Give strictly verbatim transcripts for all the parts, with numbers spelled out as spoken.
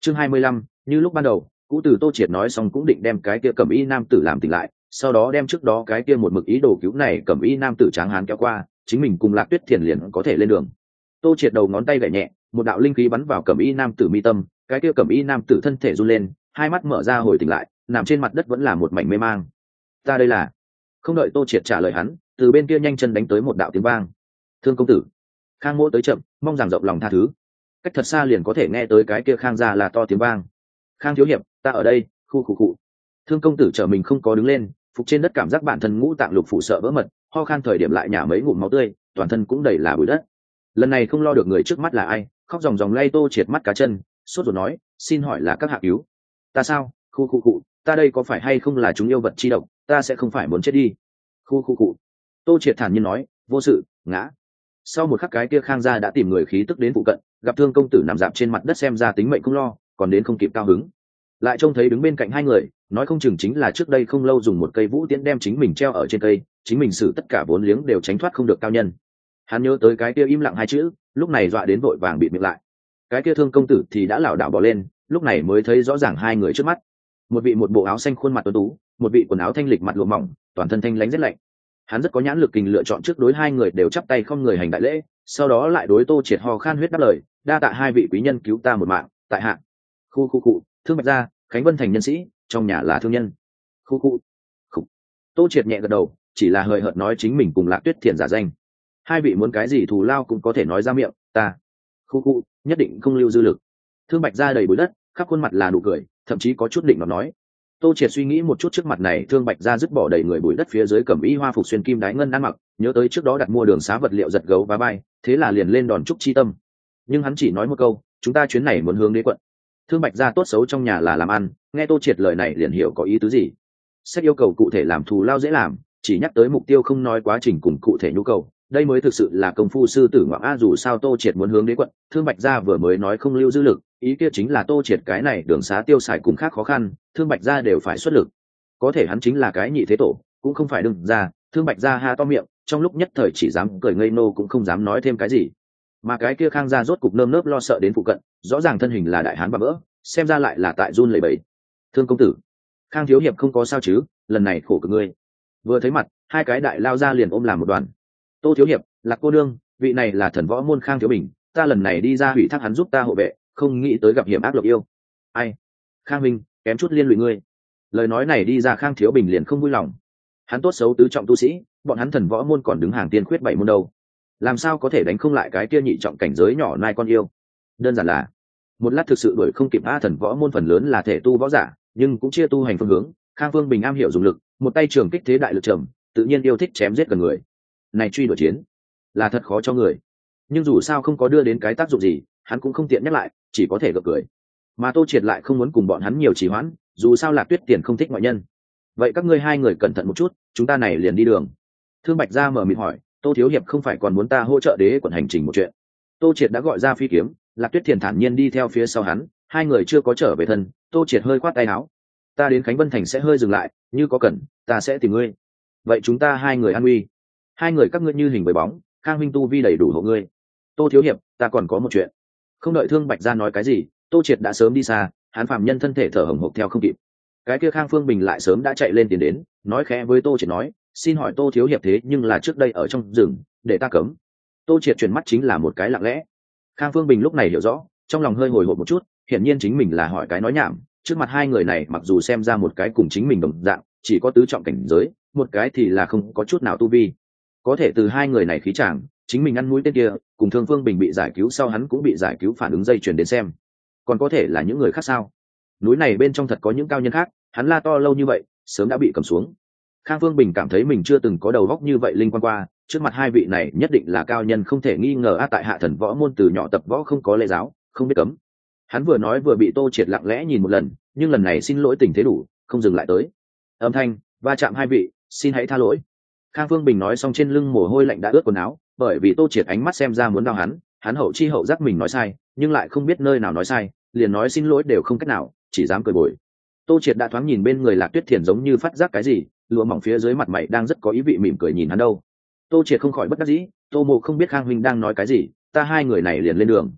chương hai mươi lăm, như lúc ban đầu cũ từ Tô Triệt nói xong cũng định đem cái kia cẩm y nam tử làm tỉnh lại, sau đó đem trước đó cái kia một mực ý đồ cứu này cẩm y nam tử tráng hán kéo qua, chính mình cùng Lạc Tuyết Thiền liền có thể lên đường. Tô Triệt đầu ngón tay gảy nhẹ, một đạo linh khí bắn vào cẩm y nam tử mi tâm, cái kia cẩm y nam tử thân thể run lên, hai mắt mở ra hồi tỉnh lại, nằm trên mặt đất vẫn là một mảnh mê mang. Ta đây là... Không đợi Tô Triệt trả lời hắn, từ bên kia nhanh chân đánh tới một đạo tiếng vang. Thương công tử. Khang Mỗ tới chậm, mong rằng rộng lòng tha thứ. Cách thật xa liền có thể nghe tới cái kia Khang gia là to tiếng vang. Khang thiếu hiệp, ta ở đây. Khu khu cụ. Thương công tử trở mình không có đứng lên, phục trên đất cảm giác bản thân ngũ tạng lục phủ sợ vỡ mật, ho khan thời điểm lại nhả mấy ngụm máu tươi, toàn thân cũng đầy là bụi đất. Lần này không lo được người trước mắt là ai, khóc ròng ròng lay Tô Triệt mắt cá chân, sốt ruột nói, xin hỏi là các hạ cứu. Ta sao? Khu khu cụ, ta đây có phải hay không là chúng yêu vật chi độc, ta sẽ không phải muốn chết đi. Khu khu cụ. Tô Triệt thản nhiên nói, vô sự, ngã. Sau một khắc cái kia Khang gia đã tìm người khí tức đến phụ cận, gặp Thương công tử nằm dạp trên mặt đất xem ra tính mệnh không lo, còn đến không kịp cao hứng. Lại trông thấy đứng bên cạnh hai người, nói không chừng chính là trước đây không lâu dùng một cây vũ tiễn đem chính mình treo ở trên cây, chính mình xử tất cả vốn liếng đều tránh thoát không được cao nhân. Hắn nhớ tới cái kia im lặng hai chữ, lúc này dọa đến vội vàng bịt miệng lại. Cái kia Thương công tử thì đã lảo đảo bò lên, lúc này mới thấy rõ ràng hai người trước mắt. Một vị một bộ áo xanh khuôn mặt tuấn tú, một vị quần áo thanh lịch mặt lụa mỏng, toàn thân thanh lãnh rất lạnh. Hắn rất có nhãn lực kình lựa chọn trước đối hai người đều chắp tay không người hành đại lễ, sau đó lại đối Tô Triệt ho khan huyết đáp lời, đa tạ hai vị quý nhân cứu ta một mạng, tại hạ. Khu khu cụ, Thương Bạch gia, Khánh Vân thành nhân sĩ, trong nhà là thương nhân. Khu khu. Khủ. Tô Triệt nhẹ gật đầu, chỉ là hời hợt nói chính mình cùng Lạc Tuyết Thiền giả danh. Hai vị muốn cái gì thù lao cũng có thể nói ra miệng, ta. Khu khu, nhất định không lưu dư lực. Thương Bạch gia đầy bụi đất, khắp khuôn mặt là nụ cười, thậm chí có chút định nó nói. Tô Triệt suy nghĩ một chút trước mặt này, Thương Bạch gia dứt bỏ đầy người bụi đất phía dưới cẩm y hoa phục xuyên kim đái ngân ăn mặc, nhớ tới trước đó đặt mua đường xá vật liệu giật gấu và bay, thế là liền lên đòn chúc chi tâm. Nhưng hắn chỉ nói một câu, chúng ta chuyến này muốn hướng đế quận. Thương Bạch gia tốt xấu trong nhà là làm ăn, nghe Tô Triệt lời này liền hiểu có ý tứ gì. Xét yêu cầu cụ thể làm thù lao dễ làm, chỉ nhắc tới mục tiêu không nói quá trình cùng cụ thể nhu cầu, đây mới thực sự là công phu sư tử ngoạn a. Dù sao Tô Triệt muốn hướng đế quận, Thương Bạch gia vừa mới nói không lưu dư lực, ý kia chính là Tô Triệt cái này đường xá tiêu xài cùng khác khó khăn, Thương Bạch gia đều phải xuất lực. Có thể hắn chính là cái nhị thế tổ, cũng không phải đừng ra. Thương Bạch gia ha to miệng, trong lúc nhất thời chỉ dám cười ngây nô cũng không dám nói thêm cái gì. Mà cái kia Khang gia rốt cục nơm nớp lo sợ đến phụ cận, rõ ràng thân hình là đại hán bà vỡ, xem ra lại là tại run lẩy bẩy. Thương công tử, Khang thiếu hiệp không có sao chứ? Lần này khổ cực ngươi. Vừa thấy mặt, hai cái đại lao ra liền ôm làm một đoàn. Tô thiếu hiệp, Lạc cô nương, vị này là thần võ môn Khang thiếu bình, ta lần này đi ra hủy thác hắn giúp ta hộ vệ, không nghĩ tới gặp hiểm ác lộc yêu. Ai? Khang minh, kém chút liên lụy ngươi. Lời nói này đi ra Khang thiếu bình liền không vui lòng. Hắn tốt xấu tứ trọng tu sĩ, bọn hắn thần võ môn còn đứng hàng tiên khuyết bảy môn đâu, làm sao có thể đánh không lại cái kia nhị trọng cảnh giới nhỏ nai con yêu. Đơn giản là một lát thực sự đuổi không kịp. A thần võ môn phần lớn là thể tu võ giả, nhưng cũng chia tu hành phương hướng. Khang Vương Bình am hiểu dùng lực, một tay trường kích thế đại lực trầm, tự nhiên yêu thích chém giết gần người. Này truy đuổi chiến là thật khó cho người, nhưng dù sao không có đưa đến cái tác dụng gì, hắn cũng không tiện nhắc lại, chỉ có thể gật cười. Mà Tô Triệt lại không muốn cùng bọn hắn nhiều trì hoãn, dù sao Lạc Tuyết Tiền không thích ngoại nhân. Vậy các ngươi hai người cẩn thận một chút, chúng ta này liền đi đường. Thương Bạch gia mở mịt hỏi, Tô thiếu hiệp không phải còn muốn ta hỗ trợ đế quận hành trình một chuyện? Tô Triệt đã gọi ra phi kiếm, Lạc Tuyết Thiền thản nhiên đi theo phía sau hắn, hai người chưa có trở về thân. Tô Triệt hơi khoát tay áo, ta đến Khánh Vân thành sẽ hơi dừng lại, như có cần ta sẽ tìm ngươi. Vậy chúng ta hai người an nguy. Hai người các ngươi như hình với bóng, Khang minh tu vi đầy đủ hộ ngươi. Tô thiếu hiệp, ta còn có một chuyện. Không đợi Thương Bạch gia nói cái gì, Tô Triệt đã sớm đi xa, hắn phàm nhân thân thể thở hổn hộc theo không kịp. Cái kia Khang Phương Bình lại sớm đã chạy lên tiền đến, nói khẽ với Tô Triệt nói, xin hỏi Tô thiếu hiệp thế nhưng là trước đây ở trong rừng, để ta cấm. Tô Triệt chuyển mắt chính là một cái lặng lẽ. Khang Phương Bình lúc này hiểu rõ, trong lòng hơi hồi hộp một chút, hiển nhiên chính mình là hỏi cái nói nhảm. Trước mặt hai người này mặc dù xem ra một cái cùng chính mình đồng dạng, chỉ có tứ trọng cảnh giới, một cái thì là không có chút nào tu vi. Có thể từ hai người này khí chàng, chính mình ăn mũi tên kia, cùng Thương Phương Bình bị giải cứu sau hắn cũng bị giải cứu phản ứng dây chuyền đến xem. Còn có thể là những người khác sao? Núi này bên trong thật có những cao nhân khác, hắn la to lâu như vậy, sớm đã bị cầm xuống. Khang Phương Bình cảm thấy mình chưa từng có đầu óc như vậy linh quan qua, trước mặt hai vị này nhất định là cao nhân không thể nghi ngờ. A tại hạ thần võ môn từ nhỏ tập võ không có lễ giáo, không biết cấm. Hắn vừa nói vừa bị Tô Triệt lặng lẽ nhìn một lần, nhưng lần này xin lỗi tình thế đủ, không dừng lại tới. Âm thanh va chạm hai vị, xin hãy tha lỗi. Khang Phương Bình nói xong trên lưng mồ hôi lạnh đã ướt quần áo, bởi vì Tô Triệt ánh mắt xem ra muốn đau hắn, hắn hậu chi hậu giác mình nói sai, nhưng lại không biết nơi nào nói sai, liền nói xin lỗi đều không cách nào, chỉ dám cười bồi. Tô Triệt đã thoáng nhìn bên người Lạc Tuyết Thiền giống như phát giác cái gì, lụa mỏng phía dưới mặt mày đang rất có ý vị mỉm cười nhìn hắn đâu. Tô Triệt không khỏi bất đắc dĩ, Tô Mộ không biết Khang huynh đang nói cái gì, ta hai người này liền lên đường.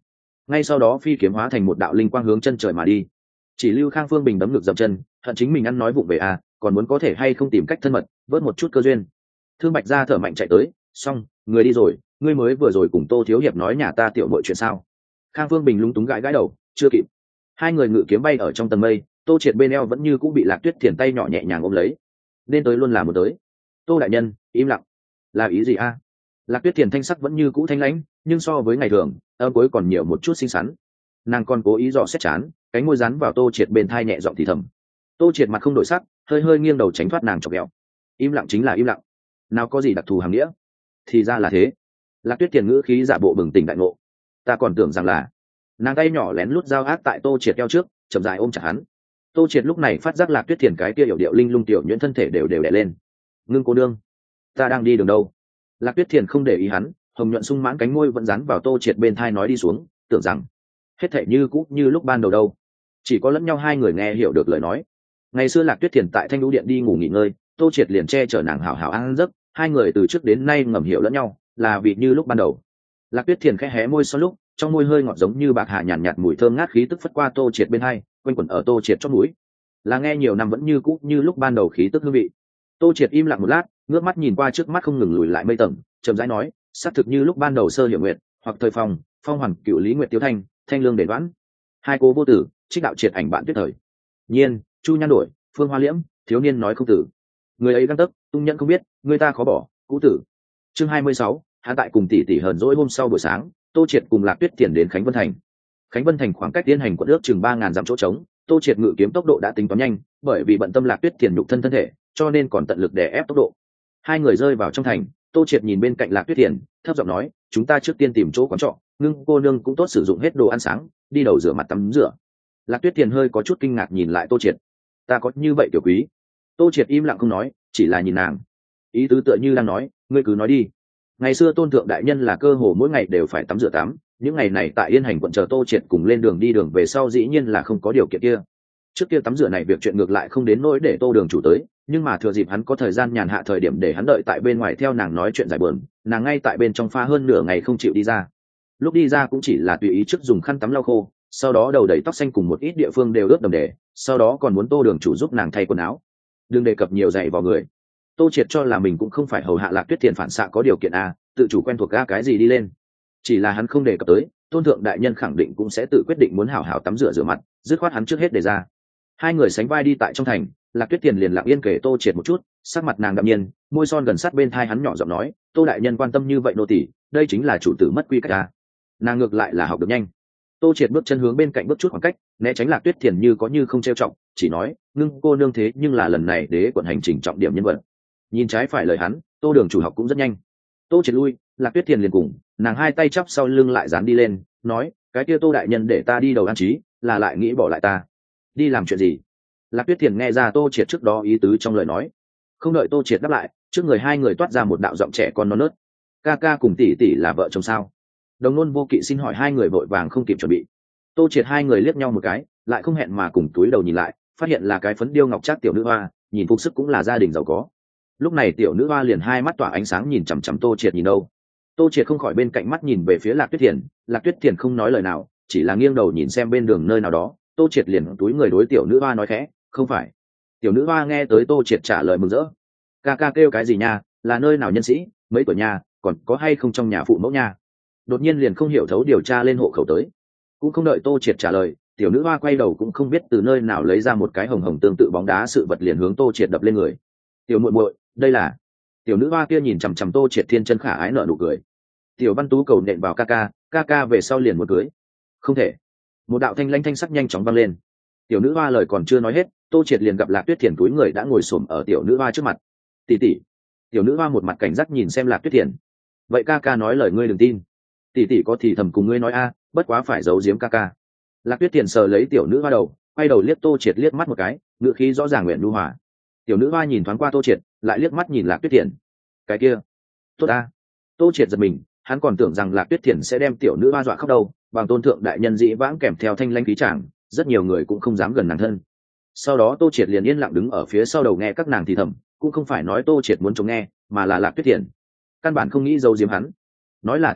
ngay sau đó phi kiếm hóa thành một đạo linh quang hướng chân trời mà đi. Chỉ lưu Khang Phương Bình đấm ngực dậm chân, hận chính mình ăn nói vụng về à, còn muốn có thể hay không tìm cách thân mật vớt một chút cơ duyên. Thương Bạch Gia thở mạnh chạy tới, xong người đi rồi, ngươi mới vừa rồi cùng Tô thiếu hiệp nói nhà ta tiểu muội chuyện sao? Khang Phương Bình lúng túng gãi gãi đầu, chưa kịp. Hai người ngự kiếm bay ở trong tầng mây, Tô Triệt bên eo vẫn như cũng bị Lạc Tuyết Thiền tay nhỏ nhẹ nhàng ôm lấy. Nên tới luôn là một tới. Tô đại nhân im lặng. Là ý gì a? Lạc Tuyết Thiền thanh sắc vẫn như cũ thanh lãnh, nhưng so với ngày thường âm cuối còn nhiều một chút xinh xắn. Nàng còn cố ý dò xét chán, cánh môi rắn vào Tô Triệt bên thai nhẹ giọng thì thầm. Tô Triệt mặt không đổi sắc, hơi hơi nghiêng đầu tránh thoát nàng chọc ghẹo. Im lặng chính là im lặng, nào có gì đặc thù hàng nghĩa. Thì ra là thế. Lạc Tuyết Thiền ngữ khí giả bộ bừng tỉnh đại ngộ. Ta còn tưởng rằng là. Nàng tay nhỏ lén lút dao ác tại Tô Triệt eo trước, chậm dài ôm chặt hắn. Tô Triệt lúc này phát giác Lạc Tuyết Thiền cái kia hiểu điệu linh lung tiểu nhuyễn thân thể đều đều đè lên. Ngưng cô nương, ta đang đi đường đâu? Lạc Tuyết Thiền không để ý hắn, hồng nhuận sung mãn cánh môi vẫn dán vào Tô Triệt bên thai nói đi xuống, tưởng rằng hết thảy như cũ như lúc ban đầu đâu. Chỉ có lẫn nhau hai người nghe hiểu được lời nói. Ngày xưa Lạc Tuyết Thiền tại Thanh Lũ Điện đi ngủ nghỉ ngơi, Tô Triệt liền che chở nàng hảo hảo ăn giấc, hai người từ trước đến nay ngầm hiểu lẫn nhau, là vì như lúc ban đầu. Lạc Tuyết Thiền khẽ hé môi sau lúc, trong môi hơi ngọt giống như bạc hà nhàn nhạt, nhạt mùi thơm ngát khí tức phất qua Tô Triệt bên hai, quanh quẩn ở Tô Triệt trong mũi. Là nghe nhiều năm vẫn như cũ như lúc ban đầu khí tức hương vị. Tô Triệt im lặng một lát, ngước mắt nhìn qua trước mắt không ngừng lùi lại mây tầng, chậm rãi nói, xác thực như lúc ban đầu sơ hiểu nguyện, hoặc thời phòng, phong hoàn cựu lý nguyệt tiêu thanh, thanh lương để đoán. Hai cố vô tử, trích đạo triệt ảnh bạn tuyết thời. Nhiên, chu nhan đổi, phương hoa liễm, thiếu niên nói không tử. Người ấy găng tấc, tung nhận không biết, người ta khó bỏ, cũ tử. Chương hai mươi sáu, hạ tại cùng tỷ tỷ hờn dỗi hôm sau buổi sáng, Tô Triệt cùng Lạc Tuyết Thiền đến Khánh Vân Thành. Khánh Vân Thành khoảng cách tiến hành quận ước chừng ba ngàn dặm chỗ trống, Tô Triệt ngự kiếm tốc độ đã tính toán nhanh, bởi vì bận tâm Lạc Tuyết Thiền nhục thân thân thể, cho nên còn tận lực để ép tốc độ. Hai người rơi vào trong thành, Tô Triệt nhìn bên cạnh Lạc Tuyết Thiền, thấp giọng nói, chúng ta trước tiên tìm chỗ quán trọ, ngưng cô nương cũng tốt sử dụng hết đồ ăn sáng, đi đầu rửa mặt tắm rửa. Lạc Tuyết Thiền hơi có chút kinh ngạc nhìn lại Tô Triệt. Ta có như vậy tiểu quý? Tô Triệt im lặng không nói, chỉ là nhìn nàng. Ý tứ tựa như đang nói, ngươi cứ nói đi. Ngày xưa Tôn thượng đại nhân là cơ hồ mỗi ngày đều phải tắm rửa tắm, những ngày này tại Yên Hành quận chờ Tô Triệt cùng lên đường đi đường về sau dĩ nhiên là không có điều kiện kia. Trước kia tắm rửa này việc chuyện ngược lại không đến nỗi để Tô Đường chủ tới, nhưng mà thừa dịp hắn có thời gian nhàn hạ thời điểm để hắn đợi tại bên ngoài theo nàng nói chuyện giải buồn, nàng ngay tại bên trong pha hơn nửa ngày không chịu đi ra. Lúc đi ra cũng chỉ là tùy ý trước dùng khăn tắm lau khô, sau đó đầu đầy tóc xanh cùng một ít địa phương đều ướt đầm đề, sau đó còn muốn Tô Đường chủ giúp nàng thay quần áo. Đừng đề cập nhiều giày vào người. Tô Triệt cho là mình cũng không phải hầu hạ Lạc Tuyết Thiền phản xạ có điều kiện a, tự chủ quen thuộc ga cái gì đi lên. Chỉ là hắn không đề cập tới, Tôn thượng đại nhân khẳng định cũng sẽ tự quyết định muốn hảo hảo tắm rửa rửa mặt, dứt khoát hắn trước hết đề ra. Hai người sánh vai đi tại trong thành, Lạc Tuyết Thiền liền lặng yên kể Tô Triệt một chút, sắc mặt nàng đạm nhiên, môi son gần sát bên thai hắn nhỏ giọng nói, Tô đại nhân quan tâm như vậy nô tỳ, đây chính là chủ tử mất quy cách a. Nàng ngược lại là học được nhanh. Tô Triệt bước chân hướng bên cạnh bước chút khoảng cách, né tránh Lạc Tuyết Thiền như có như không trêu trọng, chỉ nói, ngưng cô nương thế nhưng là lần này đế quận hành trình trọng điểm nhân vật. Nhìn trái phải lời hắn, Tô Đường chủ học cũng rất nhanh. Tô Triệt lui, Lạc Tuyết Thiền liền cùng, nàng hai tay chắp sau lưng lại dán đi lên, nói, cái kia Tô đại nhân để ta đi đầu an trí, là lại nghĩ bỏ lại ta. Đi làm chuyện gì? Lạc Tuyết Thiền nghe ra Tô Triệt trước đó ý tứ trong lời nói. Không đợi Tô Triệt đáp lại, trước người hai người toát ra một đạo giọng trẻ con non nớt. Ca ca cùng tỷ tỷ là vợ chồng sao? Đồng Nôn Vô Kỵ xin hỏi hai người vội vàng không kịp chuẩn bị. Tô Triệt hai người liếc nhau một cái, lại không hẹn mà cùng túi đầu nhìn lại, phát hiện là cái phấn điêu ngọc trác tiểu nữ hoa, nhìn phục sức cũng là gia đình giàu có. Lúc này tiểu nữ hoa liền hai mắt tỏa ánh sáng nhìn chằm chằm Tô Triệt nhìn đâu. Tô Triệt không khỏi bên cạnh mắt nhìn về phía Lạc Tuyết Thiền, Lạc Tuyết Thiền không nói lời nào, chỉ là nghiêng đầu nhìn xem bên đường nơi nào đó. Tô Triệt liền túi người đối tiểu nữ hoa nói khẽ, không phải. Tiểu nữ hoa nghe tới Tô Triệt trả lời mừng rỡ, ca ca kêu cái gì nha, là nơi nào nhân sĩ, mấy tuổi nha, còn có hay không trong nhà phụ mẫu nha. Đột nhiên liền không hiểu thấu điều tra lên hộ khẩu tới. Cũng không đợi Tô Triệt trả lời, tiểu nữ hoa quay đầu cũng không biết từ nơi nào lấy ra một cái hồng hồng tương tự bóng đá sự vật liền hướng Tô Triệt đập lên người. Tiểu muội muội, đây là. Tiểu nữ hoa kia nhìn chằm chằm Tô Triệt thiên chân khả ái nở nụ cười. Tiểu Văn Tú cầu nện vào ca ca, ca ca về sau liền một cưới. Không thể. Một đạo thanh lãnh thanh sắc nhanh chóng vang lên. Tiểu nữ hoa lời còn chưa nói hết, Tô Triệt liền gặp Lạc Tuyết Thiền túi người đã ngồi xổm ở tiểu nữ hoa trước mặt. Tỷ tỷ. Tiểu nữ hoa một mặt cảnh giác nhìn xem Lạc Tuyết Thiền. Vậy ca ca nói lời ngươi đừng tin. Tỷ tỷ có thì thầm cùng ngươi nói a, bất quá phải giấu giếm ca ca. Lạc Tuyết Thiền sờ lấy tiểu nữ hoa đầu, quay đầu liếc Tô Triệt liếc mắt một cái, ngữ khí rõ ràng nguyện nhu hòa. Tiểu nữ hoa nhìn thoáng qua Tô Triệt, lại liếc mắt nhìn Lạc Tuyết Thiền. Cái kia, tốt a. Tô Triệt giật mình, hắn còn tưởng rằng Lạc Tuyết Thiền sẽ đem tiểu nữ hoa dọa khóc đâu, bằng tôn thượng đại nhân dĩ vãng kèm theo thanh lanh khí tràng, rất nhiều người cũng không dám gần nàng thân. Sau đó Tô Triệt liền yên lặng đứng ở phía sau đầu nghe các nàng thì thầm, cũng không phải nói Tô Triệt muốn chống nghe, mà là Lạc Tuyết Thiền căn bản không nghĩ giấu giếm hắn. Nói là thì thầm,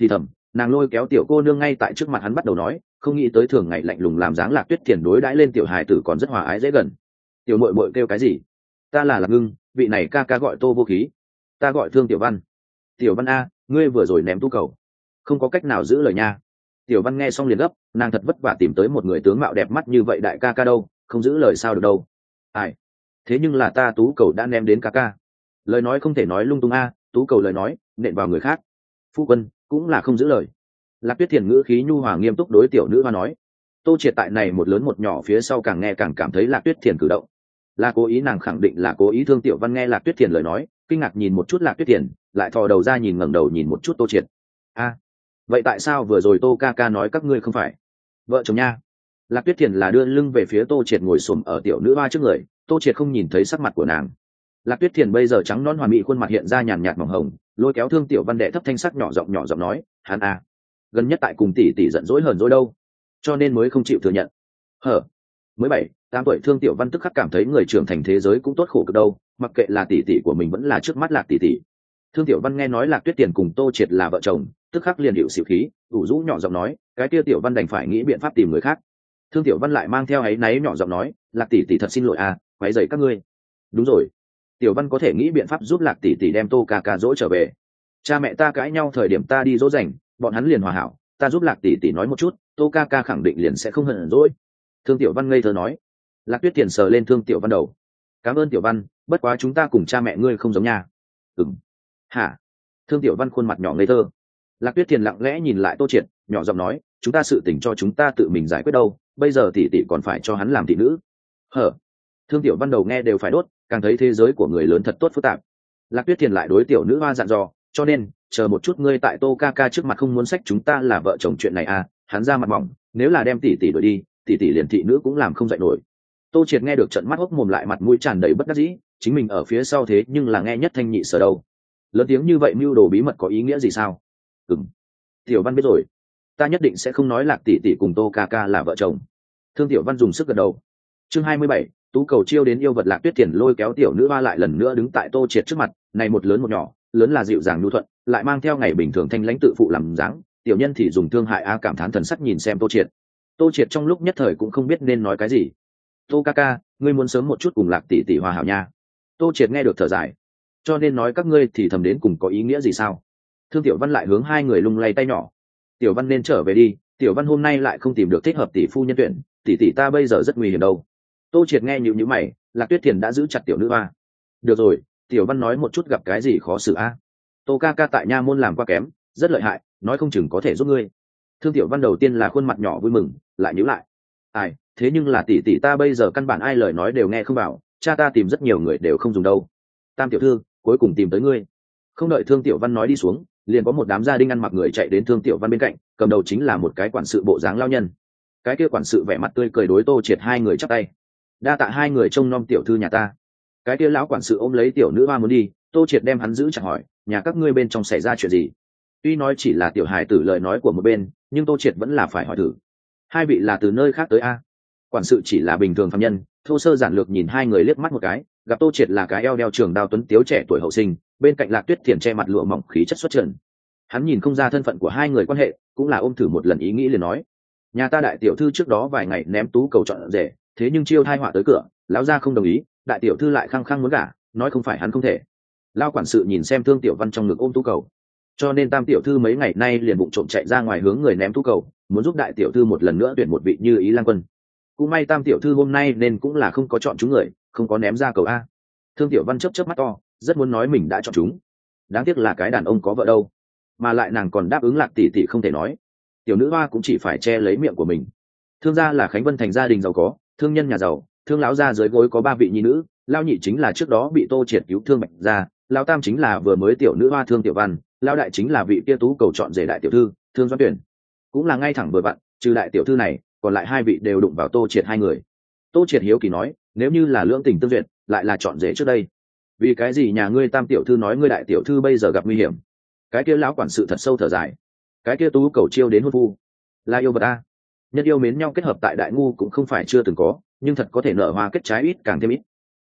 nàng lôi kéo tiểu cô nương ngay tại trước mặt hắn bắt đầu nói, không nghĩ tới thường ngày lạnh lùng làm dáng Lạc Tuyết Thiền đối đãi lên tiểu hài tử còn rất hòa ái dễ gần. Tiểu muội muội kêu cái gì? Ta là Lạc Ngưng, vị này ca ca gọi Tô Vô Khí. Ta gọi Thương Tiểu Văn. Tiểu Văn a, ngươi vừa rồi ném tú cầu, không có cách nào giữ lời nha. Tiểu Văn nghe xong liền gấp, nàng thật vất vả tìm tới một người tướng mạo đẹp mắt như vậy đại ca ca đâu, không giữ lời sao được đâu. Ai? Thế nhưng là ta tú cầu đã ném đến ca ca. Lời nói không thể nói lung tung a, tú cầu lời nói nện vào người khác. Phu quân cũng là không giữ lời. Lạc Tuyết Thiền ngữ khí nhu hòa nghiêm túc đối tiểu nữ hoa nói. Tô Triệt tại này một lớn một nhỏ phía sau càng nghe càng cảm thấy Lạc Tuyết Thiền cử động là cố ý, nàng khẳng định là cố ý. Thương Tiểu Văn nghe Lạc Tuyết Thiền lời nói kinh ngạc nhìn một chút Lạc Tuyết Thiền, lại thò đầu ra nhìn ngẩng đầu nhìn một chút Tô Triệt. A, vậy tại sao vừa rồi Tô ca ca nói các ngươi không phải vợ chồng nha? Lạc Tuyết Thiền là đưa lưng về phía Tô Triệt ngồi xổm ở tiểu nữ hoa trước người, Tô Triệt không nhìn thấy sắc mặt của nàng. Lạc Tuyết Thiền bây giờ trắng nõn hoàn mỹ, khuôn mặt hiện ra nhàn nhạt mỏng hồng, lôi kéo Thương Tiểu Văn đệ thấp thanh sắc nhỏ giọng nhỏ giọng nói, hắn a, gần nhất tại cùng tỷ tỷ giận dỗi hờn dỗi đâu, cho nên mới không chịu thừa nhận. Hở, mới bảy tám tuổi Thương Tiểu Văn tức khắc cảm thấy người trưởng thành thế giới cũng tốt khổ cực đâu, mặc kệ là tỷ tỷ của mình vẫn là trước mắt Lạc tỷ tỷ. Thương Tiểu Văn nghe nói Lạc Tuyết Tiền cùng Tô Triệt là vợ chồng, tức khắc liền hiệu xỉu khí, ủ rũ nhỏ giọng nói, cái kia Tiểu Văn đành phải nghĩ biện pháp tìm người khác. Thương Tiểu Văn lại mang theo áy náy nhỏ giọng nói, Lạc tỷ tỷ thật xin lỗi à, quấy rầy các ngươi. Đúng rồi, Tiểu Văn có thể nghĩ biện pháp giúp Lạc tỷ tỷ đem Tô ca ca dỗ trở về. Cha mẹ ta cãi nhau thời điểm ta đi dỗ dành, bọn hắn liền hòa hảo, ta giúp Lạc tỷ tỷ nói một chút, Tô ca ca khẳng định liền sẽ không hận dỗi. Thương Tiểu Văn ngây thơ nói. Lạc Tuyết Tiền sờ lên Thương Tiểu Văn đầu. Cảm ơn Tiểu Văn, bất quá chúng ta cùng cha mẹ ngươi không giống nha. Ừm. Hả? Thương Tiểu Văn khuôn mặt nhỏ ngây thơ. Lạc Tuyết Tiền lặng lẽ nhìn lại Tô Triệt, nhỏ giọng nói, chúng ta sự tình cho chúng ta tự mình giải quyết đâu, bây giờ tỷ tỷ còn phải cho hắn làm thị nữ. Hở? Thương Tiểu Văn đầu nghe đều phải đốt, càng thấy thế giới của người lớn thật tốt phức tạp. Lạc Tuyết Tiền lại đối tiểu nữ hoa dặn dò, cho nên chờ một chút ngươi tại Tô ca ca trước mặt không muốn sách chúng ta là vợ chồng chuyện này à? Hắn ra mặt mỏng, nếu là đem tỷ tỷ đuổi đi, tỷ tỷ liền thị nữ cũng làm không dậy nổi. Tô Triệt nghe được trận mắt hốc mồm, lại mặt mũi tràn đầy bất đắc dĩ, chính mình ở phía sau thế nhưng là nghe nhất thanh nhị sở đâu. Lớn tiếng như vậy mưu đồ bí mật có ý nghĩa gì sao? Ừm, Tiểu Văn biết rồi, ta nhất định sẽ không nói Lạc tỷ tỷ cùng Tô ca ca là vợ chồng. Thương Tiểu Văn dùng sức gật đầu. Chương hai mươi bảy, tú cầu chiêu đến yêu vật. Lạc Tuyết Tiền lôi kéo tiểu nữ hoa lại lần nữa đứng tại Tô Triệt trước mặt, này một lớn một nhỏ, lớn là dịu dàng nhu thuận, lại mang theo ngày bình thường thanh lãnh tự phụ làm dáng, tiểu nhân thì dùng thương hại a cảm thán thần sắc nhìn xem Tô Triệt. Tô Triệt trong lúc nhất thời cũng không biết nên nói cái gì. Tô ca ca, ngươi muốn sớm một chút cùng Lạc tỷ tỷ hòa hảo nha. Tô Triệt nghe được thở dài, cho nên nói các ngươi thì thầm đến cùng có ý nghĩa gì sao? Thương Tiểu Văn lại hướng hai người lung lay tay nhỏ. Tiểu Văn nên trở về đi, Tiểu Văn hôm nay lại không tìm được thích hợp tỷ phu nhân tuyển, tỷ tỷ ta bây giờ rất nguy hiểm đâu. Tô Triệt nghe nhíu nhíu mày, Lạc Tuyết Thiền đã giữ chặt tiểu nữ hoa. Được rồi, Tiểu Văn nói một chút gặp cái gì khó xử a? Tô ca ca tại nha môn làm qua kém, rất lợi hại, nói không chừng có thể giúp ngươi. Thương Tiểu Văn đầu tiên là khuôn mặt nhỏ vui mừng, lại nhíu lại. Ai, thế nhưng là tỷ tỷ ta bây giờ căn bản ai lời nói đều nghe không vào, cha ta tìm rất nhiều người đều không dùng đâu. Tam tiểu thư, cuối cùng tìm tới ngươi. Không đợi Thương Tiểu Văn nói đi xuống, liền có một đám gia đình ăn mặc người chạy đến Thương Tiểu Văn bên cạnh, cầm đầu chính là một cái quản sự bộ dáng lao nhân. Cái kia quản sự vẻ mặt tươi cười đối Tô Triệt hai người chắp tay. Đa tạ hai người trông nom tiểu thư nhà ta. Cái kia lão quản sự ôm lấy tiểu nữ hoa muốn đi, Tô Triệt đem hắn giữ chặt hỏi, nhà các ngươi bên trong xảy ra chuyện gì? Tuy nói chỉ là tiểu hài tử lời nói của một bên, nhưng Tô Triệt vẫn là phải hỏi thử. Hai vị là từ nơi khác tới a? Quản sự chỉ là bình thường phạm nhân, thô sơ giản lược nhìn hai người liếc mắt một cái, gặp Tô Triệt là cái eo đeo trường đao tuấn tiếu trẻ tuổi hậu sinh, bên cạnh Lạc Tuyết Thiền che mặt lụa mỏng khí chất xuất trần. Hắn nhìn không ra thân phận của hai người quan hệ, cũng là ôm thử một lần ý nghĩ liền nói, nhà ta đại tiểu thư trước đó vài ngày ném tú cầu chọn rể, thế nhưng chiêu thai họa tới cửa, lão gia không đồng ý, đại tiểu thư lại khăng khăng muốn gả, nói không phải hắn không thể. Lao quản sự nhìn xem Thương Tiểu Văn trong ngực ôm tú cầu, cho nên tam tiểu thư mấy ngày nay liền bụng trộm chạy ra ngoài hướng người ném tú cầu, muốn giúp đại tiểu thư một lần nữa tuyển một vị như ý lang quân. Cũng may tam tiểu thư hôm nay nên cũng là không có chọn chúng người, không có ném ra cầu a. Thương Tiểu Văn chớp chớp mắt to, rất muốn nói mình đã chọn chúng, đáng tiếc là cái đàn ông có vợ đâu, mà lại nàng còn đáp ứng Lạc tỷ tỷ không thể nói. Tiểu nữ hoa cũng chỉ phải che lấy miệng của mình. Thương gia là Khánh Vân thành gia đình giàu có, thương nhân nhà giàu, thương lão gia dưới gối có ba vị nhi nữ, lao nhị chính là trước đó bị Tô Triệt cứu thương Bạch gia, lao tam chính là vừa mới tiểu nữ hoa Thương Tiểu Văn, lao đại chính là vị kia tú cầu chọn rể đại tiểu thư Thương Doãn Tuyển, cũng là ngay thẳng vừa vặn, trừ đại tiểu thư này, còn lại hai vị đều đụng vào Tô Triệt hai người. Tô Triệt hiếu kỳ nói, nếu như là lưỡng tình tương duyệt, lại là chọn rể trước đây, vì cái gì nhà ngươi tam tiểu thư nói ngươi đại tiểu thư bây giờ gặp nguy hiểm? Cái kia lão quản sự thật sâu thở dài, cái kia tú cầu chiêu đến hôn phu là yêu vật a. Nhân yêu mến nhau kết hợp tại đại ngu cũng không phải chưa từng có, nhưng thật có thể nở hoa kết trái ít càng thêm ít.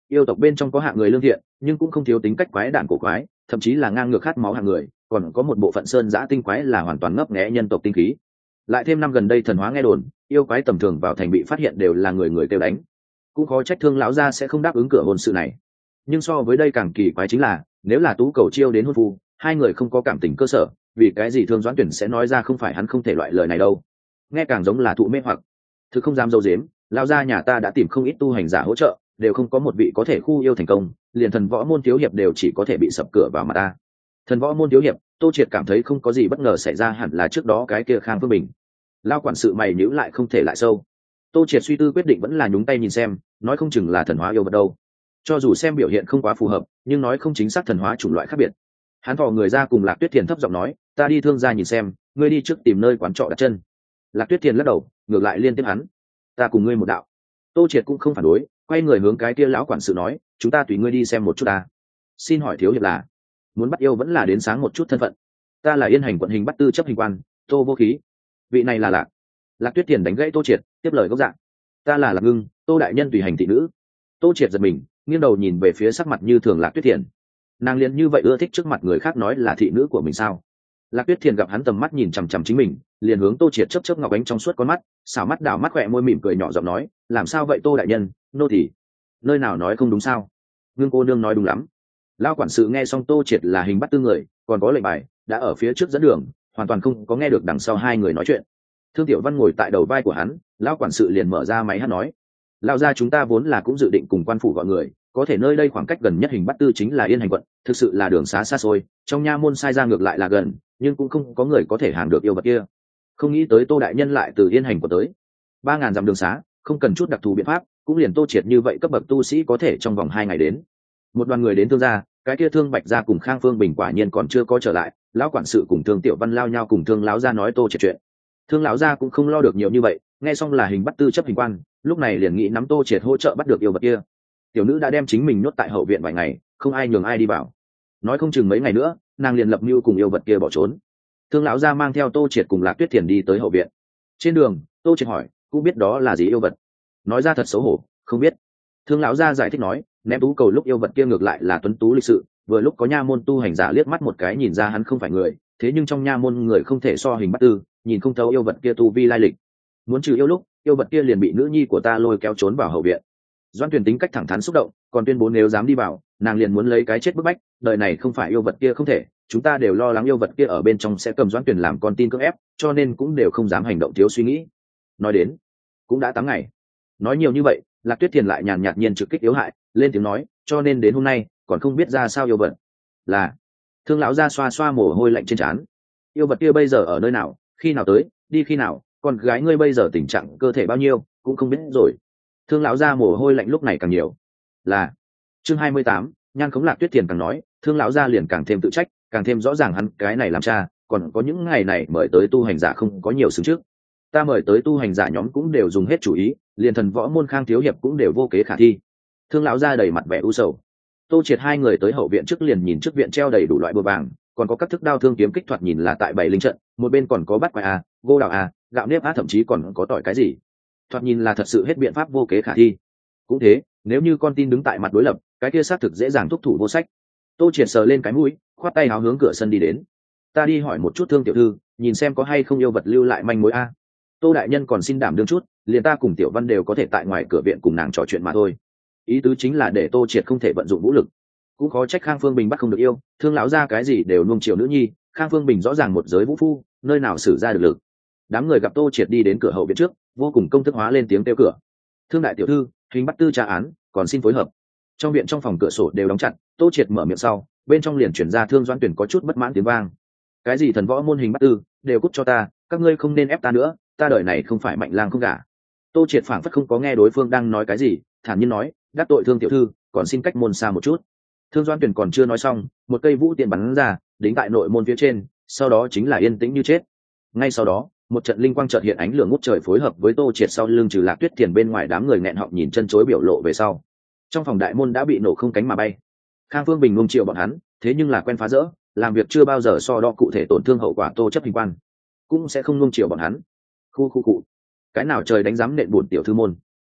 Yêu tộc bên trong có hạng người lương thiện, nhưng cũng không thiếu tính cách quái đản cổ quái, thậm chí là ngang ngược khát máu hạng người, còn có một bộ phận sơn giã tinh quái là hoàn toàn ngấp nghé nhân tộc tinh khí. Lại thêm năm gần đây thần hóa nghe đồn, yêu quái tầm thường vào thành bị phát hiện đều là người người kêu đánh, cũng khó trách Thương lão gia sẽ không đáp ứng cửa hôn sự này. Nhưng so với đây càng kỳ quái chính là, nếu là Tú Cầu chiêu đến hôn phu, hai người không có cảm tình cơ sở, vì cái gì Thương Doãn Tuyển sẽ nói ra không phải hắn không thể loại lời này đâu? Nghe càng giống là thụ mê hoặc. Thực không dám dâu dếm, lão gia nhà ta đã tìm không ít tu hành giả hỗ trợ, đều không có một vị có thể khu yêu thành công, liền thần võ môn thiếu hiệp đều chỉ có thể bị sập cửa vào mà ta. Thần võ môn thiếu hiệp, Tô Triệt cảm thấy không có gì bất ngờ xảy ra, hẳn là trước đó cái kia Khang Phương Bình. Lao quản sự mày nhíu lại không thể lại sâu. Tô Triệt suy tư quyết định vẫn là nhúng tay nhìn xem, nói không chừng là thần hóa yêu vật đâu. Cho dù xem biểu hiện không quá phù hợp, nhưng nói không chính xác thần hóa chủng loại khác biệt. Hắn thò người ra cùng Lạc Tuyết Thiền thấp giọng nói, ta đi thương gia nhìn xem, ngươi đi trước tìm nơi quán trọ đặt chân. Lạc Tuyết Thiền lắc đầu, ngược lại liên tiếp hắn, ta cùng ngươi một đạo. Tô Triệt cũng không phản đối, quay người hướng cái kia lão quản sự nói, chúng ta tùy ngươi đi xem một chút ta. Xin hỏi thiếu hiệp là muốn bắt yêu vẫn là đến sáng một chút thân phận? Ta là Yên Hành quận hình bắt tư chấp hình quan, Tô Vô Khí. Vị này là Lạc. Lạc Tuyết Thiền đánh gãy Tô Triệt, tiếp lời gốc dạng, ta là Lạc Ngưng, Tô đại nhân tùy hành thị nữ. Tô Triệt giật mình, nghiêng đầu nhìn về phía sắc mặt như thường Lạc Tuyết Thiền. Nàng liền như vậy ưa thích trước mặt người khác nói là thị nữ của mình sao? Lạc Tuyết Thiền gặp hắn tầm mắt nhìn chằm chằm chính mình, liền hướng Tô Triệt chớp chớp ngọc ánh trong suốt con mắt, xảo mắt đảo mắt khỏe môi mỉm cười nhỏ giọng nói, làm sao vậy Tô đại nhân, nô tỳ nơi nào nói không đúng sao? Ngưng cô nương nói đúng lắm. Lão quản sự nghe xong Tô Triệt là hình bắt tư người, còn có lệnh bài, đã ở phía trước dẫn đường, hoàn toàn không có nghe được đằng sau hai người nói chuyện. Thương Tiểu Văn ngồi tại đầu vai của hắn, lão quản sự liền mở ra máy hát nói, lão gia chúng ta vốn là cũng dự định cùng quan phủ gọi người, có thể nơi đây khoảng cách gần nhất hình bắt tư chính là Yên Hành quận, thực sự là đường xá xa xôi, trong nha môn sai ra ngược lại là gần, nhưng cũng không có người có thể hàng được yêu vật kia. Không nghĩ tới Tô đại nhân lại từ Yên Hành quận tới, ba ngàn dặm đường xá, không cần chút đặc thù biện pháp, cũng liền Tô Triệt như vậy cấp bậc tu sĩ có thể trong vòng hai ngày đến. Một đoàn người đến Thương gia, cái kia Thương Bạch gia cùng Khang Phương Bình quả nhiên còn chưa có trở lại, lão quản sự cùng Thương Tiểu Văn lao nhau cùng Thương lão gia nói Tô Triệt chuyện. Thương lão gia cũng không lo được nhiều như vậy, nghe xong là hình bắt tư chấp hình quan, lúc này liền nghĩ nắm Tô Triệt hỗ trợ bắt được yêu vật kia. Tiểu nữ đã đem chính mình nhốt tại hậu viện vài ngày, không ai nhường ai đi vào, nói không chừng mấy ngày nữa nàng liền lập mưu cùng yêu vật kia bỏ trốn. Thương lão gia mang theo Tô Triệt cùng Lạc Tuyết Thiền đi tới hậu viện. Trên đường, Tô Triệt hỏi, cũng biết đó là gì yêu vật? Nói ra thật xấu hổ, không biết. Thương lão gia giải thích nói, ném Tú Cầu lúc yêu vật kia ngược lại là tuấn tú lịch sự, vừa lúc có nha môn tu hành giả liếc mắt một cái nhìn ra hắn không phải người, thế nhưng trong nha môn người không thể so hình bắt tư, nhìn không thấu yêu vật kia tu vi lai lịch. Muốn trừ yêu lúc, yêu vật kia liền bị nữ nhi của ta lôi kéo trốn vào hậu viện. Doãn Tuyền tính cách thẳng thắn xúc động, còn tuyên bố nếu dám đi vào, nàng liền muốn lấy cái chết bức bách, đời này không phải yêu vật kia không thể, chúng ta đều lo lắng yêu vật kia ở bên trong sẽ cầm Doãn Tuyền làm con tin cưỡng ép, cho nên cũng đều không dám hành động thiếu suy nghĩ. Nói đến, cũng đã tám ngày. Nói nhiều như vậy, Lạc Tuyết Thiền lại nhàn nhạt nhiên trực kích yếu hại, lên tiếng nói, cho nên đến hôm nay còn không biết ra sao yêu vật. Là. Thương lão gia xoa xoa mồ hôi lạnh trên trán. Yêu vật kia bây giờ ở nơi nào, khi nào tới, đi khi nào, còn gái ngươi bây giờ tình trạng cơ thể bao nhiêu, cũng không biết rồi. Thương lão gia mồ hôi lạnh lúc này càng nhiều. Là. Chương hai mươi tám, Nhan Khống. Lạc Tuyết Thiền càng nói, Thương lão gia liền càng thêm tự trách, càng thêm rõ ràng hắn cái này làm cha, còn có những ngày này mời tới tu hành giả không có nhiều xứng trước. Ta mời tới tu hành giả nhóm cũng đều dùng hết chủ ý, liền thần võ môn Khang thiếu hiệp cũng đều vô kế khả thi. Thương lão gia đầy mặt vẻ u sầu. Tô Triệt hai người tới hậu viện trước liền nhìn trước viện treo đầy đủ loại bùa vàng, còn có các thức đao thương kiếm kích thoạt nhìn là tại bảy linh trận, một bên còn có bắt quái a, gô đào a, gạo nếp a, thậm chí còn có tỏi cái gì. Thoạt nhìn là thật sự hết biện pháp vô kế khả thi. Cũng thế, nếu như con tin đứng tại mặt đối lập, cái kia xác thực dễ dàng thúc thủ vô sách. Tô Triệt sờ lên cái mũi, khoát tay háo hướng cửa sân đi đến. Ta đi hỏi một chút Thương tiểu thư, nhìn xem có hay không yêu vật lưu lại manh mối a. Tô đại nhân còn xin đảm đương chút, liền ta cùng Tiểu Văn đều có thể tại ngoài cửa viện cùng nàng trò chuyện mà thôi. Ý tứ chính là để Tô Triệt không thể vận dụng vũ lực. Cũng khó trách Khang Phương Bình bắt không được yêu, Thương lão gia cái gì đều nuông chiều nữ nhi, Khang Phương Bình rõ ràng một giới vũ phu, nơi nào xử ra được lực. Đám người gặp Tô Triệt đi đến cửa hậu viện trước, vô cùng công thức hóa lên tiếng kêu cửa. Thương đại tiểu thư, hình bắt tư tra án, còn xin phối hợp. Trong viện trong phòng cửa sổ đều đóng chặt, Tô Triệt mở miệng sau, bên trong liền chuyển ra Thương Doãn Tuyển có chút bất mãn tiếng vang. Cái gì thần võ môn hình bắt tư, đều cút cho ta, các ngươi không nên ép ta nữa, ta đời này không phải mạnh lang không gả. Tô Triệt phảng phất không có nghe đối phương đang nói cái gì, thản nhiên nói, đắc tội Thương tiểu thư, còn xin cách môn xa một chút. Thương Doãn Tuyển còn chưa nói xong, một cây vũ tiện bắn ra, đính tại nội môn phía trên, sau đó chính là yên tĩnh như chết. Ngay sau đó, một trận linh quang chợt hiện, ánh lửa ngút trời phối hợp với Tô Triệt sau lưng trừ Lạc Tuyết Thiền bên ngoài, đám người nghẹn họng nhìn chân chối biểu lộ về sau. Trong phòng đại môn đã bị nổ không cánh mà bay. Khang Phương Bình nuông chiều bọn hắn, thế nhưng là quen phá rỡ, làm việc chưa bao giờ so đo cụ thể tổn thương hậu quả Tô chấp hình quan, cũng sẽ không nuông chiều bọn hắn. Khu khu cụ, cái nào trời đánh giám nện bổn tiểu thư môn.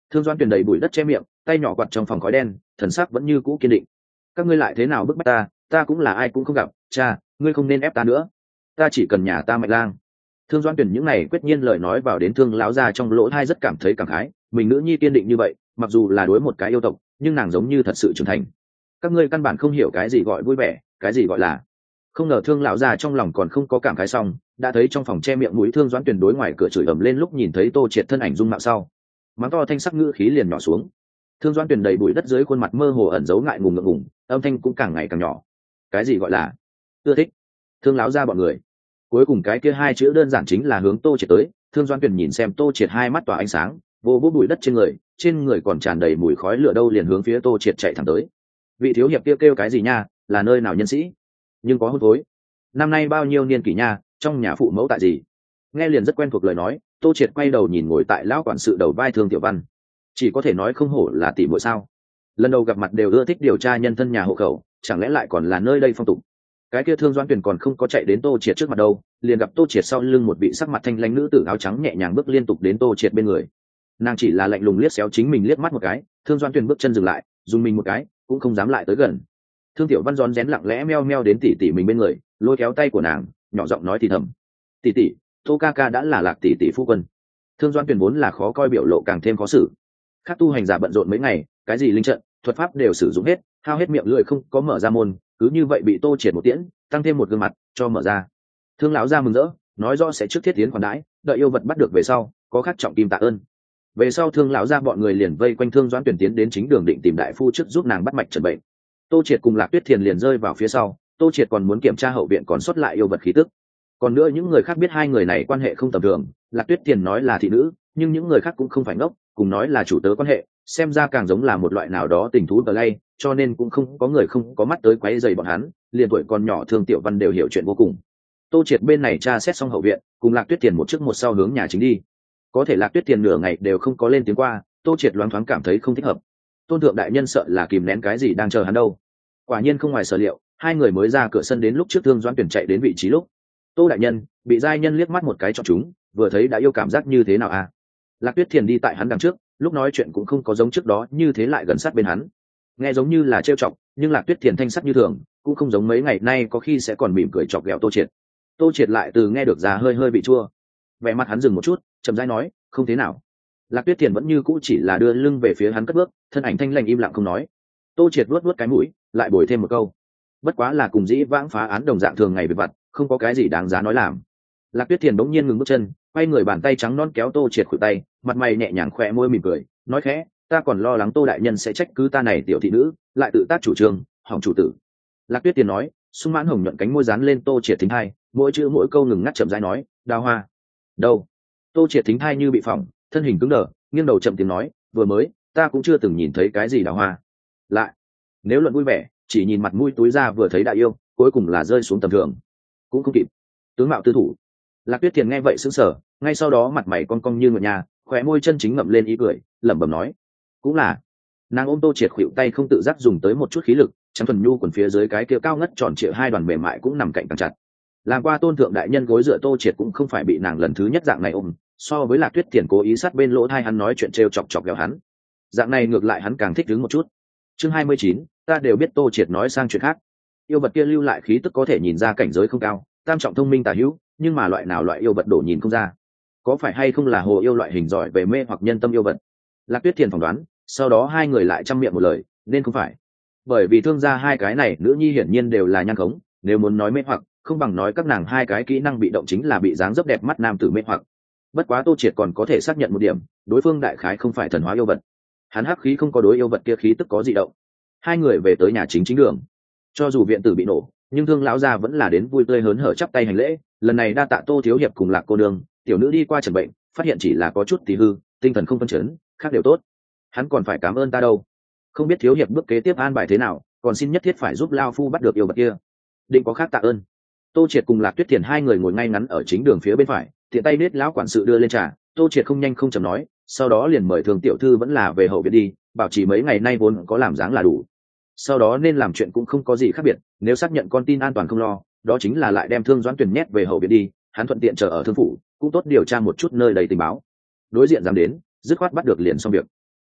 Thương Doãn Tuyền đầy bụi đất che miệng, tay nhỏ quạt trong phòng khói đen, thần sắc vẫn như cũ kiên định. Các ngươi lại thế nào bức bách ta, ta cũng là ai cũng không gặp, cha, ngươi không nên ép ta nữa, ta chỉ cần nhà ta Mạnh Lang. Thương Doãn Tuyền những này quyết nhiên lời nói vào đến Thương lão gia trong lỗ tai rất cảm thấy cảm khái, mình nữ nhi kiên định như vậy, mặc dù là đối một cái yêu tộc, nhưng nàng giống như thật sự trưởng thành. Các ngươi căn bản không hiểu cái gì gọi vui vẻ, cái gì gọi là. Không ngờ Thương lão gia trong lòng còn không có cảm khái xong, đã thấy trong phòng che miệng mũi Thương Doãn Tuyền đối ngoài cửa chửi ầm lên lúc nhìn thấy Tô Triệt thân ảnh dung mạo sau, mắng to thanh sắc ngữ khí liền nhỏ xuống. Thương Doãn Tuyền đầy bụi đất dưới khuôn mặt mơ hồ ẩn giấu ngại ngùng ngượng ngùng, âm thanh cũng càng ngày càng nhỏ. Cái gì gọi là ưa thích? Thương lão gia bọn người. Cuối cùng cái kia hai chữ đơn giản chính là hướng Tô Triệt tới. Thương Doãn Tuyền nhìn xem Tô Triệt hai mắt tỏa ánh sáng, vô vô bụi đất trên người, trên người còn tràn đầy mùi khói lửa đâu liền hướng phía Tô Triệt chạy thẳng tới. Vị thiếu hiệp kia kêu, kêu cái gì nha, là nơi nào nhân sĩ? Nhưng có hôn phối. Năm nay bao nhiêu niên kỷ nha, trong nhà phụ mẫu tại gì? Nghe liền rất quen thuộc lời nói, Tô Triệt quay đầu nhìn ngồi tại lão quản sự đầu vai Thương Tiểu Văn, chỉ có thể nói không hổ là tỷ muội sao. Lần đầu gặp mặt đều ưa thích điều tra nhân thân nhà hộ khẩu, chẳng lẽ lại còn là nơi đây phong tục. Cái kia Thương Doãn Tuyền còn không có chạy đến Tô Triệt trước mặt đâu, liền gặp Tô Triệt sau lưng một vị sắc mặt thanh lãnh nữ tử áo trắng nhẹ nhàng bước liên tục đến Tô Triệt bên người. Nàng chỉ là lạnh lùng liếc xéo chính mình liếc mắt một cái, Thương Doãn Tuyền bước chân dừng lại, dùng mình một cái, cũng không dám lại tới gần. Thương Tiểu Văn rón rén lặng lẽ meo meo đến tỷ tỷ mình bên người, lôi kéo tay của nàng, nhỏ giọng nói thì thầm: "Tỷ tỷ, Tô ca ca đã là Lạc tỷ tỷ phu quân." Thương Doãn Tuyền vốn là khó coi biểu lộ càng thêm khó xử. Các tu hành giả bận rộn mấy ngày, cái gì linh trận, thuật pháp đều sử dụng hết, hao hết miệng lưỡi không có mở ra môn, cứ như vậy bị Tô Triệt một tiễn, tăng thêm một gương mặt cho mở ra. Thương lão gia mừng rỡ, nói rõ sẽ trước thiết tiến khoản đãi, đợi yêu vật bắt được về sau, có khắc trọng kim tạ ơn. Về sau Thương lão gia bọn người liền vây quanh Thương Doãn Tuyền tiến đến chính đường định tìm đại phu trước giúp nàng bắt mạch chẩn bệnh. Tô Triệt cùng Lạc Tuyết Thiền liền rơi vào phía sau, Tô Triệt còn muốn kiểm tra hậu viện còn sót lại yêu vật khí tức. Còn nữa những người khác biết hai người này quan hệ không tầm thường, Lạc Tuyết Thiền nói là thị nữ, nhưng những người khác cũng không phải ngốc, cùng nói là chủ tớ quan hệ, xem ra càng giống là một loại nào đó tình thú tờ lay, cho nên cũng không có người không có mắt tới quấy rầy bọn hắn, liền tuổi còn nhỏ Thương Tiểu Văn đều hiểu chuyện vô cùng. Tô Triệt bên này tra xét xong hậu viện, cùng Lạc Tuyết Tiền một trước một sau hướng nhà chính đi. Có thể Lạc Tuyết Tiền nửa ngày đều không có lên tiếng qua, Tô Triệt loáng thoáng cảm thấy không thích hợp. Tôn thượng đại nhân sợ là kìm nén cái gì đang chờ hắn đâu. Quả nhiên không ngoài sở liệu, hai người mới ra cửa sân đến lúc trước Thương Doãn Tuyển chạy đến vị trí lúc. Tô đại nhân bị giai nhân liếc mắt một cái chọn chúng, vừa thấy đã yêu cảm giác như thế nào à? Lạc Tuyết Thiền đi tại hắn đằng trước, lúc nói chuyện cũng không có giống trước đó như thế lại gần sát bên hắn. Nghe giống như là trêu chọc, nhưng Lạc Tuyết Thiền thanh sắc như thường, cũng không giống mấy ngày nay có khi sẽ còn mỉm cười chọc ghẹo Tô Triệt. Tô Triệt lại từ nghe được ra hơi hơi bị chua. Vẻ mặt hắn dừng một chút, chậm rãi nói, không thế nào. Lạc Tuyết Thiền vẫn như cũ chỉ là đưa lưng về phía hắn cất bước, thân ảnh thanh lành im lặng không nói. Tô Triệt vuốt vuốt cái mũi, lại bồi thêm một câu. Bất quá là cùng dĩ vãng phá án đồng dạng thường ngày về vặt, không có cái gì đáng giá nói làm. Lạc Tuyết Thiền bỗng nhiên ngừng bước chân, quay người bàn tay trắng non kéo Tô Triệt khuỷu tay, mặt mày nhẹ nhàng khẽ môi mỉm cười, nói khẽ, ta còn lo lắng Tô đại nhân sẽ trách cứ ta này tiểu thị nữ, lại tự tác chủ trương, hỏng chủ tử. Lạc Tuyết Thiền nói, sung mãn hồng nhuận cánh môi dán lên Tô Triệt thính hai, mỗi chữ mỗi câu ngừng ngắt chậm rãi nói, đào hoa. Đâu? Tô Triệt thính hai như bị phỏng, thân hình cứng đờ, nghiêng đầu chậm tiếng nói, vừa mới, ta cũng chưa từng nhìn thấy cái gì đào hoa. Lại, nếu luận vui vẻ, chỉ nhìn mặt mũi túi ra vừa thấy đại yêu, cuối cùng là rơi xuống tầm thường, cũng không kịp. Tướng mạo tư thủ. Lạc Tuyết Thiền nghe vậy sững sờ, ngay sau đó mặt mày cong cong như ngựa nhà, khóe môi chân chính ngậm lên ý cười, lẩm bẩm nói, cũng là. Nàng ôm Tô Triệt khuỵu tay không tự giác dùng tới một chút khí lực, trắng thuần nhu quần phía dưới cái kia cao ngất tròn trịa hai đoàn mềm mại cũng nằm cạnh càng chặt. Làm qua tôn thượng đại nhân gối dựa Tô Triệt cũng không phải bị nàng lần thứ nhất dạng này ôm, so với Lạc Tuyết Thiền cố ý sát bên lỗ tai hắn nói chuyện trêu chọc chọc ghẹo hắn, dạng này ngược lại hắn càng thích đứng một chút. Chương hai mươi chín, ta đều biết. Tô Triệt nói sang chuyện khác. Yêu vật kia lưu lại khí tức có thể nhìn ra cảnh giới không cao, tam trọng thông minh tà hữu, nhưng mà loại nào loại yêu vật đổ nhìn không ra, có phải hay không là hồ yêu loại hình giỏi về mê hoặc nhân tâm yêu vật? Lạc Tuyết Thiền phỏng đoán, sau đó hai người lại chăm miệng một lời, nên không phải, bởi vì thương gia hai cái này nữ nhi hiển nhiên đều là nhan khống, nếu muốn nói mê hoặc, không bằng nói các nàng hai cái kỹ năng bị động chính là bị dáng dấp đẹp mắt nam tử mê hoặc. Bất quá Tô Triệt còn có thể xác nhận một điểm, đối phương đại khái không phải thần hóa yêu vật, hắn hắc khí không có đối yêu vật kia khí tức có dị động. Hai người về tới nhà chính chính đường, cho dù viện tử bị nổ, nhưng Thương lão gia vẫn là đến vui tươi hớn hở chắp tay hành lễ, lần này đa tạ Tô thiếu hiệp cùng Lạc cô nương, tiểu nữ đi qua trần bệnh, phát hiện chỉ là có chút tí hư, tinh thần không phân chấn, khác đều tốt. Hắn còn phải cảm ơn ta đâu. Không biết thiếu hiệp bước kế tiếp an bài thế nào, còn xin nhất thiết phải giúp lao phu bắt được yêu vật kia. Định có khác tạ ơn. Tô Triệt cùng Lạc Tuyết Thiền hai người ngồi ngay ngắn ở chính đường phía bên phải, tiện tay nết lão quản sự đưa lên trà, Tô Triệt không nhanh không chậm nói, sau đó liền mời Thường tiểu thư vẫn là về hậu viện đi, bảo trì mấy ngày nay vốn có làm dáng là đủ. Sau đó nên làm chuyện cũng không có gì khác biệt, nếu xác nhận con tin an toàn không lo, đó chính là lại đem Thương Doãn Tuyền nhét về hậu viện đi, hắn thuận tiện chờ ở thương phủ, cũng tốt điều tra một chút nơi đầy tình báo. Đối diện dám đến, dứt khoát bắt được liền xong việc.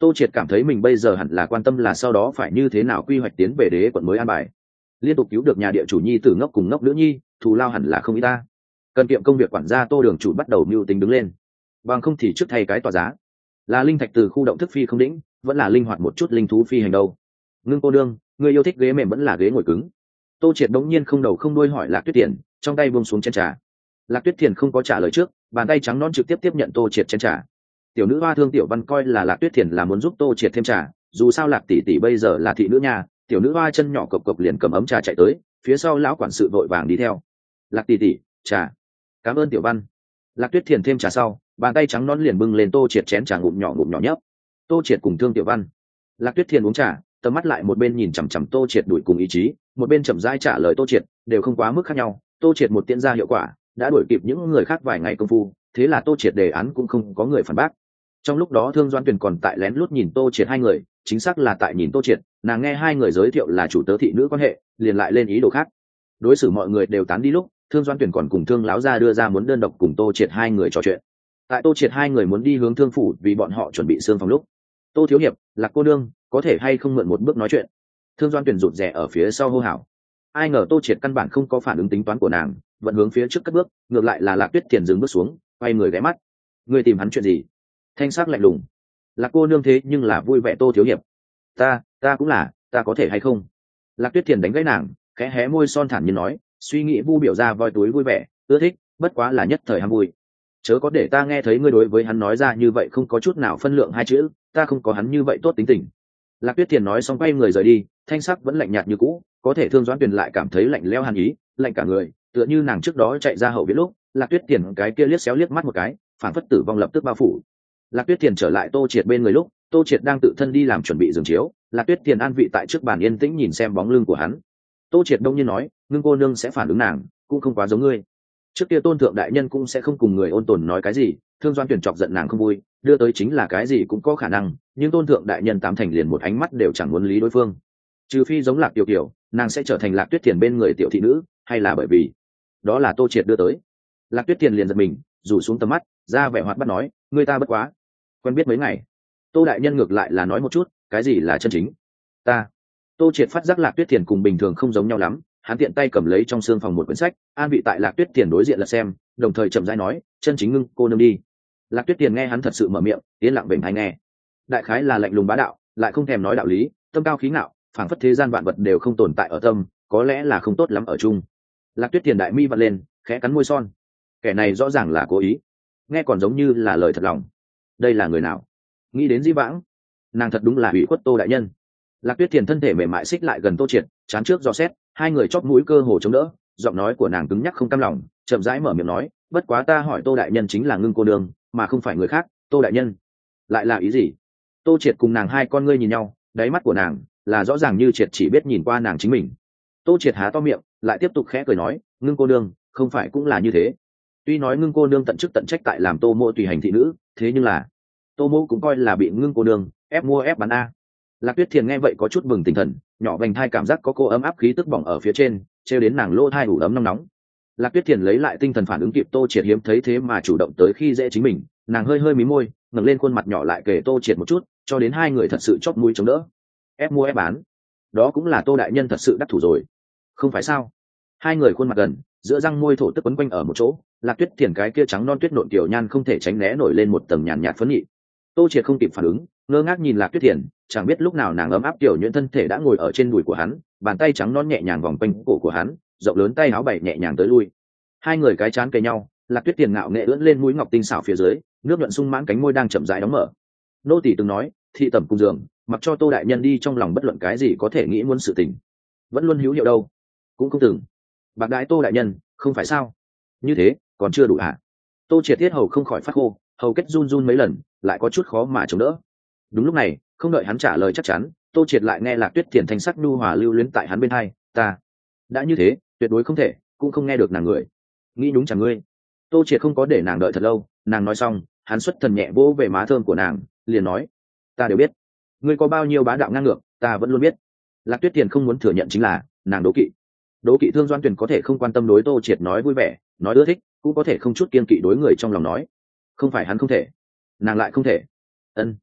Tô Triệt cảm thấy mình bây giờ hẳn là quan tâm là sau đó phải như thế nào quy hoạch tiến về đế quận mới an bài. Liên tục cứu được nhà địa chủ nhi tử ngốc cùng ngốc nữ nhi, thù lao hẳn là không ít ta. Cần kiệm công việc quản gia Tô đường chủ bắt đầu mưu tính đứng lên, bằng không thì trước thay cái tòa giá là linh thạch từ khu động thức phi không đĩnh, vẫn là linh hoạt một chút linh thú phi hành đâu. Ngưng cô đương, người yêu thích ghế mềm vẫn là ghế ngồi cứng? Tô Triệt đống nhiên không đầu không đuôi hỏi Lạc Tuyết Tiền, trong tay buông xuống chén trà. Lạc Tuyết Tiền không có trả lời trước, bàn tay trắng nõn trực tiếp tiếp nhận Tô Triệt chén trà. Tiểu nữ hoa Thương Tiểu Văn coi là Lạc Tuyết Tiền là muốn giúp Tô Triệt thêm trà, dù sao Lạc tỷ tỷ bây giờ là thị nữ nhà, tiểu nữ hoa chân nhỏ cộc cộc liền cầm ấm trà chạy tới, phía sau lão quản sự vội vàng đi theo. Lạc tỷ tỷ, trà. Cảm ơn Tiểu Văn. Lạc Tuyết Tiền thêm trà sau, bàn tay trắng nõn liền bưng lên Tô Triệt chén trà ngụm nhỏ ngụm nhỏ nhấp. Tô Triệt cùng Thương Tiểu Văn. Lạc Tuyết Tiền uống trà, tầm mắt lại một bên nhìn chằm chằm Tô Triệt đuổi cùng ý chí, một bên chậm rãi trả lời Tô Triệt, đều không quá mức khác nhau. Tô Triệt một tiễn ra hiệu quả, đã đuổi kịp những người khác vài ngày công phu, thế là Tô Triệt đề án cũng không có người phản bác. Trong lúc đó Thương Doãn Tuyền còn tại lén lút nhìn Tô Triệt hai người, chính xác là tại nhìn Tô Triệt, nàng nghe hai người giới thiệu là chủ tớ thị nữ quan hệ, liền lại lên ý đồ khác. Đối xử mọi người đều tán đi lúc, Thương Doãn Tuyền còn cùng Thương lão gia đưa ra muốn đơn độc cùng Tô Triệt hai người trò chuyện. Tại Tô Triệt hai người muốn đi hướng Thương phủ vì bọn họ chuẩn bị xương phòng lúc, Tô thiếu hiệp, Lạc cô nương, có thể hay không mượn một bước nói chuyện? Thương Doãn Tuyền rụt rè ở phía sau hô hào. Ai ngờ Tô Triệt căn bản không có phản ứng tính toán của nàng, vẫn hướng phía trước cất bước, ngược lại là Lạc Tuyết Tiền dừng bước xuống, quay người ghé mắt. Ngươi tìm hắn chuyện gì? Thanh sắc lạnh lùng. Lạc cô nương thế nhưng là vui vẻ Tô thiếu hiệp. Ta, ta cũng là, ta có thể hay không? Lạc Tuyết Tiền đánh gãy nàng, khẽ hé môi son thản nhiên nói, suy nghĩ vu biểu ra voi túi vui vẻ, ưa thích, bất quá là nhất thời ham vui. Chớ có để ta nghe thấy ngươi đối với hắn nói ra như vậy không có chút nào phân lượng hai chữ, ta không có hắn như vậy tốt tính tình. Lạc Tuyết Tiền nói xong quay người rời đi, thanh sắc vẫn lạnh nhạt như cũ, có thể Thương Doãn Tuyền lại cảm thấy lạnh lẽo hàn ý, lạnh cả người, tựa như nàng trước đó chạy ra hậu viện lúc, Lạc Tuyết Tiền cái kia liếc xéo liếc mắt một cái, phản phất tử vong lập tức bao phủ. Lạc Tuyết Tiền trở lại Tô Triệt bên người lúc, Tô Triệt đang tự thân đi làm chuẩn bị giường chiếu, Lạc Tuyết Tiền an vị tại trước bàn yên tĩnh nhìn xem bóng lưng của hắn. Tô Triệt đông nhiên nói, ngưng cô nương sẽ phản ứng nàng, cũng không quá giống ngươi. Trước kia Tôn thượng đại nhân cũng sẽ không cùng người ôn tồn nói cái gì, Thương Doãn Tuyền chọc giận nàng không vui, đưa tới chính là cái gì cũng có khả năng, nhưng Tôn thượng đại nhân tám thành liền một ánh mắt đều chẳng muốn lý đối phương. Trừ phi giống Lạc Tiểu Kiều, nàng sẽ trở thành Lạc Tuyết Tiền bên người tiểu thị nữ, hay là bởi vì đó là Tô Triệt đưa tới. Lạc Tuyết Tiền liền giật mình, rủ xuống tầm mắt, ra vẻ hoạt bát nói, người ta bất quá quen biết mấy ngày. Tô đại nhân ngược lại là nói một chút, cái gì là chân chính? Ta. Tô Triệt phát giác Lạc Tuyết Tiền cùng bình thường không giống nhau lắm, hắn tiện tay cầm lấy trong xương phòng một quyển sách, an vị tại Lạc Tuyết Tiền đối diện là xem, đồng thời chậm rãi nói, chân chính ngưng cô nương đi. Lạc Tuyết Tiền nghe hắn thật sự mở miệng, yên lặng vểnh hay nghe. Đại khái là lạnh lùng bá đạo, lại không thèm nói đạo lý, tâm cao khí ngạo, phảng phất thế gian vạn vật đều không tồn tại ở tâm, có lẽ là không tốt lắm ở chung. Lạc Tuyết Tiền đại mi vặn lên, khẽ cắn môi son. Kẻ này rõ ràng là cố ý, nghe còn giống như là lời thật lòng. Đây là người nào? Nghĩ đến Di Vãng, nàng thật đúng là ủy khuất Tô đại nhân. Lạc Tuyết Tiền thân thể mềm mại xích lại gần Tô Triệt, chán trước dò xét, hai người chóp mũi cơ hồ chống đỡ, giọng nói của nàng cứng nhắc không cam lòng, chậm rãi mở miệng nói, bất quá ta hỏi Tô đại nhân chính là ngưng cô đường, mà không phải người khác. Tô đại nhân lại là ý gì? Tô Triệt cùng nàng hai con ngươi nhìn nhau, đáy mắt của nàng là rõ ràng như Triệt chỉ biết nhìn qua nàng chính mình. Tô Triệt há to miệng, lại tiếp tục khẽ cười nói, ngưng cô nương không phải cũng là như thế. Tuy nói ngưng cô nương tận chức tận trách tại làm Tô mộ tùy hành thị nữ, thế nhưng là Tô mộ cũng coi là bị ngưng cô nương ép mua ép bán a. Lạc Tuyết Thiền nghe vậy có chút bừng tỉnh thần, nhỏ vành thai cảm giác có cô ấm áp khí tức bỏng ở phía trên, treo đến nàng lỗ thai đủ ấm nóng nóng. Lạc Tuyết Thiền lấy lại tinh thần phản ứng kịp Tô Triệt hiếm thấy thế mà chủ động tới khi dễ chính mình, nàng hơi hơi mí môi, ngẩng lên khuôn mặt nhỏ lại kề Tô Triệt một chút, cho đến hai người thật sự chóp mũi chống đỡ. Ép mua ép bán, đó cũng là Tô đại nhân thật sự đắc thủ rồi, không phải sao? Hai người khuôn mặt gần, giữa răng môi thổ tức quấn quanh ở một chỗ, Lạc Tuyết Thiền cái kia trắng non tuyết nộn tiểu nhan không thể tránh né nổi lên một tầng nhàn nhạt phấn nhị. Tô Triệt không kịp phản ứng, ngơ ngác nhìn Lạc Tuyết Thiền, chẳng biết lúc nào nàng ấm áp tiểu nhuyễn thân thể đã ngồi ở trên đùi của hắn, bàn tay trắng non nhẹ nhàng vòng quanh cổ của hắn, rộng lớn tay áo bảy nhẹ nhàng tới lui. Hai người cái chán kề nhau, Lạc Tuyết Thiền ngạo nghệ ưỡn lên mũi ngọc tinh xảo phía dưới, nước nhuận sung mãn cánh môi đang chậm rãi đóng mở. Nô tỳ từng nói, thị tẩm cùng giường, mặc cho Tô đại nhân đi trong lòng bất luận cái gì có thể nghĩ muốn sự tình, vẫn luôn hữu hiệu đâu. Cũng không từng bạc đãi Tô đại nhân, không phải sao? Như thế còn chưa đủ hả? Tô Triệt tiết hầu không khỏi phát khô, hầu kết run run mấy lần, lại có chút khó mà chống đỡ. Đúng lúc này, không đợi hắn trả lời chắc chắn, Tô Triệt lại nghe Lạc Tuyết Thiền thanh sắc nhu hòa lưu luyến tại hắn bên hai, ta đã như thế, tuyệt đối không thể, cũng không nghe được nàng người nghĩ đúng chẳng ngươi. Tô Triệt không có để nàng đợi thật lâu, nàng nói xong, hắn xuất thần nhẹ vỗ về má thơm của nàng, liền nói, ta đều biết, ngươi có bao nhiêu bá đạo ngang ngược, ta vẫn luôn biết. Lạc Tuyết Thiền không muốn thừa nhận chính là nàng đố kỵ. Đố kỵ Thương Doãn Tuyền có thể không quan tâm đối Tô Triệt nói vui vẻ, nói ưa thích, cũng có thể không chút kiên kỵ đối người trong lòng nói. Không phải hắn không thể, nàng lại không thể. Ân,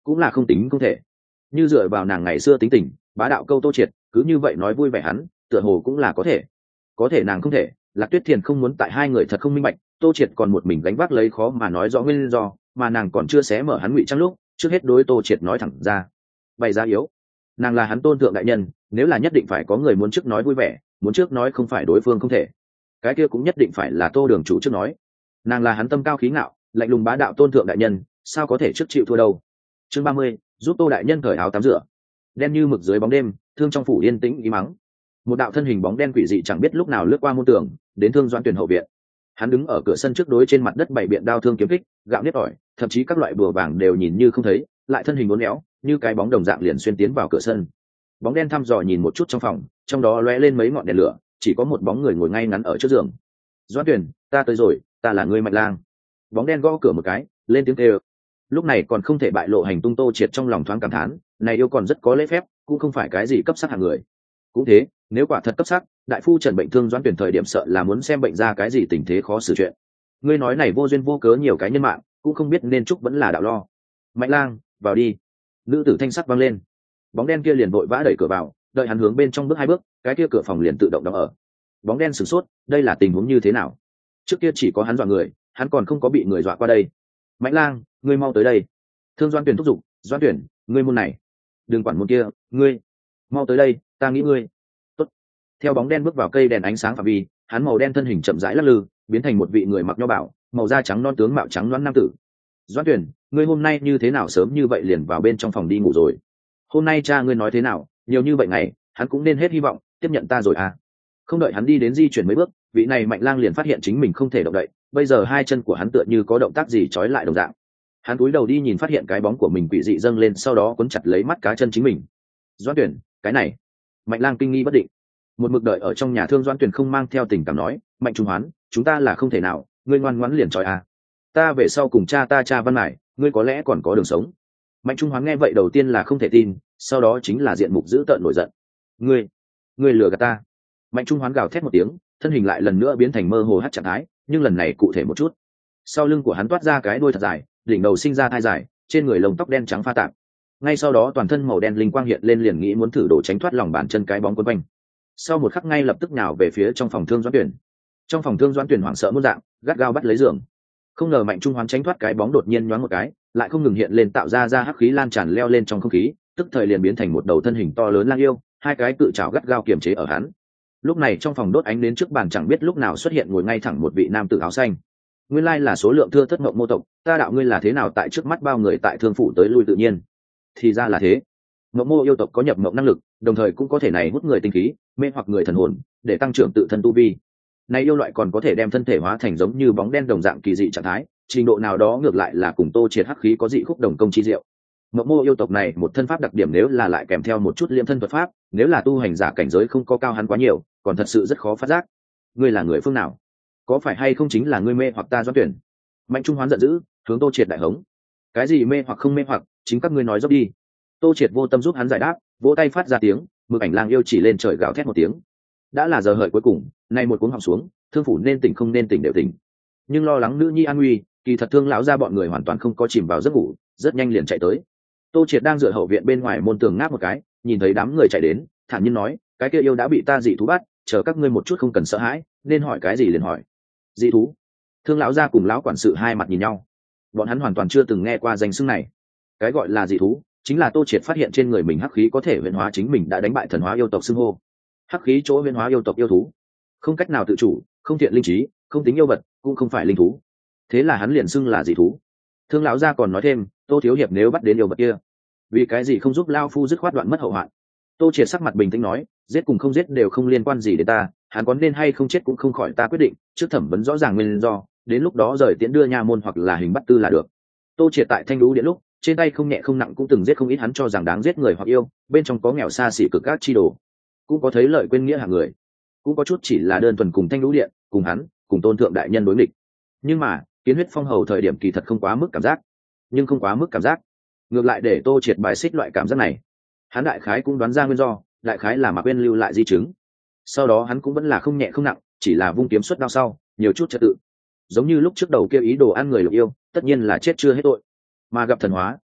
cũng là không tính không thể. Như dựa vào nàng ngày xưa tính tình bá đạo câu Tô Triệt, cứ như vậy nói vui vẻ hắn tựa hồ cũng là có thể. Có thể nàng không thể. Lạc Tuyết Thiền không muốn tại hai người thật không minh bạch, Tô Triệt còn một mình gánh vác lấy khó mà nói rõ nguyên do, mà nàng còn chưa xé mở hắn ngụy trang lúc trước hết đối Tô Triệt nói thẳng ra bày ra yếu. Nàng là hắn tôn thượng đại nhân, nếu là nhất định phải có người muốn trước nói vui vẻ, muốn trước nói không phải đối phương không thể, cái kia cũng nhất định phải là Tô đường chủ trước nói. Nàng là hắn tâm cao khí ngạo lạnh lùng bá đạo tôn thượng đại nhân, sao có thể trước chịu thua đâu. Chương ba mươi, giúp Tô đại nhân cởi áo tắm rửa. Đen như mực dưới bóng đêm, Thương trong phủ yên tĩnh ý mắng. Một đạo thân hình bóng đen quỷ dị chẳng biết lúc nào lướt qua môn tường đến Thương Doãn Tuyển hậu viện. Hắn đứng ở cửa sân trước đối trên mặt đất bảy biện đao thương kiếm kích gạo nếp ỏi, thậm chí các loại bùa vàng đều nhìn như không thấy, lại thân hình uốn éo như cái bóng đồng dạng liền xuyên tiến vào cửa sân. Bóng đen thăm dò nhìn một chút trong phòng, trong đó lóe lên mấy ngọn đèn lửa, chỉ có một bóng người ngồi ngay ngắn ở trước giường. Doãn Tuyển, ta tới rồi, ta là ngươi Mạnh Lang. Bóng đen gõ cửa một cái, lên tiếng kêu. Lúc này còn không thể bại lộ hành tung, Tô Triệt trong lòng thoáng cảm thán, này yêu còn rất có lễ phép, cũng không phải cái gì cấp sắc hạng người. Cũng thế, nếu quả thật cấp sắc, đại phu trần bệnh Thương Doãn Tuyển thời điểm sợ là muốn xem bệnh ra cái gì tình thế khó xử chuyện. Ngươi nói này vô duyên vô cớ nhiều cái nhân mạng, cũng không biết nên chúc vẫn là đạo lo. Mạnh Lang, vào đi. Nữ tử thanh sắc vang lên. Bóng đen kia liền vội vã đẩy cửa vào, đợi hắn hướng bên trong bước hai bước, cái kia cửa phòng liền tự động đóng ở. Bóng đen sửng sốt, đây là tình huống như thế nào? Trước kia chỉ có hắn dọa người, hắn còn không có bị người dọa qua đây. Mạnh Lang, ngươi mau tới đây. Thương Doãn Tuyển thúc giục. Doãn Tuyển, ngươi môn này, đừng quản môn kia, ngươi mau tới đây, ta nghĩ ngươi. Tốt. Theo bóng đen bước vào cây đèn ánh sáng phạm vi, hắn màu đen thân hình chậm rãi lắc lư, biến thành một vị người mặc nho bảo, màu da trắng non tướng mạo trắng loáng nam tử. Doãn Tuyển, ngươi hôm nay như thế nào sớm như vậy liền vào bên trong phòng đi ngủ rồi? Hôm nay cha ngươi nói thế nào, nhiều như vậy ngày, hắn cũng nên hết hy vọng tiếp nhận ta rồi à? Không đợi hắn đi đến di chuyển mấy bước, vị này Mạnh Lang liền phát hiện chính mình không thể động đậy, bây giờ hai chân của hắn tựa như có động tác gì trói lại đồng dạng. Hắn cúi đầu đi nhìn, phát hiện cái bóng của mình quỷ dị dâng lên, sau đó cuốn chặt lấy mắt cá chân chính mình. Doãn Tuyển, cái này. Mạnh Lang kinh nghi bất định. Một mực đợi ở trong nhà Thương Doãn Tuyển không mang theo tình cảm nói, Mạnh Trung Hoán, chúng ta là không thể nào, ngươi ngoan ngoãn liền trói à? Ta về sau cùng cha ta cha văn mải, ngươi có lẽ còn có đường sống. Mạnh Trung Hoán nghe vậy đầu tiên là không thể tin, sau đó chính là diện mục dữ tợn nổi giận. Ngươi, ngươi lừa gạt ta. Mạnh Trung Hoán gào thét một tiếng, thân hình lại lần nữa biến thành mơ hồ hắt trạng thái, nhưng lần này cụ thể một chút. Sau lưng của hắn toát ra cái đuôi thật dài, đỉnh đầu sinh ra thai dài, trên người lông tóc đen trắng pha tạp. Ngay sau đó toàn thân màu đen linh quang hiện lên, liền nghĩ muốn thử đổ tránh thoát lòng bàn chân cái bóng quấn quanh. Sau một khắc ngay lập tức nhào về phía trong phòng Thương Doãn Tuyển. Trong phòng Thương Doãn Tuyển hoảng sợ muôn dạng, gắt gao bắt lấy giường. Không ngờ Mạnh Trung Hoán tránh thoát cái bóng đột nhiên nhoáng một cái, lại không ngừng hiện lên, tạo ra ra hắc khí lan tràn leo lên trong không khí, tức thời liền biến thành một đầu thân hình to lớn lang yêu, hai cái cự trảo gắt gao kiềm chế ở hắn. Lúc này trong phòng đốt ánh đến trước bàn chẳng biết lúc nào xuất hiện ngồi ngay thẳng một vị nam tử áo xanh. Nguyên lai là số lượng thưa thất Mộng Mô tộc, ta đạo ngươi là thế nào tại trước mắt bao người tại Thương phủ tới lui tự nhiên. Thì ra là thế. Mộng Mô yêu tộc có nhập mộng năng lực, đồng thời cũng có thể này hút người tinh khí, mê hoặc người thần hồn, để tăng trưởng tự thân tu vi. Này yêu loại còn có thể đem thân thể hóa thành giống như bóng đen đồng dạng kỳ dị trạng thái, trình độ nào đó ngược lại là cùng Tô Triệt hắc khí có dị khúc đồng công chi diệu. Mộng Mô yêu tộc này một thân pháp đặc điểm nếu là lại kèm theo một chút liệm thân thuật pháp, nếu là tu hành giả cảnh giới không có cao hắn quá nhiều, còn thật sự rất khó phát giác. Ngươi là người phương nào? Có phải hay không chính là ngươi mê hoặc ta Doãn Tuyển? Mạnh Trung Hoán giận dữ, hướng Tô Triệt đại hống. Cái gì mê hoặc không mê hoặc, chính các ngươi nói dốc đi. Tô Triệt vô tâm giúp hắn giải đáp, vỗ tay phát ra tiếng, Mực Ảnh Lang yêu chỉ lên trời gào thét một tiếng. Đã là giờ hợi cuối cùng, nay một cuống họng xuống, Thương phủ nên tỉnh không nên tỉnh đều tỉnh. Nhưng lo lắng nữ nhi an nguy, kỳ thật Thương lão gia bọn người hoàn toàn không có chìm vào giấc ngủ, rất nhanh liền chạy tới. Tô Triệt đang dựa hậu viện bên ngoài môn tường ngáp một cái, nhìn thấy đám người chạy đến, thản nhiên nói, cái kia yêu đã bị ta dị thú bắt, chờ các ngươi một chút không cần sợ hãi, nên hỏi cái gì liền hỏi. Dị thú? Thương lão gia cùng lão quản sự hai mặt nhìn nhau, bọn hắn hoàn toàn chưa từng nghe qua danh xưng này. Cái gọi là dị thú chính là Tô Triệt phát hiện trên người mình hắc khí có thể huyền hóa chính mình đã đánh bại thần hóa yêu tộc xưng hô. Hắc khí chỗ huyền hóa yêu tộc yêu thú, không cách nào tự chủ, không thiện linh trí, không tính yêu vật, cũng không phải linh thú, thế là hắn liền xưng là dị thú. Thương lão gia còn nói thêm, Tô thiếu hiệp nếu bắt đến yêu vật kia, vì cái gì không giúp lao phu dứt khoát đoạn mất hậu hoạn? Tô Triệt sắc mặt bình tĩnh nói, giết cùng không giết đều không liên quan gì đến ta, hắn có nên hay không chết cũng không khỏi ta quyết định, trước thẩm vấn rõ ràng nguyên do, đến lúc đó rời tiễn đưa nha môn hoặc là hình bắt tư là được. Tô Triệt tại Thanh Lũ Điện lúc, trên tay không nhẹ không nặng cũng từng giết không ít, hắn cho rằng đáng giết người hoặc yêu, bên trong có nghèo xa xỉ cực các chi đồ, cũng có thấy lợi quên nghĩa hàng người, cũng có chút chỉ là đơn thuần cùng Thanh Lũ Điện, cùng hắn, cùng Tôn thượng đại nhân đối nghịch. Nhưng mà, Kiến Huyết Phong hầu thời điểm kỳ thật không quá mức cảm giác, nhưng không quá mức cảm giác, ngược lại để Tô Triệt bài xích loại cảm giác này. Hắn đại khái cũng đoán ra nguyên do, đại khái là Mạc Uyên lưu lại di chứng. Sau đó hắn cũng vẫn là không nhẹ không nặng, chỉ là vung kiếm xuất đao sau, nhiều chút trật tự. Giống như lúc trước đầu kia ý đồ ăn người lục yêu, tất nhiên là chết chưa hết tội. Mà gặp thần hóa,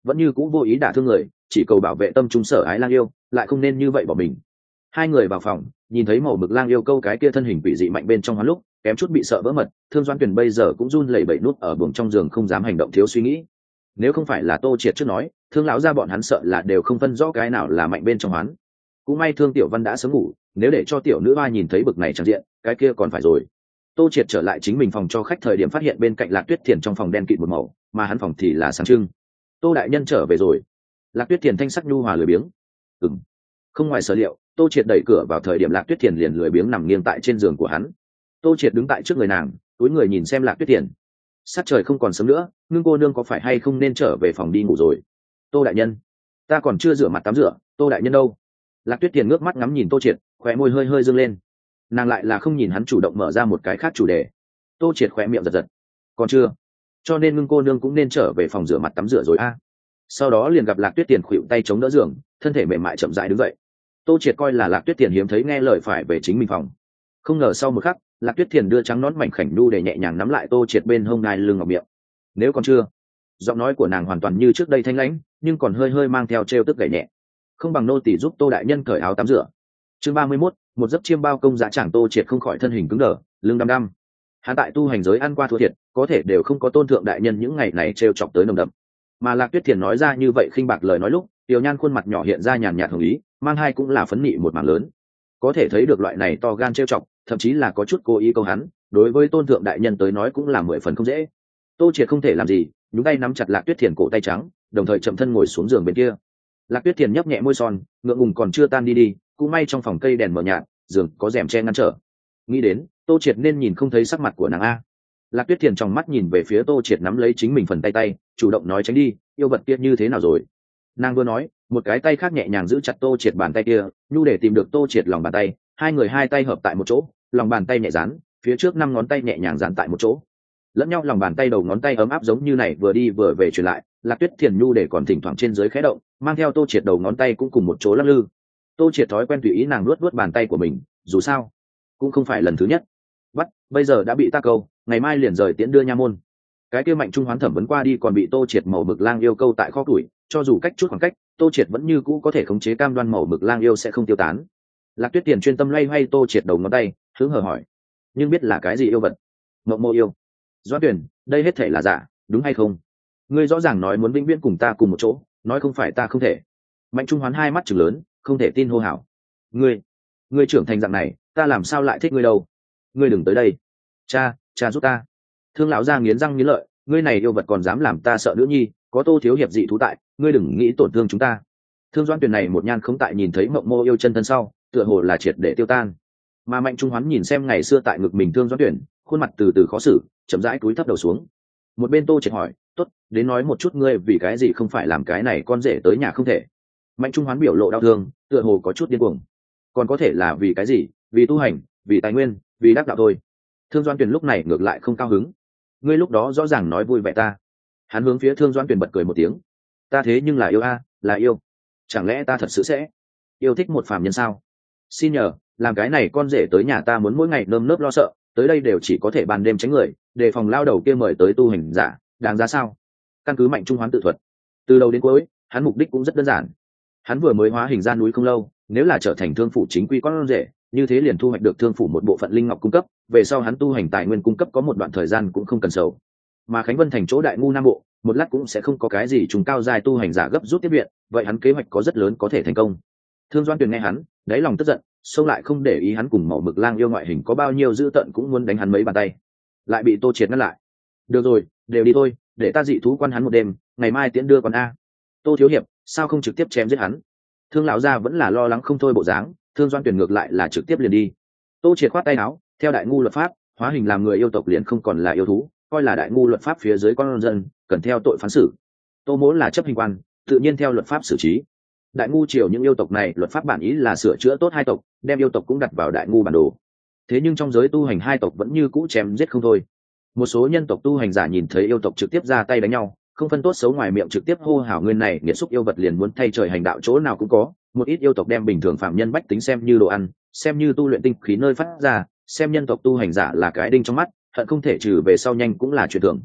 vẫn như cũng vô ý đả thương người, chỉ cầu bảo vệ tâm trung sở ái lang yêu, lại không nên như vậy bỏ mình. Hai người vào phòng, nhìn thấy màu mực lang yêu câu cái kia thân hình quỷ dị mạnh bên trong hoán lúc, kém chút bị sợ vỡ mật. Thương Doãn Tuyền bây giờ cũng run lẩy bẩy nút ở buồng trong giường không dám hành động thiếu suy nghĩ. Nếu không phải là Tô Triệt trước nói, Thương lão gia bọn hắn sợ là đều không phân rõ cái nào là mạnh bên trong hoán. Cũng may Thương Tiểu Văn đã sớm ngủ, nếu để cho tiểu nữ hoa nhìn thấy bực này chẳng diện, cái kia còn phải rồi. Tô Triệt trở lại chính mình phòng cho khách thời điểm phát hiện bên cạnh Lạc Tuyết Thiền trong phòng đen kịt một màu, mà hắn phòng thì là sáng trưng. Tô đại nhân trở về rồi. Lạc Tuyết Thiền thanh sắc nhu hòa lười biếng. Ừm. Không ngoài sở liệu, Tô Triệt đẩy cửa vào thời điểm Lạc Tuyết Thiền liền lười biếng nằm nghiêng tại trên giường của hắn. Tô Triệt đứng tại trước người nàng, túi người nhìn xem Lạc Tuyết Thiền. Sát trời không còn sớm nữa, Ngưng cô nương có phải hay không nên trở về phòng đi ngủ rồi? Tô đại nhân, ta còn chưa rửa mặt tắm rửa, Tô đại nhân đâu? Lạc Tuyết Thiền ngước mắt ngắm nhìn Tô Triệt, khóe môi hơi hơi dương lên. Nàng lại là không nhìn hắn chủ động mở ra một cái khác chủ đề. Tô Triệt khóe miệng giật giật. Còn chưa, cho nên Ngưng cô nương cũng nên trở về phòng rửa mặt tắm rửa rồi a. Sau đó liền gặp Lạc Tuyết Tiền khuỵu tay chống đỡ giường, thân thể mềm mại chậm rãi đứng dậy. Tô Triệt coi là Lạc Tuyết Tiền hiếm thấy nghe lời phải về chính mình phòng. Không ngờ sau một khắc, Lạc Tuyết Tiền đưa trắng nón mảnh khảnh nu để nhẹ nhàng nắm lại Tô Triệt bên hông ngai lưng ngọc miệng. Nếu còn chưa, giọng nói của nàng hoàn toàn như trước đây thanh lãnh, nhưng còn hơi hơi mang theo trêu tức gảy nhẹ. Không bằng nô tỳ giúp Tô đại nhân cởi áo tắm rửa. Chương ba mươi mốt, một giấc chiêm bao công giá chẳng. Tô Triệt không khỏi thân hình cứng đờ, lưng đăm đăm. Hắn tại tu hành giới ăn qua thua thiệt, có thể đều không có tôn thượng đại nhân những ngày này trêu chọc tới nồng đậm. Mà Lạc Tuyết Thiền nói ra như vậy khinh bạc lời nói lúc, Tiểu Nhan khuôn mặt nhỏ hiện ra nhàn nhạt hồng ý, mang hai cũng là phấn nị một mảng lớn. Có thể thấy được loại này to gan trêu chọc, thậm chí là có chút cố ý câu hắn, đối với tôn thượng đại nhân tới nói cũng là mười phần không dễ. Tô Triệt không thể làm gì, nhúng tay nắm chặt Lạc Tuyết Thiền cổ tay trắng, đồng thời chậm thân ngồi xuống giường bên kia. Lạc Tuyết Thiền nhấp nhẹ môi son, ngượng ngùng còn chưa tan đi đi, cũng may trong phòng cây đèn mờ nhạt, giường có rèm che ngăn trở. Nghĩ đến, Tô Triệt nên nhìn không thấy sắc mặt của nàng a. Lạc Tuyết Thiền trong mắt nhìn về phía Tô Triệt nắm lấy chính mình phần tay tay, chủ động nói tránh đi, yêu vật kia như thế nào rồi? Nàng vừa nói, một cái tay khác nhẹ nhàng giữ chặt Tô Triệt bàn tay kia, nhu để tìm được Tô Triệt lòng bàn tay, hai người hai tay hợp tại một chỗ, lòng bàn tay nhẹ dán, phía trước năm ngón tay nhẹ nhàng dán tại một chỗ. Lẫn nhau lòng bàn tay đầu ngón tay ấm áp giống như này vừa đi vừa về truyền lại, Lạc Tuyết Thiền nhu để còn thỉnh thoảng trên dưới khẽ động, mang theo Tô Triệt đầu ngón tay cũng cùng một chỗ lắc lư. Tô Triệt thói quen tùy ý nàng luốt luốt bàn tay của mình, dù sao cũng không phải lần thứ nhất. Bắt, bây giờ đã bị ta câu, ngày mai liền rời tiễn đưa nha môn. Cái kia Mạnh Trung Hoán thẩm vấn qua đi còn bị Tô Triệt màu mực lang yêu câu tại kho tuổi, cho dù cách chút khoảng cách, Tô Triệt vẫn như cũ có thể khống chế cam đoan màu mực lang yêu sẽ không tiêu tán. Lạc Tuyết Tiền chuyên tâm loay hoay Tô Triệt đầu ngón tay, hướng hờ hỏi, nhưng biết là cái gì yêu vật? Mộng Mộ yêu. Doãn Tuyển, đây hết thể là giả, đúng hay không? Ngươi rõ ràng nói muốn vĩnh viễn cùng ta cùng một chỗ, nói không phải ta không thể. Mạnh Trung Hoán hai mắt trừng lớn, không thể tin hô hào. Ngươi, ngươi trưởng thành dạng này, ta làm sao lại thích ngươi đâu? Ngươi đừng tới đây. Cha, cha giúp ta. Thương lão gia nghiến răng nghiến lợi, ngươi này yêu vật còn dám làm ta sợ nữ nhi, có Tô thiếu hiệp dị thú tại, ngươi đừng nghĩ tổn thương chúng ta. Thương Doãn Tuyền này một nhan không tại nhìn thấy Mộng Mô yêu chân thân sau, tựa hồ là triệt để tiêu tan. Mà Mạnh Trung Hoán nhìn xem ngày xưa tại ngực mình Thương Doãn Tuyền, khuôn mặt từ từ khó xử, chậm rãi cúi thấp đầu xuống. Một bên Tô Triệt hỏi, tốt, đến nói một chút ngươi vì cái gì không phải làm cái này con rể tới nhà không thể. Mạnh Trung Hoán biểu lộ đau thương, tựa hồ có chút điên cuồng. Còn có thể là vì cái gì? Vì tu hành, vì tài nguyên, vì đắc đạo thôi. Thương Doãn Tuyền lúc này ngược lại không cao hứng. Ngươi lúc đó rõ ràng nói vui vẻ ta. Hắn hướng phía Thương Doãn Tuyền bật cười một tiếng. Ta thế nhưng là yêu a, là yêu. Chẳng lẽ ta thật sự sẽ yêu thích một phàm nhân sao? Xin nhờ, làm cái này con rể tới nhà ta muốn mỗi ngày nơm nớp lo sợ, tới đây đều chỉ có thể ban đêm tránh người, đề phòng lao đầu kia mời tới tu hành giả, đáng giá sao? Căn cứ Mạnh Trung Hoán tự thuật, từ đầu đến cuối, hắn mục đích cũng rất đơn giản. Hắn vừa mới hóa hình ra núi không lâu, nếu là trở thành thương phủ chính quy con rể, như thế liền thu hoạch được thương phủ một bộ phận linh ngọc cung cấp, về sau hắn tu hành tài nguyên cung cấp có một đoạn thời gian cũng không cần sầu. Mà Khánh Vân thành chỗ đại ngu nam bộ, một lát cũng sẽ không có cái gì trùng cao dài tu hành giả gấp rút tiếp viện, vậy hắn kế hoạch có rất lớn có thể thành công. Thương Doãn Tuyền nghe hắn, đáy lòng tức giận, xông lại không để ý hắn cùng màu mực lang yêu ngoại hình có bao nhiêu dữ tợn cũng muốn đánh hắn mấy bàn tay, lại bị Tô Triệt ngăn lại. Được rồi, đều đi thôi, để ta dị thú quan hắn một đêm, ngày mai tiễn đưa con a. Tô thiếu hiệp, sao không trực tiếp chém giết hắn? Thương lão gia vẫn là lo lắng không thôi bộ dáng, Thương Doãn Tuyền ngược lại là trực tiếp liền đi. Tô Triệt khoát tay áo, theo đại ngu luật pháp, hóa hình làm người yêu tộc liền không còn là yêu thú, coi là đại ngu luật pháp phía dưới con dân, cần theo tội phán xử. Tô Mỗ là chấp hình quan, tự nhiên theo luật pháp xử trí. Đại ngu triều những yêu tộc này, luật pháp bản ý là sửa chữa tốt hai tộc, đem yêu tộc cũng đặt vào đại ngu bản đồ. Thế nhưng trong giới tu hành hai tộc vẫn như cũ chém giết không thôi. Một số nhân tộc tu hành giả nhìn thấy yêu tộc trực tiếp ra tay đánh nhau, không phân tốt xấu ngoài miệng trực tiếp hô hào nguyên này nghiệt xúc yêu vật liền muốn thay trời hành đạo chỗ nào cũng có. Một ít yêu tộc đem bình thường phạm nhân bách tính xem như đồ ăn, xem như tu luyện tinh khí nơi phát ra, xem nhân tộc tu hành giả là cái đinh trong mắt, hận không thể trừ về sau nhanh cũng là chuyện thường.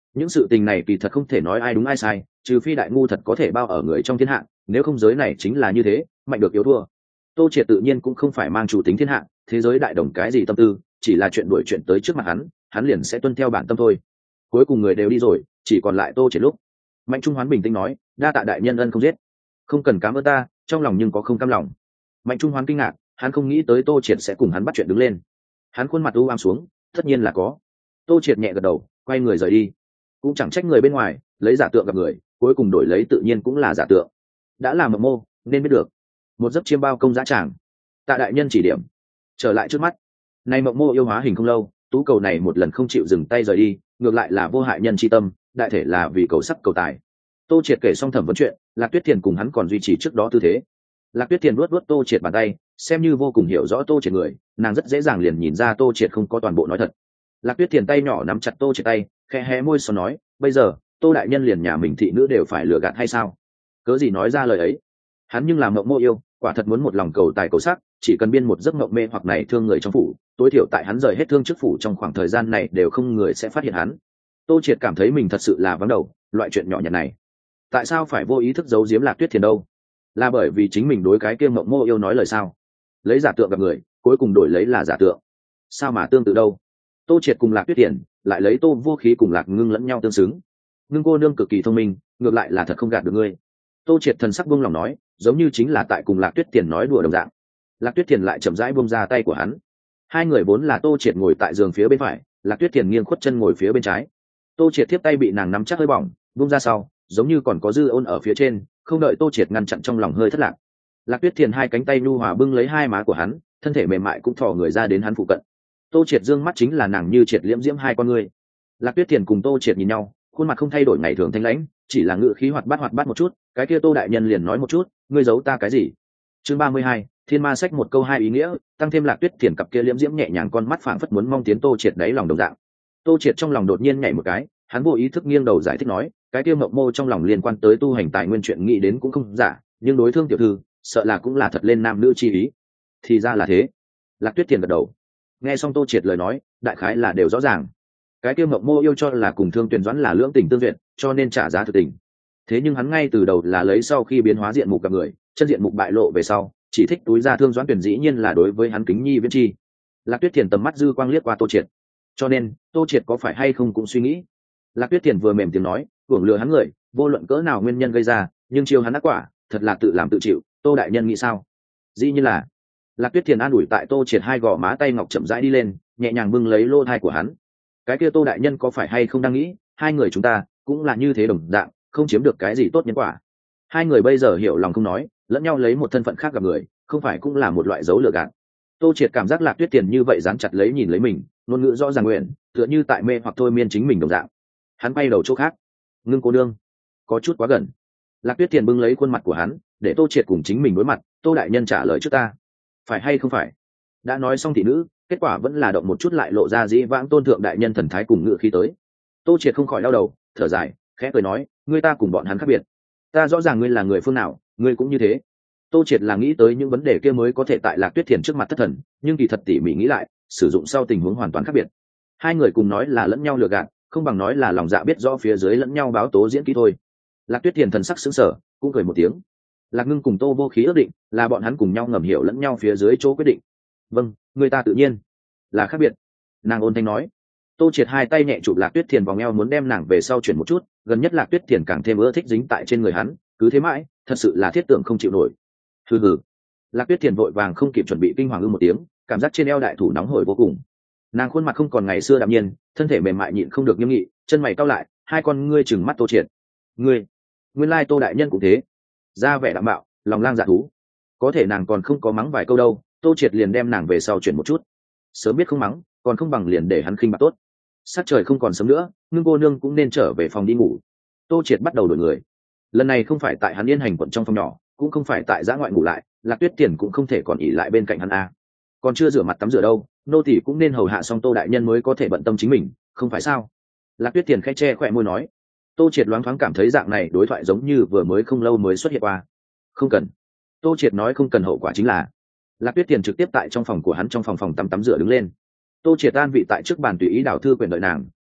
những sự tình này kỳ thật không thể nói ai đúng ai sai, trừ phi đại ngu thật có thể bao ở người trong thiên hạ, nếu không giới này chính là như thế, mạnh được yếu thua. Tô Triệt tự nhiên cũng không phải mang chủ tính thiên hạ, thế giới đại đồng cái gì tâm tư, chỉ là chuyện đuổi chuyện tới trước mặt hắn, hắn liền sẽ tuân theo bản tâm thôi. Cuối cùng người đều đi rồi, chỉ còn lại Tô Triệt lúc. Mạnh Trung Hoán bình tĩnh nói, đa tạ đại nhân ân không giết, không cần cảm ơn ta, trong lòng nhưng có không cam lòng. Mạnh Trung Hoán kinh ngạc, hắn không nghĩ tới Tô Triệt sẽ cùng hắn bắt chuyện đứng lên. Hắn khuôn mặt u ám xuống, tất nhiên là có. Tô Triệt nhẹ gật đầu, quay người rời đi. Cũng chẳng trách người bên ngoài lấy giả tượng gặp người, cuối cùng đổi lấy tự nhiên cũng là giả tượng. Đã là mộng mô nên biết được. Một giấc chiêm bao công dã tràng, tạ đại nhân chỉ điểm. Trở lại trước mắt, nay mộng mô yêu hóa hình không lâu, tú cầu này một lần không chịu dừng tay rời đi, ngược lại là vô hại nhân chi tâm, đại thể là vì cầu sắc cầu tài. Tô Triệt kể xong thẩm vấn chuyện, Lạc Tuyết Thiền cùng hắn còn duy trì trước đó tư thế. Lạc Tuyết Thiền luốt luốt Tô Triệt bàn tay, xem như vô cùng hiểu rõ Tô Triệt người, nàng rất dễ dàng liền nhìn ra Tô Triệt không có toàn bộ nói thật. Lạc Tuyết Thiền tay nhỏ nắm chặt Tô Triệt tay, khẽ hé môi sau nói, bây giờ Tô đại nhân liền nhà mình thị nữ đều phải lừa gạt hay sao? Cớ gì nói ra lời ấy? Hắn nhưng làm mộng mô yêu, quả thật muốn một lòng cầu tài cầu sắc, chỉ cần biên một giấc mộng mê hoặc này thương người trong phủ, tối thiểu tại hắn rời hết thương trước phủ trong khoảng thời gian này đều không người sẽ phát hiện hắn. Tô Triệt cảm thấy mình thật sự là vắng đầu, loại chuyện nhỏ nhặt này, tại sao phải vô ý thức giấu giếm Lạc Tuyết Thiền đâu? Là bởi vì chính mình đối cái kia mộng mô yêu nói lời sao? Lấy giả tượng gặp người, cuối cùng đổi lấy là giả tượng. Sao mà tương tự đâu? Tô Triệt cùng Lạc Tuyết Thiền, lại lấy Tô Vô Khí cùng Lạc Ngưng lẫn nhau tương xứng. Ngưng cô nương cực kỳ thông minh, ngược lại là thật không gạt được ngươi. Tô Triệt thần sắc buông lòng nói, giống như chính là tại cùng Lạc Tuyết Thiền nói đùa đồng dạng. Lạc Tuyết Thiền lại chậm rãi buông ra tay của hắn. Hai người vốn là Tô Triệt ngồi tại giường phía bên phải, Lạc Tuyết Thiền nghiêng khuất chân ngồi phía bên trái. Tô Triệt tiếp tay bị nàng nắm chắc hơi bỏng, buông ra sau, giống như còn có dư ôn ở phía trên, không đợi Tô Triệt ngăn chặn trong lòng hơi thất lạc. Lạc Tuyết Thiền hai cánh tay nhu hòa bưng lấy hai má của hắn, thân thể mềm mại cũng thò người ra đến hắn phụ cận. Tô Triệt dương mắt chính là nàng như triệt liễm diễm hai con ngươi. Lạc Tuyết Thiền cùng Tô Triệt nhìn nhau, khuôn mặt không thay đổi ngày thường thanh lãnh, chỉ là ngữ khí hoạt bát hoạt bát một chút, cái kia Tô đại nhân liền nói một chút, ngươi giấu ta cái gì? Chương ba mươi hai, Thiên Ma sách một câu hai ý nghĩa, tăng thêm Lạc Tuyết Thiền cặp kia liễm diễm nhẹ nhàng con mắt phảng phất muốn mong tiến Tô Triệt đáy lòng đồng dạng. Tô Triệt trong lòng đột nhiên nhảy một cái, hắn vô ý thức nghiêng đầu giải thích nói, cái kia mộng mô trong lòng liên quan tới tu hành tài nguyên chuyện nghĩ đến cũng không giả, nhưng đối thương tiểu thư, sợ là cũng là thật lên nam nữ chi ý. Thì ra là thế. Lạc Tuyết Thiền gật đầu. Nghe xong Tô Triệt lời nói, đại khái là đều rõ ràng. Cái kia mộng mô yêu cho là cùng Thương Tuyền Doãn là lưỡng tình tương duyệt, cho nên trả giá thực tình. Thế nhưng hắn ngay từ đầu là lấy sau khi biến hóa diện mục gặp người, chân diện mục bại lộ về sau, chỉ thích túi ra Thương Doãn Tuyền dĩ nhiên là đối với hắn kính nhi viễn chi. Lạc Tuyết Thiền tầm mắt dư quang liếc qua Tô Triệt. Cho nên, Tô Triệt có phải hay không cũng suy nghĩ. Lạc Tuyết Thiền vừa mềm tiếng nói, hưởng lừa hắn người, vô luận cỡ nào nguyên nhân gây ra, nhưng chiêu hắn ác quả, thật là tự làm tự chịu. Tô đại nhân nghĩ sao? Dĩ nhiên là. Lạc Tuyết Thiền an ủi tại Tô Triệt hai gò má tay ngọc chậm rãi đi lên, nhẹ nhàng bưng lấy lô thai của hắn. Cái kia Tô đại nhân có phải hay không đang nghĩ, hai người chúng ta cũng là như thế đồng dạng, không chiếm được cái gì tốt nhân quả. Hai người bây giờ hiểu lòng không nói, lẫn nhau lấy một thân phận khác gặp người, không phải cũng là một loại dấu lừa gạt. Tô Triệt cảm giác Lạc Tuyết Thiền như vậy dán chặt lấy nhìn lấy mình, ngôn ngữ rõ ràng nguyện, tựa như tại mê hoặc thôi miên chính mình đồng dạng. Hắn bay đầu chỗ khác. Ngưng cô nương, có chút quá gần. Lạc Tuyết Thiền bưng lấy khuôn mặt của hắn, để Tô Triệt cùng chính mình đối mặt. Tô đại nhân trả lời trước ta, phải hay không phải? Đã nói xong thị nữ, kết quả vẫn là động một chút lại lộ ra dĩ vãng tôn thượng đại nhân thần thái cùng ngự khí tới. Tô Triệt không khỏi đau đầu, thở dài, khẽ cười nói, ngươi ta cùng bọn hắn khác biệt. Ta rõ ràng ngươi là người phương nào, ngươi cũng như thế. Tô Triệt là nghĩ tới những vấn đề kia mới có thể tại Lạc Tuyết Thiền trước mặt thất thần, nhưng kỳ thật tỉ mỉ nghĩ lại, sử dụng sau tình huống hoàn toàn khác biệt. Hai người cùng nói là lẫn nhau lừa gạt, không bằng nói là lòng dạ biết rõ phía dưới lẫn nhau báo tố diễn kỹ thôi. Lạc Tuyết Thiền thần sắc sững sờ, cũng cười một tiếng. Lạc Ngưng cùng Tô Vô Khí ước định là bọn hắn cùng nhau ngầm hiểu lẫn nhau phía dưới chỗ quyết định. Vâng, người ta tự nhiên là khác biệt. Nàng ôn thanh nói. Tô Triệt hai tay nhẹ chụp Lạc Tuyết Thiền vòng eo muốn đem nàng về sau chuyển một chút, gần nhất Lạc Tuyết Thiền càng thêm ưa thích dính tại trên người hắn, cứ thế mãi, thật sự là thiết tưởng không chịu nổi. Hừ hừ. Lạc Tuyết Thiền vội vàng không kịp chuẩn bị kinh hoàng ư một tiếng, cảm giác trên eo đại thủ nóng hổi vô cùng. Nàng khuôn mặt không còn ngày xưa đạm nhiên, thân thể mềm mại nhịn không được nghiêm nghị, chân mày cau lại, hai con ngươi trừng mắt Tô Triệt. Ngươi, nguyên lai Tô đại nhân cũng thế. Ra vẻ đạm bạo, lòng lang dạ thú. Có thể nàng còn không có mắng vài câu đâu, Tô Triệt liền đem nàng về sau chuyển một chút. Sớm biết không mắng, còn không bằng liền để hắn khinh bạc tốt. Sát trời không còn sớm nữa, Ngưng cô nương cũng nên trở về phòng đi ngủ. Tô Triệt bắt đầu đổi người. Lần này không phải tại hắn yên hành quận trong phòng nhỏ, cũng không phải tại giã ngoại ngủ lại, Lạc Tuyết Tiền cũng không thể còn ỉ lại bên cạnh hắn a. Còn chưa rửa mặt tắm rửa đâu, nô tỳ cũng nên hầu hạ xong Tô đại nhân mới có thể bận tâm chính mình, không phải sao? Lạc Tuyết Tiền khẽ che khỏe môi nói. Tô Triệt loáng thoáng cảm thấy dạng này đối thoại giống như vừa mới không lâu mới xuất hiện qua. Không cần. Tô Triệt nói không cần hậu quả chính là. Lạc Tuyết Tiền trực tiếp tại trong phòng của hắn trong phòng phòng tắm tắm rửa đứng lên. Tô Triệt an vị tại trước bàn tùy ý đảo thư quyền đợi nàng,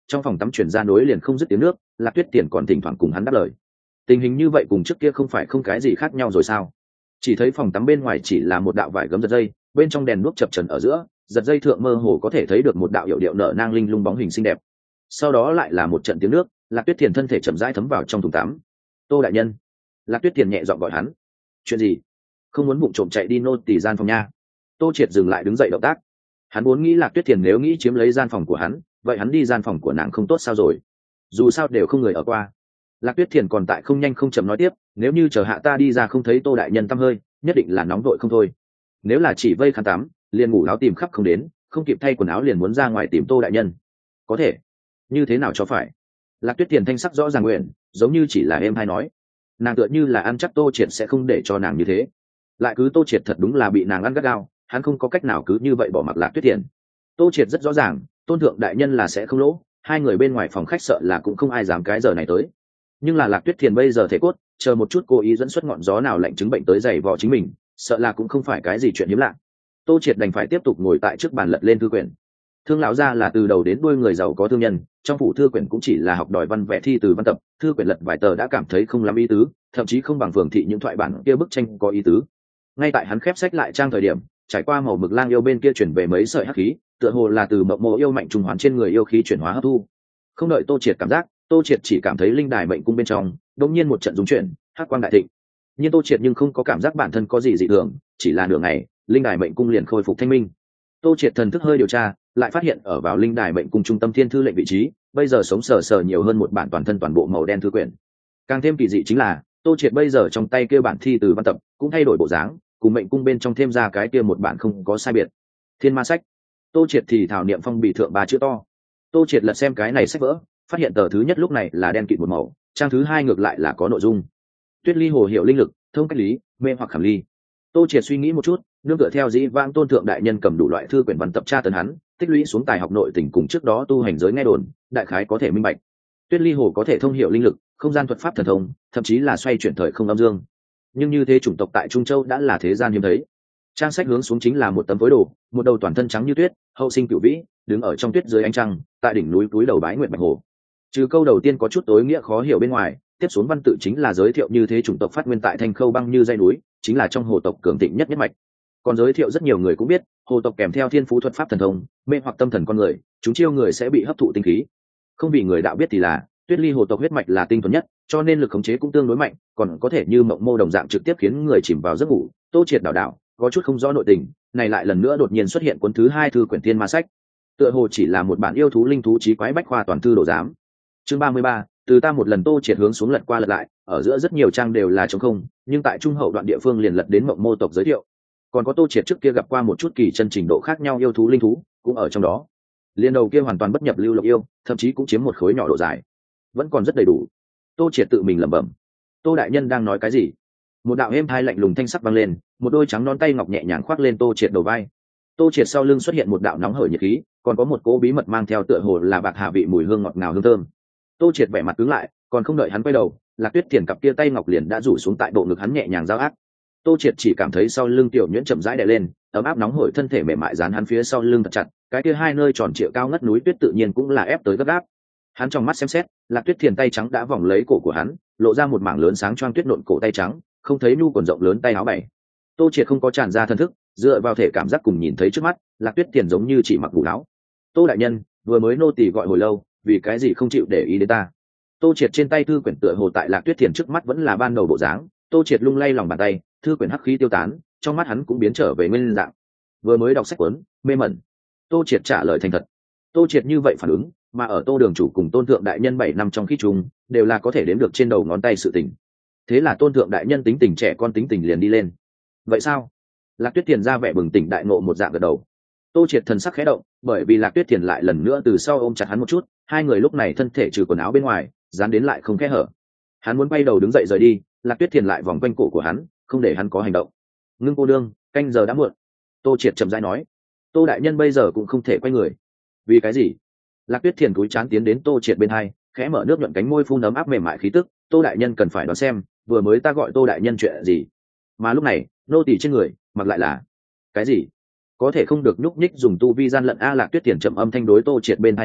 trong phòng tắm chuyển ra nối liền không dứt tiếng nước, Lạc Tuyết Tiền còn thỉnh thoảng cùng hắn đáp lời. Tình hình như vậy cùng trước kia không phải không cái gì khác nhau rồi sao? Chỉ thấy phòng tắm bên ngoài chỉ là một đạo vải gấm giật dây, bên trong đèn đuốc chập chờn ở giữa, giật dây thượng mơ hồ có thể thấy được một đạo hiệu điệu nở nang linh lung bóng hình xinh đẹp. Sau đó lại là một trận tiếng nước, Lạc Tuyết Tiền thân thể chậm rãi thấm vào trong thùng tắm. Tô đại nhân. Lạc Tuyết Tiền nhẹ giọng gọi hắn. Chuyện gì? Không muốn bụng trộm chạy đi nô tỳ gian phòng nha. Tô Triệt dừng lại đứng dậy động tác. Hắn muốn nghĩ Lạc Tuyết Tiền nếu nghĩ chiếm lấy gian phòng của hắn, vậy hắn đi gian phòng của nàng không tốt sao rồi? Dù sao đều không người ở qua. Lạc Tuyết Tiền còn tại không nhanh không chậm nói tiếp, nếu như chờ hạ ta đi ra không thấy Tô đại nhân tăm hơi, nhất định là nóng vội không thôi. Nếu là chỉ vây khăn tắm, liền ngủ láo tìm khắp không đến, không kịp thay quần áo liền muốn ra ngoài tìm Tô đại nhân. Có thể, như thế nào cho phải? Lạc Tuyết Tiền thanh sắc rõ ràng nguyện, giống như chỉ là em hay nói. Nàng tựa như là ăn chắc Tô Triệt sẽ không để cho nàng như thế. Lại cứ Tô Triệt thật đúng là bị nàng ăn gắt gao, hắn không có cách nào cứ như vậy bỏ mặc Lạc Tuyết Tiền. Tô Triệt rất rõ ràng, Tôn thượng đại nhân là sẽ không lỗ, hai người bên ngoài phòng khách sợ là cũng không ai dám cái giờ này tới. Nhưng là Lạc Tuyết Thiền bây giờ thể cốt, chờ một chút cố ý dẫn xuất ngọn gió nào lạnh chứng bệnh tới giày vò chính mình, sợ là cũng không phải cái gì chuyện hiếm lạ. Tô Triệt đành phải tiếp tục ngồi tại trước bàn lật lên thư quyển. Thương lão gia là từ đầu đến đuôi người giàu có thương nhân, trong phủ thư quyển cũng chỉ là học đòi văn vẽ thi từ văn tập, thư quyển lật vài tờ đã cảm thấy không lắm ý tứ, thậm chí không bằng phường thị những thoại bản kia bức tranh có ý tứ. Ngay tại hắn khép sách lại trang thời điểm, trải qua màu mực lang yêu bên kia chuyển về mấy sợi hắc khí, tựa hồ là từ mộng mộ yêu mạnh trùng hoàn trên người yêu khí chuyển hóa hấp thu. Không đợi Tô Triệt cảm giác, Tô Triệt chỉ cảm thấy linh đài mệnh cung bên trong đột nhiên một trận rung chuyển, hắc quang đại thịnh. Nhưng Tô Triệt nhưng không có cảm giác bản thân có gì dị thường, chỉ là nửa ngày, linh đài mệnh cung liền khôi phục thanh minh. Tô Triệt thần thức hơi điều tra, lại phát hiện ở vào linh đài mệnh cung trung tâm thiên thư lệnh vị trí, bây giờ sống sờ sờ nhiều hơn một bản toàn thân toàn bộ màu đen thư quyển. Càng thêm kỳ dị chính là, Tô Triệt bây giờ trong tay kia bản thi từ văn tập cũng thay đổi bộ dáng, cùng mệnh cung bên trong thêm ra cái kia một bản không có sai biệt. Thiên ma sách. Tô Triệt thì thảo niệm phong bì thượng ba chữ to. Tô Triệt lật xem cái này sách vỡ, phát hiện tờ thứ nhất lúc này là đen kịt một màu, trang thứ hai ngược lại là có nội dung. Tuyết ly hồ hiệu linh lực, thông cách lý, mê hoặc khảm ly. Tô Triệt suy nghĩ một chút, nương tựa theo dĩ vãng Tôn thượng đại nhân cầm đủ loại thư quyển văn tập tra tấn hắn, tích lũy xuống tài học nội tình cùng trước đó tu hành giới nghe đồn, đại khái có thể minh bạch. Tuyết ly hồ có thể thông hiểu linh lực, không gian thuật pháp thần thông, thậm chí là xoay chuyển thời không âm dương. Nhưng như thế chủng tộc tại Trung Châu đã là thế gian hiếm thấy. Trang sách hướng xuống chính là một tấm tối đồ, một đầu toàn thân trắng như tuyết, hậu sinh cửu vĩ, đứng ở trong tuyết dưới ánh trăng, tại đỉnh núi túi đầu bái nguyệt bạch hồ. Trừ câu đầu tiên có chút tối nghĩa khó hiểu bên ngoài, tiếp xuống văn tự chính là giới thiệu như thế chủng tộc phát nguyên tại Thanh Khâu băng như dây núi, chính là trong hồ tộc cường thịnh nhất nhất mạch. Còn giới thiệu rất nhiều người cũng biết, hồ tộc kèm theo thiên phú thuật pháp thần thông, mê hoặc tâm thần con người, chúng chiêu người sẽ bị hấp thụ tinh khí. Không vì người đạo biết thì là, Tuyết ly hồ tộc huyết mạch là tinh thuần nhất, cho nên lực khống chế cũng tương đối mạnh, còn có thể như mộng mô đồng dạng trực tiếp khiến người chìm vào giấc ngủ. Tô Triệt đảo đảo, có chút không rõ nội tình, này lại lần nữa đột nhiên xuất hiện cuốn thứ hai thư quyển thiên ma sách. Tựa hồ chỉ là một bản yêu thú linh thú trí quái bách khoa toàn thư đồ giám. Chương ba mươi ba, từ ta một lần Tô Triệt hướng xuống lật qua lật lại, ở giữa rất nhiều trang đều là trống không, nhưng tại trung hậu đoạn địa phương liền lật đến mộng mô tộc giới thiệu. Còn có Tô Triệt trước kia gặp qua một chút kỳ chân trình độ khác nhau yêu thú linh thú, cũng ở trong đó. Liên đầu kia hoàn toàn bất nhập lưu lộc yêu, thậm chí cũng chiếm một khối nhỏ độ dài, vẫn còn rất đầy đủ. Tô Triệt tự mình lẩm bẩm, Tô đại nhân đang nói cái gì? Một đạo êm thai lạnh lùng thanh sắc vang lên, một đôi trắng non tay ngọc nhẹ nhàng khoác lên Tô Triệt đầu vai. Tô Triệt sau lưng xuất hiện một đạo nóng hởi nhiệt khí, còn có một cỗ bí mật mang theo tựa hồ là bạc hà vị mùi hương ngọt ngào hương thơm. Tô Triệt vẻ mặt cứng lại, còn không đợi hắn quay đầu, Lạc Tuyết Thiền cặp kia tay ngọc liền đã rủ xuống tại bộ ngực hắn nhẹ nhàng giao ác. Tô Triệt chỉ cảm thấy sau lưng tiểu nhuyễn chậm rãi đè lên, ấm áp nóng hổi thân thể mềm mại dán hắn phía sau lưng thật chặt, cái kia hai nơi tròn trịa cao ngất núi tuyết tự nhiên cũng là ép tới gấp gáp. Hắn trong mắt xem xét, Lạc Tuyết Thiền tay trắng đã vòng lấy cổ của hắn, lộ ra một mảng lớn sáng choang tuyết nộn cổ tay trắng, không thấy nhu quần rộng lớn tay áo bảy. Tô Triệt không có tràn ra thân thức, dựa vào thể cảm giác cùng nhìn thấy trước mắt, Lạc Tuyết Thiền giống như chỉ mặc bù áo. Tô đại nhân, vừa mới nô tỳ gọi hồi lâu, vì cái gì không chịu để ý đến ta? Tô Triệt trên tay thư quyển tựa hồ tại Lạc Tuyết Thiền trước mắt vẫn là ban đầu bộ dáng, Tô Triệt lung lay lòng bàn tay, thư quyển hắc khí tiêu tán, trong mắt hắn cũng biến trở về nguyên dạng. Vừa mới đọc sách cuốn, mê mẩn. Tô Triệt trả lời thành thật. Tô Triệt như vậy phản ứng, mà ở Tô đường chủ cùng Tôn thượng đại nhân bảy năm trong khi chung, đều là có thể đếm được trên đầu ngón tay sự tình. Thế là Tôn thượng đại nhân tính tình trẻ con tính tình liền đi lên. Vậy sao? Lạc Tuyết Thiền ra vẻ bừng tỉnh đại ngộ một dạng gật đầu. Tô Triệt thần sắc khẽ động, bởi vì Lạc Tuyết Thiền lại lần nữa từ sau ôm chặt hắn một chút, hai người lúc này thân thể trừ quần áo bên ngoài, dán đến lại không kẽ hở. Hắn muốn bay đầu đứng dậy rời đi, Lạc Tuyết Thiền lại vòng quanh cổ của hắn, không để hắn có hành động. Ngưng cô đương, canh giờ đã muộn. Tô Triệt chậm rãi nói. Tô đại nhân bây giờ cũng không thể quay người. Vì cái gì? Lạc Tuyết Thiền cúi trán tiến đến Tô Triệt bên hai, khẽ mở nước nhuận cánh môi phun ấm áp mềm mại khí tức. Tô đại nhân cần phải đoán xem, vừa mới ta gọi Tô đại nhân chuyện gì? Mà lúc này, nô tỳ trên người, mặc lại là cái gì? Có thể không được nhúc nhích dùng tu vi gian lận a. Lạc Tuyết Thiền chậm âm thanh đối Tô Triệt bên hai nói,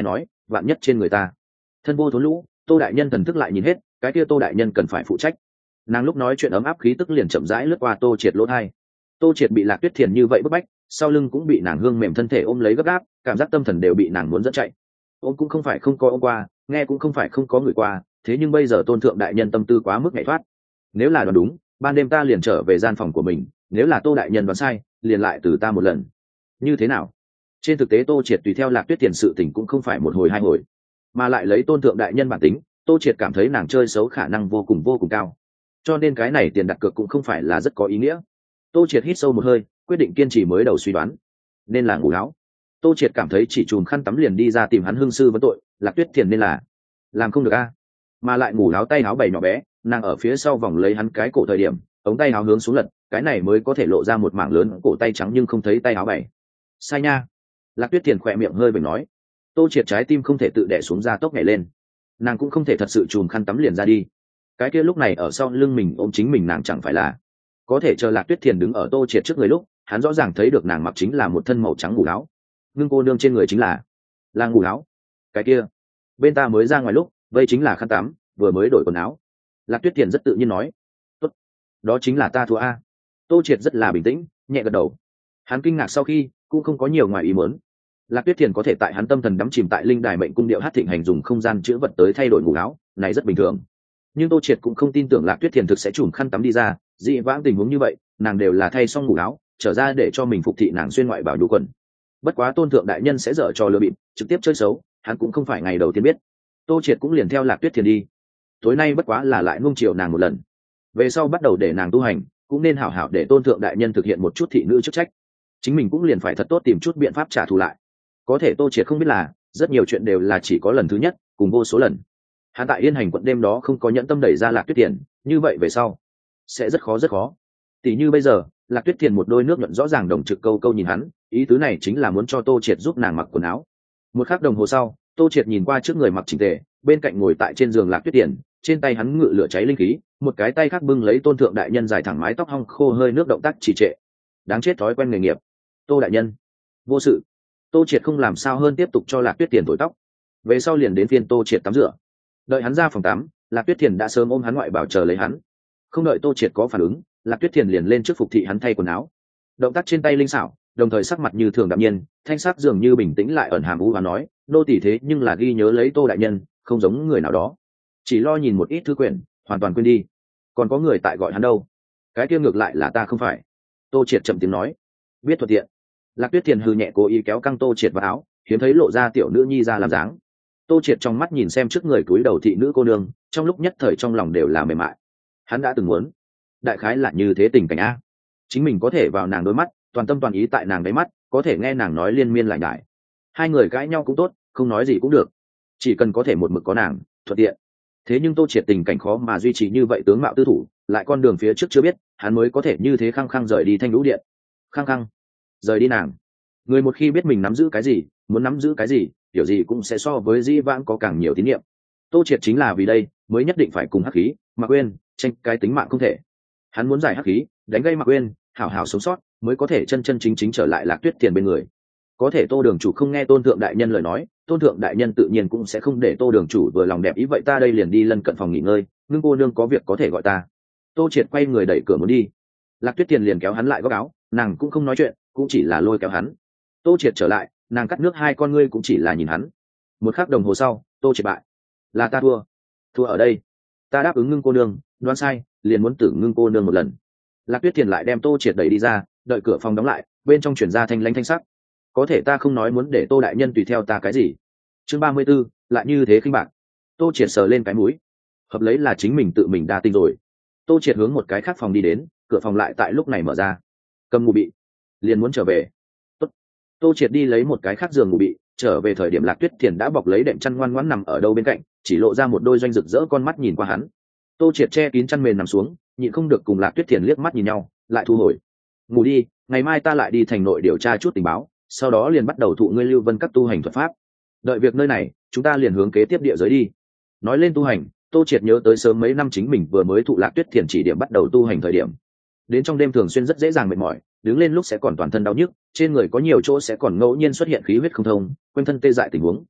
vạn nhất trên người ta thân vô thốn lũ. Tô đại nhân thần thức lại nhìn hết, cái kia Tô đại nhân cần phải phụ trách. Nàng lúc nói chuyện ấm áp khí tức liền chậm rãi lướt qua Tô Triệt lỗ thai. Tô Triệt bị Lạc Tuyết Thiền như vậy bức bách, sau lưng cũng bị nàng hương mềm thân thể ôm lấy gấp gáp, cảm giác tâm thần đều bị nàng muốn dẫn chạy. Ôm cũng không phải không có ôm qua, nghe cũng không phải không có người qua, thế nhưng bây giờ tôn thượng đại nhân tâm tư quá mức nhạy thoát. Nếu là đoán đúng, ban đêm ta liền trở về gian phòng của mình, nếu là Tô đại nhân đoán sai, liền lại từ ta một lần. Như thế nào? Trên thực tế Tô Triệt tùy theo Lạc Tuyết Thiền sự tình cũng không phải một hồi hai hồi, mà lại lấy tôn thượng đại nhân bản tính, Tô Triệt cảm thấy nàng chơi xấu khả năng vô cùng vô cùng cao, cho nên cái này tiền đặt cược cũng không phải là rất có ý nghĩa. Tô Triệt hít sâu một hơi, quyết định kiên trì mới đầu suy đoán, nên là ngủ áo. Tô Triệt cảm thấy chỉ chùm khăn tắm liền đi ra tìm hắn hương sư vấn tội, Lạc Tuyết Thiền nên là làm không được a, mà lại ngủ áo tay áo bày nhỏ bé, nàng ở phía sau vòng lấy hắn cái cổ thời điểm, ống tay áo hướng xuống lật, cái này mới có thể lộ ra một mảng lớn cổ tay trắng nhưng không thấy tay áo bày. Sai nha. Lạc Tuyết Thiền khỏe miệng hơi bình nói. Tô Triệt trái tim không thể tự đè xuống ra tốc nhảy lên, nàng cũng không thể thật sự chùm khăn tắm liền ra đi, cái kia lúc này ở sau lưng mình ôm chính mình nàng chẳng phải là có thể. Chờ Lạc Tuyết Thiền đứng ở Tô Triệt trước người lúc, hắn rõ ràng thấy được nàng mặc chính là một thân màu trắng ngủ áo, ngưng cô nương trên người chính là là ngủ áo. Cái kia bên ta mới ra ngoài lúc vây chính là khăn tắm, vừa mới đổi quần áo. Lạc Tuyết Thiền rất tự nhiên nói. Tốt, đó chính là ta thua a. Tô Triệt rất là bình tĩnh, nhẹ gật đầu. Hắn kinh ngạc sau khi cũng không có nhiều ngoài ý muốn. Lạc Tuyết Thiền có thể tại hắn tâm thần đắm chìm tại linh đài mệnh cung điệu hát thịnh hành dùng không gian chữa vật tới thay đổi ngủ áo, này rất bình thường. Nhưng Tô Triệt cũng không tin tưởng Lạc Tuyết Thiền thực sẽ chùm khăn tắm đi ra, dị vãng tình huống như vậy, nàng đều là thay xong ngủ áo, trở ra để cho mình phục thị nàng xuyên ngoại bảo đủ quần. Bất quá tôn thượng đại nhân sẽ dở trò lừa bịp, trực tiếp chơi xấu, hắn cũng không phải ngày đầu tiên biết. Tô Triệt cũng liền theo Lạc Tuyết Thiền đi. Tối nay bất quá là lại nuông chiều nàng một lần, về sau bắt đầu để nàng tu hành, cũng nên hảo hảo để tôn thượng đại nhân thực hiện một chút thị nữ chức trách, chính mình cũng liền phải thật tốt tìm chút biện pháp trả thù lại. Có thể Tô Triệt không biết là rất nhiều chuyện đều là chỉ có lần thứ nhất cùng vô số lần. Hắn tại Yên Hành quận đêm đó không có nhẫn tâm đẩy ra Lạc Tuyết Thiền, như vậy về sau sẽ rất khó rất khó. Tỷ như bây giờ Lạc Tuyết Thiền một đôi nước nhuận rõ ràng đồng trực câu câu nhìn hắn, ý tứ này chính là muốn cho Tô Triệt giúp nàng mặc quần áo. Một khắc đồng hồ sau, Tô Triệt nhìn qua trước người mặc chỉnh tề, bên cạnh ngồi tại trên giường Lạc Tuyết Thiền, trên tay hắn ngự lửa cháy linh khí, một cái tay khác bưng lấy tôn thượng đại nhân dài thẳng mái tóc hong khô hơi nước động tác trì trệ. Đáng chết thói quen nghề nghiệp. Tô đại nhân vô sự. Tô Triệt không làm sao hơn tiếp tục cho Lạc Tuyết Thiền thổi tóc. Về sau liền đến phiên Tô Triệt tắm rửa. Đợi hắn ra phòng tắm, Lạc Tuyết Thiền đã sớm ôm hắn ngoại bảo chờ lấy hắn. Không đợi Tô Triệt có phản ứng, Lạc Tuyết Thiền liền lên trước phục thị hắn thay quần áo. Động tác trên tay linh xảo, đồng thời sắc mặt như thường đạm nhiên, thanh sắc dường như bình tĩnh lại ẩn hàm u và nói, nô tỳ thế nhưng là ghi nhớ lấy Tô đại nhân, không giống người nào đó, chỉ lo nhìn một ít thư quyển, hoàn toàn quên đi. Còn có người tại gọi hắn đâu? Cái kia ngược lại là ta không phải. Tô Triệt chậm tiếng nói. Biết thuận tiện. Lạc Tuyết Thiền hừ nhẹ cố ý kéo căng Tô Triệt vào áo, hiếm thấy lộ ra tiểu nữ nhi ra làm dáng. Tô Triệt trong mắt nhìn xem trước người cúi đầu thị nữ cô nương, trong lúc nhất thời trong lòng đều là mềm mại. Hắn đã từng muốn, đại khái là như thế tình cảnh a, chính mình có thể vào nàng đôi mắt, toàn tâm toàn ý tại nàng đáy mắt, có thể nghe nàng nói liên miên lại nhải. Hai người cãi nhau cũng tốt, không nói gì cũng được, chỉ cần có thể một mực có nàng, thuận tiện. Thế nhưng Tô Triệt tình cảnh khó mà duy trì như vậy, tướng mạo tư thủ, lại con đường phía trước chưa biết, hắn mới có thể như thế khăng khăng rời đi Thanh Lũ Điện. Khăng khăng rời đi nàng. Người một khi biết mình nắm giữ cái gì, muốn nắm giữ cái gì, kiểu gì cũng sẽ so với dĩ vãng có càng nhiều tín nhiệm. Tô Triệt chính là vì đây mới nhất định phải cùng Hắc Khí, Mạc Uyên tranh cái tính mạng không thể. Hắn muốn giải Hắc Khí, đánh gây Mạc Uyên, hảo hảo sống sót, mới có thể chân chân chính chính trở lại Lạc Tuyết Thiền bên người. Có thể Tô đường chủ không nghe tôn thượng đại nhân lời nói, tôn thượng đại nhân tự nhiên cũng sẽ không để Tô đường chủ vừa lòng đẹp ý vậy, ta đây liền đi lân cận phòng nghỉ ngơi, ngưng cô nương có việc có thể gọi ta. Tô Triệt quay người đẩy cửa muốn đi, Lạc Tuyết Thiền liền kéo hắn lại góc áo, nàng cũng không nói chuyện, cũng chỉ là lôi kéo hắn. Tô Triệt trở lại, nàng cắt nước hai con ngươi cũng chỉ là nhìn hắn. Một khắc đồng hồ sau, Tô Triệt bại. Là ta thua. Thua ở đây. Ta đáp ứng ngưng cô nương, đoán sai, liền muốn tử ngưng cô nương một lần. Lạc Tuyết Thiền lại đem Tô Triệt đẩy đi ra, đợi cửa phòng đóng lại, bên trong chuyển ra thanh lãnh thanh sắc. Có thể ta không nói muốn để Tô đại nhân tùy theo ta cái gì. Chương ba mươi 34, lại như thế khinh bạc. Tô Triệt sờ lên cái mũi, hợp lấy là chính mình tự mình đa tình rồi. Tô Triệt hướng một cái khác phòng đi đến, cửa phòng lại tại lúc này mở ra. Cầm ngủ bị, liền muốn trở về. Tốt. Tô Triệt đi lấy một cái khác giường ngủ bị, trở về thời điểm Lạc Tuyết Thiền đã bọc lấy đệm chăn ngoan ngoãn nằm ở đâu bên cạnh, chỉ lộ ra một đôi doanh rực rỡ con mắt nhìn qua hắn. Tô Triệt che kín chăn mền nằm xuống, nhịn không được cùng Lạc Tuyết Thiền liếc mắt nhìn nhau, lại thu hồi. Ngủ đi, ngày mai ta lại đi thành nội điều tra chút tình báo, sau đó liền bắt đầu thụ ngươi Lưu Vân các tu hành thuật pháp. Đợi việc nơi này, chúng ta liền hướng kế tiếp địa giới đi. Nói lên tu hành, Tô Triệt nhớ tới sớm mấy năm chính mình vừa mới thụ Lạc Tuyết Thiền chỉ điểm bắt đầu tu hành thời điểm. Đến trong đêm thường xuyên rất dễ dàng mệt mỏi, đứng lên lúc sẽ còn toàn thân đau nhức, trên người có nhiều chỗ sẽ còn ngẫu nhiên xuất hiện khí huyết không thông, quanh thân tê dại tình huống.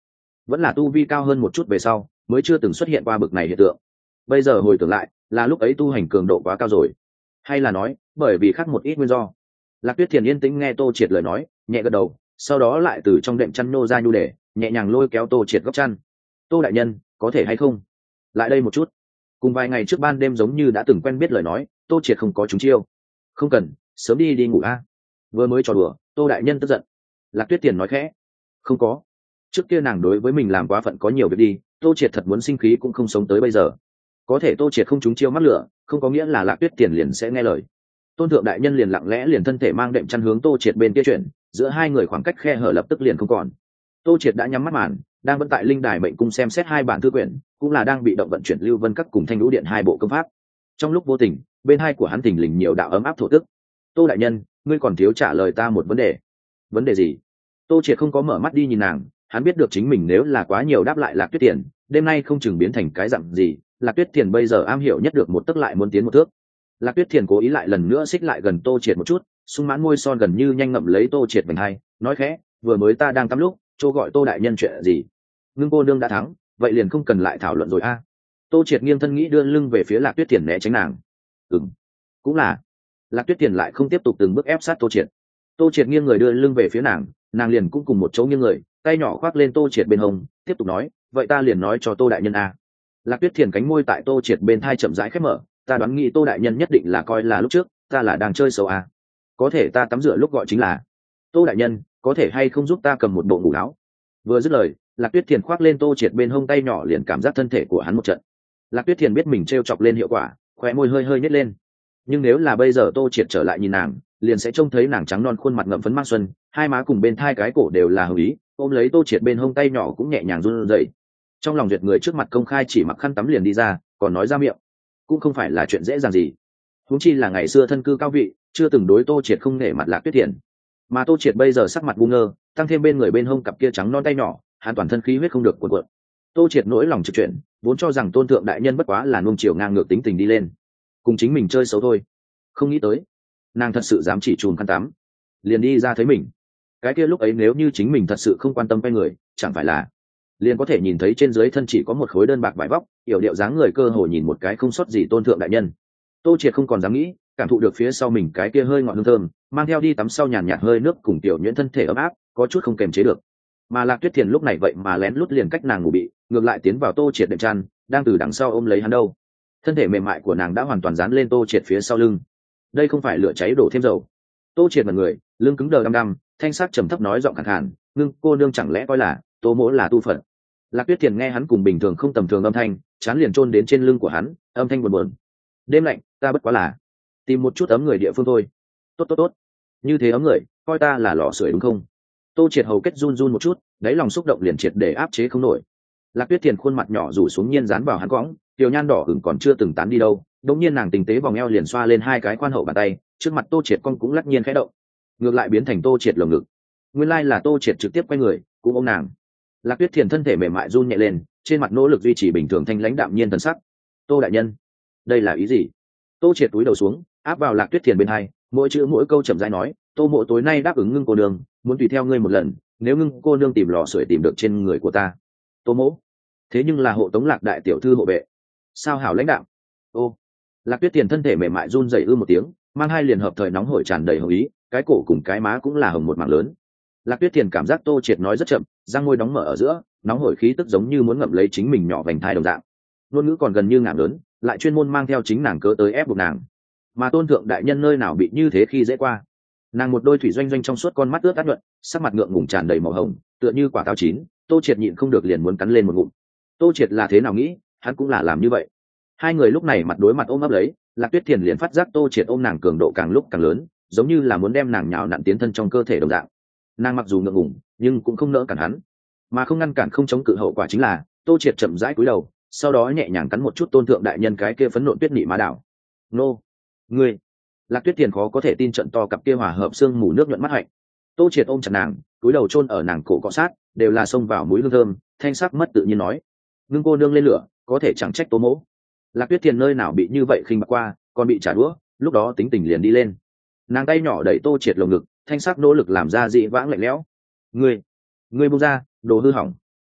vẫn là tu vi cao hơn một chút về sau mới chưa từng xuất hiện qua bực này hiện tượng. Bây giờ hồi tưởng lại là lúc ấy tu hành cường độ quá cao rồi, hay là nói bởi vì khác một ít nguyên do. Lạc Tuyết Thiền yên tĩnh nghe Tô Triệt lời nói, nhẹ gật đầu, sau đó lại từ trong đệm chăn nô ra nhu để nhẹ nhàng lôi kéo Tô Triệt góc chăn. Tô đại nhân, có thể hay không lại đây một chút? Cùng vài ngày trước ban đêm giống như đã từng quen biết lời nói, Tô Triệt không có trúng chiêu. Không cần, sớm đi đi ngủ a. Vừa mới trò đùa, Tô đại nhân tức giận. Lạc Tuyết Tiền nói khẽ. Không có, trước kia nàng đối với mình làm quá phận có nhiều việc đi, Tô Triệt thật muốn sinh khí cũng không sống tới bây giờ. Có thể Tô Triệt không trúng chiêu mắc lửa, không có nghĩa là Lạc Tuyết Tiền liền sẽ nghe lời. Tôn thượng đại nhân liền lặng lẽ liền thân thể mang đệm chăn hướng Tô Triệt bên kia chuyển, giữa hai người khoảng cách khe hở lập tức liền không còn. Tô Triệt đã nhắm mắt màn, đang vận tại linh đài mệnh cung xem xét hai bản thư quyển, cũng là đang bị động vận chuyển lưu vân các cùng thanh lũ điện hai bộ công pháp. Trong lúc vô tình, bên hai của hắn thình lình nhiều đạo ấm áp thổ tức. Tô đại nhân, ngươi còn thiếu trả lời ta một vấn đề. Vấn đề gì? Tô Triệt không có mở mắt đi nhìn nàng, hắn biết được chính mình nếu là quá nhiều đáp lại Lạc Tuyết Tiền, đêm nay không chừng biến thành cái dặn gì. Lạc Tuyết Tiền bây giờ am hiểu nhất được một tức lại muốn tiến một thước. Lạc Tuyết Tiền cố ý lại lần nữa xích lại gần Tô Triệt một chút, sung mãn môi son gần như nhanh ngậm lấy Tô Triệt vành hai, nói khẽ, vừa mới ta đang tắm lúc, Châu gọi Tô đại nhân chuyện gì? Ngưng cô nương đã thắng, vậy liền không cần lại thảo luận rồi a. Tô Triệt nghiêng thân nghĩ đưa lưng về phía Lạc Tuyết Tiền né tránh nàng. Ừm, cũng là. Lạc Tuyết Tiền lại không tiếp tục từng bước ép sát Tô Triệt. Tô Triệt nghiêng người đưa lưng về phía nàng, nàng liền cũng cùng một chỗ nghiêng người, tay nhỏ khoác lên Tô Triệt bên hông, tiếp tục nói, vậy ta liền nói cho Tô đại nhân a. Lạc Tuyết Tiền cánh môi tại Tô Triệt bên thai chậm rãi khép mở, ta đoán nghĩ Tô đại nhân nhất định là coi là lúc trước ta là đang chơi xấu a. Có thể ta tắm rửa lúc gọi chính là Tô đại nhân, có thể hay không giúp ta cầm một bộ ngủ áo? Vừa dứt lời, Lạc Tuyết Thiền khoác lên Tô Triệt bên hông tay nhỏ liền cảm giác thân thể của hắn một trận. Lạc Tuyết Thiền biết mình t r e o chọc lên hiệu quả, khóe môi hơi hơi nhếch lên. Nhưng nếu là bây giờ Tô Triệt trở lại nhìn nàng, liền sẽ trông thấy nàng trắng non khuôn mặt ngậm phấn mang xuân, hai má cùng bên thai cái cổ đều là hồng ý, ôm lấy Tô Triệt bên hông tay nhỏ cũng nhẹ nhàng run rẩy. Trong lòng duyệt người trước mặt công khai chỉ mặc khăn tắm liền đi ra, còn nói ra miệng, cũng không phải là chuyện dễ dàng gì. Huống chi là ngày xưa thân cư cao vị, chưa từng đối Tô Triệt không nể mặt Lạc Tuyết Thiền. Mà Tô Triệt bây giờ sắc mặt ngu ngơ, tăng thêm bên người bên hông cặp kia trắng non tay nhỏ, hắn toàn thân khí huyết không được cuộn cuộn. Tô Triệt nỗi lòng trực chuyện, vốn cho rằng Tôn thượng đại nhân bất quá là nuông chiều ngang ngược tính tình đi lên, cùng chính mình chơi xấu thôi. Không nghĩ tới, nàng thật sự dám chỉ chùm khăn tắm, liền đi ra thấy mình. Cái kia lúc ấy nếu như chính mình thật sự không quan tâm quay người, chẳng phải là liền có thể nhìn thấy trên dưới thân chỉ có một khối đơn bạc vải vóc, yểu điệu dáng người cơ hồ nhìn một cái không sót gì Tôn thượng đại nhân. Tô Triệt không còn dám nghĩ, cảm thụ được phía sau mình cái kia hơi ngọt hương thơm, mang theo đi tắm sau nhàn nhạt hơi nước cùng tiểu nhuyễn thân thể ấm áp, có chút không kềm chế được. Mà Lạc Tuyết Thiền lúc này vậy mà lén lút liền cách nàng ngủ bị, ngược lại tiến vào Tô Triệt đệm chăn, đang từ đằng sau ôm lấy hắn đâu. Thân thể mềm mại của nàng đã hoàn toàn dán lên Tô Triệt phía sau lưng. Đây không phải lửa cháy đổ thêm dầu. Tô Triệt mật người, lưng cứng đờ đăm đăm, thanh sắc trầm thấp nói giọng khàn khàn, "Ngưng cô nương chẳng lẽ coi là Tô mỗ là tu phật?" Lạc Tuyết Thiền nghe hắn cùng bình thường không tầm thường âm thanh, chán liền chôn đến trên lưng của hắn, âm thanh buồn buồn. "Đêm lạnh, ta bất quá là tìm một chút ấm người địa phương thôi." "Tốt tốt tốt, như thế ấm người, coi ta là lò sưởi đúng không?" Tô Triệt hầu kết run run một chút, đáy lòng xúc động liền triệt để áp chế không nổi. Lạc Tuyết Thiền khuôn mặt nhỏ rủ xuống nhiên dán vào hắn cõng, tiểu nhan đỏ hửng còn chưa từng tán đi đâu, đột nhiên nàng tình tế vòng eo liền xoa lên hai cái khoan hậu bàn tay, trước mặt Tô Triệt con cũng lắc nhiên khẽ động, ngược lại biến thành Tô Triệt lồng ngực. Nguyên lai là Tô Triệt trực tiếp quay người, cũng ôm nàng. Lạc Tuyết Thiền thân thể mềm mại run nhẹ lên, trên mặt nỗ lực duy trì bình thường thanh lãnh đạm nhiên thần sắc. "Tô đại nhân, đây là ý gì?" Tô Triệt túi đầu xuống, áp vào Lạc Tuyết Thiền bên hai, mỗi chữ mỗi câu chậm rãi nói, "Tô mộ tối nay đáp ứng Ngưng cô nương, muốn tùy theo ngươi một lần, nếu Ngưng cô nương tìm lò sưởi tìm được trên người của ta." "Tô mộ, thế nhưng là hộ tống Lạc đại tiểu thư hộ vệ, sao hảo lãnh đạo?" "Ô." Lạc Tuyết Thiền thân thể mềm mại run rẩy ư một tiếng, mang hai liền hợp thời nóng hổi tràn đầy hồng ý, cái cổ cùng cái má cũng là hồng một mảng lớn. Lạc Tuyết Thiền cảm giác Tô Triệt nói rất chậm, răng môi đóng mở ở giữa, nóng hổi khí tức giống như muốn ngậm lấy chính mình nhỏ vành thai đồng dạng. Ngôn ngữ còn gần như ngảm lớn, lại chuyên môn mang theo chính nàng cớ tới ép buộc nàng. Mà Tôn thượng đại nhân nơi nào bị như thế khi dễ qua. Nàng một đôi thủy doanh doanh trong suốt con mắt ướt át nhuận, sắc mặt ngượng ngùng tràn đầy màu hồng, tựa như quả táo chín. Tô Triệt nhịn không được liền muốn cắn lên một ngụm. Tô Triệt là thế nào nghĩ, hắn cũng là làm như vậy. Hai người lúc này mặt đối mặt ôm ấp lấy, Lạc Tuyết Thiền liền phát giác Tô Triệt ôm nàng cường độ càng lúc càng lớn, giống như là muốn đem nàng nhào nặn tiến thân trong cơ thể đồng dạng. Nàng mặc dù ngượng ngùng, nhưng cũng không nỡ cản hắn, mà không ngăn cản không chống cự hậu quả chính là Tô Triệt chậm rãi cúi đầu, sau đó nhẹ nhàng cắn một chút Tôn thượng đại nhân cái kia phấn nộn tuyết nị má đảo. "Nô, ngươi!" Lạc Tuyết Thiền khó có thể tin trận to cặp kia hòa hợp xương mù nước nhuận mắt hạnh. Tô Triệt ôm chặt nàng, cúi đầu chôn ở nàng cổ cọ sát, đều là xông vào mũi hương thơm, thanh sắc mất tự nhiên nói, "Ngưng cô nương lên lửa, có thể chẳng trách Tố mỗ." Lạc Tuyết Thiền nơi nào bị như vậy khinh bạc qua, còn bị trả đũa, lúc đó tính tình liền đi lên. Nàng tay nhỏ đẩy Tô Triệt lồng ngực, thanh sắc nỗ lực làm ra dị vãng lạnh lẽo. "Ngươi, ngươi buông ra, đồ hư hỏng."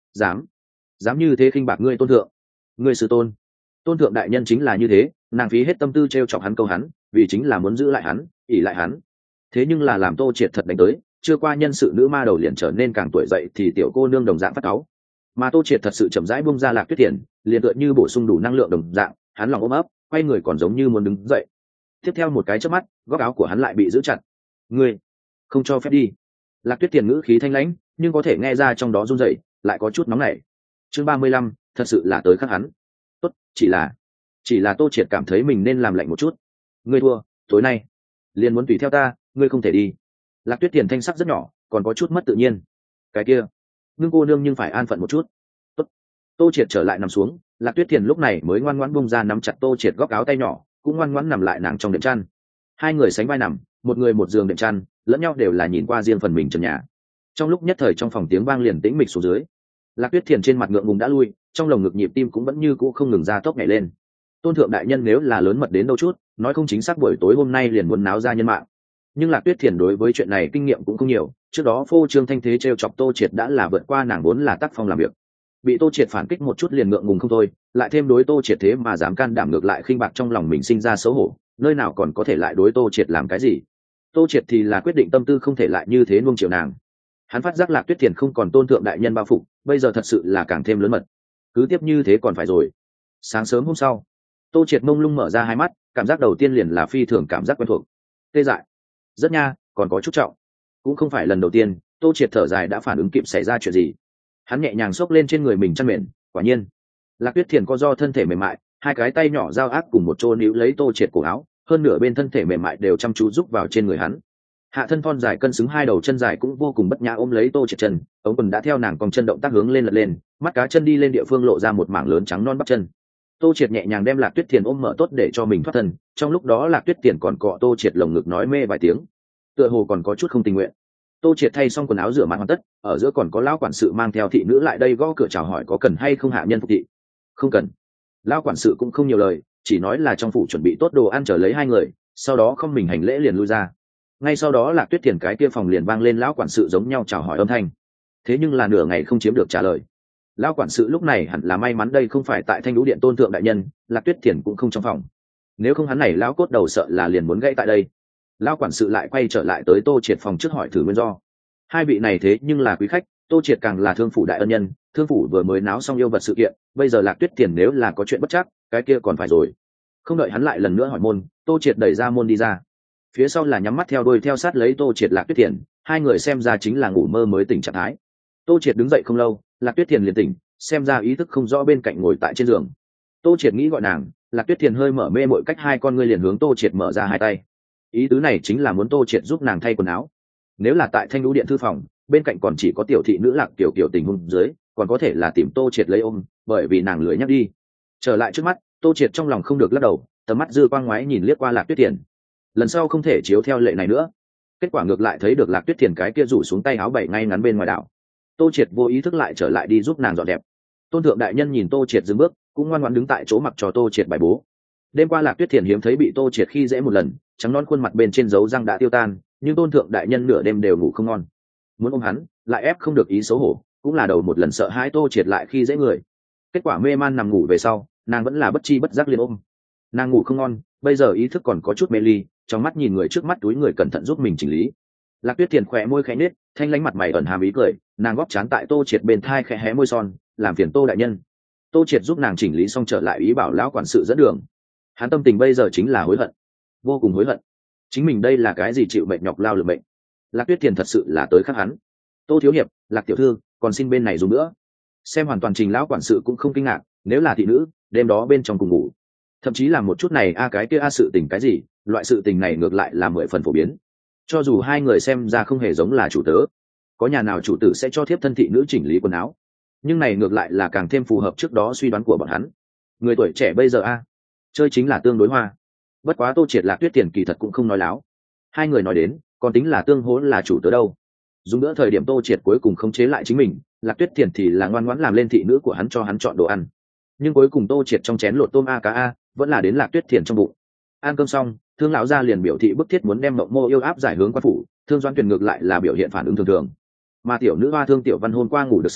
dám dám như thế khinh bạc ngươi tôn thượng, ngươi sư tôn. Tôn thượng đại nhân chính là như thế, nàng phí hết tâm tư t r e o chọc hắn câu hắn, vì chính là muốn giữ lại hắn, ỉ lại hắn. Thế nhưng là làm Tô Triệt thật đánh tới, chưa qua nhân sự nữ ma đầu liền trở nên càng tuổi dậy thì tiểu cô nương đồng dạng phát cáu. Mà Tô Triệt thật sự chậm rãi bung ra Lạc Tuyết Tiền, liền tựa như bổ sung đủ năng lượng đồng dạng, hắn lòng ôm ấp, quay người còn giống như muốn đứng dậy. Tiếp theo một cái chớp mắt, góc áo của hắn lại bị giữ chặt. Ngươi không cho phép đi. Lạc Tuyết Tiền ngữ khí thanh lãnh, nhưng có thể nghe ra trong đó run rẩy, lại có chút nóng nảy. Chương ba mươi lăm, thật sự là tới khắc hắn. Tốt, chỉ là chỉ là Tô Triệt cảm thấy mình nên làm lạnh một chút. Ngươi thua, tối nay liền muốn tùy theo ta, ngươi không thể đi. Lạc Tuyết Tiền thanh sắc rất nhỏ, còn có chút mất tự nhiên. Cái kia, ngưng cô nương nhưng phải an phận một chút. Tốt. Tô Triệt trở lại nằm xuống, Lạc Tuyết Tiền lúc này mới ngoan ngoãn bung ra nắm chặt Tô Triệt góc áo tay nhỏ, cũng ngoan ngoãn nằm lại nàng trong đệm chăn. Hai người sánh vai nằm, một người một giường đệm chăn, lẫn nhau đều là nhìn qua riêng phần mình trần nhà. Trong lúc nhất thời trong phòng tiếng vang liền tĩnh mịch xuống dưới. Lạc Tuyết Thiền trên mặt ngượng ngùng đã lui, trong lồng ngực nhịp tim cũng vẫn như cũ không ngừng ra tốc nhảy lên. Tôn thượng đại nhân nếu là lớn mật đến đâu chút, nói không chính xác buổi tối hôm nay liền muốn náo ra nhân mạng. Nhưng Lạc Tuyết Thiền đối với chuyện này kinh nghiệm cũng không nhiều, trước đó phô trương thanh thế trêu chọc Tô Triệt đã là vượt qua nàng vốn là tác phong làm việc. Bị Tô Triệt phản kích một chút liền ngượng ngùng không thôi, lại thêm đối Tô Triệt thế mà dám can đảm ngược lại khinh bạc, trong lòng mình sinh ra xấu hổ, nơi nào còn có thể lại đối Tô Triệt làm cái gì. Tô Triệt thì là quyết định tâm tư không thể lại như thế nuông chiều nàng. Hắn phát giác Lạc Tuyết Thiền không còn tôn thượng đại nhân bao phục, bây giờ thật sự là càng thêm lớn mật. Cứ tiếp như thế còn phải rồi. Sáng sớm hôm sau, Tô Triệt mông lung mở ra hai mắt, cảm giác đầu tiên liền là phi thường cảm giác quen thuộc. Tê dại. Rất nha, còn có chút trọng. Cũng không phải lần đầu tiên, Tô Triệt thở dài đã phản ứng kịp xảy ra chuyện gì. Hắn nhẹ nhàng xốc lên trên người mình chăn mền, quả nhiên, Lạc Tuyết Thiền co do thân thể mềm mại, hai cái tay nhỏ giao ác cùng một chỗ níu lấy Tô Triệt cổ áo, hơn nửa bên thân thể mềm mại đều chăm chú giúp vào trên người hắn. Hạ thân thon dài cân xứng hai đầu chân dài cũng vô cùng bất nhã ôm lấy Tô Triệt chân, ống quần đã theo nàng cong chân động tác hướng lên lật lên, mắt cá chân đi lên địa phương lộ ra một mảng lớn trắng non bắp chân. Tô Triệt nhẹ nhàng đem Lạc Tuyết Thiền ôm mở tốt để cho mình thoát thân, trong lúc đó Lạc Tuyết Thiền còn cọ Tô Triệt lồng ngực nói mê vài tiếng, tựa hồ còn có chút không tình nguyện. Tô Triệt thay xong quần áo rửa mặt hoàn tất, ở giữa còn có lão quản sự mang theo thị nữ lại đây gõ cửa chào hỏi có cần hay không hạ nhân phục thị. Không cần. Lão quản sự cũng không nhiều lời, chỉ nói là trong phủ chuẩn bị tốt đồ ăn chờ lấy hai người, sau đó không mình hành lễ liền lui ra. Ngay sau đó Lạc Tuyết Thiền cái kia phòng liền vang lên lão quản sự giống nhau chào hỏi âm thanh. Thế nhưng là nửa ngày không chiếm được trả lời. Lão quản sự lúc này hẳn là may mắn đây không phải tại Thanh Lũ Điện tôn thượng đại nhân, Lạc Tuyết Thiền cũng không trong phòng. Nếu không hắn này lão cốt đầu sợ là liền muốn gãy tại đây. Lão quản sự lại quay trở lại tới Tô Triệt phòng trước hỏi thử nguyên do. Hai vị này thế nhưng là quý khách, Tô Triệt càng là thương phủ đại ân nhân, thương phủ vừa mới náo xong yêu vật sự kiện, bây giờ Lạc Tuyết Thiền nếu là có chuyện bất chắc, cái kia còn phải rồi. Không đợi hắn lại lần nữa hỏi môn, Tô Triệt đẩy ra môn đi ra. Phía sau là nhắm mắt theo đuôi theo sát lấy Tô Triệt Lạc Tuyết Thiền, hai người xem ra chính là ngủ mơ mới tỉnh trạng thái. Tô Triệt đứng dậy không lâu, Lạc Tuyết Thiền liền tỉnh, xem ra ý thức không rõ bên cạnh ngồi tại trên giường. Tô Triệt nghĩ gọi nàng, Lạc Tuyết Thiền hơi mở mê mội cách hai con ngươi liền hướng Tô Triệt mở ra hai tay. Ý tứ này chính là muốn Tô Triệt giúp nàng thay quần áo. Nếu là tại Thanh Lũ Điện thư phòng, bên cạnh còn chỉ có tiểu thị nữ Lạc Tiểu Kiều tình huống dưới, còn có thể là tìm Tô Triệt lấy ôm, bởi vì nàng lười nhắc đi. Trở lại trước mắt, Tô Triệt trong lòng không được lắc đầu, tầm mắt dư quang ngoái nhìn liếc qua Lạc Tuyết Thiền. Lần sau không thể chiếu theo lệ này nữa. Kết quả ngược lại thấy được Lạc Tuyết Thiền cái kia rủ xuống tay áo bảy ngay ngắn bên ngoài đảo. Tô Triệt vô ý thức lại trở lại đi giúp nàng dọn đẹp. Tôn thượng đại nhân nhìn Tô Triệt dừng bước, cũng ngoan ngoãn đứng tại chỗ mặc cho Tô Triệt bài bố. Đêm qua Lạc Tuyết Thiền hiếm thấy bị Tô Triệt khi dễ một lần, trắng non khuôn mặt bên trên dấu răng đã tiêu tan, nhưng tôn thượng đại nhân nửa đêm đều ngủ không ngon. Muốn ôm hắn, lại ép không được ý xấu hổ, cũng là đầu một lần sợ hãi Tô Triệt lại khi dễ người. Kết quả mê man nằm ngủ về sau, nàng vẫn là bất chi bất giác liền ôm. Nàng ngủ không ngon, bây giờ ý thức còn có chút mê ly, trong mắt nhìn người trước mắt túi người cẩn thận giúp mình chỉnh lý. Lạc Tuyết Thiền khỏe môi khẽ nết, thanh lãnh mặt mày ẩn hàm ý cười, nàng góp chán tại Tô Triệt bên thai khẽ hé môi son, làm phiền Tô đại nhân. Tô Triệt giúp nàng chỉnh lý xong trở lại ý bảo lão quản sự dẫn đường. Hắn tâm tình bây giờ chính là hối hận, vô cùng hối hận. Chính mình đây là cái gì chịu mệnh nhọc lao lực mệnh. Lạc Tuyết Thiền thật sự là tới khắc hắn. Tô thiếu hiệp, Lạc tiểu thư, còn xin bên này dùng nữa. Xem hoàn toàn trình lão quản sự cũng không kinh ngạc, nếu là thị nữ, đêm đó bên trong cùng ngủ. Thậm chí là một chút này a cái kia a sự tình cái gì, loại sự tình này ngược lại là mười phần phổ biến. Cho dù hai người xem ra không hề giống là chủ tớ, có nhà nào chủ tử sẽ cho thiếp thân thị nữ chỉnh lý quần áo, nhưng này ngược lại là càng thêm phù hợp trước đó suy đoán của bọn hắn. Người tuổi trẻ bây giờ a chơi chính là tương đối hoa. Bất quá Tô Triệt Lạc Tuyết Tiền kỳ thật cũng không nói láo. Hai người nói đến, còn tính là tương hỗ là chủ tớ đâu. Dùng nữa thời điểm Tô Triệt cuối cùng khống chế lại chính mình, Lạc Tuyết Tiền thì là ngoan ngoãn làm lên thị nữ của hắn cho hắn chọn đồ ăn. Nhưng cuối cùng Tô Triệt trong chén lột tôm a cá a, vẫn là đến Lạc Tuyết Tiền trong bụng. Ăn cơm xong, Thương lão gia liền biểu thị bức thiết muốn đem Mộng Mô yêu áp giải hướng quan phủ, Thương Doãn Tuyền ngược lại là biểu hiện phản ứng thường thường. Mà tiểu nữ hoa Thương Tiểu Văn hôm qua ngủ được sớm,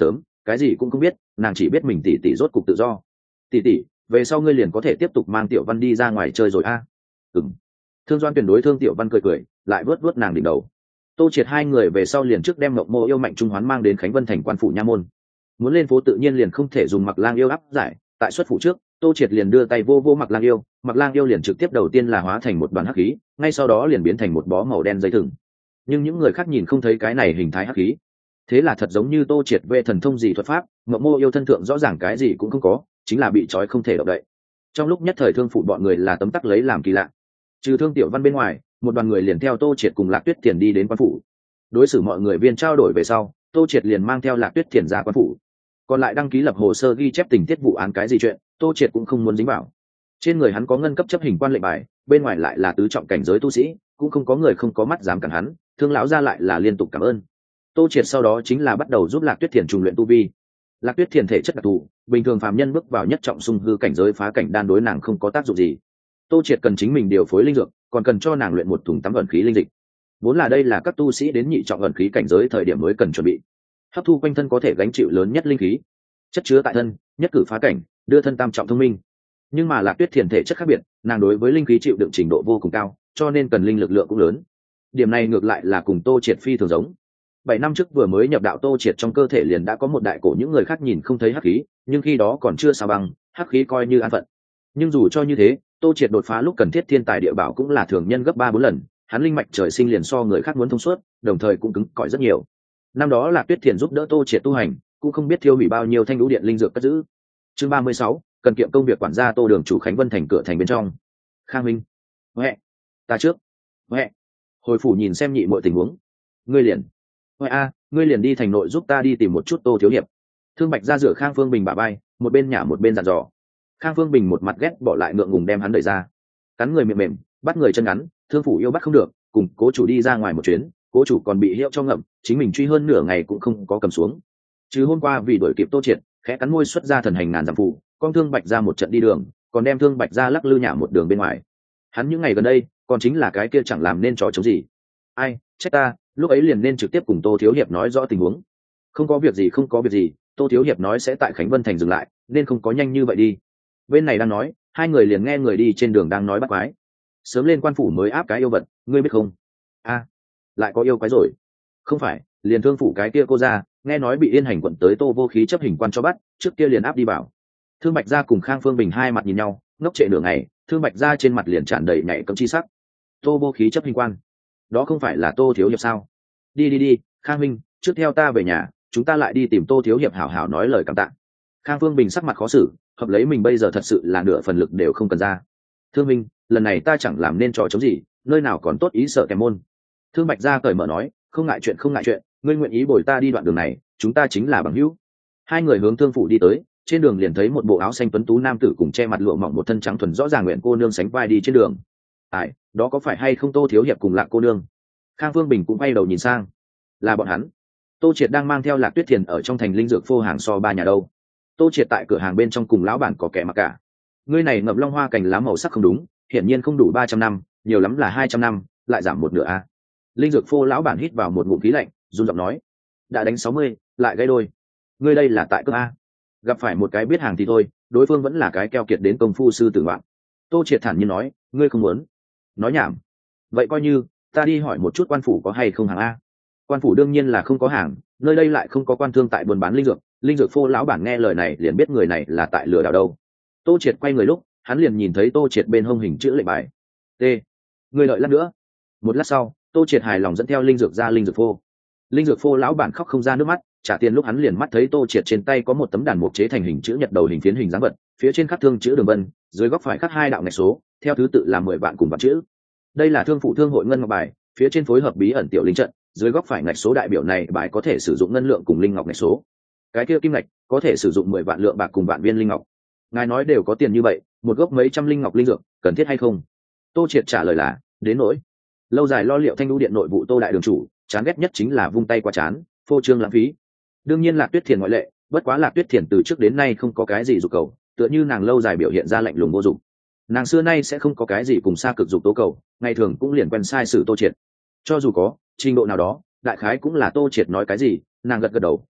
cái gì cũng không biết, nàng chỉ biết mình tỷ tỷ rốt cục tự do. Tỷ tỷ, về sau ngươi liền có thể tiếp tục mang Tiểu Văn đi ra ngoài chơi rồi a. À? Ừm. Thương Doan tuyển đối Thương Tiểu Văn cười cười, lại vớt vớt nàng đỉnh đầu. Tô Triệt hai người về sau liền trước đem Mộng Mô yêu Mạnh Trung Hoán mang đến Khánh Vân thành quan phủ nha môn. Muốn lên phố tự nhiên liền không thể dùng Mặc Lang yêu áp giải, tại xuất phủ trước, Tô Triệt liền đưa tay vô vô Mặc Lang yêu, Mặc Lang yêu liền trực tiếp đầu tiên là hóa thành một đoàn hắc khí, ngay sau đó liền biến thành một bó màu đen dây thừng. Nhưng những người khác nhìn không thấy cái này hình thái hắc khí, thế là thật giống như Tô Triệt về thần thông gì thuật pháp, Mộng Mô yêu thân thượng rõ ràng cái gì cũng không có, chính là bị trói không thể động đậy. Trong lúc nhất thời Thương phủ bọn người là tấm tắc lấy làm kỳ lạ. Trừ Thương Tiểu Văn bên ngoài, một đoàn người liền theo Tô Triệt cùng Lạc Tuyết Tiền đi đến quan phủ. Đối xử mọi người viên trao đổi về sau, Tô Triệt liền mang theo Lạc Tuyết Tiền ra quan phủ. Còn lại đăng ký lập hồ sơ ghi chép tình tiết vụ án cái gì chuyện, Tô Triệt cũng không muốn dính vào. Trên người hắn có ngân cấp chấp hình quan lệnh bài, bên ngoài lại là tứ trọng cảnh giới tu sĩ, cũng không có người không có mắt dám cản hắn. Thương lão ra lại là liên tục cảm ơn. Tô Triệt sau đó chính là bắt đầu giúp Lạc Tuyết Thiền trùng luyện tu vi. Lạc Tuyết Thiền thể chất đặc thù, bình thường phàm nhân bước vào nhất trọng xung hư cảnh giới phá cảnh đan đối nàng không có tác dụng gì. Tô Triệt cần chính mình điều phối linh dược, còn cần cho nàng luyện một thùng tắm ẩn khí linh dịch. Vốn là đây là các tu sĩ đến nhị trọng ẩn khí cảnh giới thời điểm mới cần chuẩn bị. Hấp thu quanh thân có thể gánh chịu lớn nhất linh khí, chất chứa tại thân, nhất cử phá cảnh, đưa thân tam trọng thông minh. Nhưng mà Lạc Tuyết Thiền thể chất khác biệt, nàng đối với linh khí chịu đựng trình độ vô cùng cao, cho nên cần linh lực lượng cũng lớn. Điểm này ngược lại là cùng Tô Triệt phi thường giống. Bảy năm trước vừa mới nhập đạo Tô Triệt trong cơ thể liền đã có một đại cổ những người khác nhìn không thấy hắc khí, nhưng khi đó còn chưa sao bằng, hắc khí coi như an phận. Nhưng dù cho như thế, Tô Triệt đột phá lúc cần thiết thiên tài địa bảo cũng là thường nhân gấp ba bốn lần, hắn linh mạch trời sinh liền so người khác muốn thông suốt, đồng thời cũng cứng cỏi rất nhiều. Năm đó Lạc Tuyết Thiền giúp đỡ Tô Triệt tu hành, cũng không biết thiêu hủy bao nhiêu thanh lũ điện linh dược cất giữ. Chương ba mươi sáu, cần kiệm công việc quản gia Tô Đường chủ Khánh Vân thành cửa thành bên trong. Khang Minh, huệ, ta trước, huệ, hồi phủ nhìn xem nhị mọi tình huống. Ngươi liền, huệ a, ngươi liền đi thành nội giúp ta đi tìm một chút Tô thiếu hiệp. Thương Bạch ra rửa Khang Phương Bình bả vai, một bên nhả một bên dặn dò. Khang Phương Bình một mặt ghét bỏ lại ngượng ngùng đem hắn đẩy ra, cắn người mềm mềm, bắt người chân ngắn, thương phủ yêu bắt không được, cùng cố chủ đi ra ngoài một chuyến, cố chủ còn bị hiệu cho ngậm, chính mình truy hơn nửa ngày cũng không có cầm xuống. Chứ hôm qua vì đuổi kịp Tô Triệt, khẽ cắn môi xuất ra thần hành ngàn dặm phụ, con Thương Bạch ra một trận đi đường, còn đem Thương Bạch ra lắc lư nhả một đường bên ngoài. Hắn những ngày gần đây, còn chính là cái kia chẳng làm nên trò chống gì. Ai, trách ta, lúc ấy liền nên trực tiếp cùng Tô thiếu hiệp nói rõ tình huống. Không có việc gì, không có việc gì, Tô thiếu hiệp nói sẽ tại Khánh Vân thành dừng lại, nên không có nhanh như vậy đi. Bên này đang nói, hai người liền nghe người đi trên đường đang nói bắt quái. Sớm lên quan phủ mới áp cái yêu vật, ngươi biết không? A, à, lại có yêu quái rồi. Không phải, liền Thương phủ cái kia cô ra, nghe nói bị Yên Hành quận tới Tô Vô Khí chấp hình quan cho bắt, trước kia liền áp đi bảo. Thương Bạch gia cùng Khang Phương Bình hai mặt nhìn nhau, ngốc trệ nửa ngày, Thương Bạch gia trên mặt liền tràn đầy nhảy cấm chi sắc. Tô Vô Khí chấp hình quan, đó không phải là Tô thiếu hiệp sao? Đi đi đi, Khang Minh, trước theo ta về nhà, chúng ta lại đi tìm Tô thiếu hiệp hảo hảo nói lời cảm tạ. Khang Phương Bình sắc mặt khó xử, hợp lấy mình bây giờ thật sự là nửa phần lực đều không cần ra. Thương Minh, lần này ta chẳng làm nên trò chống gì, nơi nào còn tốt ý sợ kèm môn. Thương Bạch gia cởi mở nói, không ngại chuyện không ngại chuyện, ngươi nguyện ý bồi ta đi đoạn đường này, chúng ta chính là bằng hữu. Hai người hướng Thương phủ đi tới, trên đường liền thấy một bộ áo xanh tuấn tú nam tử cùng che mặt lụa mỏng một thân trắng thuần rõ ràng nguyện cô nương sánh vai đi trên đường. Ai, đó có phải hay không Tô thiếu hiệp cùng Lạc cô nương? Khang Phương Bình cũng quay đầu nhìn sang, là bọn hắn. Tô Triệt đang mang theo Lạc Tuyết Thiền ở trong thành linh dược phô hàng so ba nhà đâu. Tô Triệt tại cửa hàng bên trong cùng lão bản có kẻ mặc cả. Ngươi này ngậm long hoa cành lá màu sắc không đúng, hiển nhiên không đủ ba trăm năm, nhiều lắm là hai trăm năm, lại giảm một nửa a. Linh dược phô lão bản hít vào một ngụm khí lạnh, run giọng nói: đã đánh sáu mươi, lại gây đôi. Ngươi đây là tại cướp a? Gặp phải một cái biết hàng thì thôi, đối phương vẫn là cái keo kiệt đến công phu sư tử ngoạn. Tô Triệt thản nhiên nói: ngươi không muốn? Nói nhảm. Vậy coi như ta đi hỏi một chút quan phủ có hay không hàng a. Quan phủ đương nhiên là không có hàng, nơi đây lại không có quan thương tại buôn bán linh dược. Linh dược phô lão bản nghe lời này liền biết người này là tại lừa đảo đâu. Tô Triệt quay người lúc, hắn liền nhìn thấy Tô Triệt bên hông hình chữ lệnh bài. T. Người đợi lát nữa. Một lát sau, Tô Triệt hài lòng dẫn theo linh dược ra linh dược phô. Linh dược phô lão bản khóc không ra nước mắt, trả tiền lúc hắn liền mắt thấy Tô Triệt trên tay có một tấm đàn mục chế thành hình chữ nhật đầu hình phiến hình dáng vật, phía trên khắc thương chữ đường vân, dưới góc phải khắc hai đạo ngạch số, theo thứ tự là mười vạn cùng vạn chữ. Đây là thương phụ thương hội ngân ngọc bài, phía trên phối hợp bí ẩn tiểu linh trận, dưới góc phải ngạch số đại biểu này bài có thể sử dụng ngân lượng cùng linh ngọc ngạch số. Cái kia kim ngạch có thể sử dụng mười vạn lượng bạc cùng vạn viên linh ngọc. Ngài nói đều có tiền như vậy, một gốc mấy trăm linh ngọc linh dược, cần thiết hay không? Tô Triệt trả lời là, đến nỗi. Lâu dài lo liệu thanh đu điện nội vụ Tô đại đường chủ, chán ghét nhất chính là vung tay qua chán, phô trương lãng phí. Đương nhiên Lạc Tuyết Thiền ngoại lệ, bất quá Lạc Tuyết Thiền từ trước đến nay không có cái gì dục cầu, tựa như nàng lâu dài biểu hiện ra lạnh lùng vô dụng. Nàng xưa nay sẽ không có cái gì cùng xa cực dục tố cầu, ngày thường cũng liền quen sai sử Tô Triệt. Cho dù có trình độ nào đó, đại khái cũng là Tô Triệt nói cái gì, nàng gật gật đầu,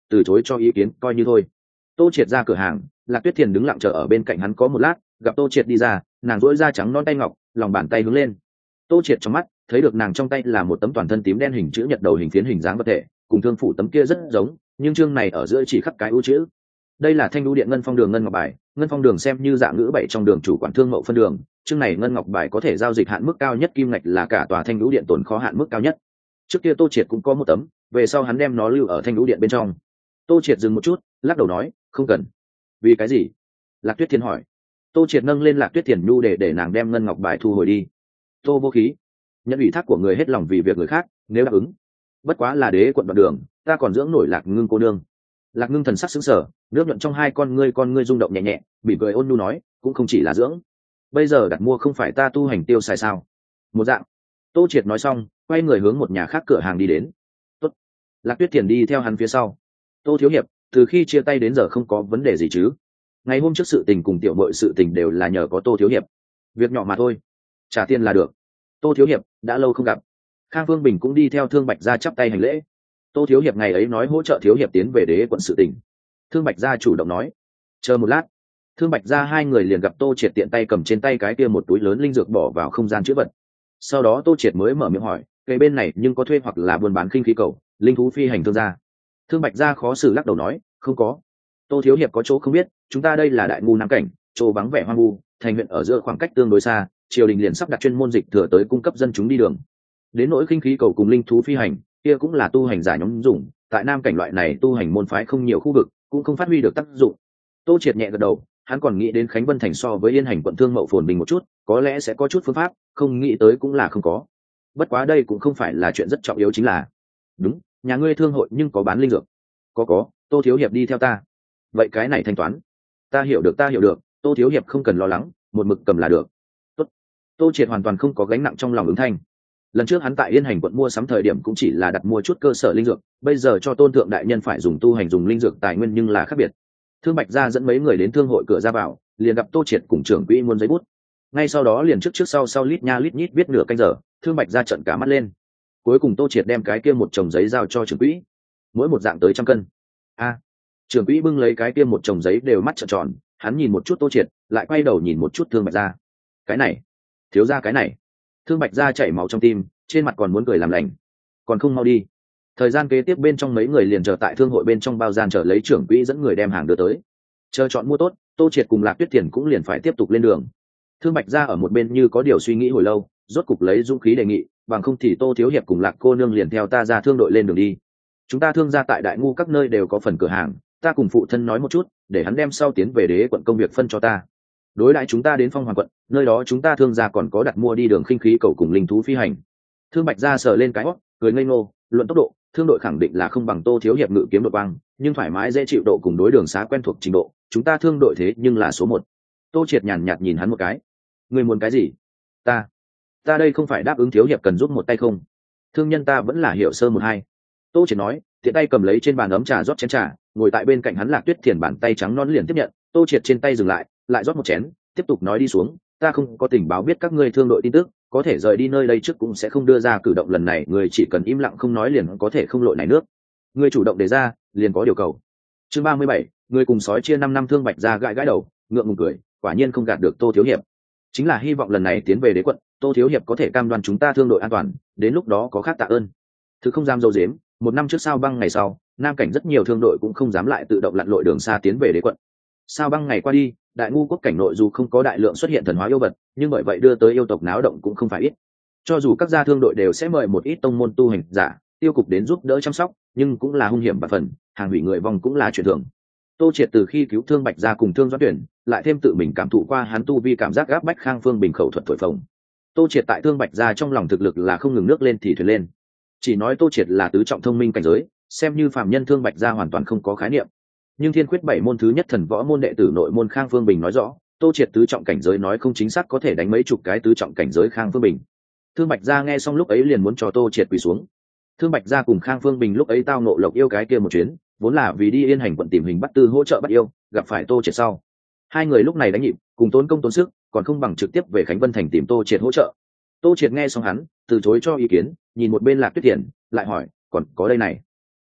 từ chối cho ý kiến coi như thôi. Tô Triệt ra cửa hàng, Lạc Tuyết Thiền đứng lặng chờ ở bên cạnh hắn có một lát, gặp Tô Triệt đi ra, nàng duỗi da trắng non tay ngọc, lòng bàn tay hướng lên. Tô Triệt trong mắt thấy được nàng trong tay là một tấm toàn thân tím đen hình chữ nhật đầu hình phiến hình dáng vật thể, cùng thương phủ tấm kia rất giống, nhưng chương này ở giữa chỉ khắc cái ưu chữ. Đây là Thanh Đu Điện Ngân Phong Đường ngân ngọc bài, Ngân Phong Đường xem như dạng ngữ bảy trong đường chủ quản thương mậu phân đường, chương này ngân ngọc bài có thể giao dịch hạn mức cao nhất kim ngạch là cả tòa Thanh Đu Điện tồn kho hạn mức cao nhất. Trước kia Tô Triệt cũng có một tấm, về sau hắn đem nó lưu ở Thanh Đu Điện bên trong. Tô Triệt dừng một chút, lắc đầu nói, không cần. Vì cái gì? Lạc Tuyết Thiên hỏi. Tô Triệt nâng lên Lạc Tuyết Thiền nhu để để nàng đem ngân ngọc bài thu hồi đi. Tô Vô Khí, nhận ủy thác của người hết lòng vì việc người khác, nếu đáp ứng, bất quá là đế quận đoạn đường, ta còn dưỡng nổi Lạc Ngưng cô nương. Lạc Ngưng thần sắc sững sờ, nước nhuận trong hai con ngươi con ngươi rung động nhẹ nhẹ, mỉm cười ôn nhu nói, cũng không chỉ là dưỡng, bây giờ đặt mua không phải ta tu hành tiêu xài sao? Một dạng. Tô Triệt nói xong, quay người hướng một nhà khác cửa hàng đi đến. Tốt. Lạc Tuyết Thiền đi theo hắn phía sau. Tô thiếu hiệp, từ khi chia tay đến giờ không có vấn đề gì chứ? Ngày hôm trước sự tình cùng tiểu mội sự tình đều là nhờ có Tô thiếu hiệp, việc nhỏ mà thôi, trả tiền là được. Tô thiếu hiệp, đã lâu không gặp. Khang Vương Bình cũng đi theo Thương Bạch gia chắp tay hành lễ. Tô thiếu hiệp ngày ấy nói hỗ trợ thiếu hiệp tiến về đế quận sự tình. Thương Bạch gia chủ động nói. Chờ một lát. Thương Bạch gia hai người liền gặp Tô Triệt tiện tay cầm trên tay cái kia một túi lớn linh dược bỏ vào không gian chữ vật. Sau đó Tô Triệt mới mở miệng hỏi, cây bên này nhưng có thuê hoặc là buôn bán khinh khí cầu, linh thú phi hành thương gia? Thương Bạch gia khó xử lắc đầu nói, không có. Tô thiếu hiệp có chỗ không biết, chúng ta đây là đại ngu nam cảnh, chỗ vắng vẻ hoang vu, thành huyện ở giữa khoảng cách tương đối xa, triều đình liền sắp đặt chuyên môn dịch thừa tới cung cấp dân chúng đi đường. Đến nỗi khinh khí cầu cùng linh thú phi hành, kia cũng là tu hành giả nhóm dùng, tại nam cảnh loại này tu hành môn phái không nhiều khu vực, cũng không phát huy được tác dụng. Tô Triệt nhẹ gật đầu, hắn còn nghĩ đến Khánh Vân thành so với Yên Hành quận thương mậu phồn bình một chút, có lẽ sẽ có chút phương pháp, không nghĩ tới cũng là không có. Bất quá đây cũng không phải là chuyện rất trọng yếu, chính là đúng, nhà ngươi thương hội nhưng có bán linh dược? Có có, Tô thiếu hiệp đi theo ta. Vậy cái này thanh toán? Ta hiểu được ta hiểu được, Tô thiếu hiệp không cần lo lắng, một mực cầm là được. Tốt. Tô Triệt hoàn toàn không có gánh nặng trong lòng ứng thanh. Lần trước hắn tại Yên Hành quận mua sắm thời điểm cũng chỉ là đặt mua chút cơ sở linh dược, bây giờ cho Tôn thượng đại nhân phải dùng tu hành dùng linh dược tài nguyên nhưng là khác biệt. Thương Bạch gia dẫn mấy người đến thương hội cửa ra vào, liền gặp Tô Triệt cùng trưởng quỹ muốn giấy bút. Ngay sau đó liền trước trước sau sau lít nha lít nhít viết nửa canh giờ, Thương Bạch gia trợn cả mắt lên. Cuối cùng Tô Triệt đem cái kia một chồng giấy giao cho trưởng quỹ, mỗi một dạng tới trăm cân. A. Trưởng quỹ bưng lấy cái kia một chồng giấy đều mắt trợn tròn, hắn nhìn một chút Tô Triệt, lại quay đầu nhìn một chút Thương Bạch gia. Cái này, thiếu gia cái này. Thương Bạch gia chảy máu trong tim, trên mặt còn muốn cười làm lành, còn không mau đi. Thời gian kế tiếp bên trong mấy người liền chờ tại thương hội bên trong bao gian chờ lấy trưởng quỹ dẫn người đem hàng đưa tới. Chờ chọn mua tốt, Tô Triệt cùng Lạc Tuyết Thiền cũng liền phải tiếp tục lên đường. Thương Bạch gia ở một bên như có điều suy nghĩ hồi lâu, rốt cục lấy dũng khí đề nghị, bằng không thì Tô thiếu hiệp cùng Lạc cô nương liền theo ta ra thương đội lên đường đi. Chúng ta thương gia tại đại ngu các nơi đều có phần cửa hàng, ta cùng phụ thân nói một chút, để hắn đem sau tiến về đế quận công việc phân cho ta. Đối đãi chúng ta đến Phong Hoàng quận, nơi đó chúng ta thương gia còn có đặt mua đi đường khinh khí cầu cùng linh thú phi hành. Thương Bạch gia sờ lên cái hót, cười ngây ngô, luận tốc độ, thương đội khẳng định là không bằng Tô thiếu hiệp ngự kiếm đột băng, nhưng thoải mái dễ chịu độ cùng đối đường xá quen thuộc trình độ, chúng ta thương đội thế nhưng là số một. Tô Triệt nhàn nhạt nhìn hắn một cái. Người muốn cái gì? Ta, ta đây không phải đáp ứng thiếu hiệp cần giúp một tay không? Thương nhân ta vẫn là hiểu sơ một hai. Tô Triệt nói, tiện tay cầm lấy trên bàn ấm trà rót chén trà, ngồi tại bên cạnh hắn Lạc Tuyết Thiền bàn tay trắng non liền tiếp nhận. Tô Triệt trên tay dừng lại, lại rót một chén, tiếp tục nói đi xuống, ta không có tình báo biết các ngươi thương đội tin tức, có thể rời đi nơi đây trước cũng sẽ không đưa ra cử động lần này, người chỉ cần im lặng không nói liền có thể không lội này nước. Người chủ động đề ra, liền có điều cầu. Chương ba mươi bảy, người cùng sói chia năm năm. Thương Bạch gia gãi gãi đầu, ngượng ngùng cười, quả nhiên không gạt được Tô thiếu hiệp. Chính là hy vọng lần này tiến về đế quận, Tô thiếu hiệp có thể cam đoan chúng ta thương đội an toàn, đến lúc đó có khác tạ ơn. Thứ không dám dâu dếm, một năm trước Sao Băng ngày sau, nam cảnh rất nhiều thương đội cũng không dám lại tự động lặn lội đường xa tiến về đế quận. Sao Băng ngày qua đi, đại ngu quốc cảnh nội dù không có đại lượng xuất hiện thần hóa yêu vật, nhưng bởi vậy đưa tới yêu tộc náo động cũng không phải ít. Cho dù các gia thương đội đều sẽ mời một ít tông môn tu hành giả, tiêu cục đến giúp đỡ chăm sóc, nhưng cũng là hung hiểm và phần, hàng hủy người vong cũng là chuyện thường. Tô Triệt từ khi cứu Thương Bạch gia cùng Thương Doãn Tuyển, lại thêm tự mình cảm thụ qua hắn tu vi cảm giác gáp bách Khang Phương Bình khẩu thuật thổi phồng. Tô Triệt tại Thương Bạch gia trong lòng thực lực là không ngừng nước lên thì thuyền lên. Chỉ nói Tô Triệt là tứ trọng thông minh cảnh giới, xem như phàm nhân Thương Bạch gia hoàn toàn không có khái niệm. Nhưng Thiên Quyết bảy môn thứ nhất thần võ môn đệ tử nội môn Khang Phương Bình nói rõ, Tô Triệt tứ trọng cảnh giới nói không chính xác có thể đánh mấy chục cái tứ trọng cảnh giới Khang Phương Bình. Thương Bạch gia nghe xong lúc ấy liền muốn cho Tô Triệt quỳ xuống. Thương Bạch gia cùng Khang Phương Bình lúc ấy tao nộ Lộc yêu cái kia một chuyến, vốn là vì đi Yên Hành quận tìm Hình Bắt Tư hỗ trợ bắt yêu, gặp phải Tô Triệt sau, hai người lúc này đánh nhịp, cùng tốn công tốn sức, còn không bằng trực tiếp về Khánh Vân thành tìm Tô Triệt hỗ trợ. Tô Triệt nghe xong hắn, từ chối cho ý kiến, nhìn một bên Lạc Tuyết Thiền, lại hỏi, còn có đây này.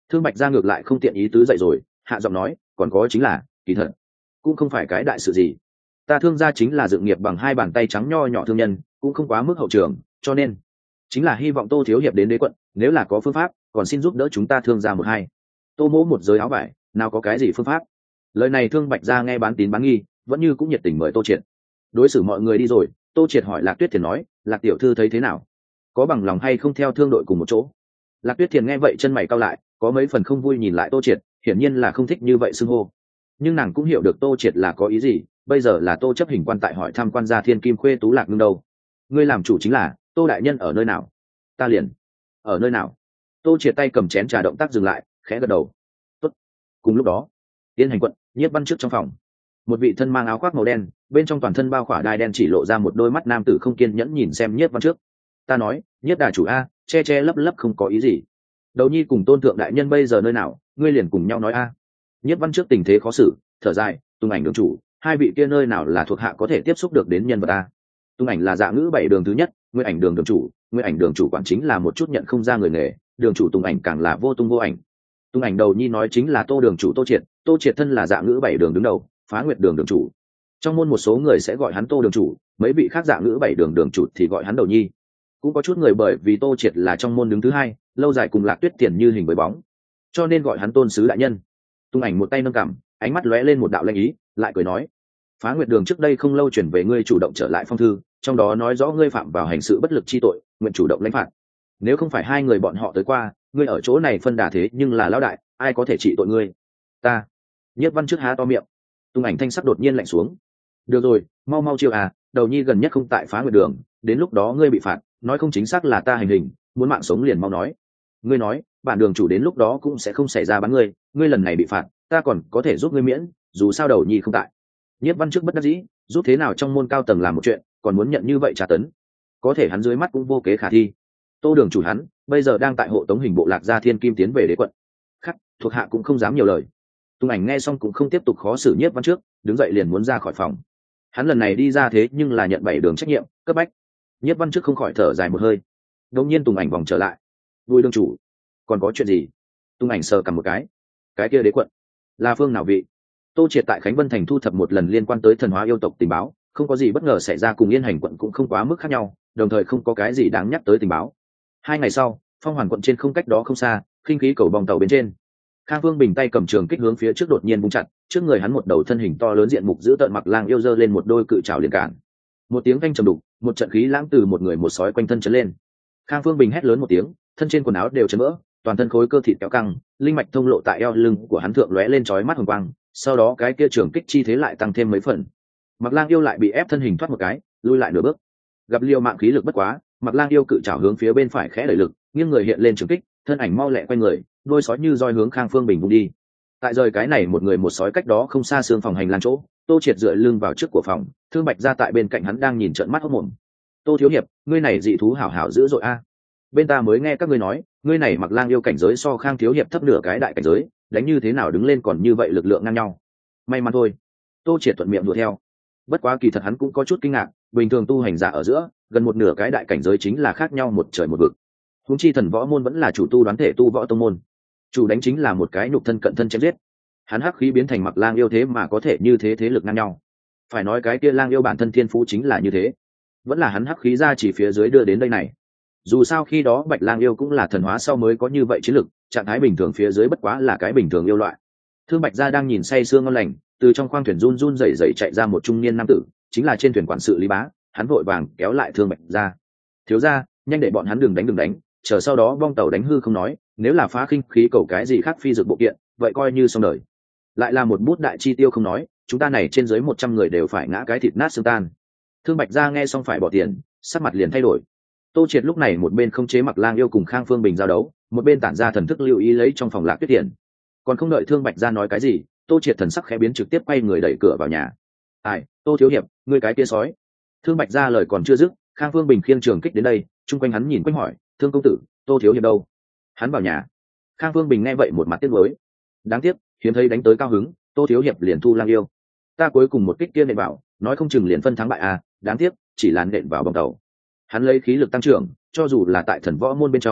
Thương Bạch Gia ngược lại không tiện ý tứ dậy rồi, hạ giọng nói, còn có chính là, kỳ thật cũng không phải cái đại sự gì. Ta Thương gia chính là dựng nghiệp bằng hai bàn tay trắng nho nhỏ thương nhân, cũng không quá mức hậu trường, cho nên chính là hy vọng Tô thiếu hiệp đến đế quận, nếu là có phương pháp, còn xin giúp đỡ chúng ta Thương gia một hai. Tô mỗ một giới áo vải, nào có cái gì phương pháp. Lời này Thương Bạch Gia nghe bán tín bán nghi, vẫn như cũng nhiệt tình mời Tô Triệt. Đối xử mọi người đi rồi, Tô Triệt hỏi Lạc Tuyết Thiền nói, Lạc tiểu thư thấy thế nào, có bằng lòng hay không theo thương đội cùng một chỗ? Lạc Tuyết Thiền nghe vậy chân mày cau lại, có mấy phần không vui nhìn lại Tô Triệt, hiển nhiên là không thích như vậy xưng hô. Nhưng nàng cũng hiểu được Tô Triệt là có ý gì, bây giờ là Tô chấp hình quan tại hỏi thăm quan gia Thiên Kim Khuê Tú Lạc Ngưng đâu. Ngươi làm chủ chính là, Tô đại nhân ở nơi nào? Ta liền ở nơi nào. Tô Triệt tay cầm chén trà động tác dừng lại, khẽ gật đầu. Tốt. Cùng lúc đó, Yên Hành quận, Nhiếp Văn trước trong phòng, một vị thân mang áo khoác màu đen, bên trong toàn thân bao khỏa đai đen chỉ lộ ra một đôi mắt nam tử không kiên nhẫn nhìn xem Nhiếp Văn trước. Ta nói, Nhiếp đà chủ a, che che lấp lấp không có ý gì. Đầu nhi cùng Tôn thượng đại nhân bây giờ nơi nào, ngươi liền cùng nhau nói a. Nhiếp Văn trước tình thế khó xử, thở dài, Tung Ảnh đường chủ, hai vị kia nơi nào là thuộc hạ có thể tiếp xúc được đến nhân vật a. Tung Ảnh là Dạ Ngữ bảy đường thứ nhất, Nguyên Ảnh đường đường chủ, Nguyên Ảnh đường chủ quản chính là một chút nhận không ra người nghề, đường chủ Tung Ảnh càng là vô tung vô ảnh. Tung Ảnh đầu nhi nói chính là Tô đường chủ Tô Triệt, Tô Triệt thân là Dạ Ngữ bảy đường đứng đầu, Phá Nguyệt đường đường chủ. Trong môn một số người sẽ gọi hắn Tô đường chủ, mấy vị khác Dạ Ngữ bảy đường đường chủ thì gọi hắn đầu nhi. Cũng có chút người bởi vì Tô Triệt là trong môn đứng thứ hai, lâu dài cùng Lạc Tuyết Tiền như hình với bóng, cho nên gọi hắn Tôn sứ đại nhân. Tung Ảnh một tay nâng cằm, ánh mắt lóe lên một đạo lanh ý, lại cười nói, Phá Nguyệt đường trước đây không lâu chuyển về ngươi chủ động trở lại phong thư, trong đó nói rõ ngươi phạm vào hành sự bất lực chi tội, nguyện chủ động lãnh phạt. Nếu không phải hai người bọn họ tới qua, ngươi ở chỗ này phân đà thế nhưng là lão đại, ai có thể trị tội ngươi? Ta. Nhiếp Văn trước há to miệng. Tung Ảnh thanh sắc đột nhiên lạnh xuống. Được rồi, mau mau chiêu à, đầu nhi gần nhất không tại Phá Nguyệt đường, đến lúc đó ngươi bị phạt, nói không chính xác là ta hành hình, muốn mạng sống liền mau nói. Ngươi nói, bản đường chủ đến lúc đó cũng sẽ không xảy ra bắn ngươi, ngươi lần này bị phạt, ta còn có thể giúp ngươi miễn, dù sao đầu nhi không tại. Nhiếp Văn trước bất đắc dĩ, giúp thế nào trong môn cao tầng làm một chuyện, còn muốn nhận như vậy trả tấn, có thể hắn dưới mắt cũng vô kế khả thi. Tô đường chủ hắn bây giờ đang tại hộ tống hình bộ Lạc gia Thiên Kim tiến về đế quận, khắc thuộc hạ cũng không dám nhiều lời. Tung Ảnh nghe xong cũng không tiếp tục khó xử Nhiếp Văn trước, đứng dậy liền muốn ra khỏi phòng. Hắn lần này đi ra thế nhưng là nhận bảy đường trách nhiệm cấp bách. Nhiếp Văn trước không khỏi thở dài một hơi. Đột nhiên Tung Ảnh vòng trở lại, vui đường chủ, còn có chuyện gì? Tung Ảnh sờ cầm một cái, cái kia đế quận là phương nào vị? Tô Triệt tại Khánh Vân thành thu thập một lần liên quan tới thần hóa yêu tộc tình báo, không có gì bất ngờ xảy ra, cùng Yên Hành quận cũng không quá mức khác nhau, đồng thời không có cái gì đáng nhắc tới tình báo. Hai ngày sau, Phong Hoàn quận trên không cách đó không xa, khinh khí cầu bong tàu bên trên, Khang Vương Bình tay cầm trường kích hướng phía trước đột nhiên bung chặt, trước người hắn một đầu thân hình to lớn diện mục giữ tợn Mặc Lang yêu giơ lên một đôi cự trảo liền cản. Một tiếng vang trầm đục, một trận khí lãng từ một người một sói quanh thân chấn lên. Khang Vương Bình hét lớn một tiếng, thân trên quần áo đều chấn vỡ, toàn thân khối cơ thịt kéo căng, linh mạch thông lộ tại eo lưng của hắn thượng lóe lên chói mắt hồng quang, sau đó cái kia trường kích chi thế lại tăng thêm mấy phần. Mặc Lang yêu lại bị ép thân hình thoát một cái, lui lại nửa bước. Gặp liều mạng khí lực bất quá, Mặc Lang yêu cự trảo hướng phía bên phải khẽ đẩy lực, nghiêng người hiện lên trường kích, thân ảnh mau lẹ quay người, đôi sói như roi hướng Khang Phương Bình vung đi. Tại rời cái này một người một sói cách đó không xa xương phòng hành lang chỗ, Tô Triệt dựa lưng vào trước của phòng, Thương Bạch Gia tại bên cạnh hắn đang nhìn trợn mắt hốt mồm. Tô thiếu hiệp, ngươi này dị thú hảo hảo dữ dội a. Bên ta mới nghe các ngươi nói, ngươi này Mặc Lang yêu cảnh giới so Khang thiếu hiệp thấp nửa cái đại cảnh giới, đánh như thế nào đứng lên còn như vậy lực lượng ngang nhau. May mắn thôi. Tô Triệt thuận miệng đùa theo. Bất quá kỳ thật hắn cũng có chút kinh ngạc, bình thường tu hành giả ở giữa, gần một nửa cái đại cảnh giới chính là khác nhau một trời một vực. Huống chi thần võ môn vẫn là chủ tu đoán thể tu võ tông môn, chủ đánh chính là một cái nhục thân cận thân chém giết. Hắn hắc khí biến thành Mặc Lang yêu thế mà có thể như thế thế lực ngang nhau. Phải nói cái kia Lang yêu bản thân thiên phú chính là như thế, vẫn là hắn hắc khí ra chỉ phía dưới đưa đến đây này. Dù sao khi đó Bạch Lang yêu cũng là thần hóa sau mới có như vậy chiến lực, trạng thái bình thường phía dưới bất quá là cái bình thường yêu loại. Thương Bạch Gia đang nhìn say sưa ngon lành, từ trong khoang thuyền run run rẩy rẩy chạy ra một trung niên nam tử, chính là trên thuyền quản sự Lý Bá. Hắn vội vàng kéo lại Thương Bạch Gia. Thiếu gia, nhanh để bọn hắn đừng đánh đừng đánh, chờ sau đó bong tàu đánh hư không nói, nếu là phá khinh khí cầu cái gì khác phi dược bộ kiện, vậy coi như xong đời. Lại là một bút đại chi tiêu không nói, chúng ta này trên dưới một trăm người đều phải ngã cái thịt nát xương tan. Thương Bạch Gia nghe xong phải bỏ tiền, sắc mặt liền thay đổi. Tô Triệt lúc này một bên không chế Mặc Lang yêu cùng Khang Phương Bình giao đấu, một bên tản ra thần thức lưu ý lấy trong phòng Lạc Tuyết Tiền. Còn không đợi Thương Bạch Gia nói cái gì, Tô Triệt thần sắc khẽ biến, trực tiếp quay người đẩy cửa vào nhà. Ai, Tô thiếu hiệp, ngươi cái kia sói. Thương Bạch Gia lời còn chưa dứt, Khang Phương Bình khiêng trường kích đến đây, chung quanh hắn nhìn quanh hỏi, Thương công tử, Tô thiếu hiệp đâu? Hắn vào nhà. Khang Phương Bình nghe vậy một mặt tiếc nuối. Đáng tiếc, hiếm thấy đánh tới cao hứng, Tô thiếu hiệp liền thu Lang yêu. Ta cuối cùng một kích kia nện bảo, nói không chừng liền phân thắng bại à, đáng tiếc, chỉ là nện vào bong tàu. Hắn lấy khí lực tăng trưởng, cho dù là tại thần võ môn bên trong,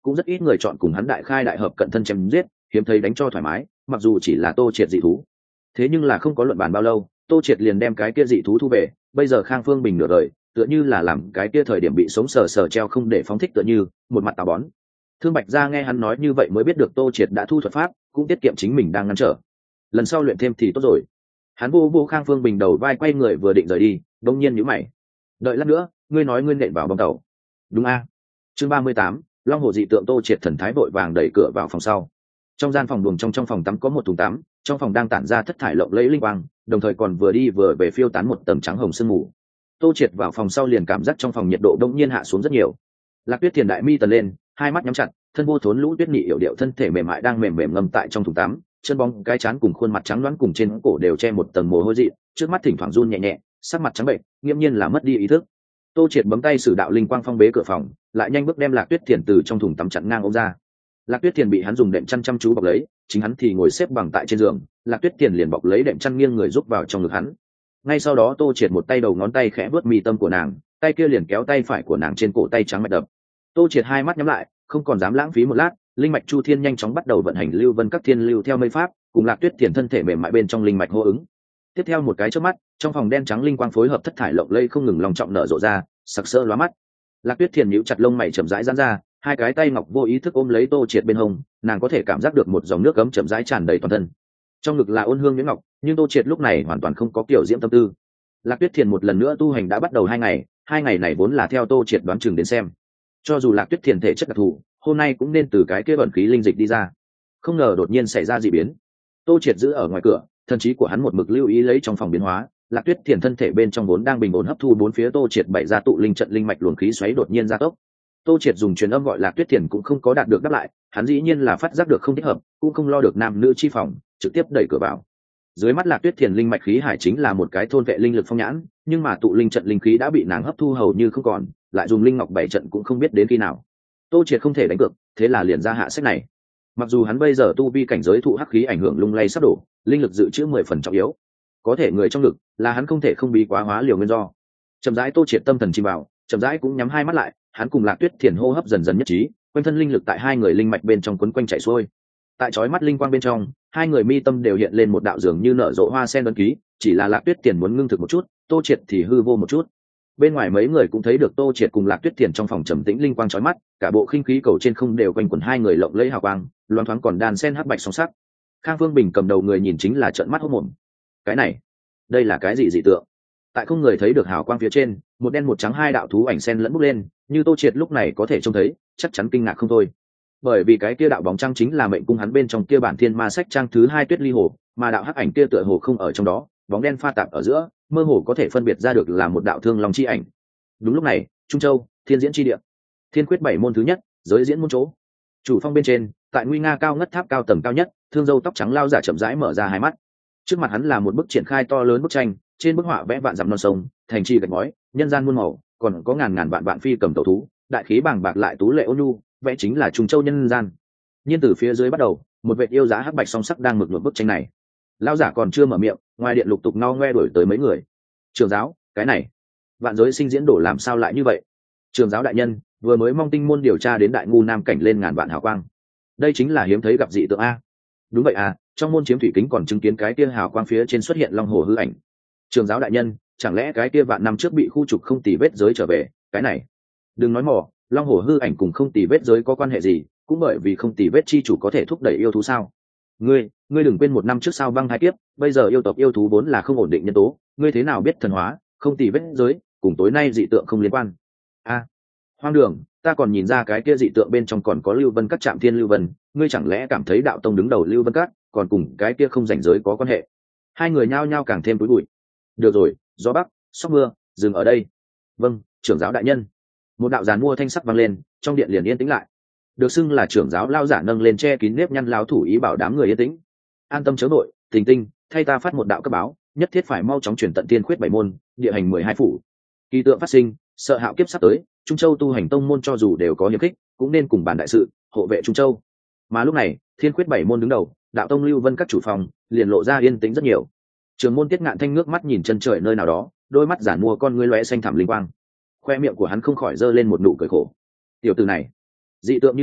cũng rất ít người chọn cùng hắn đại khai đại hợp cận thân chém giết, hiếm thấy đánh cho thoải mái, mặc dù chỉ là Tô Triệt dị thú. Thế nhưng là không có luận bàn bao lâu, Tô Triệt liền đem cái kia dị thú thu về, bây giờ Khang Phương Bình nửa đời, tựa như là làm cái kia thời điểm bị sống sờ sờ treo không để phóng thích tựa như, một mặt táo bón. Thương Bạch Gia nghe hắn nói như vậy mới biết được Tô Triệt đã thu thuật pháp, cũng tiết kiệm chính mình đang ngăn trở. Lần sau luyện thêm thì tốt rồi. Hắn vô vô Khang Phương Bình đầu vai quay người vừa định rời đi, đột nhiên nhíu mày. Đợi lát nữa, ngươi nói ngươi nện vào bong tàu. Đúng a? Chương ba mươi tám, Long Hồ dị tượng. Tô Triệt thần thái vội vàng đẩy cửa vào phòng sau. Trong gian phòng buồng trong trong phòng tắm có một thùng tắm, trong phòng đang tản ra thất thải lộng lẫy linh quang, đồng thời còn vừa đi vừa về phiêu tán một tầng trắng hồng sương mù. Tô Triệt vào phòng sau liền cảm giác trong phòng nhiệt độ đông nhiên hạ xuống rất nhiều. Lạc Tuyết Thiền đại mi tần lên, hai mắt nhắm chặt, thân vô thốn lũ tuyết nhị yểu điệu thân thể mềm mại đang mềm mềm ngâm tại trong thùng tắm, chân bóng cái trán cùng khuôn mặt trắng đoán cùng trên cổ đều che một tầng mồ hôi dị, trước mắt thỉnh thoảng run nhẹ nhẹ, sắc mặt trắng bệnh, nghiêm nhiên là mất đi ý thức. Tô Triệt bấm tay sử đạo linh quang phong bế cửa phòng, lại nhanh bước đem Lạc Tuyết Thiền từ trong thùng tắm chặn ngang ôm ra. Lạc Tuyết Thiền bị hắn dùng đệm chăn chăm chú bọc lấy, chính hắn thì ngồi xếp bằng tại trên giường, Lạc Tuyết Thiền liền bọc lấy đệm chăn nghiêng người giúp vào trong ngực hắn. Ngay sau đó Tô Triệt một tay đầu ngón tay khẽ vuốt mi tâm của nàng, tay kia liền kéo tay phải của nàng trên cổ tay trắng mạch đập. Tô Triệt hai mắt nhắm lại, không còn dám lãng phí một lát, linh mạch chu thiên nhanh chóng bắt đầu vận hành lưu vân các thiên lưu theo mây pháp, cùng Lạc Tuyết Thiền thân thể mềm mại bên trong linh mạch hô ứng. Tiếp theo một cái chớp mắt, trong phòng đen trắng linh quang phối hợp thất thải lộng lẫy không ngừng lòng trọng nở rộ ra, sặc sỡ lóa mắt. Lạc Tuyết Thiền nhíu chặt lông mày chậm rãi giãn ra, hai cái tay ngọc vô ý thức ôm lấy Tô Triệt bên hông, nàng có thể cảm giác được một dòng nước ấm chậm rãi tràn đầy toàn thân. Trong ngực là ôn hương nhuyễn ngọc, nhưng Tô Triệt lúc này hoàn toàn không có kiểu diễm tâm tư. Lạc Tuyết Thiền một lần nữa tu hành đã bắt đầu hai ngày, hai ngày này vốn là theo Tô Triệt đoán chừng đến xem. Cho dù Lạc Tuyết Thiền thể chất đặc thù, hôm nay cũng nên từ cái kia ẩn khí linh dịch đi ra. Không ngờ đột nhiên xảy ra dị biến. Tô Triệt giữ ở ngoài cửa, thần trí của hắn một mực lưu ý lấy trong phòng biến hóa. Lạc Tuyết Thiền thân thể bên trong vốn đang bình ổn hấp thu bốn phía Tô Triệt bày ra tụ linh trận linh mạch luồng khí xoáy đột nhiên gia tốc. Tô Triệt dùng truyền âm gọi Lạc Tuyết Thiền cũng không có đạt được đáp lại, hắn dĩ nhiên là phát giác được không thích hợp, cũng không lo được nam nữ chi phòng, trực tiếp đẩy cửa vào. Dưới mắt Lạc Tuyết Thiền linh mạch khí hải chính là một cái thôn vệ linh lực phong nhãn, nhưng mà tụ linh trận linh khí đã bị nàng hấp thu hầu như không còn, lại dùng linh ngọc bảy trận cũng không biết đến khi nào. Tô Triệt không thể đánh cược, thế là liền ra hạ sách này. Mặc dù hắn bây giờ tu vi cảnh giới thụ hắc khí ảnh hưởng lung lay sắp đổ, linh lực dự trữ mười phần trọng yếu, có thể người trong lực là hắn không thể không bí quá hóa liều nguyên do. Chậm rãi Tô Triệt tâm thần chìm vào, chậm rãi cũng nhắm hai mắt lại, hắn cùng Lạc Tuyết Thiền hô hấp dần dần nhất trí, quanh thân linh lực tại hai người linh mạch bên trong quấn quanh chảy xuôi. Tại chói mắt linh quang bên trong, hai người mi tâm đều hiện lên một đạo dường như nở rộ hoa sen ấn ký, chỉ là Lạc Tuyết Thiền muốn ngưng thực một chút, Tô Triệt thì hư vô một chút. Bên ngoài mấy người cũng thấy được Tô Triệt cùng Lạc Tuyết Thiền trong phòng trầm tĩnh linh quang chói mắt, cả bộ khinh khí cầu trên không đều quanh quẩn hai người lộng lẫy hào quang, loáng thoáng còn đan sen hắc bạch song sắc. Khang Phương Bình cầm đầu người nhìn chính là trợn mắt hốt mồm. Cái này, đây là cái gì dị tượng? Tại không người thấy được hào quang phía trên, một đen một trắng hai đạo thú ảnh sen lẫn bốc lên, như Tô Triệt lúc này có thể trông thấy, chắc chắn kinh ngạc không thôi. Bởi vì cái kia đạo bóng trăng chính là mệnh cung hắn bên trong kia bản thiên ma sách trang thứ hai Tuyết Ly Hồ, mà đạo hắc ảnh kia tựa hồ không ở trong đó, bóng đen pha tạp ở giữa, mơ hồ có thể phân biệt ra được là một đạo thương long chi ảnh. Đúng lúc này, Trung Châu, Thiên Diễn chi địa, Thiên Quyết bảy môn thứ nhất, giới diễn môn chỗ. Chủ phong bên trên, tại nguy nga cao ngất tháp cao tầng cao nhất, thương dâu tóc trắng lao giả chậm rãi mở ra hai mắt. Trước mặt hắn là một bức triển khai to lớn bức tranh, trên bức họa vẽ vạn dặm non sông, thành trì gạch ngói, nhân gian muôn màu, còn có ngàn ngàn vạn vạn phi cầm tẩu thú, đại khí bàng bạc lại tú lệ ôn nhu, vẽ chính là Trung Châu nhân gian. Nhưng từ phía dưới bắt đầu, một vệt yêu giá hắc bạch song sắc đang mực nhuộm bức tranh này. Lão giả còn chưa mở miệng, ngoài điện lục tục no ngoe đuổi tới mấy người. Trường giáo, cái này, vạn giới sinh diễn đổ làm sao lại như vậy? Trường giáo đại nhân, vừa mới mong tinh môn điều tra đến đại ngu nam cảnh lên ngàn vạn hào quang. Đây chính là hiếm thấy gặp dị tượng a. Đúng vậy à, trong môn chiếm thủy kính còn chứng kiến cái kia hào quang phía trên xuất hiện long hồ hư ảnh. Trường giáo đại nhân, chẳng lẽ cái kia vạn năm trước bị khu trục không tì vết giới trở về? Cái này, đừng nói mỏ, long hồ hư ảnh cùng không tì vết giới có quan hệ gì? Cũng bởi vì không tì vết chi chủ có thể thúc đẩy yêu thú sao? Ngươi, ngươi đừng quên một năm trước sao băng hai tiếp, bây giờ yêu tộc yêu thú vốn là không ổn định nhân tố, ngươi thế nào biết thần hóa, không tì vết giới, cùng tối nay dị tượng không liên quan. A, hoang đường, ta còn nhìn ra cái kia dị tượng bên trong còn có lưu vân các trạm thiên lưu vân, ngươi chẳng lẽ cảm thấy đạo tông đứng đầu lưu vân các còn cùng cái kia không rảnh giới có quan hệ? Hai người nhao nhao càng thêm túi bụi. Được rồi, gió bắc, sóc mưa, dừng ở đây. Vâng, trưởng giáo đại nhân. Một đạo giàn mua thanh sắc vang lên, trong điện liền yên tĩnh lại. Được xưng là trưởng giáo lao giả nâng lên che kín nếp nhăn lao thủ ý bảo đám người yên tĩnh. An tâm chớ nội, Tình Tinh, thay ta phát một đạo cấp báo, nhất thiết phải mau chóng chuyển tận tiên khuyết bảy môn, địa hành mười hai phủ. Kỳ tượng phát sinh, sợ hạo kiếp sắp tới, Trung Châu tu hành tông môn cho dù đều có hiệp khích, cũng nên cùng bàn đại sự, hộ vệ Trung Châu. Mà lúc này, Thiên Khuyết bảy môn đứng đầu, đạo tông Lưu Vân các chủ phòng, liền lộ ra yên tĩnh rất nhiều. Trường môn Tiết Ngạn Thanh ngước mắt nhìn chân trời nơi nào đó, đôi mắt giản mua con ngươi lóe xanh thẳm linh quang. Khoe miệng của hắn không khỏi giơ lên một nụ cười khổ. Tiểu tử này, dị tượng như thế,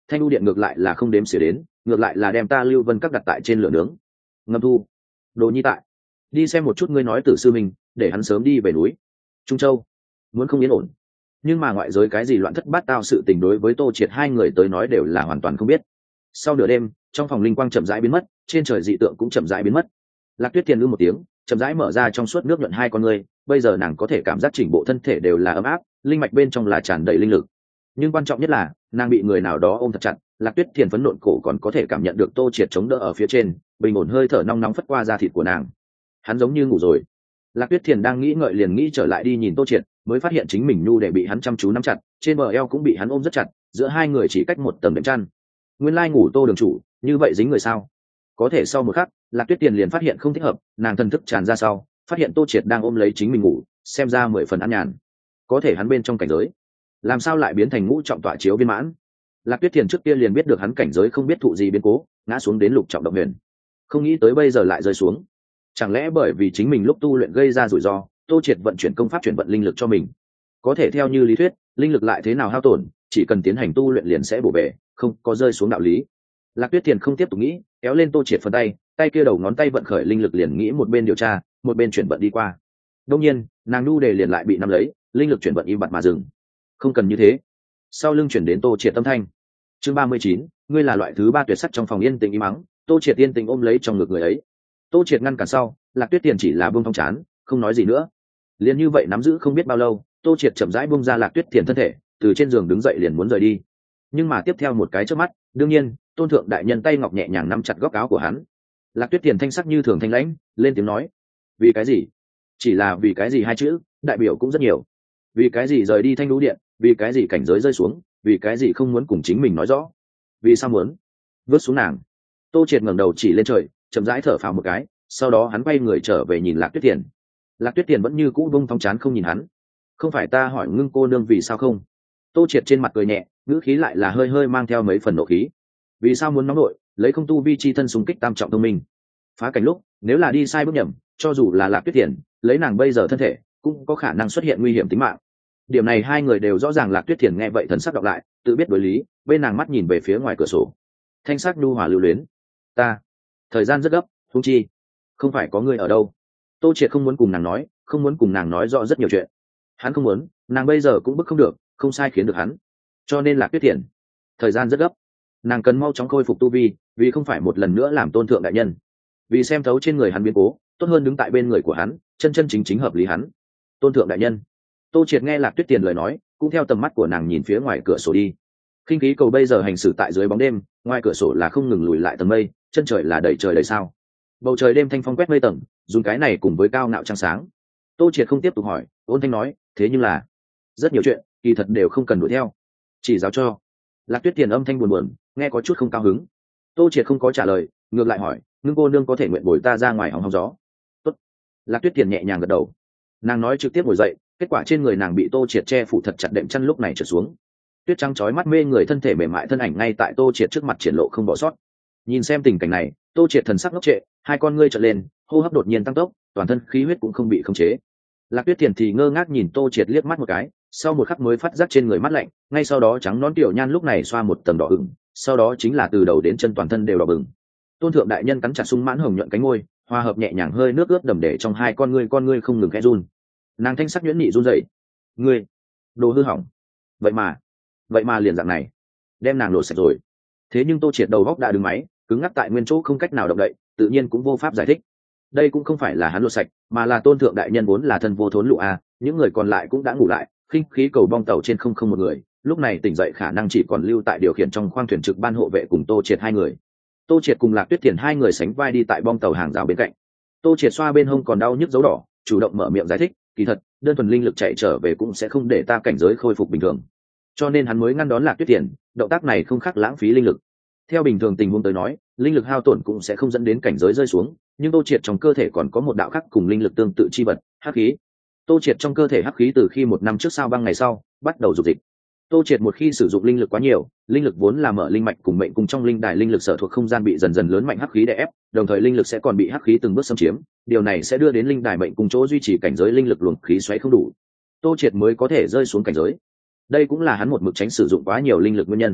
thanh u điện ngược lại là không đếm xỉa đến, ngược lại là đem ta Lưu Vân Các đặt tại trên lửa nướng. Ngâm Thu, Đồ Nhi tại, đi xem một chút ngươi nói Tử sư mình, để hắn sớm đi về núi Trung Châu, muốn không yên ổn. Nhưng mà ngoại giới cái gì loạn thất bát tao sự tình đối với Tô Triệt hai người tới nói đều là hoàn toàn không biết. Sau nửa đêm, trong phòng linh quang chậm rãi biến mất, trên trời dị tượng cũng chậm rãi biến mất. Lạc Tuyết Tiền ư một tiếng, chậm rãi mở ra trong suốt nước nhuận hai con ngươi, bây giờ nàng có thể cảm giác chỉnh bộ thân thể đều là ấm áp, linh mạch bên trong là tràn đầy linh lực. Nhưng quan trọng nhất là, nàng bị người nào đó ôm thật chặt, Lạc Tuyết Tiền phấn nộn cổ còn có thể cảm nhận được Tô Triệt chống đỡ ở phía trên, bình ổn hơi thở nóng nóng phất qua da thịt của nàng. Hắn giống như ngủ rồi. Lạc Tuyết Thiền đang nghĩ ngợi liền nghĩ trở lại đi nhìn Tô Triệt, mới phát hiện chính mình nhu để bị hắn chăm chú nắm chặt, trên bờ eo cũng bị hắn ôm rất chặt, giữa hai người chỉ cách một tầng đệm chăn. Nguyên lai ngủ Tô đường chủ, như vậy dính người sao? Có thể sau một khắc, Lạc Tuyết Tiền liền phát hiện không thích hợp, nàng thần thức tràn ra sau, phát hiện Tô Triệt đang ôm lấy chính mình ngủ, xem ra mười phần an nhàn. Có thể hắn bên trong cảnh giới, làm sao lại biến thành ngũ trọng tọa chiếu viên mãn? Lạc Tuyết Tiền trước kia liền biết được hắn cảnh giới không biết thụ gì biến cố, ngã xuống đến lục trọng động huyền. Không nghĩ tới bây giờ lại rơi xuống. Chẳng lẽ bởi vì chính mình lúc tu luyện gây ra rủi ro, Tô Triệt vận chuyển công pháp chuyển vận linh lực cho mình? Có thể theo như lý thuyết, linh lực lại thế nào hao tổn, chỉ cần tiến hành tu luyện liền sẽ bổ về, không có rơi xuống đạo lý. Lạc Tuyết Tiền không tiếp tục nghĩ, kéo lên Tô Triệt phần tay, tay kia đầu ngón tay vận khởi linh lực liền nghĩ một bên điều tra, một bên chuyển vận đi qua. Đương nhiên, nàng nu đề liền lại bị nắm lấy, linh lực chuyển vận im bặt mà dừng. Không cần như thế. Sau lưng chuyển đến Tô Triệt tâm thanh. Chương ba mươi chín, ngươi là loại thứ ba tuyệt sắc trong phòng yên tĩnh im mắng, Tô Triệt yên tĩnh ôm lấy trong ngực người ấy. Tô Triệt ngăn cản sau, Lạc Tuyết Tiền chỉ là buông thong chán, không nói gì nữa. Liền như vậy nắm giữ không biết bao lâu, Tô Triệt chậm rãi buông ra Lạc Tuyết Tiền thân thể, từ trên giường đứng dậy liền muốn rời đi. Nhưng mà tiếp theo một cái chớp mắt, đương nhiên, Tôn thượng đại nhân tay ngọc nhẹ nhàng nắm chặt góc áo của hắn. Lạc Tuyết Tiền thanh sắc như thường thanh lãnh, lên tiếng nói: "Vì cái gì? Chỉ là vì cái gì hai chữ, đại biểu cũng rất nhiều. Vì cái gì rời đi Thanh Lũ Điện, vì cái gì cảnh giới rơi xuống, vì cái gì không muốn cùng chính mình nói rõ? Vì sao muốn?" Vớt xuống nàng. Tô Triệt ngẩng đầu chỉ lên trời, chậm rãi thở phào một cái, sau đó hắn quay người trở về nhìn Lạc Tuyết Tiền. Lạc Tuyết Tiền vẫn như cũ bông thong chán không nhìn hắn. "Không phải ta hỏi Ngưng cô nương vì sao không?" Tô Triệt trên mặt cười nhẹ, ngữ khí lại là hơi hơi mang theo mấy phần nộ khí. "Vì sao muốn nóng nội, lấy không tu vi chi thân xung kích tam trọng thông minh? Phá cảnh lúc, nếu là đi sai bước nhầm, cho dù là Lạc Tuyết Tiền, lấy nàng bây giờ thân thể, cũng có khả năng xuất hiện nguy hiểm tính mạng." Điểm này hai người đều rõ ràng. Lạc Tuyết Tiền nghe vậy thần sắc đọc lại, tự biết đối lý, bên nàng mắt nhìn về phía ngoài cửa sổ. Thanh sắc nhu hòa lưu luyến. "Ta, thời gian rất gấp, huống chi, không phải có ngươi ở đâu." Tô Triệt không muốn cùng nàng nói, không muốn cùng nàng nói rõ rất nhiều chuyện. Hắn không muốn, nàng bây giờ cũng bức không được, không sai khiến được hắn. Cho nên Lạc Tuyết Tiền, thời gian rất gấp, nàng cần mau chóng khôi phục tu vi, vì không phải một lần nữa làm tôn thượng đại nhân, vì xem thấu trên người hắn biến cố, tốt hơn đứng tại bên người của hắn, chân chân chính chính hợp lý hắn. Tôn thượng đại nhân. Tô Triệt nghe Lạc Tuyết Tiền lời nói, cũng theo tầm mắt của nàng nhìn phía ngoài cửa sổ đi. Khinh khí cầu bây giờ hành xử tại dưới bóng đêm, ngoài cửa sổ là không ngừng lùi lại tầng mây, chân trời là đầy trời đầy sao. Bầu trời đêm thanh phong quét mây tầng, dùng cái này cùng với cao ngạo trăng sáng. Tô Triệt không tiếp tục hỏi, ôn thanh nói, thế nhưng là rất nhiều chuyện, kỳ thật đều không cần đuổi theo, chỉ giáo cho. Lạc Tuyết Tiền âm thanh buồn buồn, nghe có chút không cao hứng. Tô Triệt không có trả lời, ngược lại hỏi, Ngưng cô nương có thể nguyện bồi ta ra ngoài hóng hóng gió? Tốt. Lạc Tuyết Tiền nhẹ nhàng gật đầu. Nàng nói trực tiếp ngồi dậy, kết quả trên người nàng bị Tô Triệt che phủ thật chặt, đệm chăn lúc này trở xuống. Tuyết trắng chói mắt mê người thân thể mềm mại thân ảnh ngay tại Tô Triệt trước mặt triển lộ không bỏ sót. Nhìn xem tình cảnh này, Tô Triệt thần sắc ngốc trệ, hai con ngươi trợn lên, hô hấp đột nhiên tăng tốc, toàn thân khí huyết cũng không bị khống chế. Lạc Tuyết Tiền thì ngơ ngác nhìn Tô Triệt liếc mắt một cái, sau một khắc mới phát giác trên người mát lạnh, ngay sau đó trắng nón tiểu nhan lúc này xoa một tầng đỏ ửng, sau đó chính là từ đầu đến chân toàn thân đều đỏ bừng. Tôn thượng đại nhân cắn chặt sung mãn hồng nhuận cánh môi, hòa hợp nhẹ nhàng hơi nước ướt đầm để trong hai con ngươi con ngươi không ngừng khẽ run. Nàng thanh sắc nhuyễn nhị run rẩy. Ngươi, đồ hư hỏng. Vậy mà, vậy mà liền dạng này, đem nàng lột sạch rồi. Thế nhưng Tô Triệt đầu góc đã đứng máy, cứng ngắc tại nguyên chỗ không cách nào động đậy, tự nhiên cũng vô pháp giải thích. Đây cũng không phải là hắn lột sạch, mà là tôn thượng đại nhân vốn là thân vô thốn lụ a, những người còn lại cũng đã ngủ lại, khinh khí cầu bong tàu trên không không một người, lúc này tỉnh dậy khả năng chỉ còn lưu tại điều khiển trong khoang thuyền trực ban hộ vệ cùng Tô Triệt hai người. Tô Triệt cùng Lạc Tuyết Tiền hai người sánh vai đi tại bong tàu hàng rào bên cạnh. Tô Triệt xoa bên hông còn đau nhức dấu đỏ, chủ động mở miệng giải thích, kỳ thật, đơn thuần linh lực chạy trở về cũng sẽ không để ta cảnh giới khôi phục bình thường. Cho nên hắn mới ngăn đón Lạc Tuyết Tiền, động tác này không khác lãng phí linh lực. Theo bình thường tình huống tới nói, linh lực hao tổn cũng sẽ không dẫn đến cảnh giới rơi xuống, nhưng Tô Triệt trong cơ thể còn có một đạo khác cùng linh lực tương tự chi vật, hắc khí. Tô Triệt trong cơ thể hắc khí từ khi một năm trước sao băng ngày sau bắt đầu dục dịch. Tô Triệt một khi sử dụng linh lực quá nhiều, linh lực vốn là mở linh mạch cùng mệnh cùng trong linh đài linh lực sở thuộc không gian bị dần dần lớn mạnh hắc khí đè ép, đồng thời linh lực sẽ còn bị hắc khí từng bước xâm chiếm, điều này sẽ đưa đến linh đài mệnh cùng chỗ duy trì cảnh giới linh lực luồng khí xoáy không đủ. Tô Triệt mới có thể rơi xuống cảnh giới. Đây cũng là hắn một mực tránh sử dụng quá nhiều linh lực nguyên nhân.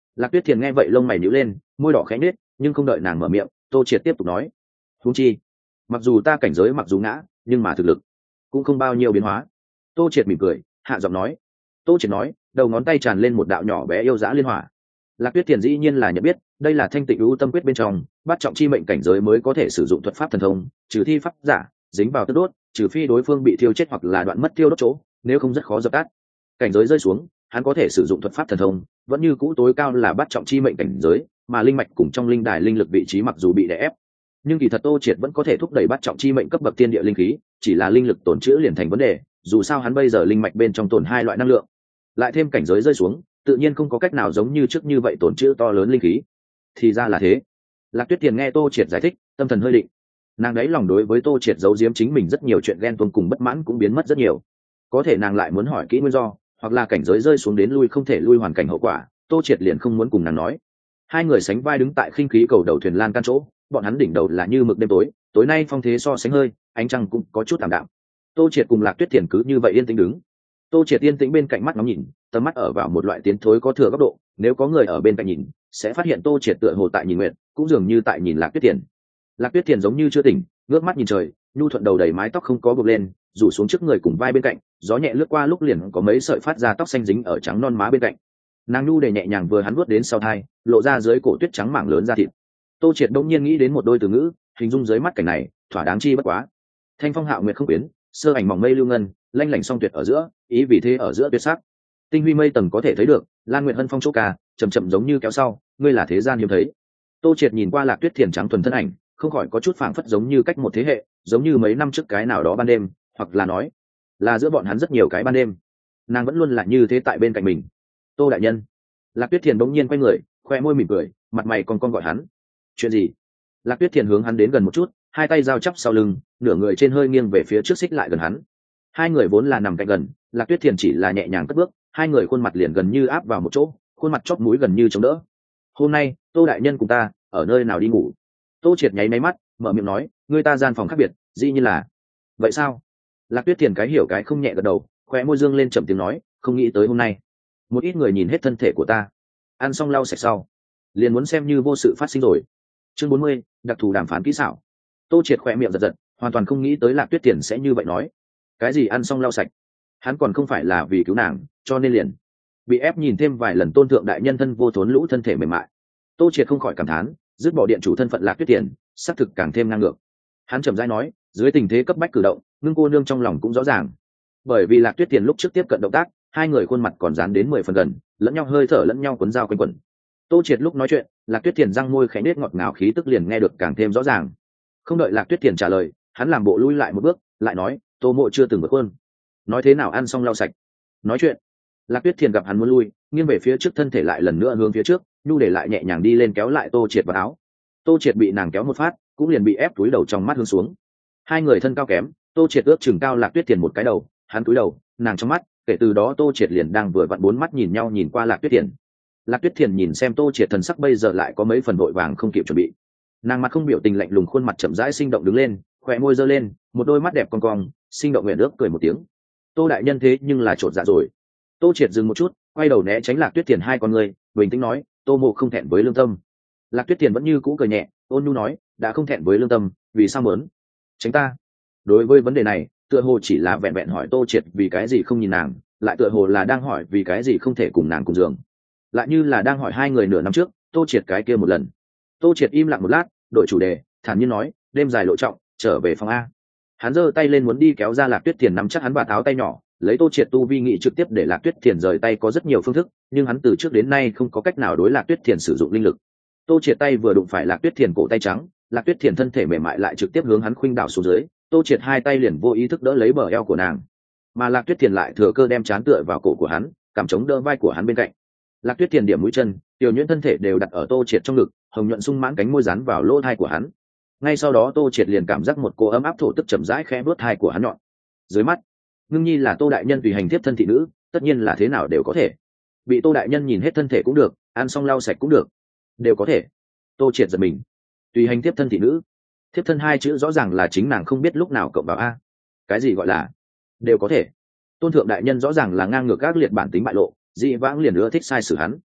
Lạc Tuyết Thiền nghe vậy lông mày nhíu lên, môi đỏ khẽ nhếch, nhưng không đợi nàng mở miệng, Tô Triệt tiếp tục nói: "Huống chi, mặc dù ta cảnh giới mặc dù ngã, nhưng mà thực lực cũng không bao nhiêu biến hóa." Tô Triệt mỉm cười, hạ giọng nói. Tô Triệt nói, đầu ngón tay tràn lên một đạo nhỏ bé yêu dã liên hỏa. Lạc Tuyết Thiền dĩ nhiên là nhận biết, đây là thanh tịnh ưu tâm quyết bên trong, bắt trọng chi mệnh cảnh giới mới có thể sử dụng thuật pháp thần thông, trừ thi pháp giả, dính vào tức đốt, trừ phi đối phương bị thiêu chết hoặc là đoạn mất thiêu đốt chỗ, nếu không rất khó dập tắt. Cảnh giới rơi xuống, hắn có thể sử dụng thuật pháp thần thông, vẫn như cũ tối cao là bắt trọng chi mệnh cảnh giới, mà linh mạch cùng trong linh đài linh lực vị trí mặc dù bị đè ép, nhưng kỳ thật Tô Triệt vẫn có thể thúc đẩy bắt trọng chi mệnh cấp bậc tiên địa linh khí, chỉ là linh lực tổn trữ liền thành vấn đề, dù sao hắn bây giờ linh mạch bên trong tổn hai loại năng lượng, lại thêm cảnh giới rơi xuống, tự nhiên không có cách nào giống như trước như vậy tổn trữ to lớn linh khí. Thì ra là thế. Lạc Tuyết Tiền nghe Tô Triệt giải thích, tâm thần hơi định. Nàng đấy lòng đối với Tô Triệt giấu giếm chính mình rất nhiều chuyện ghen tuông cùng bất mãn cũng biến mất rất nhiều. Có thể nàng lại muốn hỏi kỹ nguyên do, hoặc là cảnh giới rơi xuống đến lui không thể lui hoàn cảnh hậu quả, Tô Triệt liền không muốn cùng nàng nói. Hai người sánh vai đứng tại khinh khí cầu đầu thuyền lan can chỗ, bọn hắn đỉnh đầu là như mực đêm tối, tối nay phong thế so sánh hơi, ánh trăng cũng có chút tạm đạm. Tô Triệt cùng Lạc Tuyết Tiền cứ như vậy yên tĩnh đứng. Tô Triệt yên tĩnh bên cạnh mắt ngắm nhìn, tầm mắt ở vào một loại tiến thối có thừa góc độ, nếu có người ở bên cạnh nhìn, sẽ phát hiện Tô Triệt tựa hồ tại nhìn nguyện, cũng dường như tại nhìn Lạc Tuyết Tiền. Lạc Tuyết Tiền giống như chưa tỉnh, ngước mắt nhìn trời, nhu thuận đầu đầy mái tóc không có buộc lên, rủ xuống trước người cùng vai bên cạnh, gió nhẹ lướt qua lúc liền có mấy sợi phát ra tóc xanh dính ở trắng non má bên cạnh. Nàng nhu để nhẹ nhàng vừa hắn vuốt đến sau thai, lộ ra dưới cổ tuyết trắng mảng lớn da thịt. Tô Triệt đông nhiên nghĩ đến một đôi từ ngữ, hình dung dưới mắt cảnh này, thỏa đáng chi bất quá. Thanh phong hạo nguyệt không quyến, sơ ảnh mỏng mây lưu ngân, lanh lảnh song tuyệt ở giữa, ý vì thế ở giữa tuyệt sắc. Tinh huy mây tầng có thể thấy được, lan nguyệt hân phong chỗ ca, chậm chậm giống như kéo sau, ngươi là thế gian hiếm thấy. Tô Triệt nhìn qua Lạc Tuyết Thiền trắng thuần thân ảnh, không khỏi có chút phảng phất giống như cách một thế hệ, giống như mấy năm trước cái nào đó ban đêm, hoặc là nói là giữa bọn hắn rất nhiều cái ban đêm. Nàng vẫn luôn là như thế tại bên cạnh mình. Tô đại nhân. Lạc Tuyết Thiền bỗng nhiên quay người, khoe môi mỉm cười, mặt mày còn con gọi hắn. Chuyện gì? Lạc Tuyết Thiền hướng hắn đến gần một chút, hai tay giao chắp sau lưng, nửa người trên hơi nghiêng về phía trước xích lại gần hắn. Hai người vốn là nằm cạnh gần, Lạc Tuyết Thiền chỉ là nhẹ nhàng cất bước, hai người khuôn mặt liền gần như áp vào một chỗ, khuôn mặt chóp mũi gần như chống đỡ. Hôm nay, Tô đại nhân cùng ta ở nơi nào đi ngủ? Tô Triệt nháy máy mắt, mở miệng nói, người ta gian phòng khác biệt, dĩ nhiên là. Vậy sao? Lạc Tuyết Thiền cái hiểu cái không nhẹ gật đầu, khóe môi dương lên chậm tiếng nói, không nghĩ tới hôm nay, một ít người nhìn hết thân thể của ta, ăn xong lau sạch sau, liền muốn xem như vô sự phát sinh rồi. Chương bốn mươi, đặc thù đàm phán kỹ xảo. Tô Triệt khỏe miệng giật giật, hoàn toàn không nghĩ tới Lạc Tuyết Thiền sẽ như vậy nói. Cái gì ăn xong lau sạch? Hắn còn không phải là vì cứu nàng, cho nên liền bị ép nhìn thêm vài lần tôn thượng đại nhân thân vô thốn lũ thân thể mềm mại. Tô Triệt không khỏi cảm thán, dứt bỏ điện chủ thân phận Lạc Tuyết Thiền, xác thực càng thêm ngang ngược. Hắn chậm rãi nói, dưới tình thế cấp bách cử động, ngưng cô nương trong lòng cũng rõ ràng. Bởi vì Lạc Tuyết Thiền lúc trước tiếp cận động tác, hai người khuôn mặt còn dán đến mười phần gần, lẫn nhau hơi thở lẫn nhau cuốn dao quanh quẩn. Tô Triệt lúc nói chuyện, Lạc Tuyết Thiền răng môi khẽ nết ngọt ngào khí tức liền nghe được càng thêm rõ ràng. Không đợi Lạc Tuyết Thiền trả lời, hắn làm bộ lui lại một bước, lại nói, Tô mộ chưa từng bước hơn. Nói thế nào ăn xong lau sạch? Nói chuyện. Lạc Tuyết Thiền gặp hắn muốn lui, nghiêng về phía trước thân thể lại lần nữa hướng phía trước, nhu để lại nhẹ nhàng đi lên kéo lại Tô Triệt vào áo. Tô Triệt bị nàng kéo một phát, cũng liền bị ép túi đầu trong mắt hướng xuống. Hai người thân cao kém, Tô Triệt ước chừng cao Lạc Tuyết Thiền một cái đầu, hắn túi đầu, nàng trong mắt, kể từ đó Tô Triệt liền đang vừa vặn bốn mắt nhìn nhau nhìn qua Lạc Tuyết Thiền. Lạc Tuyết Thiền nhìn xem Tô Triệt thần sắc bây giờ lại có mấy phần vội vàng không kịp chuẩn bị. Nàng mặt không biểu tình lạnh lùng, khuôn mặt chậm rãi sinh động đứng lên, khỏe môi giơ lên, một đôi mắt đẹp cong cong, sinh động nguyện ước cười một tiếng. Tô đại nhân thế nhưng là trột dạ rồi. Tô Triệt dừng một chút, quay đầu né tránh Lạc Tuyết Thiền hai con người, bình tĩnh nói, Tô mộ không thẹn với lương tâm. Lạc Tuyết Thiền vẫn như cũ cười nhẹ, ôn nhu nói, đã không thẹn với lương tâm, vì sao muốn tránh ta? Đối với vấn đề này, tựa hồ chỉ là vẹn vẹn hỏi Tô Triệt vì cái gì không nhìn nàng, lại tựa hồ là đang hỏi vì cái gì không thể cùng nàng cùng giường, lại như là đang hỏi hai người nửa năm trước Tô Triệt cái kia một lần. Tô Triệt im lặng một lát, đổi chủ đề, thản nhiên nói, đêm dài lộ trọng, trở về phòng a. Hắn giơ tay lên muốn đi kéo ra Lạc Tuyết Thiền nắm chắc hắn bà tháo tay nhỏ, lấy Tô Triệt tu vi nghị trực tiếp để Lạc Tuyết Thiền rời tay có rất nhiều phương thức, nhưng hắn từ trước đến nay không có cách nào đối Lạc Tuyết Thiền sử dụng linh lực. Tô Triệt tay vừa đụng phải Lạc Tuyết Thiền cổ tay trắng, Lạc Tuyết Thiền thân thể mềm mại lại trực tiếp hướng hắn khuynh đảo xuống dưới, Tô Triệt hai tay liền vô ý thức đỡ lấy bờ eo của nàng, mà Lạc Tuyết Thiền lại thừa cơ đem trán tựa vào cổ của hắn, cảm chống đỡ vai của hắn bên cạnh. Lạc Tuyết Thiền điểm mũi chân, tiểu nhuyễn thân thể đều đặt ở Tô Triệt trong ngực, hồng nhuận sung mãn cánh môi dán vào lỗ thai của hắn. Ngay sau đó Tô Triệt liền cảm giác một cô ấm áp thổ tức chậm rãi khẽ vuốt thai của hắn nhọn. Dưới mắt, ngưng nhi là Tô đại nhân tùy hành tiếp thân thị nữ, tất nhiên là thế nào đều có thể. Bị Tô đại nhân nhìn hết thân thể cũng được, ăn xong lau sạch cũng được, đều có thể. Tô Triệt giật mình, tùy hành tiếp thân thị nữ, tiếp thân hai chữ rõ ràng là chính nàng không biết lúc nào cộng vào a. Cái gì gọi là đều có thể? Tôn thượng đại nhân rõ ràng là ngang ngược ác liệt bản tính bại lộ, dị vãng liền ưa thích sai xử hắn.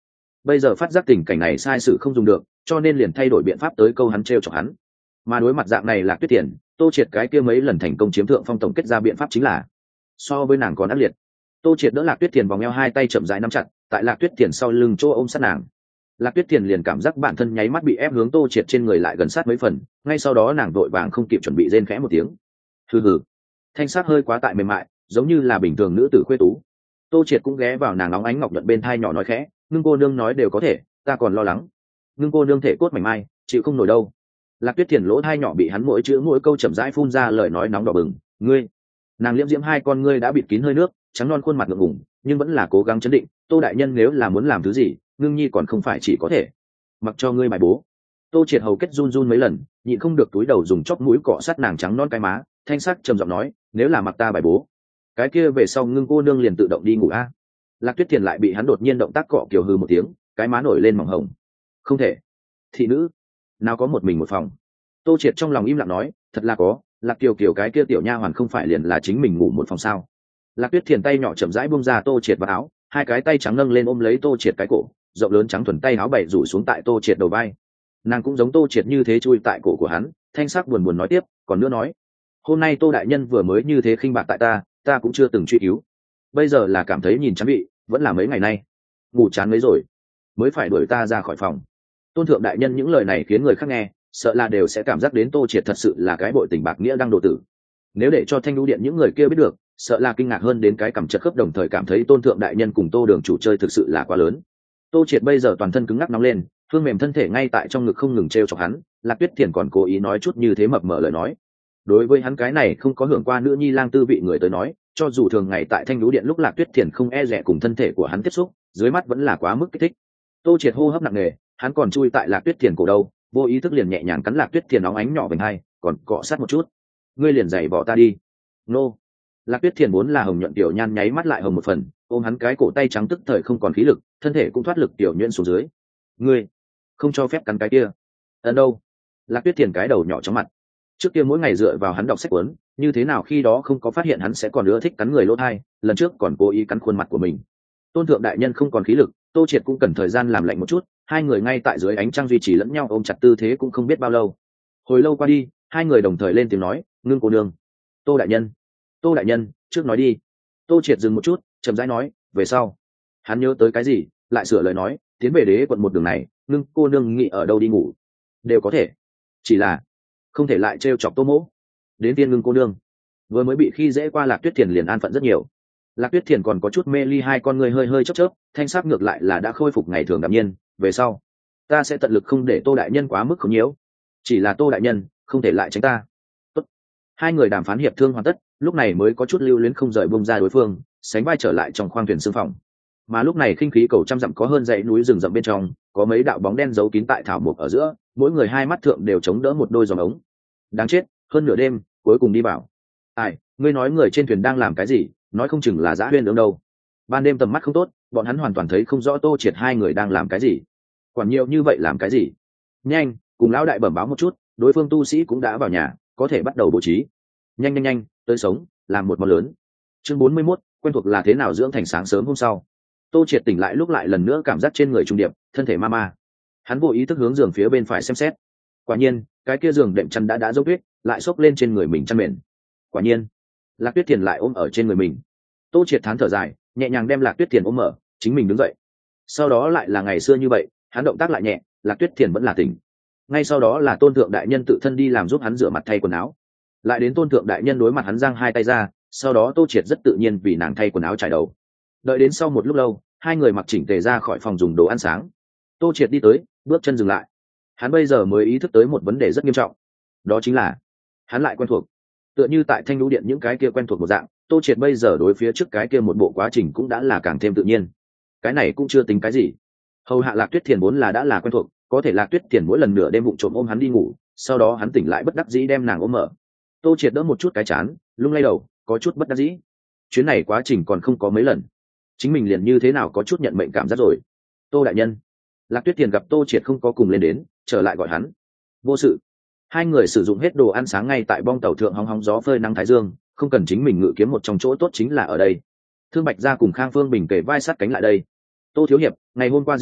bây giờ phát giác tình cảnh này sai sự không dùng được, cho nên liền thay đổi biện pháp tới câu hắn t r e o chọc hắn. Mà đối mặt dạng này Lạc Tuyết Thiền, Tô Triệt cái kia mấy lần thành công chiếm thượng phong, tổng kết ra biện pháp chính là so với nàng còn ác liệt. Tô Triệt đỡ Lạc Tuyết Thiền vòng eo, hai tay chậm rãi nắm chặt tại Lạc Tuyết Thiền sau lưng chỗ ôm sát nàng. Lạc Tuyết Thiền liền cảm giác bản thân nháy mắt bị ép hướng Tô Triệt trên người lại gần sát mấy phần, ngay sau đó nàng vội vàng không kịp chuẩn bị rên khẽ một tiếng. Hừ hừ, thanh sắc hơi quá tại mềm mại, giống như là bình thường nữ tử khuê tú. Tô Triệt cũng ghé vào nàng nóng ánh ngọc nhuận bên thai nhỏ nói khẽ, ngưng cô nương nói đều có thể, ta còn lo lắng ngưng cô nương thể cốt mảnh mai, chịu không nổi đâu. Lạc Tuyết Thiền lỗ thai nhỏ bị hắn mỗi chữ mỗi câu chậm rãi phun ra lời nói nóng đỏ bừng. Ngươi, nàng liễm diễm hai con ngươi đã bịt kín hơi nước, trắng non khuôn mặt ngượng ngùng, nhưng vẫn là cố gắng chấn định. Tô đại nhân nếu là muốn làm thứ gì, ngưng nhi còn không phải chỉ có thể mặc cho ngươi bài bố. Tô Triệt hầu kết run run mấy lần, nhịn không được túi đầu dùng chóp mũi cọ sát nàng trắng non cái má, thanh sắc trầm giọng nói, nếu là mặc ta bài bố, cái kia về sau ngưng cô nương liền tự động đi ngủ a. Lạc Tuyết Thiền lại bị hắn đột nhiên động tác cọ kiều hư một tiếng, cái má nổi lên mỏng hồng. Không thể, thị nữ nào có một mình một phòng. Tô Triệt trong lòng im lặng nói, thật là có, Lạc Kiều Kiều cái kia tiểu nha hoàn không phải liền là chính mình ngủ một phòng sao. Lạc Tuyết Thiền tay nhỏ chậm rãi buông ra Tô Triệt vào áo, hai cái tay trắng nâng lên ôm lấy Tô Triệt cái cổ, rộng lớn trắng thuần tay áo bảy rủ xuống tại Tô Triệt đầu vai. Nàng cũng giống Tô Triệt như thế chui tại cổ của hắn, thanh sắc buồn buồn nói tiếp, còn nữa nói, hôm nay Tô đại nhân vừa mới như thế khinh bạc tại ta, ta cũng chưa từng truy cứu, bây giờ là cảm thấy nhìn chán bị, vẫn là mấy ngày nay ngủ chán mấy rồi mới phải đuổi ta ra khỏi phòng. Tôn thượng đại nhân những lời này khiến người khác nghe sợ là đều sẽ cảm giác đến Tô Triệt thật sự là cái bội tình bạc nghĩa đang độ tử. Nếu để cho Thanh Lũ điện những người kia biết được, sợ là kinh ngạc hơn đến cái cằm chật khớp, đồng thời cảm thấy Tôn thượng đại nhân cùng Tô đường chủ chơi thực sự là quá lớn. Tô Triệt bây giờ toàn thân cứng ngắc nóng lên, phương mềm thân thể ngay tại trong ngực không ngừng t r e o chọc hắn. Lạc Tuyết Thiền còn cố ý nói chút như thế mập mờ lời nói. Đối với hắn cái này không có hưởng qua nữ nhi lang tư vị người tới nói, cho dù thường ngày tại Thanh Lũ điện lúc Lạc Tuyết Thiền không e rẻ cùng thân thể của hắn tiếp xúc, dưới mắt vẫn là quá mức kích thích. Tô Triệt hô hấp nặng nề, hắn còn chui tại Lạc Tuyết Thiền cổ đâu, vô ý thức liền nhẹ nhàng cắn Lạc Tuyết Thiền óng ánh nhỏ vành hai, còn cọ sát một chút. Ngươi liền giày bỏ ta đi. Nô. Lạc Tuyết Thiền vốn là hồng nhuận tiểu nhan nháy mắt lại hồng một phần, ôm hắn cái cổ tay trắng tức thời không còn khí lực, thân thể cũng thoát lực tiểu nhuyễn xuống dưới. Ngươi không cho phép cắn cái kia. Ấn đâu? Lạc Tuyết Thiền cái đầu nhỏ chóng mặt. Trước kia mỗi ngày dựa vào hắn đọc sách cuốn, như thế nào khi đó không có phát hiện hắn sẽ còn ưa thích cắn người lỗ thai, lần trước còn cố ý cắn khuôn mặt của mình. Tôn thượng đại nhân không còn khí lực, Tô Triệt cũng cần thời gian làm lạnh một chút, hai người ngay tại dưới ánh trăng duy trì lẫn nhau ôm chặt tư thế cũng không biết bao lâu. Hồi lâu qua đi, hai người đồng thời lên tiếng nói, ngưng cô nương. Tô đại nhân. Tô đại nhân, trước nói đi. Tô Triệt dừng một chút, chậm rãi nói, về sau. Hắn nhớ tới cái gì, lại sửa lời nói, tiến về đế quận một đường này, ngưng cô nương nghĩ ở đâu đi ngủ đều có thể, chỉ là không thể lại trêu chọc Tô mỗ. Đến tiên ngưng cô nương vừa mới bị khi dễ qua, Lạc Tuyết Thiền liền an phận rất nhiều. Lạc Tuyết Thiền còn có chút mê ly, hai con người hơi hơi chớp chớp, thanh sắc ngược lại là đã khôi phục ngày thường đạm nhiên. Về sau ta sẽ tận lực không để Tô đại nhân quá mức không nhiễu, chỉ là Tô đại nhân không thể lại tránh ta. Tốt. Hai người đàm phán hiệp thương hoàn tất, lúc này mới có chút lưu luyến không rời bông ra đối phương, sánh vai trở lại trong khoang thuyền xương phòng. Mà lúc này khinh khí cầu trăm dặm có hơn dãy núi rừng rậm bên trong, có mấy đạo bóng đen giấu kín tại thảo mộc ở giữa, mỗi người hai mắt thượng đều chống đỡ một đôi giòm ống. Đáng chết, hơn nửa đêm cuối cùng đi vào. Ai, ngươi nói người trên thuyền đang làm cái gì, nói không chừng là dã huyên ương đâu. Ban đêm tầm mắt không tốt, bọn hắn hoàn toàn thấy không rõ Tô Triệt hai người đang làm cái gì. Quản nhiều như vậy làm cái gì? Nhanh, cùng lão đại bẩm báo một chút, đối phương tu sĩ cũng đã vào nhà, có thể bắt đầu bố trí. Nhanh nhanh nhanh, tới sống, làm một món lớn. Chương bốn mươi mốt, quen thuộc là thế nào dưỡng thành. Sáng sớm hôm sau, Tô Triệt tỉnh lại lúc lại lần nữa cảm giác trên người trung điệp, thân thể ma ma. Hắn vô ý thức hướng giường phía bên phải xem xét. Quả nhiên, cái kia giường đệm chăn đã đã dốc tuyết, lại xốc lên trên người mình chăn mền. Quả nhiên, Lạc Tuyết Thiền lại ôm ở trên người mình. Tô Triệt thán thở dài, nhẹ nhàng đem Lạc Tuyết Thiền ôm mở, chính mình đứng dậy. Sau đó lại là ngày xưa như vậy, hắn động tác lại nhẹ, Lạc Tuyết Thiền vẫn là tỉnh. Ngay sau đó là Tôn thượng đại nhân tự thân đi làm giúp hắn rửa mặt thay quần áo. Lại đến Tôn thượng đại nhân đối mặt hắn giang hai tay ra, sau đó Tô Triệt rất tự nhiên vì nàng thay quần áo trải đầu. Đợi đến sau một lúc lâu, hai người mặc chỉnh tề ra khỏi phòng dùng đồ ăn sáng. Tô Triệt đi tới, bước chân dừng lại. Hắn bây giờ mới ý thức tới một vấn đề rất nghiêm trọng, đó chính là hắn lại quen thuộc. Tựa như tại Thanh Lũ điện những cái kia quen thuộc một dạng, Tô Triệt bây giờ đối phía trước cái kia một bộ quá trình cũng đã là càng thêm tự nhiên. Cái này cũng chưa tính cái gì. Hầu hạ Lạc Tuyết Thiền vốn là đã là quen thuộc, có thể Lạc Tuyết Thiền mỗi lần nửa đêm vụng trộm ôm hắn đi ngủ, sau đó hắn tỉnh lại bất đắc dĩ đem nàng ôm mở. Tô Triệt đỡ một chút cái chán, lung lay đầu, có chút bất đắc dĩ. Chuyến này quá trình còn không có mấy lần, chính mình liền như thế nào có chút nhận mệnh cảm giác rồi. Tô đại nhân. Lạc Tuyết Thiền gặp Tô Triệt không có cùng lên đến, trở lại gọi hắn. Vô sự. Hai người sử dụng hết đồ ăn sáng ngay tại bong tàu thượng hóng hóng gió phơi nắng thái dương, không cần chính mình ngự kiếm một trong chỗ tốt chính là ở đây. Thương Bạch Gia cùng Khang Phương Bình kể vai sát cánh lại đây. Tô thiếu hiệp, ngày hôm qua dị tượng,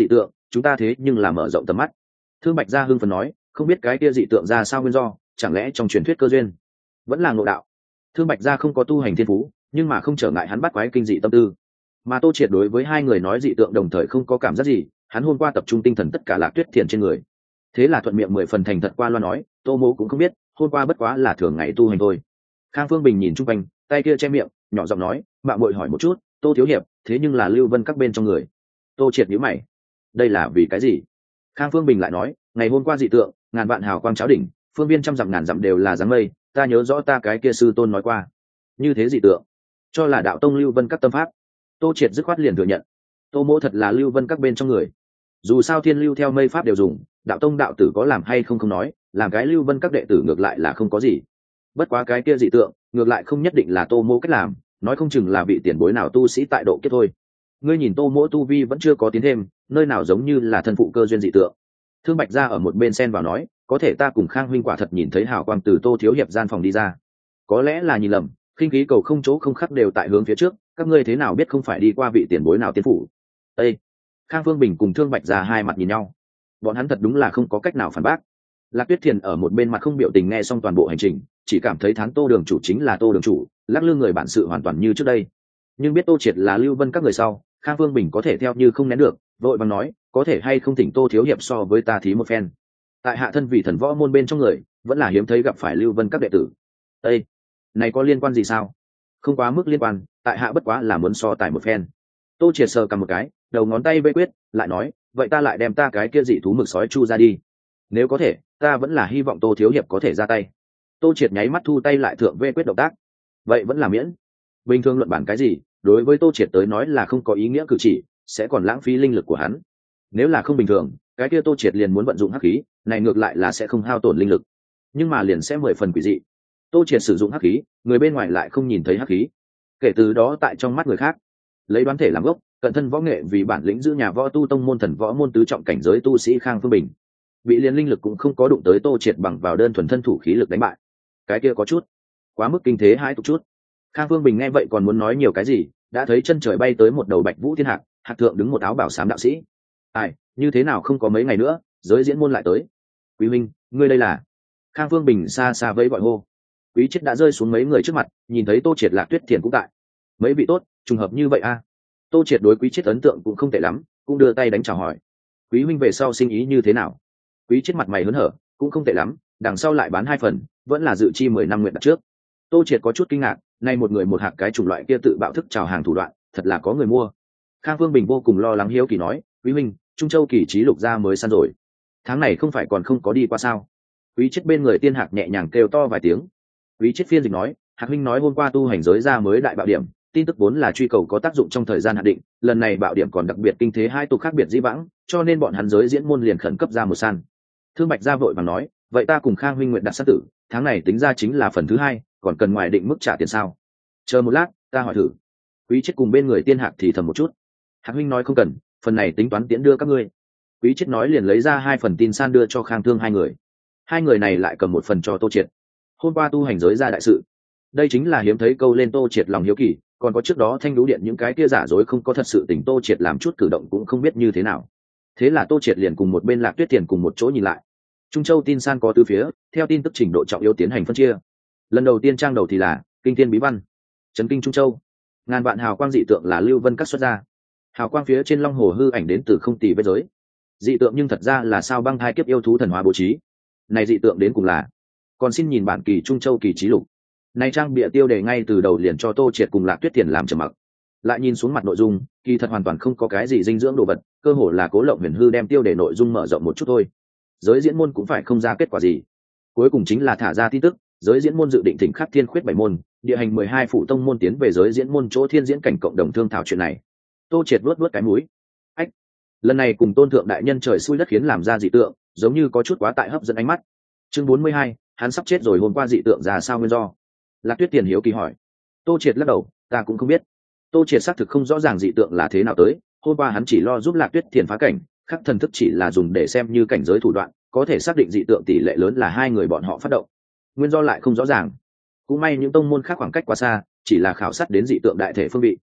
chúng ta thế nhưng là mở rộng tầm mắt. Thương Bạch Gia hưng phấn nói, không biết cái kia dị tượng ra sao nguyên do, chẳng lẽ trong truyền thuyết cơ duyên, vẫn là ngộ đạo. Thương Bạch Gia không có tu hành thiên phú, nhưng mà không trở ngại hắn bắt quái kinh dị tâm tư. Mà Tô Triệt đối với hai người nói dị tượng đồng thời không có cảm giác gì, hắn hôm qua tập trung tinh thần tất cả Lạc Tuyết Thiền trên người. Thế là thuận miệng mười phần thành thật qua loa nói, Tô Mỗ cũng không biết, hôm qua bất quá là thường ngày tu hành thôi. Khang Phương Bình nhìn chung quanh, tay kia che miệng, nhỏ giọng nói, mạo muội hỏi một chút, Tô thiếu hiệp, thế nhưng là Lưu Vân các bên trong người. Tô Triệt nhíu mày, đây là vì cái gì? Khang Phương Bình lại nói, ngày hôm qua dị tượng, ngàn vạn hào quang cháo đỉnh, phương viên trăm dặm ngàn dặm đều là dáng mây, ta nhớ rõ ta cái kia sư tôn nói qua. Như thế dị tượng, cho là đạo tông Lưu Vân các tâm pháp. Tô Triệt dứt khoát liền thừa nhận, Tô Mỗ thật là Lưu Vân các bên trong người. Dù sao thiên lưu theo mây pháp đều dùng, đạo tông đạo tử có làm hay không không nói, làm cái Lưu Vân các đệ tử ngược lại là không có gì. Bất quá cái kia dị tượng, ngược lại không nhất định là Tô Mỗ cách làm, nói không chừng là vị tiền bối nào tu sĩ tại độ kiếp thôi. Ngươi nhìn Tô Mỗ tu vi vẫn chưa có tiến thêm, nơi nào giống như là thân phụ cơ duyên dị tượng. Thương Bạch Gia ở một bên xen vào nói, có thể ta cùng Khang huynh quả thật nhìn thấy hào quang từ Tô thiếu hiệp gian phòng đi ra. Có lẽ là nhìn lầm, khinh khí cầu không chỗ không khắc đều tại hướng phía trước, các ngươi thế nào biết không phải đi qua vị tiền bối nào tiến phủ? Ê! Khang Phương Bình cùng Thương Bạch Gia hai mặt nhìn nhau, bọn hắn thật đúng là không có cách nào phản bác. Lạc Tuyết Thiền ở một bên mặt không biểu tình nghe xong toàn bộ hành trình, chỉ cảm thấy thán Tô đường chủ chính là Tô đường chủ, lắc lư người bản sự hoàn toàn như trước đây. Nhưng biết Tô Triệt là Lưu Vân các người sau, Khang Phương Bình có thể theo như không nén được, vội vàng nói, có thể hay không thỉnh Tô thiếu hiệp so với ta thí một phen. Tại hạ thân vị thần võ môn bên trong người, vẫn là hiếm thấy gặp phải Lưu Vân các đệ tử. Ê! Này có liên quan gì sao? Không quá mức liên quan, tại hạ bất quá là muốn so tài một phen. Tô Triệt sờ cầm một cái, đầu ngón tay vây quyết, lại nói, vậy ta lại đem ta cái kia dị thú mực sói chu ra đi. Nếu có thể, ta vẫn là hy vọng Tô thiếu hiệp có thể ra tay. Tô Triệt nháy mắt thu tay lại thượng vây quyết động tác. Vậy vẫn là miễn. Bình thường luận bản cái gì, đối với Tô Triệt tới nói là không có ý nghĩa cử chỉ, sẽ còn lãng phí linh lực của hắn. Nếu là không bình thường, cái kia Tô Triệt liền muốn vận dụng hắc khí, này ngược lại là sẽ không hao tổn linh lực, nhưng mà liền sẽ mười phần quỷ dị. Tô Triệt sử dụng hắc khí, người bên ngoài lại không nhìn thấy hắc khí. Kể từ đó tại trong mắt người khác, lấy đoán thể làm gốc, cận thân võ nghệ vì bản lĩnh giữ nhà võ tu tông môn thần võ môn tứ trọng cảnh giới tu sĩ Khang Phương Bình, bị liền linh lực cũng không có đụng tới Tô Triệt bằng vào đơn thuần thân thủ khí lực đánh bại. Cái kia có chút quá mức kinh thế hai tục chút. Khang Phương Bình nghe vậy còn muốn nói nhiều cái gì, đã thấy chân trời bay tới một đầu bạch vũ thiên hạc, hạc thượng đứng một áo bảo xám đạo sĩ. Ai, như thế nào không có mấy ngày nữa, giới diễn môn lại tới. Quý minh, ngươi đây là? Khang Phương Bình xa xa vẫy gọi hô. Quý Triết đã rơi xuống mấy người trước mặt, nhìn thấy Tô Triệt Lạc Tuyết Thiền cũng tại. Mấy vị tốt, trùng hợp như vậy a. À? Tô Triệt đối Quý Triết ấn tượng cũng không tệ lắm, cũng đưa tay đánh chào hỏi. Quý huynh về sau sinh ý như thế nào? Quý Triết mặt mày hớn hở, cũng không tệ lắm, đằng sau lại bán hai phần, vẫn là dự chi mười năm nguyện đặt trước. Tô Triệt có chút kinh ngạc, nay một người một hạt cái chủng loại kia tự bạo thức chào hàng thủ đoạn, thật là có người mua. Khang Phương Bình vô cùng lo lắng hiếu kỳ nói, Quý huynh, Trung Châu kỳ trí lục gia mới săn rồi, tháng này không phải còn không có đi qua sao? Quý Triết bên người tiên hạc nhẹ nhàng kêu to vài tiếng. Quý Triết phiên dịch nói, hạc huynh nói hôm qua tu hành giới ra mới đại bạo điểm, tin tức vốn là truy cầu có tác dụng trong thời gian hạn định, lần này bạo điểm còn đặc biệt kinh thế hai tục khác biệt dĩ vãng, cho nên bọn hắn giới diễn môn liền khẩn cấp ra một săn. Thương Bạch Gia vội vàng nói, vậy ta cùng Khang huynh nguyện đặt sát tử, tháng này tính ra chính là phần thứ hai, còn cần ngoài định mức trả tiền sao? Chờ một lát, ta hỏi thử. Quý Triết cùng bên người tiên hạc thì thầm một chút. Hạc huynh nói không cần, phần này tính toán tiễn đưa các ngươi. Quý Triết nói liền lấy ra hai phần tin san đưa cho Khang Thương hai người. Hai người này lại cầm một phần cho Tô Triệt. Hôm qua tu hành giới ra đại sự, đây chính là hiếm thấy câu lên Tô Triệt lòng hiếu kỳ, còn có trước đó thanh đú điện những cái kia giả dối không có thật sự tình Tô Triệt làm chút cử động cũng không biết như thế nào. Thế là Tô Triệt liền cùng một bên Lạc Tuyết Tiền cùng một chỗ nhìn lại. Trung Châu tin san có tứ phía, theo tin tức trình độ trọng yếu tiến hành phân chia. Lần đầu tiên trang đầu thì là kinh thiên bí văn, chấn kinh Trung Châu, ngàn vạn hào quang dị tượng là Lưu Vân các xuất ra. Hào quang phía trên long hồ hư ảnh đến từ không tỷ vết giới. Dị tượng nhưng thật ra là sao băng hai kiếp yêu thú thần hóa bố trí. Này dị tượng đến cùng là, còn xin nhìn bản kỳ Trung Châu kỳ trí lục. Này trang bịa tiêu đề ngay từ đầu liền cho Tô Triệt cùng Lạc Tuyết Tiền làm trầm mặc. Lại nhìn xuống mặt nội dung, kỳ thật hoàn toàn không có cái gì dinh dưỡng đồ vật, cơ hồ là Cố Lộng Huyền Hư đem tiêu đề nội dung mở rộng một chút thôi. Giới diễn môn cũng phải không ra kết quả gì. Cuối cùng chính là thả ra tin tức, giới diễn môn dự định thỉnh khắc thiên khuyết bảy môn, địa hành mười hai phụ tông môn tiến về giới diễn môn chỗ thiên diễn cảnh cộng đồng thương thảo chuyện này. Tô Triệt vuốt vuốt cái mũi. Ách, lần này cùng Tôn thượng đại nhân trời xui đất khiến làm ra dị tượng, giống như có chút quá tại hấp dẫn ánh mắt. Chương bốn mươi hai, hắn sắp chết rồi, hôm qua dị tượng ra sao nguyên do? Lạc Tuyết Tiền hiếu kỳ hỏi. Tô Triệt lắc đầu, ta cũng không biết. Tô Triệt xác thực không rõ ràng dị tượng là thế nào tới, hôm qua hắn chỉ lo giúp Lạc Tuyết Tiền phá cảnh, khắc thần thức chỉ là dùng để xem như cảnh giới thủ đoạn, có thể xác định dị tượng tỷ lệ lớn là hai người bọn họ phát động. Nguyên do lại không rõ ràng. Cũng may những tông môn khác khoảng cách quá xa, chỉ là khảo sát đến dị tượng đại thể phương vị.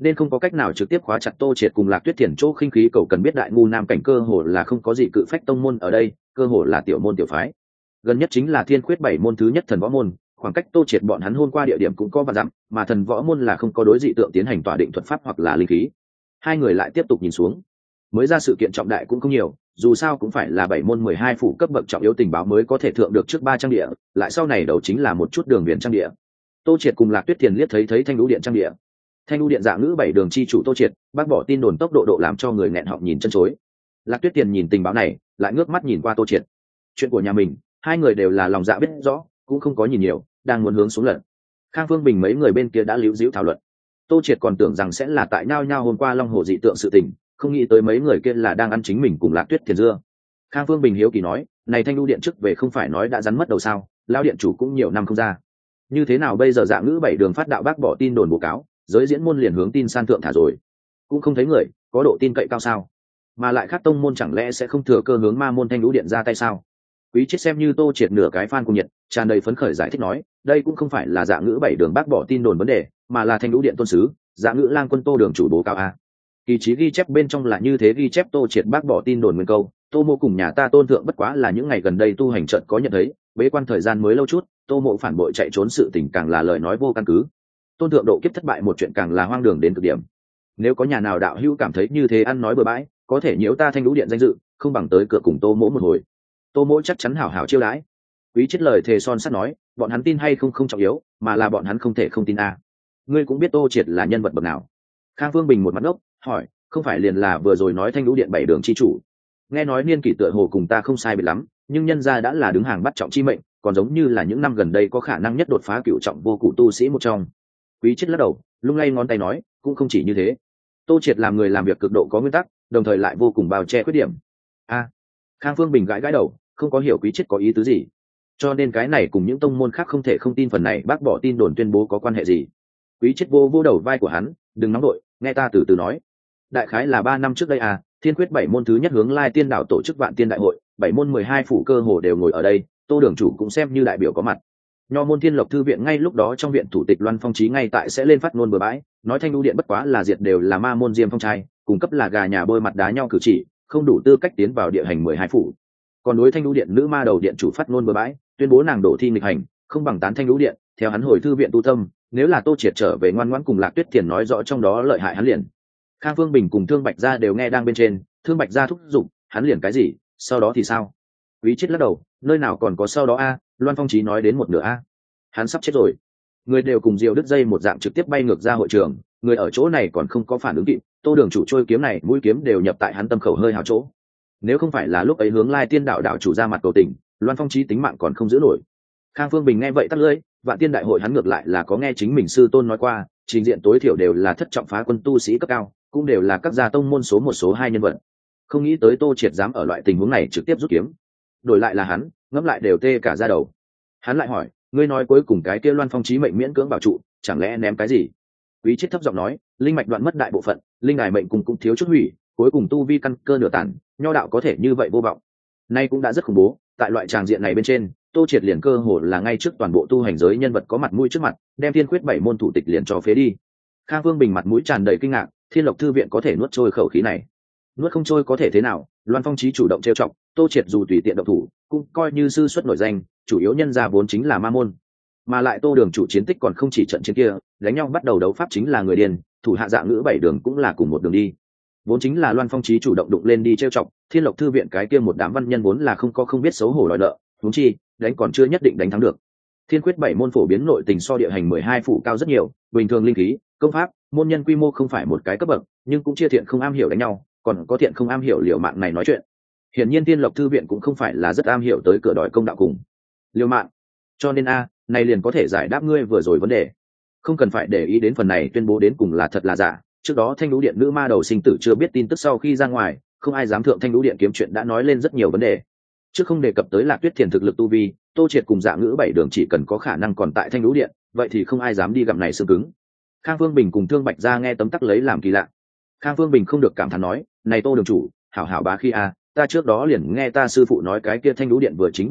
nên không có cách nào trực tiếp khóa chặt Tô Triệt cùng Lạc Tuyết Thiền chỗ khinh khí cầu cần biết đại ngu nam cảnh cơ hồ là không có gì cự phách tông môn ở đây, cơ hồ là tiểu môn tiểu phái. Gần nhất chính là Thiên Khuyết bảy môn thứ nhất thần võ môn, khoảng cách Tô Triệt bọn hắn hôm qua địa điểm cũng có vạn dặm, mà thần võ môn là không có đối dị tượng tiến hành tỏa định thuật pháp hoặc là linh khí. Hai người lại tiếp tục nhìn xuống. Mới ra sự kiện trọng đại cũng không nhiều, dù sao cũng phải là bảy môn mười hai phủ cấp bậc trọng yếu tình báo mới có thể thượng được trước ba trang địa, lại sau này đầu chính là một chút đường viền trang địa. Tô Triệt cùng Lạc Tuyết Thiền liếc thấy thấy Thanh Lũ Điện trang địa. Thanh Lũ Điện dạ ngữ bảy đường chi chủ Tô Triệt, bác bỏ tin đồn tốc độ độ làm cho người nghẹn họng nhìn chân chối. Lạc Tuyết Thiền nhìn tình báo này, lại ngước mắt nhìn qua Tô Triệt. Chuyện của nhà mình, hai người đều là lòng dạ biết rõ, cũng không có nhìn nhiều, đang muốn hướng xuống lần. Khang Phương Bình mấy người bên kia đã líu díu thảo luận. Tô Triệt còn tưởng rằng sẽ là tại nhau nhau hôm qua Long Hồ dị tượng sự tình, không nghĩ tới mấy người kia là đang ăn chính mình cùng Lạc Tuyết Thiền dưa. Khang Phương Bình hiếu kỳ nói, này Thanh Lũ Điện trước về không phải nói đã rắn mất đầu sao, lão điện chủ cũng nhiều năm không ra, như thế nào bây giờ dạ ngữ bảy đường phát đạo bác bỏ tin đồn bố cáo, giới diễn môn liền hướng tin san thượng thả rồi, cũng không thấy người có độ tin cậy cao sao, mà lại khác tông môn chẳng lẽ sẽ không thừa cơ hướng ma môn Thanh Lũ Điện ra tay sao? Quý Triết xem như Tô Triệt nửa cái fan cùng nhiệt, tràn đầy phấn khởi giải thích nói, đây cũng không phải là dạ ngữ bảy đường bác bỏ tin đồn vấn đề, mà là Thanh Lũ Điện tôn sứ dạ ngữ lang quân Tô đường chủ bố cáo a. Kỳ chí ghi chép bên trong là như thế, ghi chép Tô Triệt bác bỏ tin đồn nguyên câu, Tô mộ cùng nhà ta tôn thượng bất quá là những ngày gần đây tu hành trận có nhận thấy, bế quan thời gian mới lâu chút, Tô mộ phản bội chạy trốn sự tình càng là lời nói vô căn cứ, tôn thượng độ kiếp thất bại một chuyện càng là hoang đường đến cực điểm. Nếu có nhà nào đạo hữu cảm thấy như thế ăn nói bừa bãi, có thể nhiễu ta Thanh Lũ Điện danh dự, không bằng tới cửa cùng Tô mỗ một hồi, Tô mỗ chắc chắn hảo hảo chiêu đãi. Quý Triết lời thề son sắt nói, bọn hắn tin hay không không trọng yếu, mà là bọn hắn không thể không tin a. Ngươi cũng biết Tô Triệt là nhân vật bậc nào? Khang Phương Bình một mặt ngốc hỏi, không phải liền là vừa rồi nói Thanh Lũ Điện bảy đường chi chủ, nghe nói niên kỷ tựa hồ cùng ta không sai biệt lắm, nhưng nhân gia đã là đứng hàng bắt trọng chi mệnh, còn giống như là những năm gần đây có khả năng nhất đột phá cựu trọng vô cụ tu sĩ một trong. Quý Triết lắc đầu, lung lay ngón tay nói, cũng không chỉ như thế. Tô Triệt làm người làm việc cực độ có nguyên tắc, đồng thời lại vô cùng bao che khuyết điểm. A, Khang Phương Bình gãi gãi đầu, không có hiểu Quý Triết có ý tứ gì. Cho nên cái này cùng những tông môn khác không thể không tin phần này bác bỏ tin đồn tuyên bố có quan hệ gì? Quý Triết vô vô đầu vai của hắn, đừng nóng đội, nghe ta từ từ nói. Đại khái là ba năm trước đây à, Thiên Quyết bảy môn thứ nhất hướng Lai Tiên Đảo tổ chức Vạn Tiên đại hội, bảy môn mười hai phủ cơ hồ đều ngồi ở đây, Tô đường chủ cũng xem như đại biểu có mặt. Nho môn Thiên Lộc thư viện ngay lúc đó trong viện thủ tịch Loan Phong Chí ngay tại sẽ lên phát ngôn bừa bãi, nói Thanh Lũ Điện bất quá là diệt đều là ma môn Diêm Phong trai, cung cấp là gà nhà bôi mặt đá nhau cử chỉ, không đủ tư cách tiến vào địa hành mười hai phủ. Còn đối Thanh Lũ Điện nữ ma đầu điện chủ phát ngôn bừa bãi, tuyên bố nàng đổ thi nghịch hành, không bằng tán Thanh Lũ Điện, theo hắn hồi thư viện tu tâm, nếu là Tô Triệt trở về ngoan ngoãn cùng Lạc Tuyết Thiền nói rõ trong đó lợi hại hắn liền. Khang Phương Bình cùng Thương Bạch Gia đều nghe đang bên trên, Thương Bạch Gia thúc giục, hắn liền cái gì, sau đó thì sao? Quý Triết lắc đầu, nơi nào còn có sau đó a, Loan Phong Chí nói đến một nửa a. Hắn sắp chết rồi. Người đều cùng diều đứt dây một dạng trực tiếp bay ngược ra hội trường, người ở chỗ này còn không có phản ứng kịp, Tô đường chủ trôi kiếm này, mũi kiếm đều nhập tại hắn tâm khẩu hơi hào chỗ. Nếu không phải là lúc ấy hướng Lai Tiên đạo đạo chủ ra mặt cầu tình, Loan Phong Chí tính mạng còn không giữ nổi. Khang Phương Bình nghe vậy tắt lưỡi, Vạn Tiên đại hội hắn ngược lại là có nghe chính mình sư tôn nói qua, trình diện tối thiểu đều là thất trọng phá quân tu sĩ cấp cao, cũng đều là các gia tông môn số một số hai nhân vật. Không nghĩ tới Tô Triệt dám ở loại tình huống này trực tiếp rút kiếm. Đổi lại là hắn, ngẫm lại đều tê cả da đầu. Hắn lại hỏi, ngươi nói cuối cùng cái kia Loan Phong Chí mệnh miễn cưỡng bảo trụ, chẳng lẽ ném cái gì? Quý Triết thấp giọng nói, linh mạch đoạn mất đại bộ phận, linh đài mệnh cùng cũng thiếu chút hủy, cuối cùng tu vi căn cơ nửa tàn, nho đạo có thể như vậy vô vọng. Nay cũng đã rất khủng bố, tại loại tràng diện này bên trên, Tô Triệt liền cơ hồ là ngay trước toàn bộ tu hành giới nhân vật có mặt mũi trước mặt, đem Thiên Quyết bảy môn thủ tịch liền cho phế đi. Khang Vương Bình mặt mũi tràn đầy kinh ngạc, Thiên Lộc thư viện có thể nuốt trôi khẩu khí này, nuốt không trôi có thể thế nào? Loan Phong Chí chủ động trêu chọc, Tô Triệt dù tùy tiện động thủ, cũng coi như sư xuất nổi danh, chủ yếu nhân ra vốn chính là ma môn, mà lại Tô đường chủ chiến tích còn không chỉ trận chiến kia, đánh nhau bắt đầu đấu pháp chính là người điên, thủ hạ dạ ngữ bảy đường cũng là cùng một đường đi, vốn chính là Loan Phong Chí chủ động đụng lên đi trêu chọc, Thiên Lộc thư viện cái kia một đám văn nhân vốn là không có không biết xấu hổ đòi nợ, huống chi đánh còn chưa nhất định đánh thắng được. Thiên Quyết bảy môn phổ biến nội tình so địa hành mười hai phủ cao rất nhiều, bình thường linh khí, công pháp, môn nhân quy mô không phải một cái cấp bậc, nhưng cũng chia thiện không am hiểu đánh nhau, còn có thiện không am hiểu liều mạng này nói chuyện. Hiển nhiên Thiên Lộc thư viện cũng không phải là rất am hiểu tới cửa đòi công đạo cùng liều mạng, cho nên a, này liền có thể giải đáp ngươi vừa rồi vấn đề. Không cần phải để ý đến phần này tuyên bố đến cùng là thật là giả. Trước đó Thanh Lũ Điện nữ ma đầu sinh tử chưa biết tin tức sau khi ra ngoài, không ai dám thượng Thanh Lũ Điện kiếm chuyện đã nói lên rất nhiều vấn đề. Trước không đề cập tới Lạc Tuyết Thiền thực lực tu vi, Tô Triệt cùng Dạ Ngữ bảy đường chỉ cần có khả năng còn tại Thanh Lũ Điện, vậy thì không ai dám đi gặm này xương cứng. Khang Phương Bình cùng Thương Bạch Gia nghe tấm tắc lấy làm kỳ lạ. Khang Phương Bình không được cảm thán nói, này Tô đường chủ, hảo hảo bá khi a, ta trước đó liền nghe ta sư phụ nói cái kia Thanh Lũ Điện vừa chính vừa tà,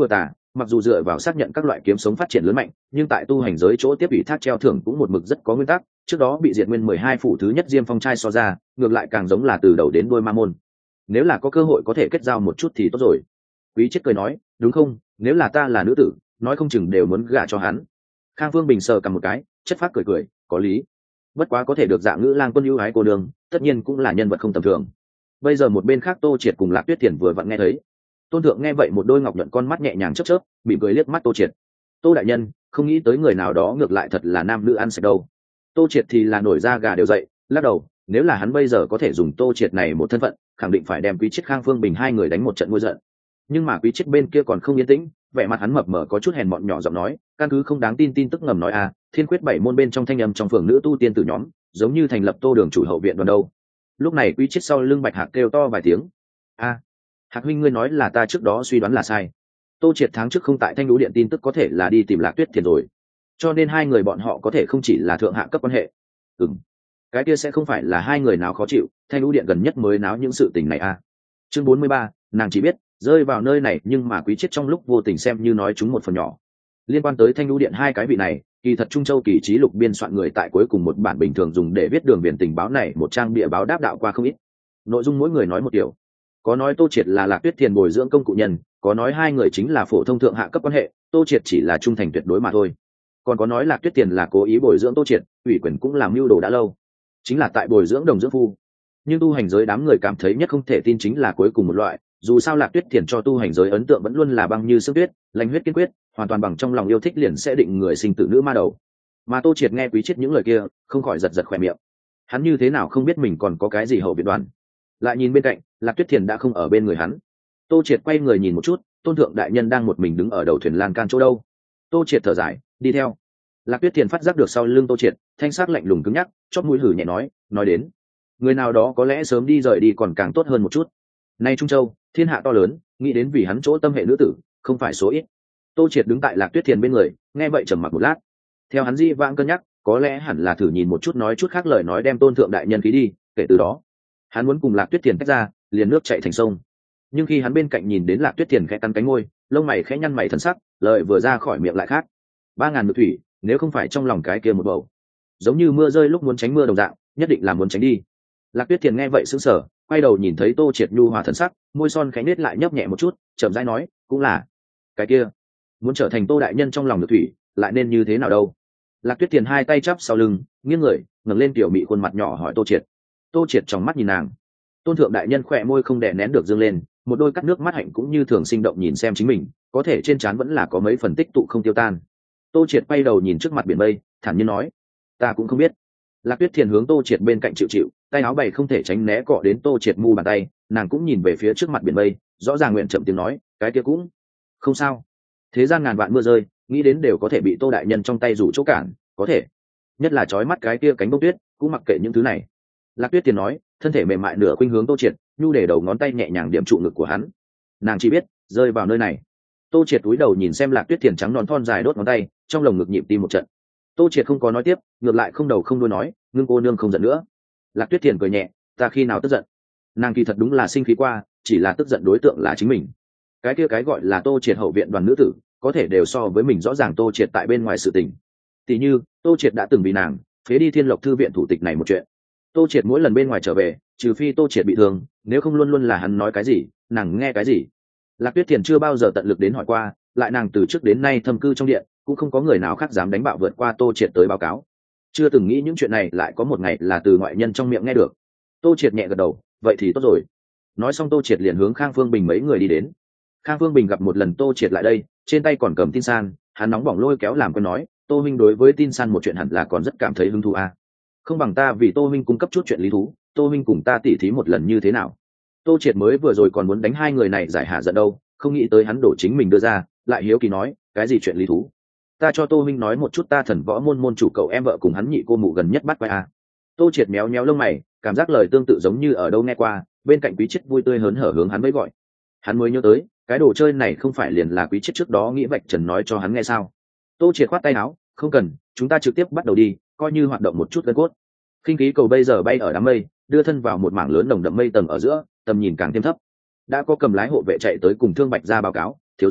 mặc dù dựa vào xác nhận các loại kiếm sống phát triển lớn mạnh, nhưng tại tu hành giới chỗ tiếp ủy thác treo thưởng cũng một mực rất có nguyên tắc, trước đó bị diệt nguyên mười hai phủ thứ nhất Diêm Phong trai so ra, ngược lại càng giống là từ đầu đến đuôi ma môn. Nếu là có cơ hội có thể kết giao một chút thì tốt rồi. Quý Chết cười nói, đúng không, nếu là ta là nữ tử, nói không chừng đều muốn gả cho hắn. Khang Phương Bình sờ cầm một cái, chất phác cười cười, có lý. Bất quá có thể được Dạ Ngữ Lang quân ưu ái cô đường, tất nhiên cũng là nhân vật không tầm thường. Bây giờ một bên khác Tô Triệt cùng Lạc Tuyết Thiền vừa vặn nghe thấy. Tôn thượng nghe vậy một đôi ngọc nhuận con mắt nhẹ nhàng chớp chớp, mỉm cười liếc mắt Tô Triệt. Tô đại nhân, không nghĩ tới người nào đó ngược lại thật là nam nữ ăn sạch đâu. Tô Triệt thì là nổi da gà đều dậy, lắc đầu, nếu là hắn bây giờ có thể dùng Tô Triệt này một thân phận, khẳng định phải đem Quý Triết Khang Phương Bình hai người đánh một trận nguôi giận. Nhưng mà Quý Triết bên kia còn không yên tĩnh, vẻ mặt hắn mập mờ có chút hèn mọn nhỏ giọng nói, căn cứ không đáng tin tin tức ngầm nói à, Thiên Quyết bảy môn bên trong thanh âm trong phường nữ tu tiên tử nhóm, giống như thành lập Tô Đường chủ hậu viện đoàn đâu. Lúc này Quý Triết sau lưng Bạch Hạc kêu to vài tiếng. A, Hạc huynh ngươi nói là ta trước đó suy đoán là sai. Tô Triệt tháng trước không tại Thanh Đũ Điện tin tức có thể là đi tìm Lạc Tuyết Thiền rồi, cho nên hai người bọn họ có thể không chỉ là thượng hạ cấp quan hệ. Ừm, cái kia sẽ không phải là hai người nào khó chịu, Thanh Đũ Điện gần nhất mới náo những sự tình này à. Chương bốn mươi ba, nàng chỉ biết rơi vào nơi này, nhưng mà Quý Triết trong lúc vô tình xem như nói chúng một phần nhỏ. Liên quan tới Thanh Đũ Điện hai cái vị này, kỳ thật Trung Châu Kỳ Trí Lục biên soạn người tại cuối cùng một bản bình thường dùng để viết đường viền tình báo này một trang bìa báo đáp đạo qua không ít. Nội dung mỗi người nói một điều. Có nói Tô Triệt là Lạc Tuyết Thiền bồi dưỡng công cụ nhân, có nói hai người chính là phổ thông thượng hạ cấp quan hệ, Tô Triệt chỉ là trung thành tuyệt đối mà thôi. Còn có nói Lạc Tuyết Thiền là cố ý bồi dưỡng Tô Triệt, ủy quyền cũng làm mưu đồ đã lâu, chính là tại bồi dưỡng đồng dưỡng phu. Nhưng tu hành giới đám người cảm thấy nhất không thể tin chính là cuối cùng một loại, dù sao Lạc Tuyết Thiền cho tu hành giới ấn tượng vẫn luôn là băng như sương tuyết, lạnh huyết kiên quyết, hoàn toàn bằng trong lòng yêu thích liền sẽ định người sinh tử nữ ma đầu. Mà Tô Triệt nghe Quý Triết những lời kia, không khỏi giật giật khỏe miệng. Hắn như thế nào không biết mình còn có cái gì hậu viện đoàn. Lại nhìn bên cạnh, Lạc Tuyết Thiền đã không ở bên người hắn. Tô Triệt quay người nhìn một chút, Tôn thượng đại nhân đang một mình đứng ở đầu thuyền lan can chỗ đâu. Tô Triệt thở dài, đi theo. Lạc Tuyết Thiền phát giác được sau lưng Tô Triệt, thanh sắc lạnh lùng cứng nhắc, chóp mũi hử nhẹ nói, nói đến, người nào đó có lẽ sớm đi rời đi còn càng tốt hơn một chút. Nay Trung Châu, thiên hạ to lớn, nghĩ đến vì hắn chỗ tâm hệ nữ tử, không phải số ít. Tô Triệt đứng tại Lạc Tuyết Thiền bên người, nghe vậy trầm mặc một lát. Theo hắn di vãng cân nhắc, có lẽ hẳn là thử nhìn một chút nói chút khác lời nói đem Tôn thượng đại nhân khí đi, kể từ đó, hắn muốn cùng Lạc Tuyết Thiền tách ra, liền nước chảy thành sông. Nhưng khi hắn bên cạnh nhìn đến Lạc Tuyết Thiền khẽ cắn cánh môi, lông mày khẽ nhăn mày thần sắc, lời vừa ra khỏi miệng lại khác. Ba ngàn nước thủy, nếu không phải trong lòng cái kia một bầu, giống như mưa rơi lúc muốn tránh mưa đồng dạng, nhất định là muốn tránh đi. Lạc Tuyết Thiền nghe vậy sững sờ, quay đầu nhìn thấy Tô Triệt nhu hòa thần sắc, môi son khẽ nết lại nhấp nhẹ một chút, chậm rãi nói, cũng là cái kia, muốn trở thành Tô đại nhân trong lòng nước thủy, lại nên như thế nào đâu. Lạc Tuyết Thiền hai tay chắp sau lưng, nghiêng người, ngẩng lên tiểu mị khuôn mặt nhỏ hỏi Tô Triệt. Tô Triệt trong mắt nhìn nàng. Tôn thượng đại nhân khỏe môi không đè nén được dương lên, một đôi cắt nước mắt hạnh cũng như thường sinh động nhìn xem chính mình, có thể trên trán vẫn là có mấy phần tích tụ không tiêu tan. Tô Triệt quay đầu nhìn trước mặt biển mây, thản nhiên nói, ta cũng không biết. Lạc Tuyết Thiền hướng Tô Triệt bên cạnh chịu chịu, tay áo bày không thể tránh né cọ đến Tô Triệt mu bàn tay, nàng cũng nhìn về phía trước mặt biển mây, rõ ràng nguyện chậm tiếng nói, cái kia cũng không sao. Thế gian ngàn vạn mưa rơi, nghĩ đến đều có thể bị Tô đại nhân trong tay rủ chỗ cản, có thể. Nhất là trói mắt cái kia cánh bông tuyết, cũng mặc kệ những thứ này. Lạc Tuyết Thiền nói, thân thể mềm mại nửa khuynh hướng Tô Triệt, nhu để đầu ngón tay nhẹ nhàng điểm trụ ngực của hắn. Nàng chỉ biết rơi vào nơi này. Tô Triệt cúi đầu nhìn xem Lạc Tuyết Thiền trắng non thon dài đốt ngón tay, trong lồng ngực nhịp tim một trận. Tô Triệt không có nói tiếp, ngược lại không đầu không đuôi nói, ngưng cô nương không giận nữa. Lạc Tuyết Thiền cười nhẹ, ta khi nào tức giận? Nàng kỳ thật đúng là sinh khí qua, chỉ là tức giận đối tượng là chính mình. Cái kia cái gọi là Tô Triệt hậu viện đoàn nữ tử, có thể đều so với mình rõ ràng Tô Triệt tại bên ngoài sự tình. Tỷ như Tô Triệt đã từng vì nàng phế đi Thiên Lộc thư viện thủ tịch này một chuyện. Tô Triệt mỗi lần bên ngoài trở về, trừ phi Tô Triệt bị thương, nếu không luôn luôn là hắn nói cái gì nàng nghe cái gì. Lạc Tuyết Thiền chưa bao giờ tận lực đến hỏi qua, lại nàng từ trước đến nay thâm cư trong điện, cũng không có người nào khác dám đánh bạo vượt qua Tô Triệt tới báo cáo. Chưa từng nghĩ những chuyện này lại có một ngày là từ ngoại nhân trong miệng nghe được. Tô Triệt nhẹ gật đầu, vậy thì tốt rồi. Nói xong Tô Triệt liền hướng Khang Phương Bình mấy người đi đến. Khang Phương Bình gặp một lần Tô Triệt lại đây, trên tay còn cầm tin san, hắn nóng bỏng lôi kéo làm quen nói, Tô huynh đối với tin san một chuyện hẳn là còn rất cảm thấy hứng thú à. Không bằng ta vì Tô huynh cung cấp chút chuyện lý thú, Tô huynh cùng ta tỉ thí một lần như thế nào. Tô Triệt mới vừa rồi còn muốn đánh hai người này giải hạ giận đâu, không nghĩ tới hắn đổ chính mình đưa ra, lại hiếu kỳ nói, cái gì chuyện lý thú? Ta cho Tô huynh nói một chút ta thần võ môn môn chủ cậu em vợ cùng hắn nhị cô mụ gần nhất bắt quay à. Tô Triệt méo méo lông mày, cảm giác lời tương tự giống như ở đâu nghe qua, bên cạnh Quý Triết vui tươi hớn hở hướng hắn mới gọi. Hắn mới nhớ tới, cái đồ chơi này không phải liền là Quý Triết trước đó nghĩ vạch trần nói cho hắn nghe sao? Tô Triệt khoát tay áo, không cần, chúng ta trực tiếp bắt đầu đi, coi như hoạt động một chút gân cốt. Khinh khí cầu bây giờ bay ở đám mây, đưa thân vào một mảng lớn nồng đậm mây tầng ở giữa, tầm nhìn càng thêm thấp. Đã có cầm lái hộ vệ chạy tới cùng Thương Bạch ra báo cáo, thiếu gia,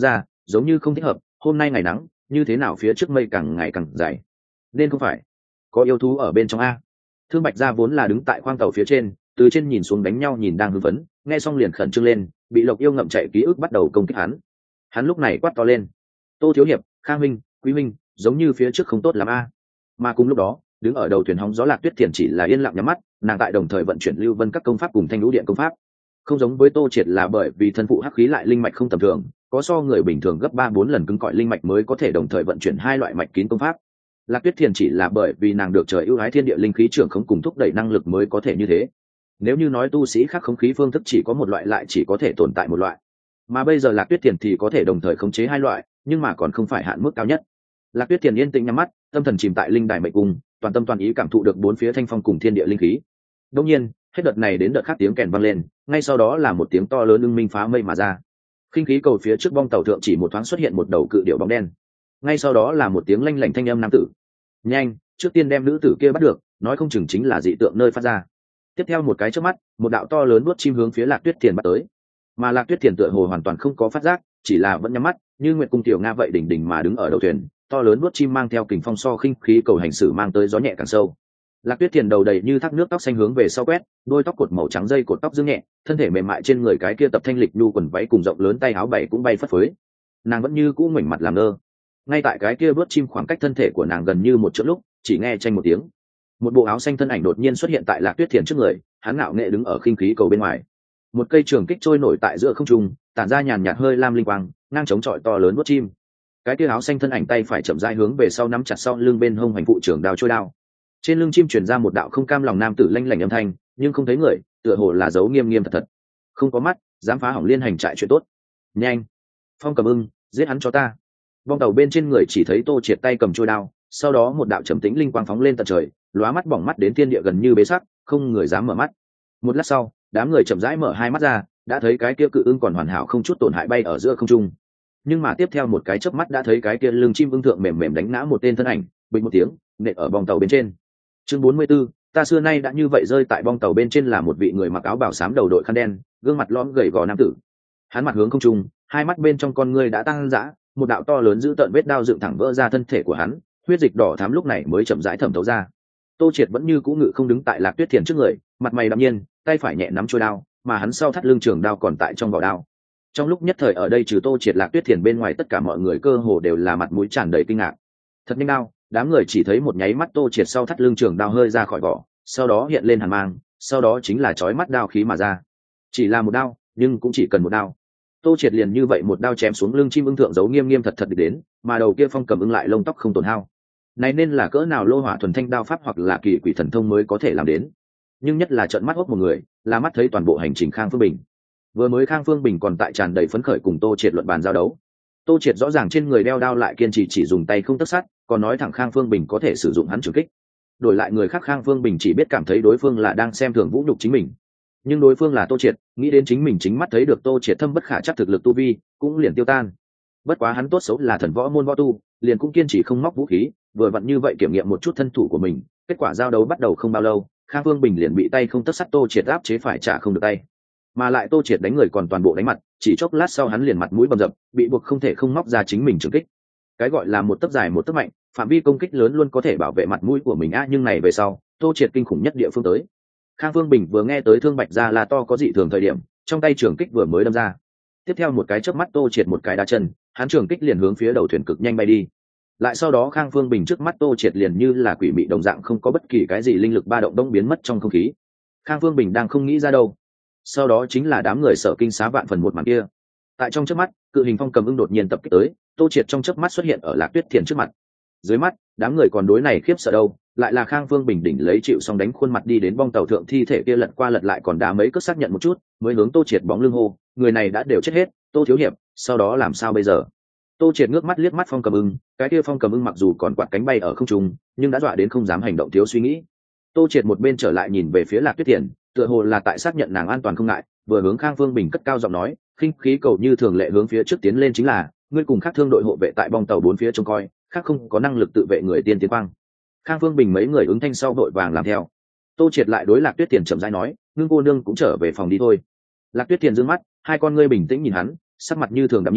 giống như không thích hợp, hôm nay ngày nắng như thế nào phía trước mây càng ngày càng dày, nên không phải có yêu thú ở bên trong a. Thương Bạch Gia vốn là đứng tại khoang tàu phía trên, từ trên nhìn xuống đánh nhau nhìn đang hưng phấn, nghe xong liền khẩn trương lên, bị Lộc Yêu ngậm chạy ký ức bắt đầu công kích hắn. Hắn lúc này quát to lên: Tô thiếu hiệp, Khang minh, Quý minh, giống như phía trước không tốt lắm a. Mà cùng lúc đó, đứng ở đầu thuyền hóng gió Lạc Tuyết Thiền chỉ là yên lặng nhắm mắt, nàng tại đồng thời vận chuyển Lưu Vân các công pháp cùng Thanh Lũ Điện công pháp. Không giống với Tô Triệt là bởi vì thân phụ hắc khí lại linh mạch không tầm thường, có so người bình thường gấp ba bốn lần cứng cỏi linh mạch mới có thể đồng thời vận chuyển hai loại mạch kín công pháp. Lạc Tuyết Thiền chỉ là bởi vì nàng được trời ưu ái thiên địa linh khí trưởng không cùng thúc đẩy năng lực mới có thể như thế. Nếu như nói tu sĩ khác khống khí phương thức chỉ có một loại lại chỉ có thể tồn tại một loại, mà bây giờ Lạc Tuyết Thiền thì có thể đồng thời khống chế hai loại, nhưng mà còn không phải hạn mức cao nhất. Lạc Tuyết Thiền yên tĩnh nhắm mắt, tâm thần chìm tại linh đài mệnh cung, toàn tâm toàn ý cảm thụ được bốn phía thanh phong cùng thiên địa linh khí. Đương nhiên, hết đợt này đến đợt khác tiếng kèn vang lên, ngay sau đó là một tiếng to lớn ưng minh phá mây mà ra. Khinh khí cầu phía trước bong tàu thượng chỉ một thoáng xuất hiện một đầu cự điểu bóng đen. Ngay sau đó là một tiếng lanh lảnh thanh âm nam tử. Nhanh, trước tiên đem nữ tử kia bắt được, nói không chừng chính là dị tượng nơi phát ra. Tiếp theo một cái chớp mắt, một đạo to lớn nuốt chim hướng phía Lạc Tuyết Thiền bắt tới. Mà Lạc Tuyết Thiền tựa hồ hoàn toàn không có phát giác, chỉ là vẫn nhắm mắt, như Nguyệt cung tiểu nga vậy đỉnh đỉnh mà đứng ở đầu thuyền, to lớn nuốt chim mang theo kình phong so khinh khí cầu hành xử mang tới gió nhẹ càng sâu. Lạc Tuyết Thiền đầu đầy như thác nước tóc xanh hướng về sau quét, đôi tóc cột màu trắng dây cột tóc dương nhẹ, thân thể mềm mại trên người cái kia tập thanh lịch nhu quần váy cùng rộng lớn tay áo bảy cũng bay phất phới. Nàng vẫn như cũ ngoảnh mặt làm ngơ. Ngay tại cái kia vớt chim khoảng cách thân thể của nàng gần như một chỗ lúc, chỉ nghe tranh một tiếng, một bộ áo xanh thân ảnh đột nhiên xuất hiện tại Lạc Tuyết Thiền trước người, hắn ngạo nghệ đứng ở khinh khí cầu bên ngoài. Một cây trường kích trôi nổi tại giữa không trung, tản ra nhàn nhạt hơi lam linh quang, ngang chống chọi to lớn vớt chim. Cái kia áo xanh thân ảnh tay phải chậm rãi hướng về sau nắm chặt sau lưng bên hông hành phụ trưởng đao trôi đao. Trên lưng chim truyền ra một đạo không cam lòng nam tử lanh lảnh âm thanh, nhưng không thấy người, tựa hồ là dấu nghiêm nghiêm thật thật. Không có mắt, dám phá hỏng liên hành trại chuyện tốt. Nhanh, Phong Cầm Ưng, giết hắn cho ta. Bong tàu bên trên người chỉ thấy Tô Triệt tay cầm trôi đao, sau đó một đạo trầm tĩnh linh quang phóng lên tận trời, lóa mắt bỏng mắt đến thiên địa gần như bế sắc, không người dám mở mắt. Một lát sau, đám người chậm rãi mở hai mắt ra, đã thấy cái kia cự ưng còn hoàn hảo không chút tổn hại bay ở giữa không trung. Nhưng mà tiếp theo một cái chớp mắt đã thấy cái kia lưng chim ưng thượng mềm mềm đánh ngã một tên thân ảnh, bình một tiếng, nện ở bong tàu bên trên. Chương bốn mươi 44, ta xưa nay đã như vậy. Rơi tại bong tàu bên trên là một vị người mặc áo bào xám đầu đội khăn đen, gương mặt lõm gầy gò nam tử. Hắn mặt hướng không trung, hai mắt bên trong con ngươi đã tăng dã, một đạo to lớn giữ tợn vết đao dựng thẳng vỡ ra thân thể của hắn, huyết dịch đỏ thắm lúc này mới chậm rãi thẩm thấu ra. Tô Triệt vẫn như cũ ngự không đứng tại Lạc Tuyết Thiền trước người, mặt mày đạm nhiên, tay phải nhẹ nắm chuôi đao, mà hắn sau thắt lưng trường đao còn tại trong vỏ đao. Trong lúc nhất thời ở đây trừ Tô Triệt, Lạc Tuyết Thiền bên ngoài tất cả mọi người cơ hồ đều là mặt mũi tràn đầy kinh ngạc. Thật nhanh đao, đám người chỉ thấy một nháy mắt Tô Triệt sau thắt lưng trường đao hơi ra khỏi vỏ, sau đó hiện lên hàn mang, sau đó chính là chói mắt đao khí mà ra. Chỉ là một đao, nhưng cũng chỉ cần một đao. Tô Triệt liền như vậy một đao chém xuống lưng chim ưng thượng giấu nghiêm nghiêm thật thật đến, mà đầu kia Phong Cầm Ưng lại lông tóc không tổn hao. Này nên là cỡ nào lô hỏa thuần thanh đao pháp hoặc là kỳ quỷ thần thông mới có thể làm đến. Nhưng nhất là trợn mắt hốc một người, là mắt thấy toàn bộ hành trình Khang Phương Bình. Vừa mới Khang Phương Bình còn tại tràn đầy phấn khởi cùng Tô Triệt luận bàn giao đấu. Tô Triệt rõ ràng trên người đeo đao lại kiên trì chỉ dùng tay không tấc sắt, còn nói thẳng Khang Phương Bình có thể sử dụng hắn trường kích. Đổi lại người khác, Khang Phương Bình chỉ biết cảm thấy đối phương là đang xem thường vũ nhục chính mình. Nhưng đối phương là Tô Triệt, nghĩ đến chính mình chính mắt thấy được Tô Triệt thâm bất khả chắc thực lực tu vi, cũng liền tiêu tan. Bất quá hắn tốt xấu là thần võ môn võ tu, liền cũng kiên trì không móc vũ khí, vừa vặn như vậy kiểm nghiệm một chút thân thủ của mình. Kết quả giao đấu bắt đầu không bao lâu, Khang Phương Bình liền bị tay không tấc sắt Tô Triệt áp chế phải trả không được tay, mà lại Tô Triệt đánh người còn toàn bộ đánh mặt, chỉ chốc lát sau hắn liền mặt mũi bầm dập, bị buộc không thể không móc ra chính mình trường kích. Cái gọi là một tấc dài một tấc mạnh, phạm vi công kích lớn luôn có thể bảo vệ mặt mũi của mình á, nhưng này về sau, Tô Triệt kinh khủng nhất địa phương tới. Khang Phương Bình vừa nghe tới Thương Bạch Gia là to có dị thường thời điểm, trong tay trường kích vừa mới đâm ra. Tiếp theo một cái chớp mắt Tô Triệt một cái đá chân, hắn trường kích liền hướng phía đầu thuyền cực nhanh bay đi. Lại sau đó Khang Phương Bình trước mắt Tô Triệt liền như là quỷ mị đồng dạng, không có bất kỳ cái gì linh lực ba động đông biến mất trong không khí. Khang Phương Bình đang không nghĩ ra đâu. Sau đó chính là đám người sợ kinh xá vạn phần một màn kia. Tại trong chớp mắt, cự hình Phong Cầm Ưng đột nhiên tập kích tới, Tô Triệt trong chớp mắt xuất hiện ở Lạc Tuyết Thiền trước mặt. Dưới mắt, đám người còn đối này khiếp sợ đâu, lại là Khang Phương Bình đỉnh lấy chịu xong đánh khuôn mặt đi đến bong tàu thượng, thi thể kia lật qua lật lại còn đá mấy cước xác nhận một chút, mới hướng Tô Triệt bóng lưng hô, người này đã đều chết hết, Tô thiếu hiệp, sau đó làm sao bây giờ? Tô Triệt ngước mắt liếc mắt Phong Cầm Ưng, cái kia Phong Cầm Ưng mặc dù còn quạt cánh bay ở không trung, nhưng đã dọa đến không dám hành động thiếu suy nghĩ. Tô Triệt một bên trở lại nhìn về phía Lạc Tuyết Thiền, tựa hồ là tại xác nhận nàng an toàn không ngại, vừa hướng Khang Phương Bình cất cao giọng nói, khinh khí cầu như thường lệ hướng phía trước tiến lên, chính là ngươi cùng khác thương đội hộ vệ tại bong tàu bốn phía trông coi, khác không có năng lực tự vệ người tiên tiến quang. Khang Phương Bình mấy người ứng thanh sau đội vàng làm theo. Tô Triệt lại đối Lạc Tuyết Thiền chậm rãi nói, ngưng cô nương cũng trở về phòng đi thôi. Lạc Tuyết Thiền dương mắt, hai con ngươi bình tĩnh nhìn hắn, sắc mặt như thường đạm nhiên,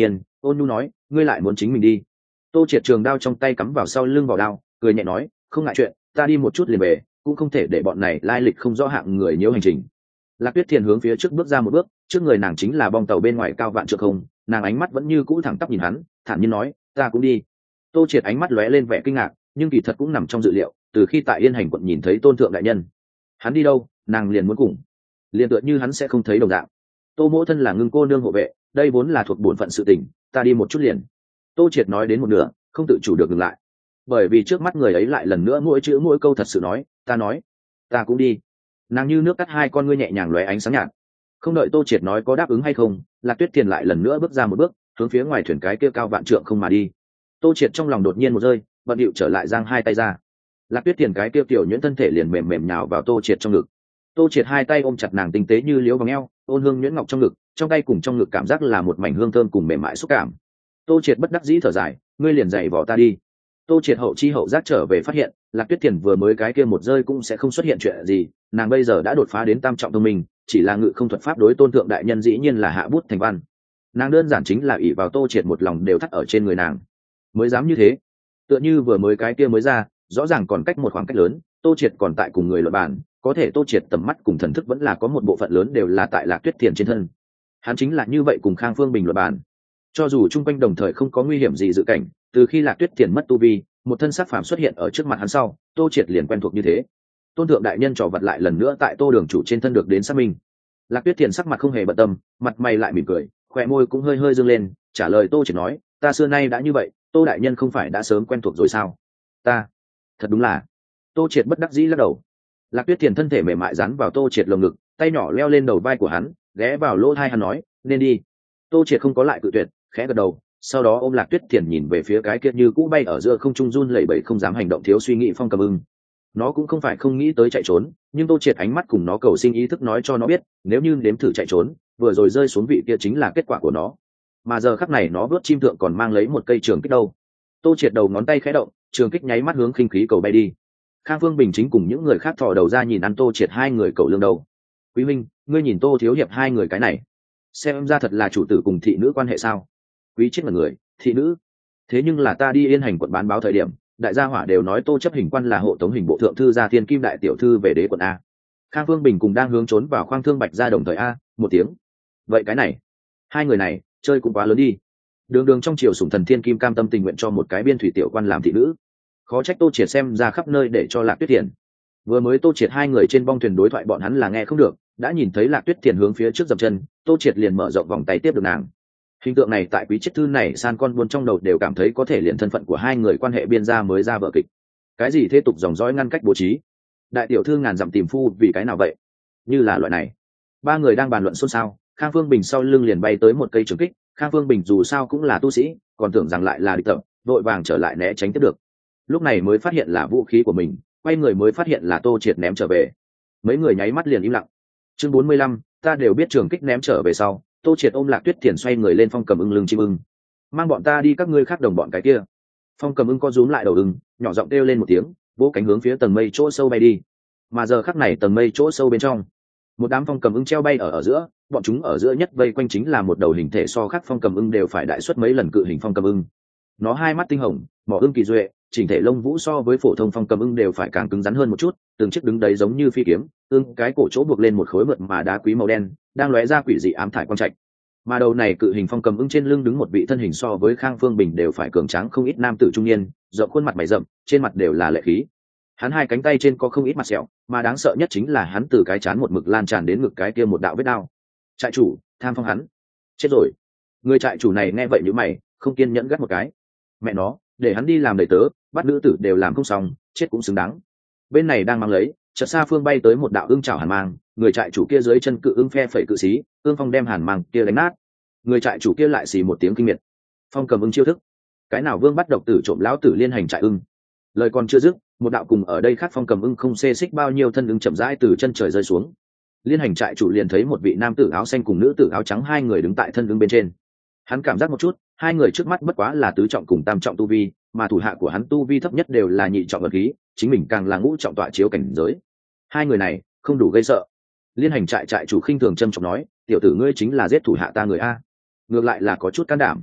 Ôn nhu nói, ngươi lại muốn chính mình đi. Tô Triệt trường đao trong tay cắm vào sau lưng vào đao, cười nhẹ nói, không ngại chuyện, ta đi một chút liền về, cũng không thể để bọn này lai lịch không rõ hạng người nhiễu hành trình. Lạc Tuyết Thiền hướng phía trước bước ra một bước, trước người nàng chính là bong tàu bên ngoài cao vạn trượng không, nàng ánh mắt vẫn như cũ thẳng tắp nhìn hắn, thản nhiên nói, ta cũng đi. Tô Triệt ánh mắt lóe lên vẻ kinh ngạc, nhưng kỳ thật cũng nằm trong dự liệu, từ khi tại Yên Hành quận nhìn thấy Tôn thượng đại nhân, hắn đi đâu, nàng liền muốn cùng, liền tựa như hắn sẽ không thấy đồng dạng. Tô mỗ thân là Ngưng cô nương hộ vệ, đây vốn là thuộc bổn phận sự tình, ta đi một chút liền. Tô Triệt nói đến một nửa, không tự chủ được dừng lại, bởi vì trước mắt người ấy lại lần nữa mỗi chữ mỗi câu thật sự nói, ta nói, ta cũng đi. Nàng như nước cắt hai con ngươi nhẹ nhàng lóe ánh sáng nhạt. Không đợi Tô Triệt nói có đáp ứng hay không, Lạc Tuyết Thiền lại lần nữa bước ra một bước, hướng phía ngoài thuyền cái kia cao vạn trượng không mà đi. Tô Triệt trong lòng đột nhiên một rơi, bận điệu trở lại giang hai tay ra. Lạc Tuyết Thiền cái kia tiểu nhuyễn thân thể liền mềm mềm nhào vào Tô Triệt trong ngực. Tô Triệt hai tay ôm chặt nàng tinh tế như liễu vòng eo, ôn hương nhuyễn ngọc trong ngực, trong tay cùng trong ngực cảm giác là một mảnh hương thơm cùng mềm mại xúc cảm. Tô Triệt bất đắc dĩ thở dài, ngươi liền dạy vỏ ta đi. Tô Triệt hậu chi hậu giác trở về phát hiện, Lạc Tuyết Thiền vừa mới cái kia một rơi cũng sẽ không xuất hiện chuyện gì, nàng bây giờ đã đột phá đến tam trọng thông minh, chỉ là ngự không thuật pháp đối Tôn thượng đại nhân dĩ nhiên là hạ bút thành văn. Nàng đơn giản chính là ỷ vào Tô Triệt một lòng đều thắt ở trên người nàng, mới dám như thế. Tựa như vừa mới cái kia mới ra, rõ ràng còn cách một khoảng cách lớn, Tô Triệt còn tại cùng người luận bàn, có thể Tô Triệt tầm mắt cùng thần thức vẫn là có một bộ phận lớn đều là tại Lạc Tuyết Thiền trên thân. Hắn chính là như vậy cùng Khang Phương Bình luận bàn. Cho dù chung quanh đồng thời không có nguy hiểm gì dự cảnh, từ khi Lạc Tuyết Thiền mất tu vi, một thân sắc phàm xuất hiện ở trước mặt hắn sau, Tô Triệt liền quen thuộc như thế. Tôn thượng đại nhân trò vật lại lần nữa tại Tô đường chủ trên thân được đến xác minh. Lạc Tuyết Thiền sắc mặt không hề bận tâm, mặt mày lại mỉm cười, khóe môi cũng hơi hơi dương lên, trả lời Tô Triệt nói, ta xưa nay đã như vậy, Tô đại nhân không phải đã sớm quen thuộc rồi sao? Ta, thật đúng là. Tô Triệt bất đắc dĩ lắc đầu. Lạc Tuyết Thiền thân thể mềm mại dán vào Tô Triệt lồng ngực, tay nhỏ leo lên đầu vai của hắn, ghé vào lỗ tai hắn nói, nên đi. Tô Triệt không có lại cự tuyệt, khẽ gật đầu, sau đó ôm Lạc Tuyết Thiền nhìn về phía cái kia như cũ bay ở giữa không trung run lẩy bẩy không dám hành động thiếu suy nghĩ Phong Cầm Ưng. Nó cũng không phải không nghĩ tới chạy trốn, nhưng Tô Triệt ánh mắt cùng nó cầu sinh ý thức nói cho nó biết, nếu như nếm thử chạy trốn, vừa rồi rơi xuống vị kia chính là kết quả của nó. Mà giờ khắc này nó vớt chim thượng còn mang lấy một cây trường kích đâu. Tô Triệt đầu ngón tay khẽ động, trường kích nháy mắt hướng khinh khí cầu bay đi. Khang Phương Bình chính cùng những người khác thò đầu ra nhìn ăn Tô Triệt hai người cầu lương đầu. Quý minh, ngươi nhìn Tô thiếu hiệp hai người cái này, xem ra thật là chủ tử cùng thị nữ quan hệ sao? Quý chết mật người, thị nữ. Thế nhưng là ta đi Yên Hành quận bán báo thời điểm, đại gia hỏa đều nói Tô chấp hình quan là hộ tống hình bộ thượng thư gia thiên kim đại tiểu thư về đế quận a. Khang Phương Bình cùng đang hướng trốn vào khoang thương bạch ra đồng thời a, một tiếng. Vậy cái này, hai người này chơi cũng quá lớn đi. Đường đường trong triều sủng thần thiên kim cam tâm tình nguyện cho một cái biên thủy tiểu quan làm thị nữ, khó trách Tô Triệt xem ra khắp nơi để cho Lạc Tuyết Thiền. Vừa mới Tô Triệt hai người trên bong thuyền đối thoại bọn hắn là nghe không được, đã nhìn thấy Lạc Tuyết Thiền hướng phía trước dậm chân, Tô Triệt liền mở rộng vòng tay tiếp được nàng. Hình tượng này tại quý chiết thư này san con buôn trong đầu đều cảm thấy có thể liền thân phận của hai người quan hệ biên gia mới ra vở kịch. Cái gì thế tục dòng dõi ngăn cách bố trí, đại tiểu thư ngàn dặm tìm phu vì cái nào vậy? Như là loại này. Ba người đang bàn luận xôn xao, Khang Phương Bình sau lưng liền bay tới một cây trường kích, Khang Phương Bình dù sao cũng là tu sĩ, còn tưởng rằng lại là địch tập, vội vàng trở lại né tránh tiếp được. Lúc này mới phát hiện là vũ khí của mình, quay người mới phát hiện là Tô Triệt ném trở về. Mấy người nháy mắt liền im lặng. Chương bốn mươi lăm, ta đều biết trường kích ném trở về sau, Tô Triệt ôm Lạc Tuyết Thiền xoay người lên Phong Cầm Ưng lưng chim ưng. Mang bọn ta đi các ngươi khác đồng bọn cái kia. Phong Cầm Ưng co rúm lại đầu ưng, nhỏ giọng kêu lên một tiếng, vỗ cánh hướng phía tầng mây chỗ sâu bay đi. Mà giờ khắc này tầng mây chỗ sâu bên trong, một đám Phong Cầm Ưng treo bay ở ở giữa, bọn chúng ở giữa nhất vây quanh chính là một đầu hình thể so khác Phong Cầm Ưng đều phải đại suất mấy lần cự hình Phong Cầm Ưng. Nó hai mắt tinh hồng, mỏ ưng kỳ duệ, chỉnh thể lông vũ so với phổ thông Phong Cầm Ưng đều phải càng cứng rắn hơn một chút, từng chiếc đứng đấy giống như phi kiếm, ưng cái cổ chỗ buộc lên một khối mượt mà đá quý màu đen, đang lóe ra quỷ dị ám thải quang trạch. Mà đầu này cự hình Phong Cầm Ưng trên lưng đứng một vị thân hình so với Khang Phương Bình đều phải cường tráng không ít nam tử trung niên, rộng khuôn mặt mày rậm, trên mặt đều là lệ khí. Hắn hai cánh tay trên có không ít mặt sẹo, mà đáng sợ nhất chính là hắn từ cái trán một mực lan tràn đến ngực cái kia một đạo vết đao. Trại chủ, tham phong hắn. Chết rồi. Người trại chủ này nghe vậy nhíu mày, không kiên nhẫn gắt một cái. Mẹ nó, để hắn đi làm đầy tớ, bắt nữ tử đều làm không xong, chết cũng xứng đáng. Bên này đang mang lấy, chợt xa phương bay tới một đạo ưng chảo hàn mang, người trại chủ kia dưới chân cự ưng phe phẩy cự xí, ương phong đem hàn mang kia đánh nát. Người trại chủ kia lại xì một tiếng kinh miệt. Phong Cầm Ưng chiêu thức, cái nào vương bắt độc tử trộm lão tử liên hành trại ưng. Lời còn chưa dứt, một đạo cùng ở đây khác Phong Cầm Ưng không xê xích bao nhiêu thân ưng chậm rãi từ chân trời rơi xuống. Liên hành trại chủ liền thấy một vị nam tử áo xanh cùng nữ tử áo trắng hai người đứng tại thân ưng bên trên. Hắn cảm giác một chút, hai người trước mắt bất quá là tứ trọng cùng tam trọng tu vi, mà thủ hạ của hắn tu vi thấp nhất đều là nhị trọng vật khí, chính mình càng là ngũ trọng tọa chiếu cảnh giới. Hai người này không đủ gây sợ. Liên hành trại trại chủ khinh thường châm trọng nói, tiểu tử ngươi chính là giết thủ hạ ta người a, ngược lại là có chút can đảm.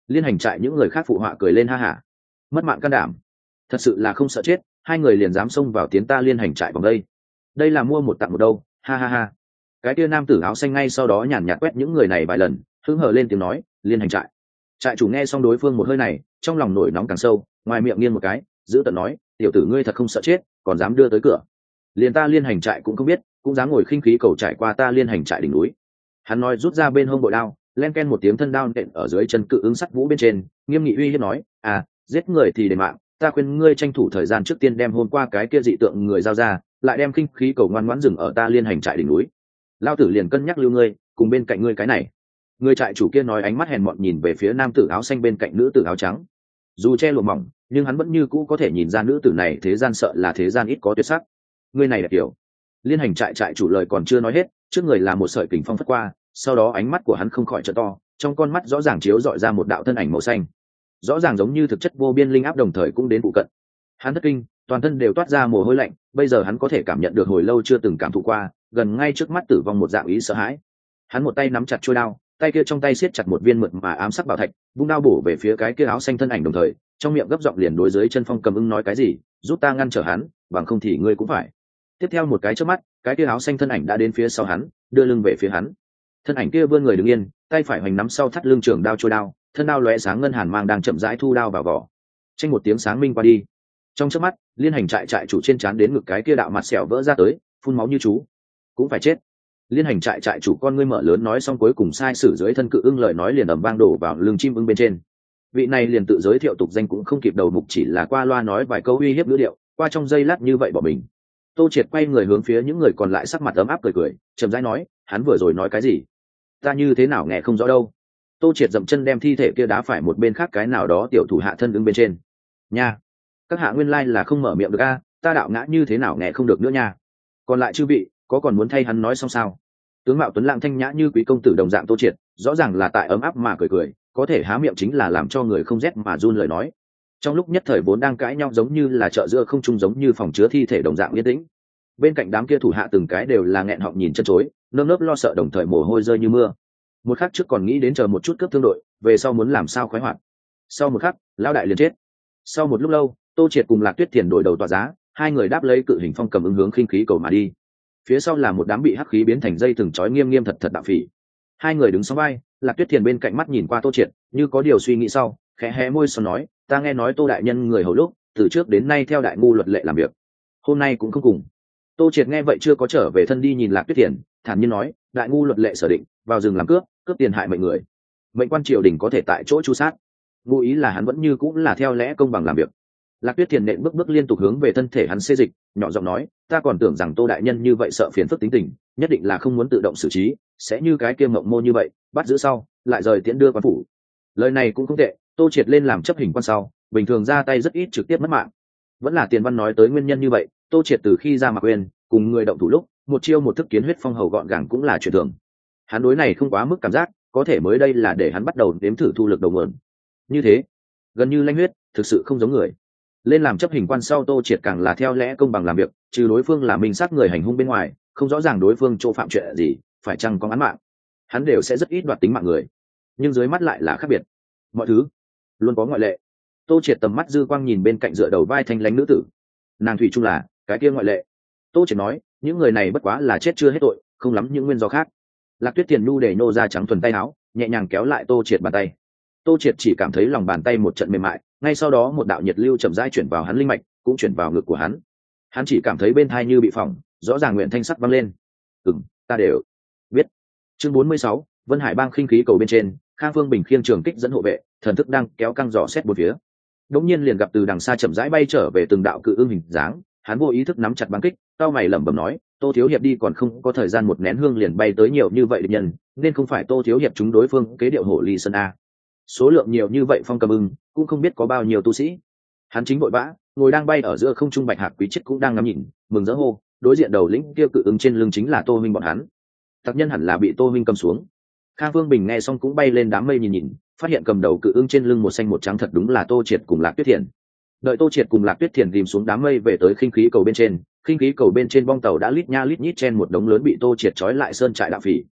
Liên hành trại những người khác phụ họa cười lên ha hả. Mất mạng can đảm, thật sự là không sợ chết, hai người liền dám xông vào tiến ta liên hành trại vòng đây. Đây là mua một tặng một đâu, ha ha ha. Cái kia nam tử áo xanh ngay sau đó nhàn nhạt quét những người này vài lần, hứng hờ lên tiếng nói, liên hành trại. Trại chủ nghe xong đối phương một hơi này, trong lòng nổi nóng càng sâu, ngoài miệng nghiêng một cái, giữ tận nói, tiểu tử ngươi thật không sợ chết, còn dám đưa tới cửa. Liền ta liên hành trại cũng không biết, cũng dám ngồi khinh khí cầu trải qua ta liên hành trại đỉnh núi. Hắn nói rút ra bên hông bội đao, len ken một tiếng thân đao nện ở dưới chân cự ứng sắt vũ bên trên, nghiêm nghị uy hiếp nói, à, giết người thì đền mạng, ta khuyên ngươi tranh thủ thời gian trước tiên đem hôm qua cái kia dị tượng người giao ra, lại đem khinh khí cầu ngoan ngoãn dừng ở ta liên hành trại đỉnh núi. Lao tử liền cân nhắc lưu ngươi, cùng bên cạnh ngươi cái này. Người trại chủ kia nói, ánh mắt hèn mọn nhìn về phía nam tử áo xanh bên cạnh nữ tử áo trắng. Dù che lụa mỏng, nhưng hắn vẫn như cũ có thể nhìn ra nữ tử này thế gian sợ là thế gian ít có tuyệt sắc. Ngươi này là kiểu. Liên hành trại trại chủ lời còn chưa nói hết, trước người là một sợi kình phong phất qua, sau đó ánh mắt của hắn không khỏi trợ to, trong con mắt rõ ràng chiếu dọi ra một đạo thân ảnh màu xanh, rõ ràng giống như thực chất vô biên linh áp đồng thời cũng đến phụ cận. Hắn thất kinh, toàn thân đều toát ra mồ hôi lạnh, bây giờ hắn có thể cảm nhận được hồi lâu chưa từng cảm thụ qua, gần ngay trước mắt tử vong một dạng ý sợ hãi. Hắn một tay nắm chặt chuôi đao, tay kia trong tay siết chặt một viên mượt mà ám sắc bảo thạch, vung đao bổ về phía cái kia áo xanh thân ảnh đồng thời, trong miệng gấp giọng liền đối dưới chân Phong Cầm Ưng nói cái gì, giúp ta ngăn trở hắn, bằng không thì ngươi cũng phải. Tiếp theo một cái chớp mắt, cái kia áo xanh thân ảnh đã đến phía sau hắn, đưa lưng về phía hắn. Thân ảnh kia vươn người đứng yên, tay phải hoành nắm sau thắt lưng trường đao chuôi đao, thân đao lóe sáng ngân hàn mang đang chậm rãi thu đao vào vỏ. Tranh một tiếng sáng minh qua đi, trong chớp mắt, liên hành trại trại chủ trên trán đến ngực cái kia đạo mặt sẹo vỡ ra tới, phun máu như chú. Cũng phải chết. Liên hành trại trại chủ con ngươi mở lớn nói xong cuối cùng sai sử dưới thân cự ưng lời nói liền ầm vang đổ vào lưng chim ưng bên trên. Vị này liền tự giới thiệu tục danh cũng không kịp đầu mục, chỉ là qua loa nói vài câu uy hiếp ngữ điệu, qua trong giây lát như vậy bỏ mình. Tô Triệt quay người hướng phía những người còn lại sắc mặt ấm áp cười cười, chậm rãi nói, hắn vừa rồi nói cái gì? Ta như thế nào nghe không rõ đâu. Tô Triệt dậm chân đem thi thể kia đá phải một bên khác cái nào đó tiểu thủ hạ thân ứng bên trên. Nha, các hạ nguyên lai là không mở miệng được a, ta đạo ngã như thế nào nghe không được nữa nha. Còn lại chư vị, có còn muốn thay hắn nói xong sao? Tướng mạo tuấn lãng thanh nhã như quý công tử đồng dạng Tô Triệt, rõ ràng là tại ấm áp mà cười cười, có thể há miệng chính là làm cho người không rét mà run lời nói. Trong lúc nhất thời vốn đang cãi nhau giống như là chợ giữa không trung, giống như phòng chứa thi thể đồng dạng yên tĩnh. Bên cạnh đám kia thủ hạ từng cái đều là nghẹn họng nhìn chân chối, nơm nớp lo sợ đồng thời mồ hôi rơi như mưa. Một khắc trước còn nghĩ đến chờ một chút cướp thương đội, về sau muốn làm sao khoái hoạt. Sau một khắc, lão đại liền chết. Sau một lúc lâu, Tô Triệt cùng Lạc Tuyết Tiền đổi đầu tỏa giá, hai người đáp lấy cự hình phong cầm ứng hướng khinh khí cầu mà đi. Phía sau là một đám bị hắc khí biến thành dây thừng trói nghiêm nghiêm thật thật đạo phỉ. Hai người đứng song vai, Lạc Tuyết Tiền bên cạnh mắt nhìn qua Tô Triệt, như có điều suy nghĩ sau, khẽ hé môi sau nói, ta nghe nói Tô đại nhân người hầu lúc, từ trước đến nay theo đại ngu luật lệ làm việc, hôm nay cũng không cùng. Tô Triệt nghe vậy chưa có trở về thân đi nhìn Lạc Tuyết Tiền, thản nhiên nói, đại ngu luật lệ sở định, vào rừng làm cướp, cướp tiền hại mệnh người, mệnh quan triều đình có thể tại chỗ chu sát. Ngụ ý là hắn vẫn như cũng là theo lẽ công bằng làm việc. Lạc Tuyết Tiền nện bước bước liên tục hướng về thân thể hắn xê dịch, nhỏ giọng nói, ta còn tưởng rằng Tô đại nhân như vậy sợ phiền phức tính tình, nhất định là không muốn tự động xử trí, sẽ như cái kia mộng mô như vậy, bắt giữ sau, lại rời tiễn đưa quan phủ. Lời này cũng không tệ, Tô Triệt lên làm chấp hình quan sau, bình thường ra tay rất ít trực tiếp mất mạng. Vẫn là Tiền Văn nói tới nguyên nhân như vậy, Tô Triệt từ khi ra Mạc Uyên, cùng người động thủ lúc, một chiêu một thức kiến huyết phong hầu gọn gàng cũng là chuyện thường. Hắn đối này không quá mức cảm giác, có thể mới đây là để hắn bắt đầu đếm thử thu lực đầu nguồn. Như thế, gần như lanh huyết, thực sự không giống người. Lên làm chấp hình quan sau, Tô Triệt càng là theo lẽ công bằng làm việc, trừ đối phương là minh sát người hành hung bên ngoài, không rõ ràng đối phương chỗ phạm chuyện gì, phải chăng có án mạng, hắn đều sẽ rất ít đoạt tính mạng người. Nhưng dưới mắt lại là khác biệt, mọi thứ luôn có ngoại lệ. Tô Triệt tầm mắt dư quang nhìn bên cạnh dựa đầu vai thanh lãnh nữ tử, nàng thủy chung là cái kia ngoại lệ. Tô Triệt nói, những người này bất quá là chết chưa hết tội, không lắm những nguyên do khác. Lạc Tuyết Tiền nu để nô ra trắng thuần tay áo, nhẹ nhàng kéo lại Tô Triệt bàn tay. Tô Triệt chỉ cảm thấy lòng bàn tay một trận mềm mại, ngay sau đó một đạo nhiệt lưu chậm rãi chuyển vào hắn linh mạch, cũng chuyển vào ngực của hắn. Hắn chỉ cảm thấy bên thai như bị phỏng, rõ ràng nguyện thanh sắt vang lên. Ừm, ta đều biết. Chương bốn mươi sáu, Vân Hải bang khinh khí cầu bên trên, Khang Phương Bình khiêng trường kích dẫn hộ vệ, thần thức đang kéo căng dò xét bốn phía. Đống nhiên liền gặp từ đằng xa chậm rãi bay trở về từng đạo cự ưng hình dáng, hắn vô ý thức nắm chặt băng kích, cao mày lẩm bẩm nói, Tô thiếu hiệp đi còn không có thời gian một nén hương liền bay tới nhiều như vậy địch nhân, nên không phải Tô thiếu hiệp chúng đối phương kế điệu hổ ly sơn a. Số lượng nhiều như vậy phong cầm ưng, cũng không biết có bao nhiêu tu sĩ. Hắn chính vội vã, ngồi đang bay ở giữa không trung Bạch Hạc Quý Triết cũng đang ngắm nhìn, mừng rỡ hô, đối diện đầu lĩnh kia cự ưng trên lưng chính là Tô huynh bọn hắn. Tặc nhân hẳn là bị Tô huynh cầm xuống. Khang Vương Bình nghe xong cũng bay lên đám mây nhìn nhìn, phát hiện cầm đầu cự ưng trên lưng một xanh một trắng thật đúng là Tô Triệt cùng Lạc Tuyết Thiền. Đợi Tô Triệt cùng Lạc Tuyết Thiền tìm xuống đám mây về tới khinh khí cầu bên trên, khinh khí cầu bên trên bong tàu đã lít nha lít nhít chen một đống lớn bị Tô Triệt trói lại sơn trại đạo phỉ.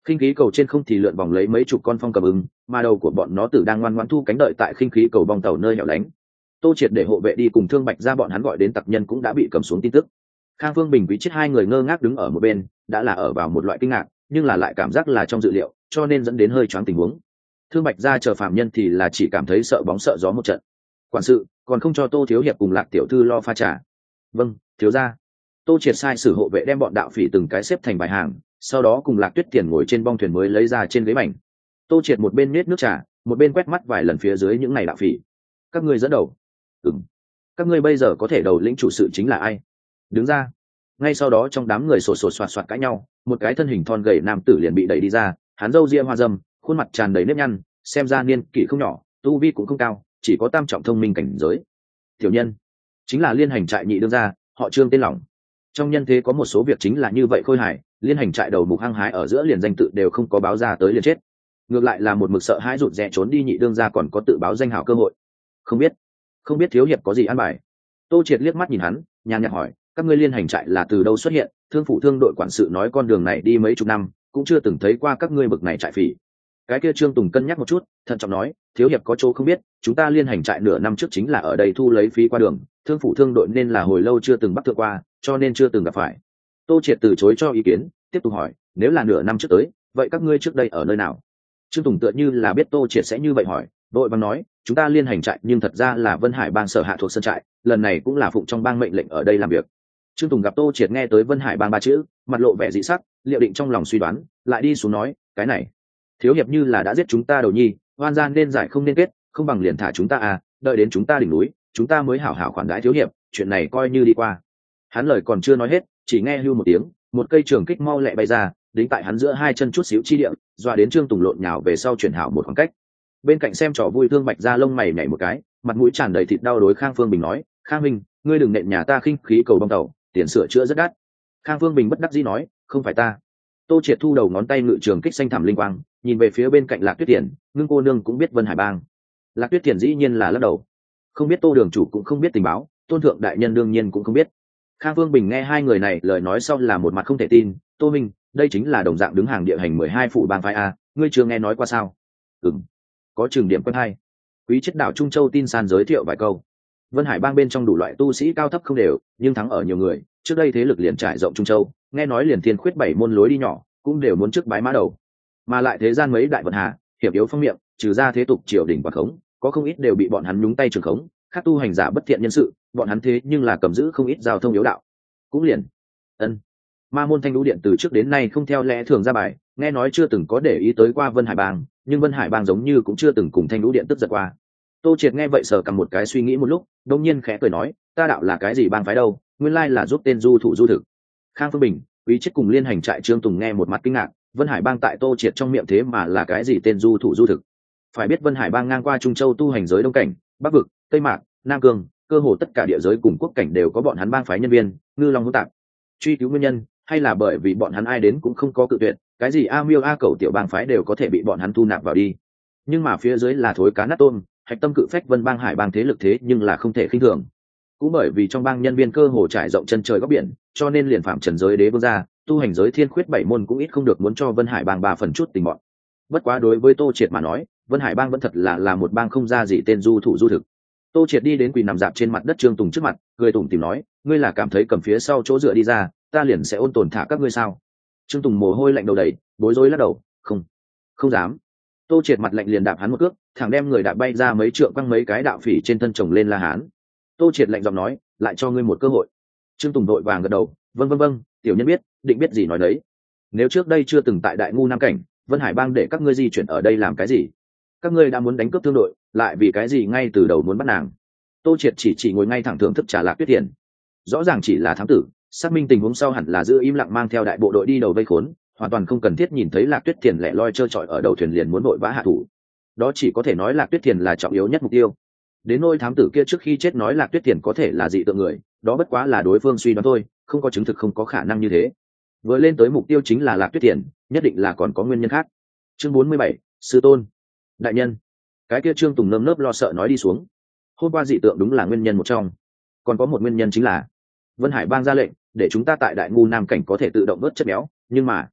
Khinh khí cầu trên không thì lượn vòng lấy mấy chục con phong cầm ứng, mà đầu của bọn nó tử đang ngoan ngoãn thu cánh đợi tại khinh khí cầu bong tàu nơi hẻo lánh. Tô Triệt để hộ vệ đi cùng Thương Bạch ra bọn hắn gọi đến tặc nhân cũng đã bị cầm xuống tin tức. Khang Phương Bình, Quý Chết hai người ngơ ngác đứng ở một bên, đã là ở vào một loại kinh ngạc, nhưng là lại cảm giác là trong dự liệu, cho nên dẫn đến hơi choáng tình huống. Thương Bạch ra chờ phạm nhân thì là chỉ cảm thấy sợ bóng sợ gió một trận. Quản sự còn không cho Tô thiếu hiệp cùng Lạc tiểu thư lo pha trà. Vâng, thiếu gia. Tô Triệt sai sử hộ vệ đem bọn đạo phỉ từng cái xếp thành bài hàng, sau đó cùng Lạc Tuyết Tiền ngồi trên bong thuyền mới lấy ra trên ghế mảnh. Tô Triệt một bên nết nước trà, một bên quét mắt vài lần phía dưới những này đạo phỉ. Các ngươi dẫn đầu. Ừm. Các ngươi bây giờ có thể đầu lĩnh chủ sự chính là ai? Đứng ra. Ngay sau đó trong đám người sột sột soạt soạt cãi nhau, một cái thân hình thon gầy nam tử liền bị đẩy đi ra, hắn râu ria hoa râm, khuôn mặt tràn đầy nếp nhăn, xem ra niên kỷ không nhỏ, tu vi cũng không cao, chỉ có tam trọng thông minh cảnh giới. Tiểu nhân chính là liên hành trại nhị đương gia, họ Trương tên lỏng. Trong nhân thế có một số việc chính là như vậy khôi hài, liên hành trại đầu mục hăng hái ở giữa liền danh tự đều không có báo ra tới liền chết. Ngược lại là một mực sợ hãi rụt rè trốn đi nhị đương gia còn có tự báo danh hảo cơ hội. Không biết, không biết thiếu hiệp có gì an bài. Tô Triệt liếc mắt nhìn hắn, nhàn nhạt hỏi, các ngươi liên hành trại là từ đâu xuất hiện? Thương phủ thương đội quản sự nói con đường này đi mấy chục năm, cũng chưa từng thấy qua các ngươi bực này trại phỉ. Cái kia Trương Tùng cân nhắc một chút, thận trọng nói, thiếu hiệp có chỗ không biết, chúng ta liên hành trại nửa năm trước chính là ở đây thu lấy phí qua đường, thương phủ thương đội nên là hồi lâu chưa từng bắt thượng qua, cho nên chưa từng gặp phải. Tô Triệt từ chối cho ý kiến, tiếp tục hỏi, nếu là nửa năm trước tới, vậy các ngươi trước đây ở nơi nào? Trương Tùng tựa như là biết Tô Triệt sẽ như vậy hỏi, đội bằng nói, chúng ta liên hành trại nhưng thật ra là Vân Hải bang sở hạ thuộc sơn trại, lần này cũng là phụng trong bang mệnh lệnh ở đây làm việc. Trương Tùng gặp Tô Triệt nghe tới Vân Hải bang ba chữ, mặt lộ vẻ dị sắc, liệu định trong lòng suy đoán, lại đi xuống nói, cái này thiếu hiệp như là đã giết chúng ta đầu nhi, oan gian nên giải không nên kết, không bằng liền thả chúng ta à, đợi đến chúng ta đỉnh núi, chúng ta mới hảo hảo khoản đãi thiếu hiệp, chuyện này coi như đi qua. Hắn lời còn chưa nói hết, chỉ nghe hưu một tiếng, một cây trường kích mau lẹ bay ra, đính tại hắn giữa hai chân chút xíu chi địa, dọa đến Trương Tùng lộn nhào về sau chuyển hảo một khoảng cách. Bên cạnh xem trò vui Thương Bạch ra lông mày nhảy một cái, mặt mũi tràn đầy thịt đau đối Khang Phương Bình nói, Khang Minh, ngươi đừng nện nhà ta khinh khí cầu bong tàu, tiền sửa chữa rất đắt. Khang Phương Bình bất đắc dĩ nói, không phải ta. Tô Triệt thu đầu ngón tay ngự trường kích xanh thẳm linh quang, nhìn về phía bên cạnh Lạc Tuyết Tiền, ngưng cô nương cũng biết Vân Hải bang. Lạc Tuyết Tiền dĩ nhiên là lắc đầu, không biết. Tô đường chủ cũng không biết tình báo, Tôn thượng đại nhân đương nhiên cũng không biết. Khang Phương Bình nghe hai người này lời nói sau là một mặt không thể tin, Tô Minh, đây chính là đồng dạng đứng hàng địa hành mười hai phụ bang phái a, ngươi chưa nghe nói qua sao? Ừm, có trường điểm quân hai. Quý Chết đảo Trung Châu tin san giới thiệu vài câu. Vân Hải bang bên trong đủ loại tu sĩ cao thấp không đều, nhưng thắng ở nhiều người, trước đây thế lực liền trải rộng Trung Châu, nghe nói liền thiên khuyết bảy môn lối đi nhỏ, cũng đều muốn trước bái mã đầu. Mà lại thế gian mấy đại vận hà, hiệp yếu phong miệng, trừ ra thế tục triều đình và khống, có không ít đều bị bọn hắn nhúng tay trường khống, khác tu hành giả bất thiện nhân sự, bọn hắn thế nhưng là cầm giữ không ít giao thông yếu đạo. Cũng liền ân Ma môn Thanh Lũ điện từ trước đến nay không theo lẽ thường ra bài, nghe nói chưa từng có để ý tới qua Vân Hải bang, nhưng Vân Hải bang giống như cũng chưa từng cùng Thanh Lũ điện tức giận qua. Tô Triệt nghe vậy sờ cầm một cái suy nghĩ một lúc, đông nhiên khẽ cười nói, ta đạo là cái gì bang phái đâu, nguyên lai là giúp tên du thủ du thực. Khang Phương Bình, Quý Chết cùng liên hành trại Trương Tùng nghe một mặt kinh ngạc, Vân Hải bang tại Tô Triệt trong miệng thế mà là cái gì tên du thủ du thực? Phải biết Vân Hải bang ngang qua Trung Châu tu hành giới Đông cảnh, Bắc vực, Tây mạc, Nam cương, cơ hồ tất cả địa giới cùng quốc cảnh đều có bọn hắn bang phái nhân viên, ngư long hỗn tạp. Truy cứu nguyên nhân, hay là bởi vì bọn hắn ai đến cũng không có cự tuyệt, cái gì a miêu a cầu tiểu bang phái đều có thể bị bọn hắn thu nạp vào đi. Nhưng mà phía dưới là thối cá nát tôm, hạch tâm cự phách Vân bang Hải bang thế lực thế nhưng là không thể khinh thường. Cũng bởi vì trong bang nhân viên cơ hồ trải rộng chân trời góc biển, cho nên liền phạm trần giới đế vương gia, tu hành giới thiên khuyết bảy môn cũng ít không được muốn cho Vân Hải bang ba phần chút tình bọn. Bất quá đối với Tô Triệt mà nói, Vân Hải bang vẫn thật là là một bang không ra gì tên du thủ du thực. Tô Triệt đi đến quỳ nằm dạp trên mặt đất Trương Tùng trước mặt, cười tủm tỉm nói, ngươi là cảm thấy cầm phía sau chỗ dựa đi ra, ta liền sẽ ôn tồn thả các ngươi sao? Trương Tùng mồ hôi lạnh đầu đầy, bối rối lắc đầu, không, không dám. Tô Triệt mặt lạnh liền đạp hắn một cước, thẳng đem người đạp bay ra mấy trượng, quăng mấy cái đạo phỉ trên thân chồng lên la hán. Tô Triệt lạnh giọng nói, lại cho ngươi một cơ hội. Trương Tùng đội vàng gật đầu, vâng vâng vâng, tiểu nhân biết, định biết gì nói đấy. Nếu trước đây chưa từng tại Đại Ngu Nam cảnh, Vân Hải bang để các ngươi di chuyển ở đây làm cái gì? Các ngươi đã muốn đánh cướp thương đội, lại vì cái gì ngay từ đầu muốn bắt nàng? Tô Triệt chỉ chỉ ngồi ngay thẳng thưởng thức trả Lạc Tuyết Tiền. Rõ ràng chỉ là thám tử, xác minh tình huống sau hẳn là giữ im lặng mang theo đại bộ đội đi đầu vây khốn, hoàn toàn không cần thiết nhìn thấy Lạc Tuyết Tiền lẻ loi trơ trọi ở đầu thuyền liền muốn vội vã hạ thủ. Đó chỉ có thể nói Lạc Tuyết Tiền là trọng yếu nhất mục tiêu. Đến nôi thám tử kia trước khi chết nói Lạc Tuyết Tiền có thể là dị tượng người, đó bất quá là đối phương suy đoán thôi, không có chứng thực, không có khả năng như thế. Vừa lên tới mục tiêu chính là Lạc Tuyết Tiền, nhất định là còn có nguyên nhân khác. Chương bốn mươi bảy, sư tôn đại nhân. Cái kia Trương Tùng nơm nớp lo sợ nói đi xuống. Hôm qua dị tượng đúng là nguyên nhân một trong, còn có một nguyên nhân chính là Vân Hải bang ra lệnh để chúng ta tại Đại Ngu Nam cảnh có thể tự động vớt chất béo, nhưng mà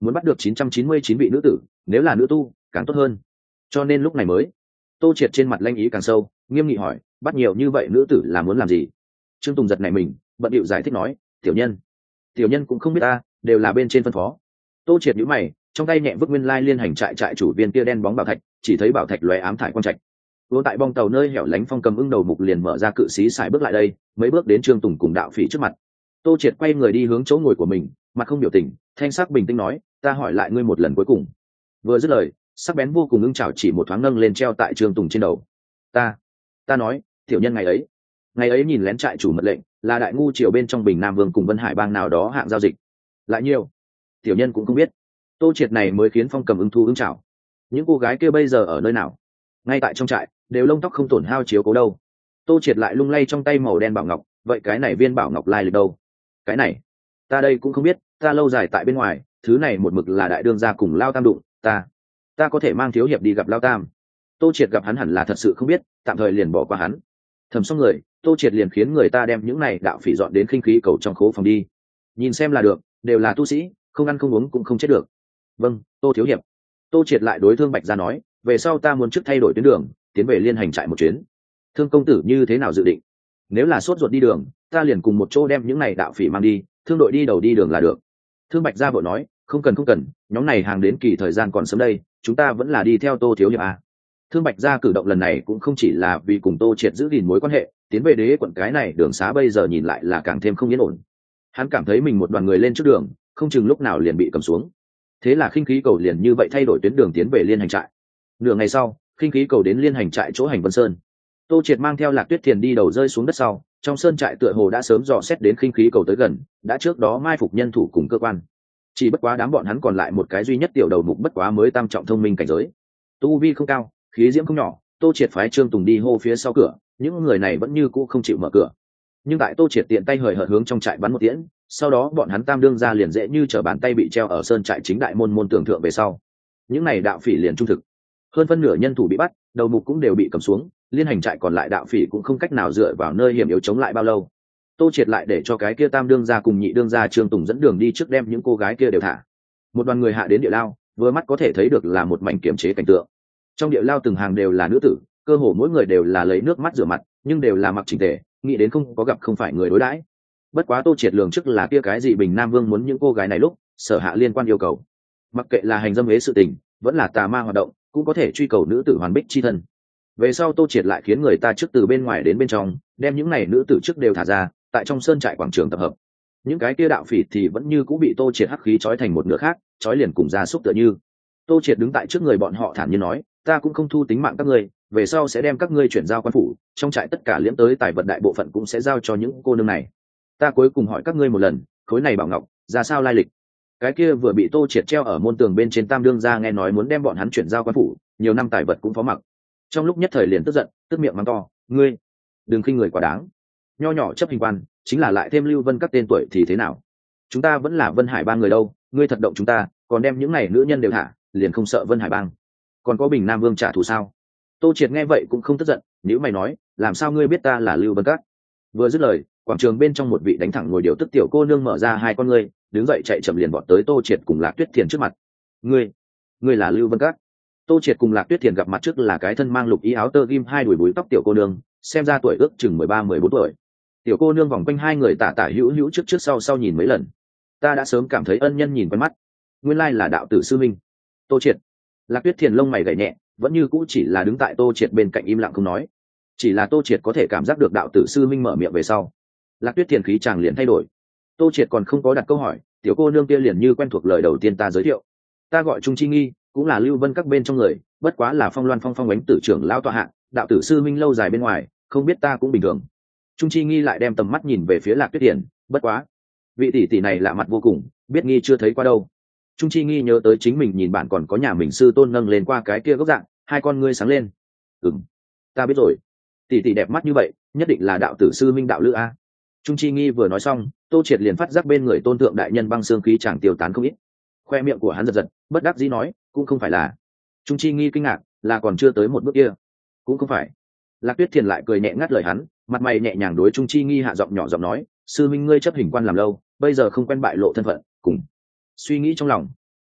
muốn bắt được chín trăm chín mươi chín vị nữ tử, nếu là nữ tu càng tốt hơn. Cho nên lúc này mới, Tô Triệt trên mặt lanh ý càng sâu, nghiêm nghị hỏi, bắt nhiều như vậy nữ tử là muốn làm gì? Trương Tùng giật này mình, bận điệu giải thích nói, tiểu nhân tiểu nhân cũng không biết ta, đều là bên trên phân phó. Tô Triệt nhíu mày, trong tay nhẹ vứt nguyên lai liên hành trại trại chủ viên kia đen bóng bảo thạch, chỉ thấy bảo thạch lóe ám thải quang trạch. Vô tại bong tàu nơi hẻo lánh Phong Cầm ưng đầu mục liền mở ra cự xí xài bước lại đây, mấy bước đến Trương Tùng cùng đạo phỉ trước mặt. Tô Triệt quay người đi hướng chỗ ngồi của mình, mặt không biểu tình, thanh sắc bình tĩnh nói, ta hỏi lại ngươi một lần cuối cùng. Vừa dứt lời, sắc bén vô cùng ưng chảo chỉ một thoáng nâng lên treo tại Trương Tùng trên đầu. Ta, ta nói, tiểu nhân ngày ấy, ngày ấy nhìn lén trại chủ mật lệnh, là đại ngu triều bên trong Bình Nam Vương cùng Vân Hải bang nào đó hạng giao dịch. Lại nhiều, tiểu nhân cũng không biết. Tô Triệt này mới khiến Phong Cầm ưng thu ưng chảo. Những cô gái kia bây giờ ở nơi nào? Ngay tại trong trại, đều lông tóc không tổn hao chiếu cố đâu. Tô Triệt lại lung lay trong tay màu đen bảo ngọc, vậy cái này viên bảo ngọc lai lịch đâu? Cái này, ta đây cũng không biết, ta lâu dài tại bên ngoài, thứ này một mực là đại đương gia cùng Lao Tam đụng, ta, ta có thể mang thiếu hiệp đi gặp Lao Tam. Tô Triệt gặp hắn hẳn là thật sự không biết, tạm thời liền bỏ qua hắn. Thầm xong người, Tô Triệt liền khiến người ta đem những này đạo phỉ dọn đến khinh khí cầu trong khố phòng đi. Nhìn xem là được, đều là tu sĩ, không ăn không uống cũng không chết được. Vâng, Tô thiếu hiệp. Tô Triệt lại đối Thương Bạch Gia nói, về sau ta muốn trước thay đổi tuyến đường, tiến về liên hành trại một chuyến. Thương công tử như thế nào dự định? Nếu là sốt ruột đi đường, ta liền cùng một chỗ đem những này đạo phỉ mang đi, thương đội đi đầu đi đường là được. Thương Bạch Gia vội nói, không cần không cần, nhóm này hàng đến kỳ thời gian còn sớm đây, chúng ta vẫn là đi theo Tô thiếu hiệp à. Thương Bạch Gia cử động lần này cũng không chỉ là vì cùng Tô Triệt giữ gìn mối quan hệ, tiến về đế quận cái này đường xá bây giờ nhìn lại là càng thêm không yên ổn. Hắn cảm thấy mình một đoàn người lên trước đường, không chừng lúc nào liền bị cầm xuống. Thế là khinh khí cầu liền như vậy thay đổi tuyến đường tiến về liên hành trại. Nửa ngày sau, khinh khí cầu đến liên hành trại chỗ Hành Vân Sơn. Tô Triệt mang theo Lạc Tuyết Thiền đi đầu rơi xuống đất sau, trong sơn trại tựa hồ đã sớm dò xét đến khinh khí cầu tới gần, đã trước đó mai phục nhân thủ cùng cơ quan. Chỉ bất quá đám bọn hắn còn lại một cái duy nhất tiểu đầu mục bất quá mới tam trọng thông minh cảnh giới. Tu vi không cao, khí diễm không nhỏ, Tô Triệt phái Trương Tùng đi hô phía sau cửa, những người này vẫn như cũ không chịu mở cửa. Nhưng tại Tô Triệt tiện tay hời hợt hướng trong trại bắn một tiễn, sau đó bọn hắn tam đương ra liền dễ như trở bàn tay bị treo ở sơn trại chính đại môn môn tường thượng về sau. Những này đạo phỉ liền trung thực, hơn phân nửa nhân thủ bị bắt, đầu mục cũng đều bị cầm xuống, liên hành trại còn lại đạo phỉ cũng không cách nào dựa vào nơi hiểm yếu chống lại bao lâu. Tô Triệt lại để cho cái kia tam đương gia cùng nhị đương gia Trương Tùng dẫn đường đi trước đem những cô gái kia đều thả. Một đoàn người hạ đến địa lao, vừa mắt có thể thấy được là một mảnh kiểm chế cảnh tượng. Trong địa lao từng hàng đều là nữ tử, cơ hồ mỗi người đều là lấy nước mắt rửa mặt, nhưng đều là mặc chỉnh tề, nghĩ đến không có gặp không phải người đối đãi. Bất quá Tô Triệt lường trước là kia cái gì Bình Nam Vương muốn những cô gái này lúc sở hạ liên quan yêu cầu, mặc kệ là hành dâm hế sự tình, vẫn là tà ma hoạt động, cũng có thể truy cầu nữ tử hoàn bích chi thân. Về sau Tô Triệt lại khiến người ta trước từ bên ngoài đến bên trong, đem những này nữ tử trước đều thả ra, tại trong sơn trại quảng trường tập hợp. Những cái kia đạo phỉ thì vẫn như cũng bị Tô Triệt hắc khí trói thành một nửa khác, trói liền cùng gia súc tựa như. Tô Triệt đứng tại trước người bọn họ thản nhiên nói, ta cũng không thu tính mạng các ngươi, về sau sẽ đem các ngươi chuyển giao quan phủ, trong trại tất cả liễm tới tài vật đại bộ phận cũng sẽ giao cho những cô nương này. Ta cuối cùng hỏi các ngươi một lần, khối này bảo ngọc ra sao lai lịch? Cái kia vừa bị Tô Triệt treo ở môn tường bên trên tam đương gia nghe nói muốn đem bọn hắn chuyển giao quan phủ, nhiều năm tài vật cũng phó mặc. Trong lúc nhất thời liền tức giận, tức miệng mắng to, ngươi đừng khinh người quá đáng. Nho nhỏ chấp hình quan, chính là lại thêm Lưu Vân các tên tuổi thì thế nào? Chúng ta vẫn là Vân Hải bang người đâu, ngươi thật động chúng ta, còn đem những này nữ nhân đều thả, liền không sợ Vân Hải bang? Còn có Bình Nam Vương trả thù sao? Tô Triệt nghe vậy cũng không tức giận, nếu mày nói, làm sao ngươi biết ta là Lưu Vân các? Vừa dứt lời, quảng trường bên trong một vị đánh thẳng ngồi điều tức tiểu cô nương mở ra hai con ngươi, đứng dậy chạy chậm liền vọt tới Tô Triệt cùng Lạc Tuyết Thiền trước mặt. Ngươi, ngươi là Lưu Vân các? Tô Triệt cùng Lạc Tuyết Thiền gặp mặt trước là cái thân mang lục ý áo tơ ghim hai đuổi búi tóc tiểu cô nương, xem ra tuổi ước chừng mười ba mười bốn tuổi. Tiểu cô nương vòng quanh hai người tả tả hữu hữu trước trước sau sau nhìn mấy lần. Ta đã sớm cảm thấy ân nhân nhìn quen mắt, nguyên lai là đạo tử sư minh. Tô Triệt. Lạc Tuyết Thiền lông mày gảy nhẹ, vẫn như cũ chỉ là đứng tại Tô Triệt bên cạnh im lặng không nói. Chỉ là Tô Triệt có thể cảm giác được đạo tử sư minh mở miệng về sau, Lạc Tuyết Thiền khí chàng liền thay đổi. Tô Triệt còn không có đặt câu hỏi, tiểu cô nương kia liền như quen thuộc lời đầu tiên ta giới thiệu. Ta gọi Trung Chi Nghi, cũng là Lưu Vân các bên trong người, bất quá là Phong Loan Phong Phong Ánh tử trưởng lao tọa hạng, đạo tử sư minh lâu dài bên ngoài, không biết ta cũng bình thường. Trung Chi Nghi lại đem tầm mắt nhìn về phía Lạc Tuyết Thiền, bất quá, vị tỷ tỷ này lạ mặt vô cùng, biết Nghi chưa thấy qua đâu. Trung Chi Nghi nhớ tới chính mình nhìn bạn còn có nhà mình sư tôn nâng lên qua cái kia góc dạng, hai con ngươi sáng lên. Ừm, ta biết rồi. Tỷ tỷ đẹp mắt như vậy, nhất định là đạo tử sư minh đạo lữ a. Trung Chi Nghi vừa nói xong, Tô Triệt liền phát giác bên người tôn thượng đại nhân băng xương khí chàng tiêu tán không ít. Khoe miệng của hắn giật giật, bất đắc dĩ nói, cũng không phải là. Trung Chi Nghi kinh ngạc, là còn chưa tới một bước kia. Cũng không phải. Lạc Tuyết Thiền lại cười nhẹ ngắt lời hắn, mặt mày nhẹ nhàng đối Trung Chi Nghi hạ giọng nhỏ giọng nói, sư minh ngươi chấp hình quan làm lâu, bây giờ không quen bại lộ thân phận, cùng suy nghĩ trong lòng.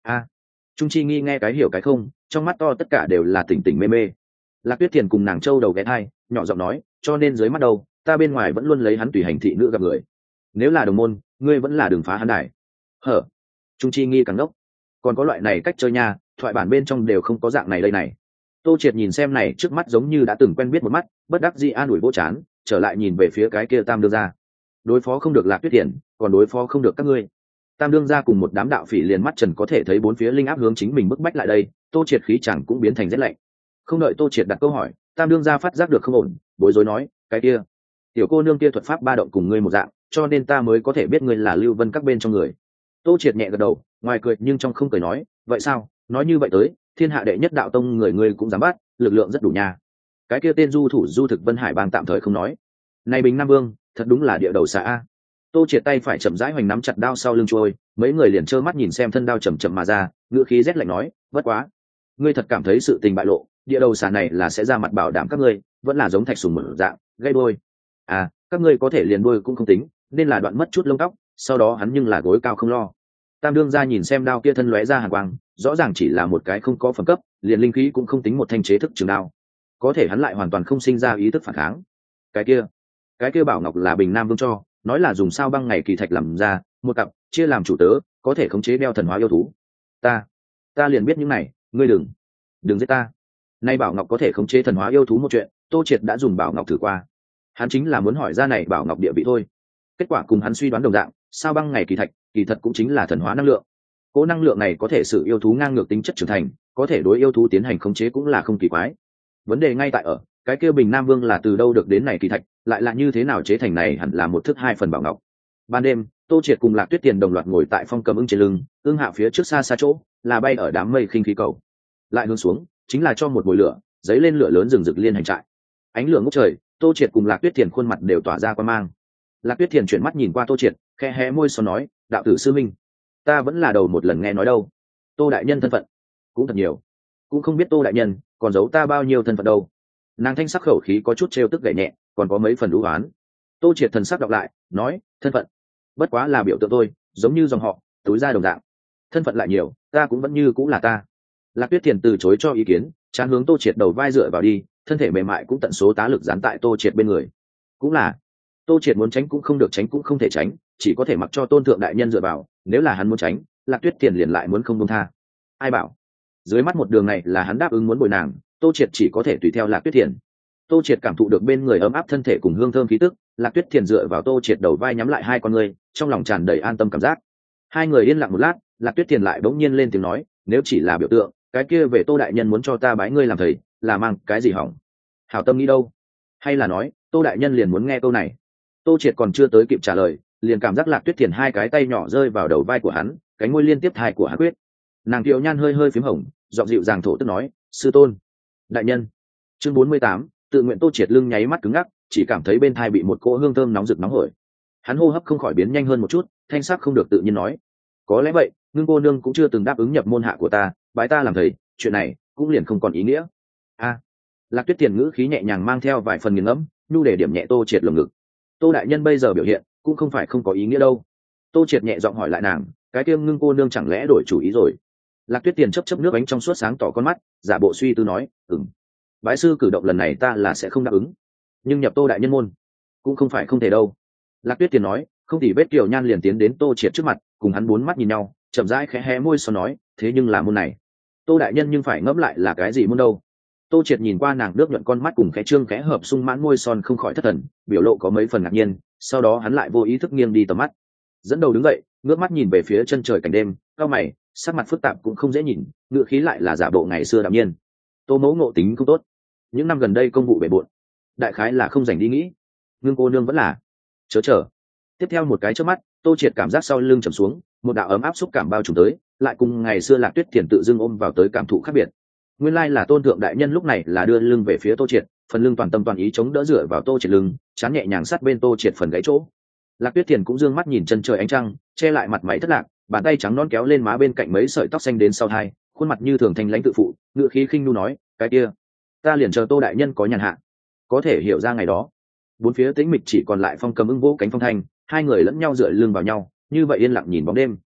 a Trung Chi nghi nghe cái hiểu cái không, trong mắt to tất cả đều là tỉnh tỉnh mê mê. Lạc Tuyết Thiền cùng nàng châu đầu ghé thai, nhỏ giọng nói, cho nên dưới mắt đâu, ta bên ngoài vẫn luôn lấy hắn tùy hành thị nữ gặp người. Nếu là đồng môn, ngươi vẫn là đường phá hắn đài. Hở? Trung Chi nghi càng ngốc. Còn có loại này cách chơi nha, thoại bản bên trong đều không có dạng này đây này. Tô Triệt nhìn xem này trước mắt giống như đã từng quen biết một mắt, bất đắc dĩ an ủi vỗ chán, trở lại nhìn về phía cái kia Tam đương gia. Đối phó không được Lạc Tuyết Thiền, còn đối phó không được các ngươi. Tam đương gia cùng một đám đạo phỉ liền mắt trần có thể thấy bốn phía linh áp hướng chính mình bức bách lại đây, Tô Triệt khí chẳng cũng biến thành rét lạnh. Không đợi Tô Triệt đặt câu hỏi, Tam đương gia phát giác được không ổn, bối rối nói, cái kia, tiểu cô nương kia thuật pháp ba động cùng ngươi một dạng, cho nên ta mới có thể biết ngươi là Lưu Vân các bên trong người. Tô Triệt nhẹ gật đầu, ngoài cười nhưng trong không cười nói, vậy sao, nói như vậy tới, thiên hạ đệ nhất đạo tông người ngươi cũng dám bắt, lực lượng rất đủ nha. Cái kia tên du thủ du thực Vân Hải bang tạm thời không nói. Này Bình Nam Vương, thật đúng là địa đầu xà a. Tô Triệt tay phải chậm rãi hoành nắm chặt đao sau lưng trôi, mấy người liền trơ mắt nhìn xem thân đao chậm chậm mà ra, ngữ khí rét lạnh nói, vất quá, ngươi thật cảm thấy sự tình bại lộ, địa đầu xà này là sẽ ra mặt bảo đảm các ngươi, vẫn là giống thạch sùng mở dạng, gây đôi. À, các ngươi có thể liền đôi cũng không tính, nên là đoạn mất chút lông tóc, sau đó hắn nhưng là gối cao không lo. Tam đương gia nhìn xem đao kia thân lóe ra hàn quang, rõ ràng chỉ là một cái không có phẩm cấp, liền linh khí cũng không tính một thanh chế thức trường đao, có thể hắn lại hoàn toàn không sinh ra ý thức phản kháng. Cái kia, cái kia bảo ngọc là Bình Nam Vương cho, nói là dùng sao băng ngày kỳ thạch làm ra, một cặp chia làm chủ tớ, có thể khống chế đeo thần hóa yêu thú. Ta, ta liền biết những này, ngươi đừng, đừng giết ta. Nay bảo ngọc có thể khống chế thần hóa yêu thú một chuyện, Tô Triệt đã dùng bảo ngọc thử qua, hắn chính là muốn hỏi ra này bảo ngọc địa vị thôi. Kết quả cùng hắn suy đoán đồng dạng, sao băng ngày kỳ thạch, kỳ thật cũng chính là thần hóa năng lượng. Cố năng lượng này có thể sử yêu thú ngang ngược tính chất trưởng thành, có thể đối yêu thú tiến hành khống chế cũng là không kỳ quái. Vấn đề ngay tại ở, cái kia Bình Nam Vương là từ đâu được đến này kỳ thạch, lại là như thế nào chế thành này hẳn là một thức hai phần bảo ngọc. Ban đêm, Tô Triệt cùng Lạc Tuyết Tiền đồng loạt ngồi tại Phong Cầm Ưng trên lưng, ưng hạ phía trước xa xa chỗ là bay ở đám mây khinh khí cầu, lại hướng xuống chính là cho một mùi lửa, giấy lên lửa lớn rừng rực liên hành trại. Ánh lửa ngút trời, Tô Triệt cùng Lạc Tuyết Tiền khuôn mặt đều tỏa ra quan mang. Lạc Tuyết Tiền chuyển mắt nhìn qua Tô Triệt, khẽ hé môi sau nói, đạo tử sư minh, ta vẫn là đầu một lần nghe nói đâu. Tô đại nhân thân phận cũng thật nhiều, cũng không biết Tô đại nhân còn giấu ta bao nhiêu thân phận đâu. Nàng thanh sắc khẩu khí có chút trêu tức gảy nhẹ, còn có mấy phần đú oán. Tô Triệt thần sắc đọc lại, nói, thân phận bất quá là biểu tượng tôi, giống như dòng họ túi ra đồng dạng, thân phận lại nhiều, ta cũng vẫn như cũng là ta. Lạc Tuyết Tiền từ chối cho ý kiến, chán hướng Tô Triệt đầu vai dựa vào đi, thân thể mềm mại cũng tận số tá lực dán tại Tô Triệt bên người. Cũng là, Tô Triệt muốn tránh cũng không được tránh cũng không thể tránh, chỉ có thể mặc cho Tôn thượng đại nhân dựa vào, nếu là hắn muốn tránh, Lạc Tuyết Tiền liền lại muốn không buông tha. Ai bảo, dưới mắt một đường này là hắn đáp ứng muốn bồi nàng, Tô Triệt chỉ có thể tùy theo Lạc Tuyết Tiền. Tô Triệt cảm thụ được bên người ấm áp thân thể cùng hương thơm khí tức, Lạc Tuyết Tiền dựa vào Tô Triệt đầu vai nhắm lại hai con người, trong lòng tràn đầy an tâm cảm giác. Hai người yên lặng một lát, Lạc Tuyết Tiền lại bỗng nhiên lên tiếng nói, nếu chỉ là biểu tượng, cái kia về Tô đại nhân muốn cho ta bái ngươi làm thầy, là mang cái gì hỏng? Hảo tâm nghĩ đâu? Hay là nói, Tô đại nhân liền muốn nghe câu này? Tô Triệt còn chưa tới kịp trả lời, liền cảm giác Lạc Tuyết Tiền hai cái tay nhỏ rơi vào đầu vai của hắn, cánh môi liên tiếp thai của hắn quyết. Nàng kiều nhan hơi hơi phím hồng, giọng dịu dàng thổ tức nói, sư tôn, đại nhân. Chương bốn mươi tám, tự nguyện. Tô Triệt lưng nháy mắt cứng ngắc, chỉ cảm thấy bên thai bị một cỗ hương thơm nóng rực nóng hổi. Hắn hô hấp không khỏi biến nhanh hơn một chút, thanh sắc không được tự nhiên nói, có lẽ vậy, Ngưng cô nương cũng chưa từng đáp ứng nhập môn hạ của ta, bái ta làm thầy, chuyện này cũng liền không còn ý nghĩa. A, Lạc Tuyết Tiền ngữ khí nhẹ nhàng mang theo vài phần nghiền ngẫm, nhu để điểm nhẹ Tô Triệt lồng ngực. Tô đại nhân bây giờ biểu hiện cũng không phải không có ý nghĩa đâu. Tô Triệt nhẹ giọng hỏi lại nàng, cái tiêm Ngưng cô nương chẳng lẽ đổi chủ ý rồi? Lạc Tuyết Tiền chấp chấp nước bánh trong suốt sáng tỏ con mắt, giả bộ suy tư nói, ừm, bái sư cử động lần này ta là sẽ không đáp ứng, nhưng nhập Tô đại nhân môn cũng không phải không thể đâu. Lạc Tuyết Tiền nói, không thì vết kiều nhan liền tiến đến Tô Triệt trước mặt, cùng hắn bốn mắt nhìn nhau, chậm rãi khẽ hé môi sau nói, thế nhưng là môn này, Tô đại nhân nhưng phải ngẫm lại là cái gì môn đâu. Tô Triệt nhìn qua nàng nước nhuận con mắt cùng khẽ trương khẽ hợp sung mãn môi son không khỏi thất thần, biểu lộ có mấy phần ngạc nhiên, sau đó hắn lại vô ý thức nghiêng đi tầm mắt, dẫn đầu đứng dậy, ngước mắt nhìn về phía chân trời cảnh đêm, cao mày, sắc mặt phức tạp cũng không dễ nhìn, ngựa khí lại là giả bộ ngày xưa đạm nhiên. Tô mẫu ngộ tính không tốt, những năm gần đây công vụ bề bộn, đại khái là không dành đi nghĩ. Ngưng cô nương vẫn là chớ chờ. Tiếp theo một cái chớp mắt, Tô Triệt cảm giác sau lưng trầm xuống, một đạo ấm áp xúc cảm bao trùm tới, lại cùng ngày xưa Lạc Tuyết Tiền tự dưng ôm vào tới cảm thụ khác biệt. Nguyên lai là Tôn thượng đại nhân lúc này là đưa lưng về phía Tô Triệt, phần lưng toàn tâm toàn ý chống đỡ dựa vào Tô Triệt lưng, chán nhẹ nhàng sát bên Tô Triệt phần gáy chỗ. Lạc Tuyết Tiền cũng dương mắt nhìn chân trời ánh trăng, che lại mặt mày thất lạc, bàn tay trắng non kéo lên má bên cạnh mấy sợi tóc xanh đến sau tai, khuôn mặt như thường thanh lãnh tự phụ, ngựa khí khinh nu nói, cái kia, ta liền chờ Tô đại nhân có nhàn hạ, có thể hiểu ra ngày đó. Bốn phía tĩnh mịch chỉ còn lại Phong Cầm Ưng vỗ cánh phong thanh, hai người lẫn nhau dựa lưng vào nhau, như vậy yên lặng nhìn bóng đêm.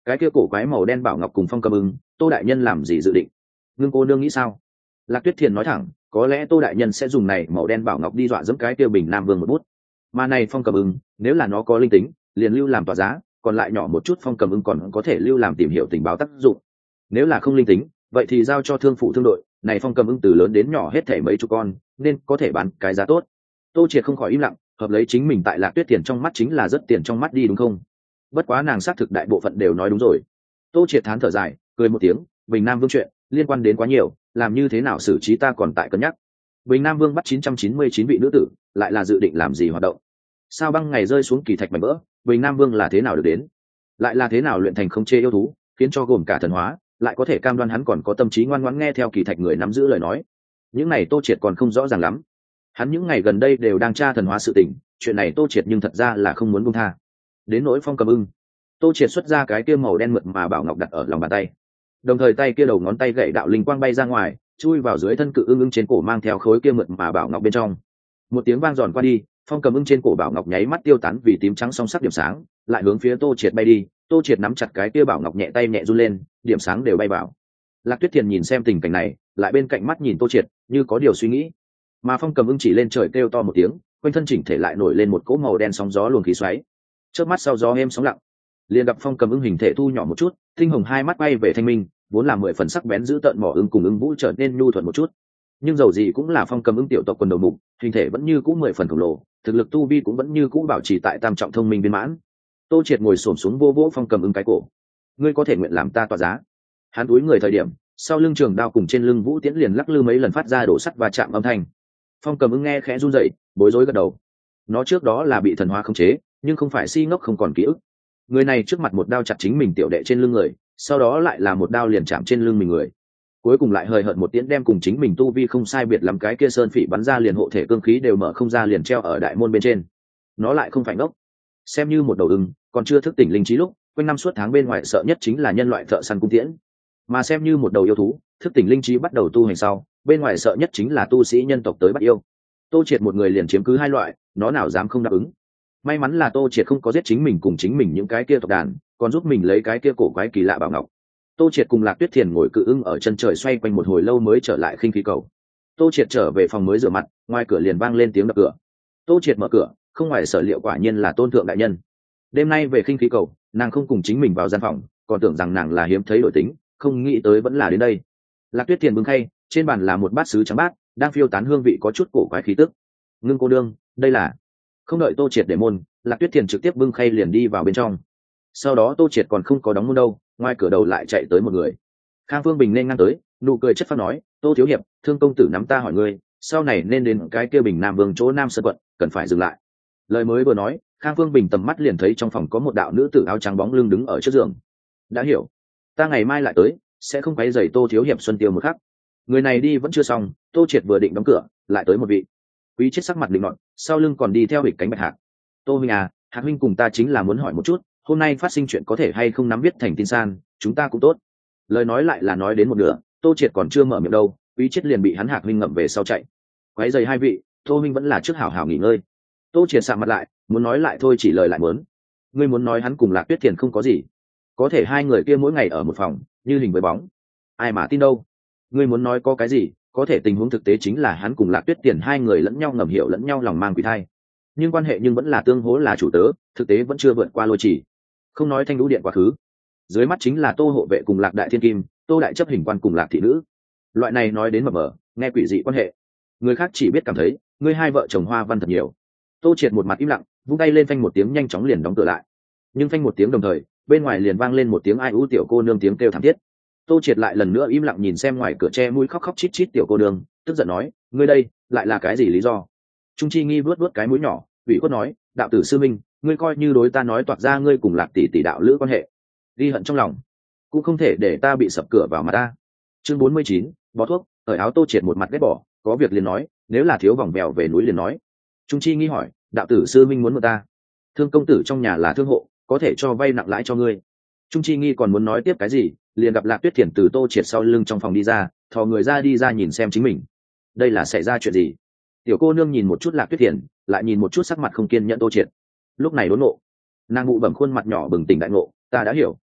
cái kia cổ quái màu đen bảo ngọc cùng Phong Cầm Ưng, Tô đại nhân làm gì dự định? Ngưng cô nương nghĩ sao? Lạc Tuyết Thiền nói thẳng, có lẽ Tô đại nhân sẽ dùng này màu đen bảo ngọc đi dọa dẫm cái kia Bình Nam Vương một bút. Mà này Phong Cầm Ưng, nếu là nó có linh tính, liền lưu làm tỏa giá, còn lại nhỏ một chút Phong Cầm Ưng còn có thể lưu làm tìm hiểu tình báo tác dụng. Nếu là không linh tính, vậy thì giao cho thương phụ thương đội, này Phong Cầm Ưng từ lớn đến nhỏ hết thảy mấy chục con, nên có thể bán cái giá tốt. Tô Triệt không khỏi im lặng, hợp lấy chính mình tại Lạc Tuyết Tiền trong mắt chính là rất tiền trong mắt đi đúng không? Bất quá nàng xác thực đại bộ phận đều nói đúng rồi. Tô Triệt thán thở dài, cười một tiếng, Bình Nam Vương chuyện liên quan đến quá nhiều, làm như thế nào xử trí ta còn tại cân nhắc. Bình Nam Vương bắt chín trăm chín mươi chín vị nữ tử, lại là dự định làm gì hoạt động? Sao băng ngày rơi xuống kỳ thạch mảnh vỡ, Bình Nam Vương là thế nào được đến? Lại là thế nào luyện thành không chê yêu thú, khiến cho gồm cả thần hóa, lại có thể cam đoan hắn còn có tâm trí ngoan ngoãn nghe theo kỳ thạch người nắm giữ lời nói. Những này Tô Triệt còn không rõ ràng lắm. Hắn những ngày gần đây đều đang tra thần hóa sự tình, chuyện này Tô Triệt nhưng thật ra là không muốn buông tha. Đến nỗi Phong Cầm Ưng, Tô Triệt xuất ra cái kia màu đen mượt mà bảo ngọc đặt ở lòng bàn tay, đồng thời tay kia đầu ngón tay gậy đạo linh quang bay ra ngoài, chui vào dưới thân cự ưng ưng trên cổ mang theo khối kia mượt mà bảo ngọc bên trong. Một tiếng vang giòn qua đi, Phong Cầm Ưng trên cổ bảo ngọc nháy mắt tiêu tán vì tím trắng song sắc điểm sáng, lại hướng phía Tô Triệt bay đi. Tô Triệt nắm chặt cái kia bảo ngọc nhẹ tay nhẹ run lên, điểm sáng đều bay vào. Lạc Tuyết Thiền nhìn xem tình cảnh này, lại bên cạnh mắt nhìn Tô Triệt, như có điều suy nghĩ. Mà Phong Cầm Ưng chỉ lên trời kêu to một tiếng, quanh thân chỉnh thể lại nổi lên một cỗ màu đen sóng gió luồng khí xoáy. Chớp mắt sau gió êm sóng lặng, liền gặp Phong Cầm Ưng hình thể thu nhỏ một chút, tinh hồng hai mắt bay về thanh minh, vốn là mười phần sắc bén giữ tợn mỏ ưng cùng ưng vũ trở nên nhu thuận một chút. Nhưng dầu gì cũng là Phong Cầm Ưng tiểu tộc quần đầu mục, hình thể vẫn như cũ mười phần khổng lồ, thực lực tu vi cũng vẫn như cũ bảo trì tại tam trọng thông minh viên mãn. Tô Triệt ngồi xổm xuống vô vỗ Phong Cầm Ưng cái cổ, ngươi có thể nguyện làm ta tỏa giá? Hắn túi người thời điểm, sau lưng trường đao cùng trên lưng vũ tiễn liền lắc lư mấy lần phát ra đổ sắt và chạm âm thanh. Phong Cầm Ưng nghe khẽ run rẩy, bối rối gật đầu. Nó trước đó là bị thần hóa khống chế, nhưng không phải si ngốc không còn ký ức. Người này trước mặt một đao chặt chính mình tiểu đệ trên lưng người, sau đó lại là một đao liền chạm trên lưng mình người, cuối cùng lại hời hợt một tiễn đem cùng chính mình tu vi không sai biệt lắm cái kia sơn phỉ bắn ra liền hộ thể cương khí đều mở không ra liền treo ở đại môn bên trên. Nó lại không phải ngốc, xem như một đầu ưng, còn chưa thức tỉnh linh trí lúc, quanh năm suốt tháng bên ngoài sợ nhất chính là nhân loại thợ săn cung tiễn, mà xem như một đầu yêu thú, thức tỉnh linh trí bắt đầu tu hành sau, bên ngoài sợ nhất chính là tu sĩ nhân tộc tới bắt yêu. Tô Triệt một người liền chiếm cứ hai loại, nó nào dám không đáp ứng. May mắn là Tô Triệt không có giết chính mình cùng chính mình những cái kia tộc đàn, còn giúp mình lấy cái kia cổ quái kỳ lạ bảo ngọc. Tô Triệt cùng Lạc Tuyết Thiền ngồi cự ưng ở chân trời xoay quanh một hồi lâu mới trở lại khinh khí cầu. Tô Triệt trở về phòng mới rửa mặt, ngoài cửa liền vang lên tiếng đập cửa. Tô Triệt mở cửa, không ngoài sở liệu quả nhiên là Tôn thượng đại nhân. Đêm nay về khinh khí cầu, nàng không cùng chính mình vào gian phòng, còn tưởng rằng nàng là hiếm thấy đổi tính, không nghĩ tới vẫn là đến đây. Lạc Tuyết Thiền bưng khay, trên bàn là một bát sứ trắng bát, đang phiêu tán hương vị có chút cổ quái khí tức. Ngưng cô đương, đây là... Không đợi Tô Triệt để môn, Lạc Tuyết Thiền trực tiếp bưng khay liền đi vào bên trong. Sau đó Tô Triệt còn không có đóng môn đâu, ngoài cửa đầu lại chạy tới một người. Khang Phương Bình nên ngang tới, nụ cười chất phác nói, Tô thiếu hiệp, Thương công tử nắm ta hỏi ngươi, sau này nên đến cái kia Bình Nam Vương chỗ Nam Sơn quận, cần phải dừng lại. Lời mới vừa nói, Khang Phương Bình tầm mắt liền thấy trong phòng có một đạo nữ tử áo trắng bóng lưng đứng ở trước giường. Đã hiểu, ta ngày mai lại tới, sẽ không quấy rầy Tô thiếu hiệp xuân tiêu một khắc. Người này đi vẫn chưa xong, Tô Triệt vừa định đóng cửa, lại tới một vị. Quý Chết sắc mặt định nọt, sau lưng còn đi theo hịch cánh bạch hạc. Tô huynh à, Hạc huynh cùng ta chính là muốn hỏi một chút, hôm nay phát sinh chuyện có thể hay không nắm viết thành tin san, chúng ta cũng tốt. Lời nói lại là nói đến một nửa, Tô Triệt còn chưa mở miệng đâu, Quý Chết liền bị hắn Hạc huynh ngậm về sau chạy. Quấy rầy hai vị, Tô huynh vẫn là trước hảo hảo nghỉ ngơi. Tô Triệt sạm mặt lại, muốn nói lại thôi chỉ lời lại muốn. Ngươi muốn nói hắn cùng Lạc Tuyết Thiền không có gì, có thể hai người kia mỗi ngày ở một phòng, như hình với bóng, ai mà tin đâu. Ngươi muốn nói có cái gì, có thể tình huống thực tế chính là hắn cùng Lạc Tuyết Tiền hai người lẫn nhau ngầm hiểu lẫn nhau lòng mang quỷ thai, nhưng quan hệ nhưng vẫn là tương hỗ là chủ tớ, thực tế vẫn chưa vượt qua lôi chỉ. Không nói thanh lũ điện quá khứ, dưới mắt chính là Tô hộ vệ cùng Lạc đại thiên kim, Tô đại chấp hình quan cùng Lạc thị nữ, loại này nói đến mập mờ, nghe quỷ dị quan hệ, người khác chỉ biết cảm thấy ngươi hai vợ chồng hoa văn thật nhiều. Tô Triệt một mặt im lặng, vung tay lên phanh một tiếng nhanh chóng liền đóng cửa lại, nhưng phanh một tiếng đồng thời bên ngoài liền vang lên một tiếng ai ú tiểu cô nương tiếng kêu thảm thiết. Tô Triệt lại lần nữa im lặng nhìn xem ngoài cửa che mũi khóc khóc chít chít tiểu cô nương, tức giận nói, ngươi đây lại là cái gì lý do? Trung Chi Nghi vuốt vuốt cái mũi nhỏ, ủy khuất nói, đạo tử sư minh, ngươi coi như đối ta nói toạc ra ngươi cùng Lạc tỷ tỷ đạo lữ quan hệ, ghi hận trong lòng, cũng không thể để ta bị sập cửa vào mặt ta. Chương bốn mươi chín, bó thuốc, cởi áo. Tô Triệt một mặt ghét bỏ, có việc liền nói, nếu là thiếu vòng vèo về núi liền nói. Trung Chi Nghi hỏi, đạo tử sư minh muốn mượn ta? Thương công tử trong nhà là thương hộ, có thể cho vay nặng lãi cho ngươi. Trung Chi Nghi còn muốn nói tiếp cái gì, liền gặp Lạc Tuyết Thiền từ Tô Triệt sau lưng trong phòng đi ra, thò người ra đi ra nhìn xem chính mình. Đây là xảy ra chuyện gì? Tiểu cô nương nhìn một chút Lạc Tuyết Thiền, lại nhìn một chút sắc mặt không kiên nhẫn Tô Triệt. Lúc này đốn nộ, nàng mụ bẩm khuôn mặt nhỏ bừng tỉnh đại ngộ, ta đã hiểu.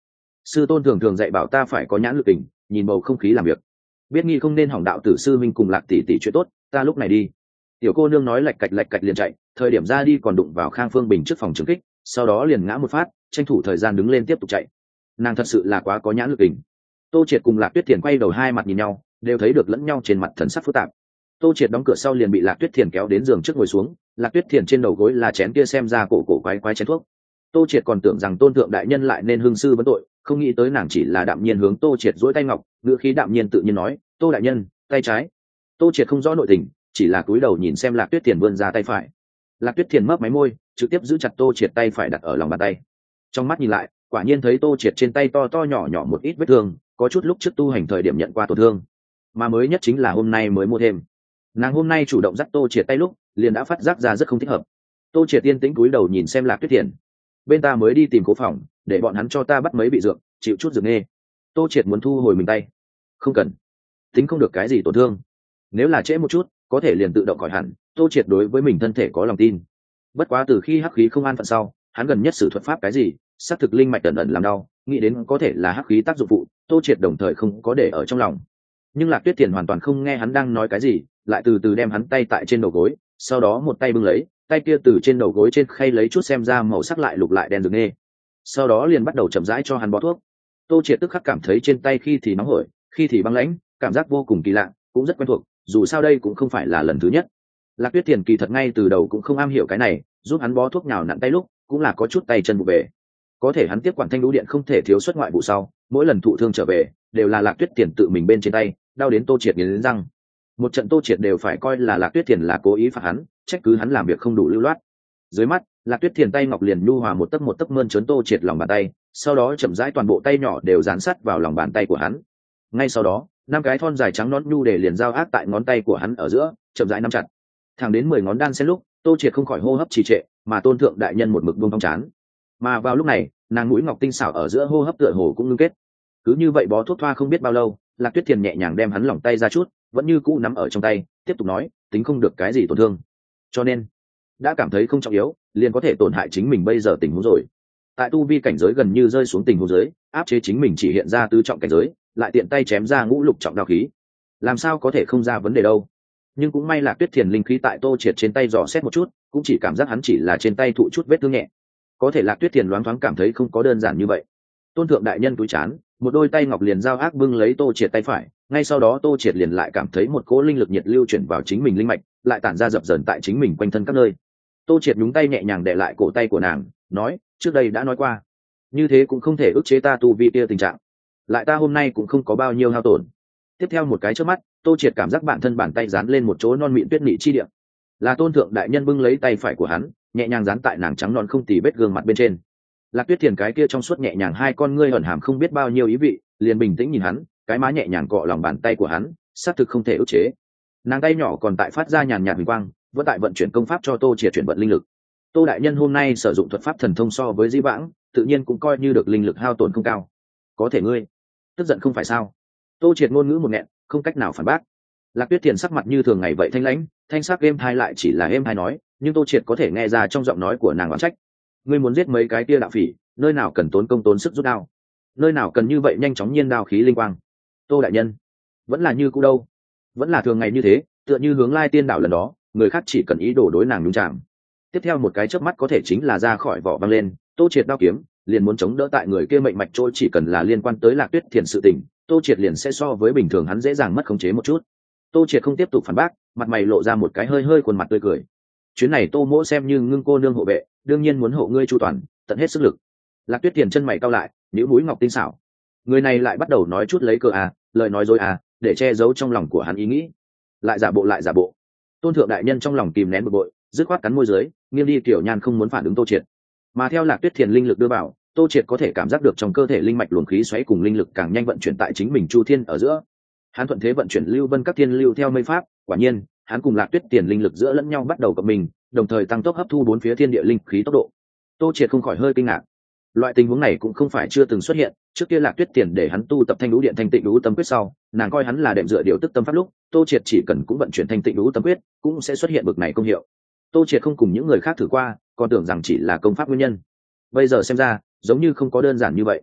sư tôn thường thường dạy bảo ta phải có nhãn lực tình, nhìn bầu không khí làm việc, biết nghi không nên hỏng đạo tử sư minh cùng Lạc tỷ tỷ chuyện tốt, ta lúc này đi. Tiểu cô nương nói lạch cạch lạch cạch liền chạy, thời điểm ra đi còn đụng vào Khang Phương Bình trước phòng trường kích, sau đó liền ngã một phát, tranh thủ thời gian đứng lên tiếp tục chạy. Nàng thật sự là quá có nhãn lực tình. Tô Triệt cùng Lạc Tuyết Thiền quay đầu hai mặt nhìn nhau, đều thấy được lẫn nhau trên mặt thần sắc phức tạp. Tô Triệt đóng cửa sau liền bị Lạc Tuyết Thiền kéo đến giường trước ngồi xuống, Lạc Tuyết Thiền trên đầu gối là chén kia xem ra cổ cổ quái quái chén thuốc. Tô Triệt còn tưởng rằng Tôn thượng đại nhân lại nên hương sư vấn tội, không nghĩ tới nàng chỉ là đạm nhiên hướng Tô Triệt duỗi tay ngọc, ngữ khí đạm nhiên tự nhiên nói, "Tô đại nhân, tay trái." Tô Triệt không rõ nội tình, chỉ là cúi đầu nhìn xem Lạc Tuyết Thiền vươn ra tay phải. Lạc Tuyết Thiền mấp máy môi, trực tiếp giữ chặt Tô Triệt tay phải đặt ở lòng bàn tay. Trong mắt nhìn lại, quả nhiên thấy Tô Triệt trên tay to to nhỏ nhỏ một ít vết thương, có chút lúc trước tu hành thời điểm nhận qua tổn thương, mà mới nhất chính là hôm nay mới mua thêm. Nàng hôm nay chủ động dắt Tô Triệt tay lúc, liền đã phát giác ra rất không thích hợp. Tô Triệt tiên tĩnh cúi đầu nhìn xem Lạc Tuyết Thiền. "Bên ta mới đi tìm cố phòng, để bọn hắn cho ta bắt mấy bị dược, chịu chút dược nghe." Tô Triệt muốn thu hồi mình tay. "Không cần, tính không được cái gì tổn thương. Nếu là trễ một chút, có thể liền tự động khỏi hẳn." Tô Triệt đối với mình thân thể có lòng tin. Bất quá từ khi hắc khí không an phận sau, hắn gần nhất sử thuật pháp cái gì, xác thực linh mạch ẩn ẩn làm đau, nghĩ đến có thể là hắc khí tác dụng phụ, Tô Triệt đồng thời không có để ở trong lòng. Nhưng Lạc Tuyết Thiền hoàn toàn không nghe hắn đang nói cái gì, lại từ từ đem hắn tay tại trên đầu gối, sau đó một tay bưng lấy, tay kia từ trên đầu gối trên khay lấy chút xem ra màu sắc lại lục lại đen rực nê, sau đó liền bắt đầu chậm rãi cho hắn bó thuốc. Tô Triệt tức khắc cảm thấy trên tay khi thì nóng hổi, khi thì băng lãnh, cảm giác vô cùng kỳ lạ, cũng rất quen thuộc, dù sao đây cũng không phải là lần thứ nhất. Lạc Tuyết Thiền kỳ thật ngay từ đầu cũng không am hiểu cái này, giúp hắn bó thuốc nhào nặn tay lúc cũng là có chút tay chân vụ về. Có thể hắn tiếp quản thanh đũ điện không thể thiếu xuất ngoại vụ sau, mỗi lần thụ thương trở về đều là Lạc Tuyết Thiền tự mình bên trên tay, đau đến Tô Triệt nghiến răng. Một trận Tô Triệt đều phải coi là Lạc Tuyết Thiền là cố ý phạt hắn, trách cứ hắn làm việc không đủ lưu loát. Dưới mắt, Lạc Tuyết Thiền tay ngọc liền nhu hòa một tấc một tấc mơn trớn Tô Triệt lòng bàn tay, sau đó chậm rãi toàn bộ tay nhỏ đều dán sát vào lòng bàn tay của hắn. Ngay sau đó, năm cái thon dài trắng nón nhu để liền giao ác tại ngón tay của hắn ở giữa, chậm rãi nắm chặt. Thẳng đến mười ngón đan xen lúc, Tô Triệt không khỏi hô hấp trì trệ, mà Tôn thượng đại nhân một mực buông thong chán. Mà vào lúc này, nàng mũi ngọc tinh xảo ở giữa hô hấp tựa hồ cũng ngưng kết. Cứ như vậy bó thuốc thoa không biết bao lâu, Lạc Tuyết Thiền nhẹ nhàng đem hắn lỏng tay ra chút, vẫn như cũ nắm ở trong tay, tiếp tục nói, tính không được cái gì tổn thương, cho nên đã cảm thấy không trọng yếu, liền có thể tổn hại chính mình bây giờ tình huống rồi. Tại tu vi cảnh giới gần như rơi xuống tình huống giới, áp chế chính mình chỉ hiện ra tứ trọng cảnh giới, lại tiện tay chém ra ngũ lục trọng đạo khí, làm sao có thể không ra vấn đề đâu. Nhưng cũng may Lạc Tuyết Thiền linh khí tại Tô Triệt trên tay dò xét một chút, cũng chỉ cảm giác hắn chỉ là trên tay thụ chút vết thương nhẹ. Có thể Lạc Tuyết Thiền loáng thoáng cảm thấy không có đơn giản như vậy. Tôn thượng đại nhân túi chán, một đôi tay ngọc liền giao ác bưng lấy Tô Triệt tay phải, ngay sau đó Tô Triệt liền lại cảm thấy một cỗ linh lực nhiệt lưu chuyển vào chính mình linh mạch, lại tản ra dập dờn tại chính mình quanh thân các nơi. Tô Triệt nhúng tay nhẹ nhàng đè lại cổ tay của nàng, nói, trước đây đã nói qua, như thế cũng không thể ức chế ta tu vi kia tình trạng, lại ta hôm nay cũng không có bao nhiêu hao tổn. Tiếp theo một cái trước mắt, Tô Triệt cảm giác bản thân bàn tay dán lên một chỗ non mịn tuyết nị chi địa, là Tôn thượng đại nhân bưng lấy tay phải của hắn, nhẹ nhàng dán tại nàng trắng non không tì vết gương mặt bên trên. Lạc Tuyết Thiền cái kia trong suốt nhẹ nhàng hai con ngươi ẩn hàm không biết bao nhiêu ý vị, liền bình tĩnh nhìn hắn, cái má nhẹ nhàng cọ lòng bàn tay của hắn, xác thực không thể ức chế. Nàng tay nhỏ còn tại phát ra nhàn nhạt huỳnh quang, vẫn tại vận chuyển công pháp cho Tô Triệt chuyển vận linh lực. Tô đại nhân hôm nay sử dụng thuật pháp thần thông so với Dĩ vãng, tự nhiên cũng coi như được linh lực hao tổn không cao. Có thể ngươi tức giận không phải sao? Tô Triệt ngôn ngữ một nghẹn, không cách nào phản bác. Lạc Tuyết Thiền sắc mặt như thường ngày vậy thanh lãnh, thanh sắc êm thai lại chỉ là êm thai nói, nhưng Tô Triệt có thể nghe ra trong giọng nói của nàng oán trách. Ngươi muốn giết mấy cái kia đạo phỉ, nơi nào cần tốn công tốn sức rút đao, nơi nào cần như vậy nhanh chóng nhiên đao khí linh quang. Tô đại nhân vẫn là như cũ đâu, vẫn là thường ngày như thế, tựa như hướng Lai Tiên đảo lần đó, người khác chỉ cần ý đồ đối nàng nhúng chạm. Tiếp theo một cái chớp mắt có thể chính là ra khỏi vỏ văng lên, Tô Triệt đao kiếm liền muốn chống đỡ tại người kia mệnh mạch trôi, chỉ cần là liên quan tới Lạc Tuyết Thiền sự tình, Tô Triệt liền sẽ so với bình thường hắn dễ dàng mất khống chế một chút. Tô Triệt không tiếp tục phản bác, mặt mày lộ ra một cái hơi hơi khuôn mặt tươi cười. Chuyến này Tô mỗ xem như ngưng cô nương hộ vệ, đương nhiên muốn hộ ngươi chu toàn, tận hết sức lực. Lạc Tuyết Thiền chân mày cau lại, nhíu mũi ngọc tinh xảo. Người này lại bắt đầu nói chút lấy cớ à, lời nói dối à, để che giấu trong lòng của hắn ý nghĩ. Lại giả bộ lại giả bộ. Tôn thượng đại nhân trong lòng kìm nén bực bội, dứt khoát cắn môi dưới, nghiêng đi kiểu nhan không muốn phản ứng Tô Triệt. Mà theo Lạc Tuyết Thiền linh lực đưa vào, Tô Triệt có thể cảm giác được trong cơ thể linh mạch luồng khí xoáy cùng linh lực càng nhanh vận chuyển tại chính mình chu thiên ở giữa. Hắn thuận thế vận chuyển lưu vân các thiên lưu theo mây pháp, quả nhiên, hắn cùng Lạc Tuyết Thiền linh lực giữa lẫn nhau bắt đầu cộng mình, đồng thời tăng tốc hấp thu bốn phía thiên địa linh khí tốc độ. Tô Triệt không khỏi hơi kinh ngạc. Loại tình huống này cũng không phải chưa từng xuất hiện, trước kia Lạc Tuyết Thiền để hắn tu tập Thanh Đũ Điện Thanh Tịnh Đũ Tâm Quyết sau, nàng coi hắn là đệm dựa điều tức tâm pháp lúc, Tô Triệt chỉ cần cũng vận chuyển Thanh Tịnh Đũ Tâm Quyết, cũng sẽ xuất hiện bực này công hiệu. Tô Triệt không cùng những người khác thử qua, còn tưởng rằng chỉ là công pháp nguyên nhân. Bây giờ xem ra, giống như không có đơn giản như vậy.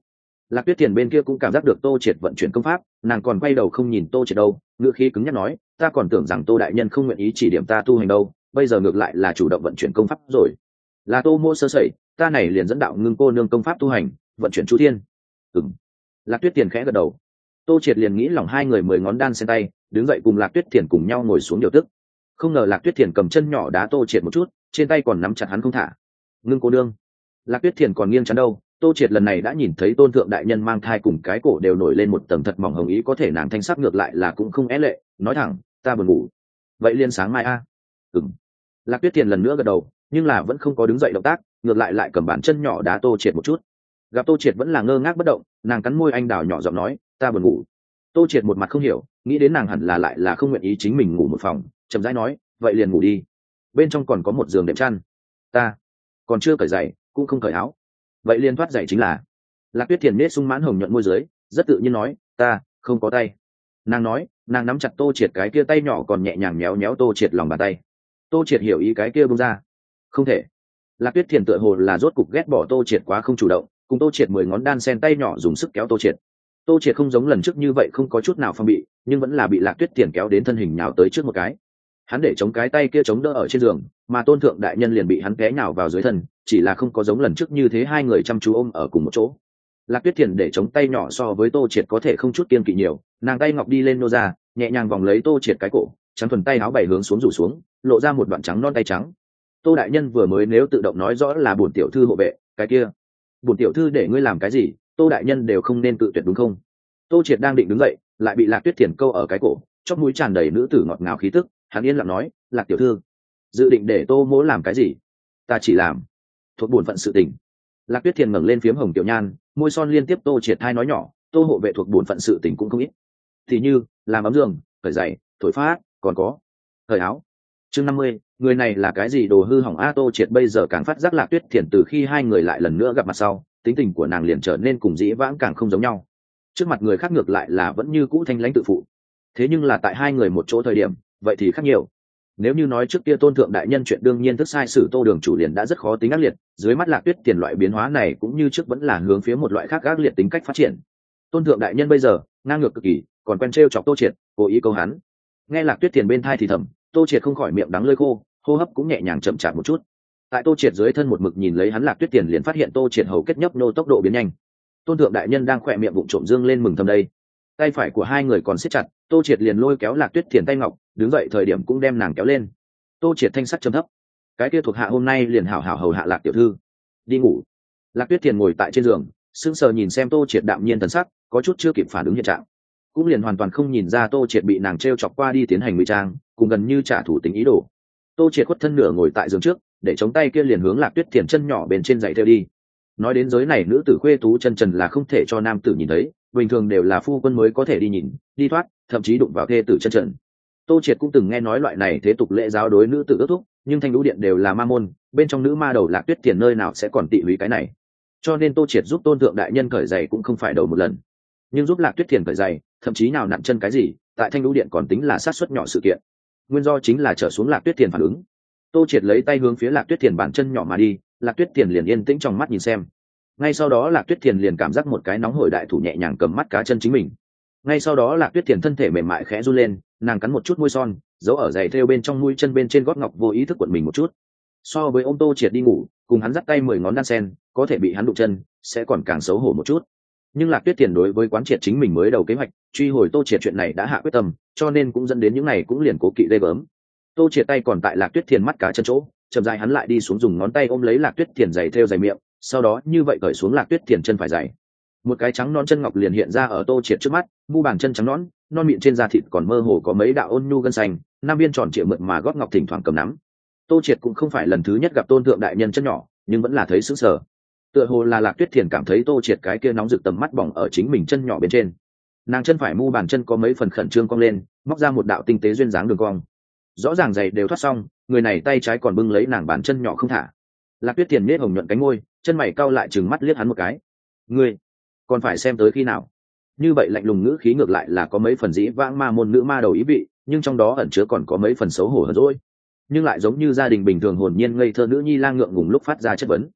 Lạc Tuyết Thiền bên kia cũng cảm giác được Tô Triệt vận chuyển công pháp, nàng còn quay đầu không nhìn Tô Triệt đâu, ngữ khí cứng nhắc nói, ta còn tưởng rằng Tô đại nhân không nguyện ý chỉ điểm ta tu hành đâu, bây giờ ngược lại là chủ động vận chuyển công pháp rồi. Là Tô Mỗ sơ sẩy, ta này liền dẫn đạo Ngưng cô nương công pháp tu hành, vận chuyển chu thiên. Ừm. Lạc Tuyết Thiền khẽ gật đầu. Tô Triệt liền nghĩ lòng hai người mười ngón đan xen tay, đứng dậy cùng Lạc Tuyết Thiền cùng nhau ngồi xuống điều tức. Không ngờ Lạc Tuyết Thiền cầm chân nhỏ đá Tô Triệt một chút, trên tay còn nắm chặt hắn không thả. Ngưng cô nương. Lạc Tuyết Thiền còn nghiêng chắn đâu, Tô Triệt lần này đã nhìn thấy Tôn thượng đại nhân mang thai cùng cái cổ đều nổi lên một tầng thật mỏng hồng ý, có thể nàng thanh sắc ngược lại là cũng không é lệ, nói thẳng, ta buồn ngủ. Vậy liên sáng mai a. À? Ừm. Lạc Tuyết Thiền lần nữa gật đầu, nhưng là vẫn không có đứng dậy động tác, ngược lại lại cầm bàn chân nhỏ đá Tô Triệt một chút. Gặp Tô Triệt vẫn là ngơ ngác bất động, nàng cắn môi anh đào nhỏ giọng nói, ta buồn ngủ. Tô Triệt một mặt không hiểu, nghĩ đến nàng hẳn là lại là không nguyện ý chính mình ngủ một phòng, chậm rãi nói, vậy liền ngủ đi. Bên trong còn có một giường đệm chăn. Ta còn chưa cởi giày, cũng không cởi áo. Vậy liền thoát giày chính là. Lạc Tuyết Thiền nết sung mãn hồng nhuận môi dưới, rất tự nhiên nói, ta không có tay. Nàng nói, nàng nắm chặt Tô Triệt cái kia tay nhỏ còn nhẹ nhàng méo méo Tô Triệt lòng bàn tay. Tô Triệt hiểu ý cái kia buông ra. Không thể. Lạc Tuyết Thiền tựa hồ là rốt cục ghét bỏ Tô Triệt quá không chủ động, cùng Tô Triệt mười ngón đan sen tay nhỏ dùng sức kéo Tô Triệt. Tô Triệt không giống lần trước như vậy không có chút nào phong bị, nhưng vẫn là bị Lạc Tuyết Thiền kéo đến thân hình nhào tới trước một cái. Hắn để chống cái tay kia chống đỡ ở trên giường, mà Tôn thượng đại nhân liền bị hắn té nhào vào dưới thân, chỉ là không có giống lần trước như thế hai người chăm chú ôm ở cùng một chỗ. Lạc Tuyết Thiền để chống tay nhỏ so với Tô Triệt có thể không chút kiên kỵ nhiều, nàng tay ngọc đi lên nô ra, nhẹ nhàng vòng lấy Tô Triệt cái cổ, trắng thuần tay áo bảy hướng xuống rủ xuống, lộ ra một đoạn trắng non tay trắng. Tô đại nhân vừa mới nếu tự động nói rõ là bổn tiểu thư hộ vệ, cái kia, bổn tiểu thư để ngươi làm cái gì, Tô đại nhân đều không nên cự tuyệt đúng không? Tô Triệt đang định đứng dậy, lại bị Lạc Tuyết Thiền câu ở cái cổ, chóp mũi tràn đầy nữ tử ngọt ngào khí tức, hắn yên lặng nói, Lạc tiểu thư, dự định để Tô mỗ làm cái gì? Ta chỉ làm thuộc bổn phận sự tình. Lạc Tuyết Thiền ngẩng lên phiếm hồng tiểu nhan, môi son liên tiếp Tô Triệt thai nói nhỏ, Tô hộ vệ thuộc bổn phận sự tình cũng không ít, thì như làm ấm giường, cởi giày, thổi phát, còn có cởi áo. Chương năm mươi, người này là cái gì đồ hư hỏng a? Tô Triệt bây giờ càng phát giác Lạc Tuyết Thiền từ khi hai người lại lần nữa gặp mặt sau, tính tình của nàng liền trở nên cùng dĩ vãng càng không giống nhau. Trước mặt người khác ngược lại là vẫn như cũ thanh lãnh tự phụ, thế nhưng là tại hai người một chỗ thời điểm, vậy thì khác nhiều. Nếu như nói trước kia Tôn thượng đại nhân chuyện đương nhiên thức sai sử Tô đường chủ liền đã rất khó tính ác liệt, dưới mắt Lạc Tuyết Tiền loại biến hóa này cũng như trước vẫn là hướng phía một loại khác ác liệt tính cách phát triển. Tôn thượng đại nhân bây giờ ngang ngược cực kỳ, còn quen trêu chọc Tô Triệt, cố ý câu hắn. Nghe Lạc Tuyết Tiền bên thai thì thầm, Tô Triệt không khỏi miệng đắng lưỡi khô, hô hấp cũng nhẹ nhàng chậm chạp một chút. Tại Tô Triệt dưới thân một mực nhìn lấy hắn, Lạc Tuyết Tiền liền phát hiện Tô Triệt hầu kết nhấp nô tốc độ biến nhanh. Tôn thượng đại nhân đang khỏe miệng bụng trộm dương lên mừng thầm đây. Tay phải của hai người còn siết chặt, Tô Triệt liền lôi kéo Lạc Tuyết Tiền tay ngọc, đứng dậy thời điểm cũng đem nàng kéo lên. Tô Triệt thanh sắc trầm thấp, cái kia thuộc hạ hôm nay liền hảo hảo hầu hạ Lạc tiểu thư, đi ngủ. Lạc Tuyết Tiền ngồi tại trên giường, sững sờ nhìn xem Tô Triệt đạm nhiên thần sắc, có chút chưa kịp phản ứng hiện trạng, cũng liền hoàn toàn không nhìn ra Tô Triệt bị nàng trêu chọc qua đi tiến hành ngụy trang, cùng gần như trả thù tính ý đồ. Tô Triệt khuất thân nửa ngồi tại giường trước, để chống tay kia liền hướng Lạc Tuyết Tiền chân nhỏ bên trên giày theo đi. Nói đến giới này nữ tử khuê tú chân trần là không thể cho nam tử nhìn thấy, bình thường đều là phu quân mới có thể đi nhìn, đi thoát, thậm chí đụng vào thê tử chân trần. Tô Triệt cũng từng nghe nói loại này thế tục lễ giáo đối nữ tử ước thúc, nhưng thanh lũ điện đều là ma môn, bên trong nữ ma đầu Lạc Tuyết Tiền nơi nào sẽ còn tị húy cái này. Cho nên Tô Triệt giúp Tôn thượng đại nhân cởi giày cũng không phải đầu một lần, nhưng giúp Lạc Tuyết Tiền cởi giày, thậm chí nào nặn chân cái gì, tại thanh lũ điện còn tính là sát suất nhỏ sự kiện. Nguyên do chính là trở xuống Lạc Tuyết Tiền phản ứng. Tô Triệt lấy tay hướng phía Lạc Tuyết Tiền bàn chân nhỏ mà đi, Lạc Tuyết Tiền liền yên tĩnh trong mắt nhìn xem. Ngay sau đó Lạc Tuyết Tiền liền cảm giác một cái nóng hổi đại thủ nhẹ nhàng cầm mắt cá chân chính mình. Ngay sau đó Lạc Tuyết Tiền thân thể mềm mại khẽ run lên, nàng cắn một chút môi son, giấu ở giày thêu bên trong mũi chân bên trên gót ngọc vô ý thức quận mình một chút. So với ôm Tô Triệt đi ngủ, cùng hắn dắt tay mười ngón đan sen, có thể bị hắn đụng chân, sẽ còn càng xấu hổ một chút. Nhưng Lạc Tuyết Tiền đối với quán triệt chính mình mới đầu kế hoạch, truy hồi Tô Triệt chuyện này đã hạ quyết tâm, cho nên cũng dẫn đến những này cũng liền cố kỵ ghê gớm. Tô Triệt tay còn tại Lạc Tuyết Tiền mắt cá chân chỗ, chậm rãi hắn lại đi xuống dùng ngón tay ôm lấy Lạc Tuyết Tiền giày thêu giày miệng, sau đó như vậy cởi xuống Lạc Tuyết Tiền chân phải giày. Một cái trắng non chân ngọc liền hiện ra ở Tô Triệt trước mắt, mu bàn chân trắng nõn, non mịn trên da thịt còn mơ hồ có mấy đạo ôn nhu gân xanh, năm viên tròn trịa mượt mà gót ngọc thỉnh thoảng cầm nắm. Tô Triệt cũng không phải lần thứ nhất gặp Tôn thượng đại nhân chân nhỏ, nhưng vẫn là thấy sững sờ. Tựa hồ là Lạc Tuyết Thiền cảm thấy Tô Triệt cái kia nóng rực tầm mắt bỏng ở chính mình chân nhỏ bên trên. Nàng chân phải mu bàn chân có mấy phần khẩn trương cong lên, móc ra một đạo tinh tế duyên dáng đường cong. Rõ ràng giày đều thoát xong, người này tay trái còn bưng lấy nàng bàn chân nhỏ không thả. Lạc Tuyết Thiền nết hồng nhuận cánh môi, chân mày cau lại trừng mắt liếc hắn một cái. Ngươi còn phải xem tới khi nào? Như vậy lạnh lùng ngữ khí ngược lại là có mấy phần dĩ vãng ma môn nữ ma đầu ý vị, nhưng trong đó ẩn chứa còn có mấy phần xấu hổ hơn rồi, nhưng lại giống như gia đình bình thường hồn nhiên ngây thơ nữ nhi lang ngượng ngùng lúc phát ra chất vấn.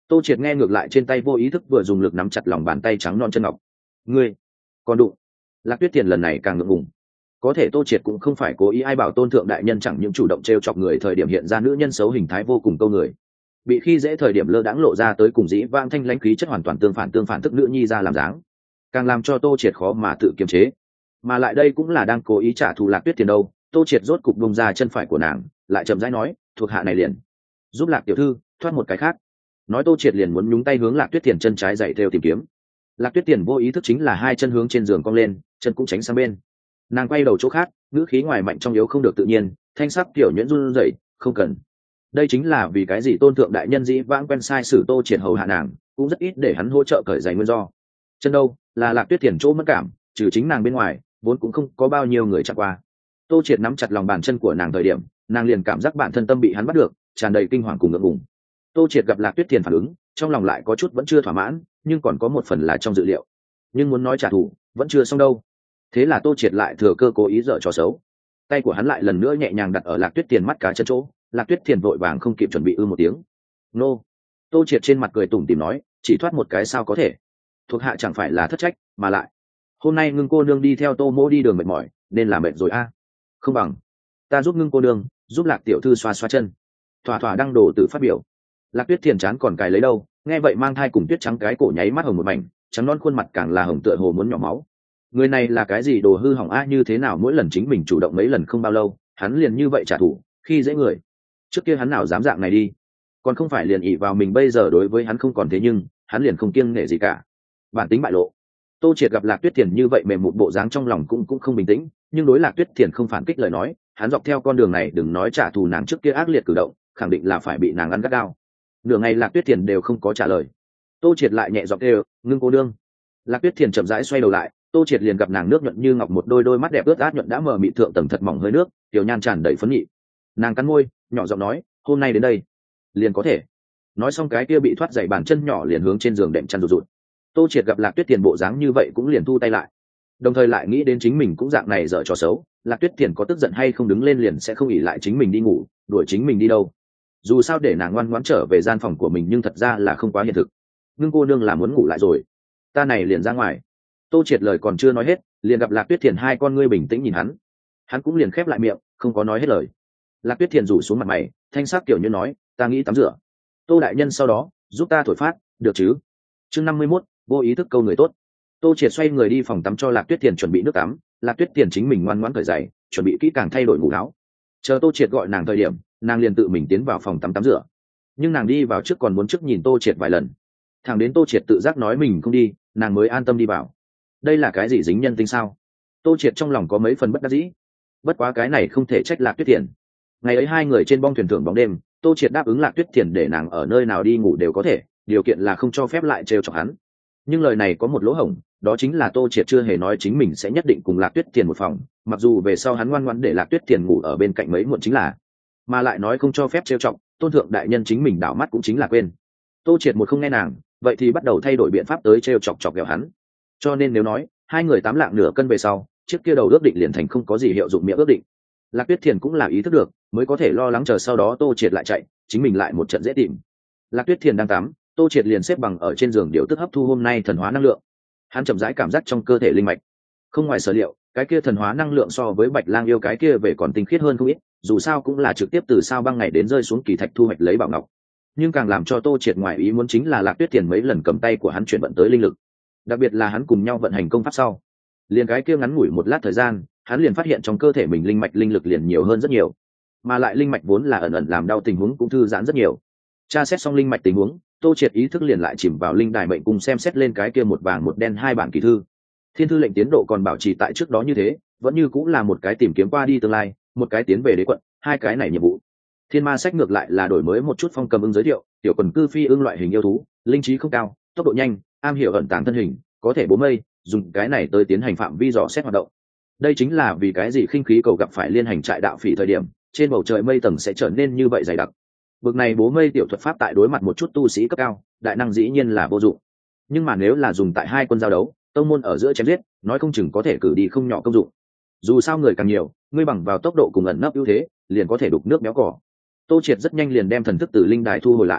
Tô Triệt nghe ngược lại trên tay vô ý thức vừa dùng lực nắm chặt lòng bàn tay trắng non chân ngọc. Ngươi còn đụng. Lạc Tuyết Tiền lần này càng ngượng ngùng. Có thể Tô Triệt cũng không phải cố ý ai bảo tôn thượng đại nhân chẳng những chủ động t chọc người thời điểm hiện ra nữ nhân xấu hình thái vô cùng câu người, bị khi dễ thời điểm lơ đãng lộ ra tới cùng dĩ vang thanh lãnh khí chất hoàn toàn tương phản tương phản thức nữ nhi ra làm dáng, càng làm cho Tô Triệt khó mà tự kiềm chế. Mà lại đây cũng là đang cố ý trả thù Lạc Tuyết Tiền đâu. Tô Triệt rốt cục bung ra chân phải của nàng, lại chậm rãi nói, thuộc hạ này liền giúp Lạc tiểu thư thoát một cái khác. Nói Tô Triệt liền muốn nhúng tay hướng Lạc Tuyết Tiền chân trái dậy theo tìm kiếm. Lạc Tuyết Tiền vô ý thức chính là hai chân hướng trên giường cong lên, chân cũng tránh sang bên. Nàng quay đầu chỗ khác, ngữ khí ngoài mạnh trong yếu không được tự nhiên, thanh sắc tiểu nhuyễn run rẩy, không cần. Đây chính là vì cái gì tôn thượng đại nhân dĩ vãng quen sai sử Tô Triệt hầu hạ nàng, cũng rất ít để hắn hỗ trợ cởi giày nguyên do. Chân đâu là Lạc Tuyết Tiền chỗ mất cảm, trừ chính nàng bên ngoài vốn cũng không có bao nhiêu người chạm qua. Tô Triệt nắm chặt lòng bàn chân của nàng thời điểm, nàng liền cảm giác bản thân tâm bị hắn bắt được, tràn đầy kinh hoàng cùng ngượng ngùng. Tô Triệt gặp Lạc Tuyết Tiền phản ứng, trong lòng lại có chút vẫn chưa thỏa mãn, nhưng còn có một phần là trong dự liệu. Nhưng muốn nói trả thù vẫn chưa xong đâu. Thế là Tô Triệt lại thừa cơ cố ý dở trò xấu. Tay của hắn lại lần nữa nhẹ nhàng đặt ở Lạc Tuyết Tiền mắt cá chân chỗ. Lạc Tuyết Tiền vội vàng không kịp chuẩn bị ư một tiếng. Nô. Tô Triệt trên mặt cười tủm tỉm nói, chỉ thoát một cái sao có thể. Thuộc hạ chẳng phải là thất trách, mà lại hôm nay Ngưng cô nương đi theo Tô mỗ đi đường mệt mỏi, nên là mệt rồi a. À. Không bằng ta giúp Ngưng cô nương, giúp Lạc tiểu thư xoa xoa chân. Thỏa thỏa đăng đồ tự phát biểu. Lạc Tuyết Tiền chán còn cài lấy đâu, nghe vậy mang thai cùng tuyết trắng cái cổ nháy mắt hồng một mảnh, trắng non khuôn mặt càng là hồng tựa hồ muốn nhỏ máu. Người này là cái gì đồ hư hỏng a, như thế nào mỗi lần chính mình chủ động mấy lần không bao lâu hắn liền như vậy trả thù, khi dễ người. Trước kia hắn nào dám dạng này đi, còn không phải liền ỷ vào mình bây giờ đối với hắn không còn thế, nhưng hắn liền không kiêng nể gì cả, bản tính bại lộ. Tô Triệt gặp Lạc Tuyết Tiền như vậy mềm một bộ dáng trong lòng cũng cũng không bình tĩnh, nhưng đối Lạc Tuyết Tiền không phản kích lời nói, hắn dọc theo con đường này đừng nói trả thù nàng trước kia ác liệt cử động, khẳng định là phải bị nàng ăn gắt gao. Nửa ngày Lạc Tuyết Tiền đều không có trả lời. Tô Triệt lại nhẹ giọng kêu, Ngưng cô đương. Lạc Tuyết Tiền chậm rãi xoay đầu lại, Tô Triệt liền gặp nàng nước nhuận như ngọc, một đôi đôi mắt đẹp ướt át nhuận đã mờ mịt thượng tầng thật mỏng hơi nước, tiểu nhan tràn đầy phấn nhị. Nàng cắn môi, nhỏ giọng nói, hôm nay đến đây liền có thể. Nói xong cái kia bị thoát dậy bàn chân nhỏ liền hướng trên giường đệm chăn rụt rụt. Tô Triệt gặp Lạc Tuyết Tiền bộ dáng như vậy cũng liền thu tay lại, đồng thời lại nghĩ đến chính mình cũng dạng này dở trò xấu, Lạc Tuyết Tiền có tức giận hay không đứng lên liền sẽ không ỉ lại chính mình đi ngủ, đuổi chính mình đi đâu. Dù sao để nàng ngoan ngoãn trở về gian phòng của mình nhưng thật ra là không quá hiện thực. Ngưng cô nương là muốn ngủ lại rồi, ta này liền ra ngoài. Tô Triệt lời còn chưa nói hết, liền gặp Lạc Tuyết Thiền hai con ngươi bình tĩnh nhìn hắn, hắn cũng liền khép lại miệng, không có nói hết lời. Lạc Tuyết Thiền rủ xuống mặt mày, thanh sắc kiểu như nói, ta nghĩ tắm rửa. Tô đại nhân sau đó giúp ta thổi phát, được chứ? Chương năm mươi mốt, vô ý thức câu người tốt. Tô Triệt xoay người đi phòng tắm cho Lạc Tuyết Thiền chuẩn bị nước tắm, Lạc Tuyết Thiền chính mình ngoan ngoãn cởi giày, chuẩn bị kỹ càng thay đổi ngủ áo. Chờ Tô Triệt gọi nàng thời điểm, nàng liền tự mình tiến vào phòng tắm tắm rửa. Nhưng nàng đi vào trước còn muốn trước nhìn Tô Triệt vài lần, thẳng đến Tô Triệt tự giác nói mình không đi, nàng mới an tâm đi vào. Đây là cái gì dính nhân tính sao? Tô Triệt trong lòng có mấy phần bất đắc dĩ, bất quá cái này không thể trách Lạc Tuyết Thiền. Ngày ấy hai người trên bong thuyền thưởng bóng đêm, Tô Triệt đáp ứng Lạc Tuyết Thiền để nàng ở nơi nào đi ngủ đều có thể, điều kiện là không cho phép lại trêu chọc hắn. Nhưng lời này có một lỗ hổng, đó chính là Tô Triệt chưa hề nói chính mình sẽ nhất định cùng Lạc Tuyết Thiền một phòng, mặc dù về sau hắn ngoan ngoãn để Lạc Tuyết Thiền ngủ ở bên cạnh mấy muộn chính là, mà lại nói không cho phép trêu chọc, tôn thượng đại nhân chính mình đảo mắt cũng chính là quên. Tô Triệt một không nghe nàng, vậy thì bắt đầu thay đổi biện pháp tới trêu chọc chọc ghẹo hắn. Cho nên nếu nói hai người tám lạng nửa cân về sau, chiếc kia đầu ước định liền thành không có gì hiệu dụng miệng ước định. Lạc Tuyết Thiền cũng là ý thức được, mới có thể lo lắng chờ sau đó Tô Triệt lại chạy, chính mình lại một trận dễ tìm. Lạc Tuyết Thiền đang tắm, Tô Triệt liền xếp bằng ở trên giường điều tức hấp thu hôm nay thần hóa năng lượng. Hắn chậm rãi cảm giác trong cơ thể linh mạch, không ngoài sở liệu, cái kia thần hóa năng lượng so với Bạch Lang yêu cái kia về còn tinh khiết hơn không ít, dù sao cũng là trực tiếp từ sao băng ngày đến rơi xuống kỳ thạch thu hoạch lấy bảo ngọc. Nhưng càng làm cho Tô Triệt ngoài ý muốn chính là Lạc Tuyết Thiền mấy lần cầm tay của hắn chuyển vận tới linh lực, đặc biệt là hắn cùng nhau vận hành công pháp sau, liền cái kia ngắn ngủi một lát thời gian, hắn liền phát hiện trong cơ thể mình linh mạch linh lực liền nhiều hơn rất nhiều, mà lại linh mạch vốn là ẩn ẩn làm đau tình huống cũng thư giãn rất nhiều. Tra xét xong linh mạch tình huống, Tô Triệt ý thức liền lại chìm vào linh đài mệnh cùng xem xét lên cái kia một vàng một đen hai bản kỳ thư. Thiên thư lệnh tiến độ còn bảo trì tại trước đó như thế, vẫn như cũng là một cái tìm kiếm qua đi tương lai, một cái tiến về đế quận, hai cái này nhiệm vụ. Thiên ma sách ngược lại là đổi mới một chút phong cầm ưng giới thiệu, tiểu quần cư phi ưng loại hình yêu thú, linh trí không cao, tốc độ nhanh, am hiểu ẩn tàng thân hình, có thể bố mây, dùng cái này tới tiến hành phạm vi dò xét hoạt động. Đây chính là vì cái gì khinh khí cầu gặp phải liên hành trại đạo phỉ thời điểm, trên bầu trời mây tầng sẽ trở nên như vậy dày đặc. Bực này bố mây tiểu thuật pháp tại đối mặt một chút tu sĩ cấp cao, đại năng dĩ nhiên là vô dụng. Nhưng mà nếu là dùng tại hai quân giao đấu, tông môn ở giữa chém giết, nói không chừng có thể cử đi không nhỏ công dụng. Dù sao người càng nhiều, ngươi bằng vào tốc độ cùng ẩn nấp ưu thế, liền có thể đục nước béo cỏ. Tô Triệt rất nhanh liền đem thần thức từ linh đài thu hồi lại.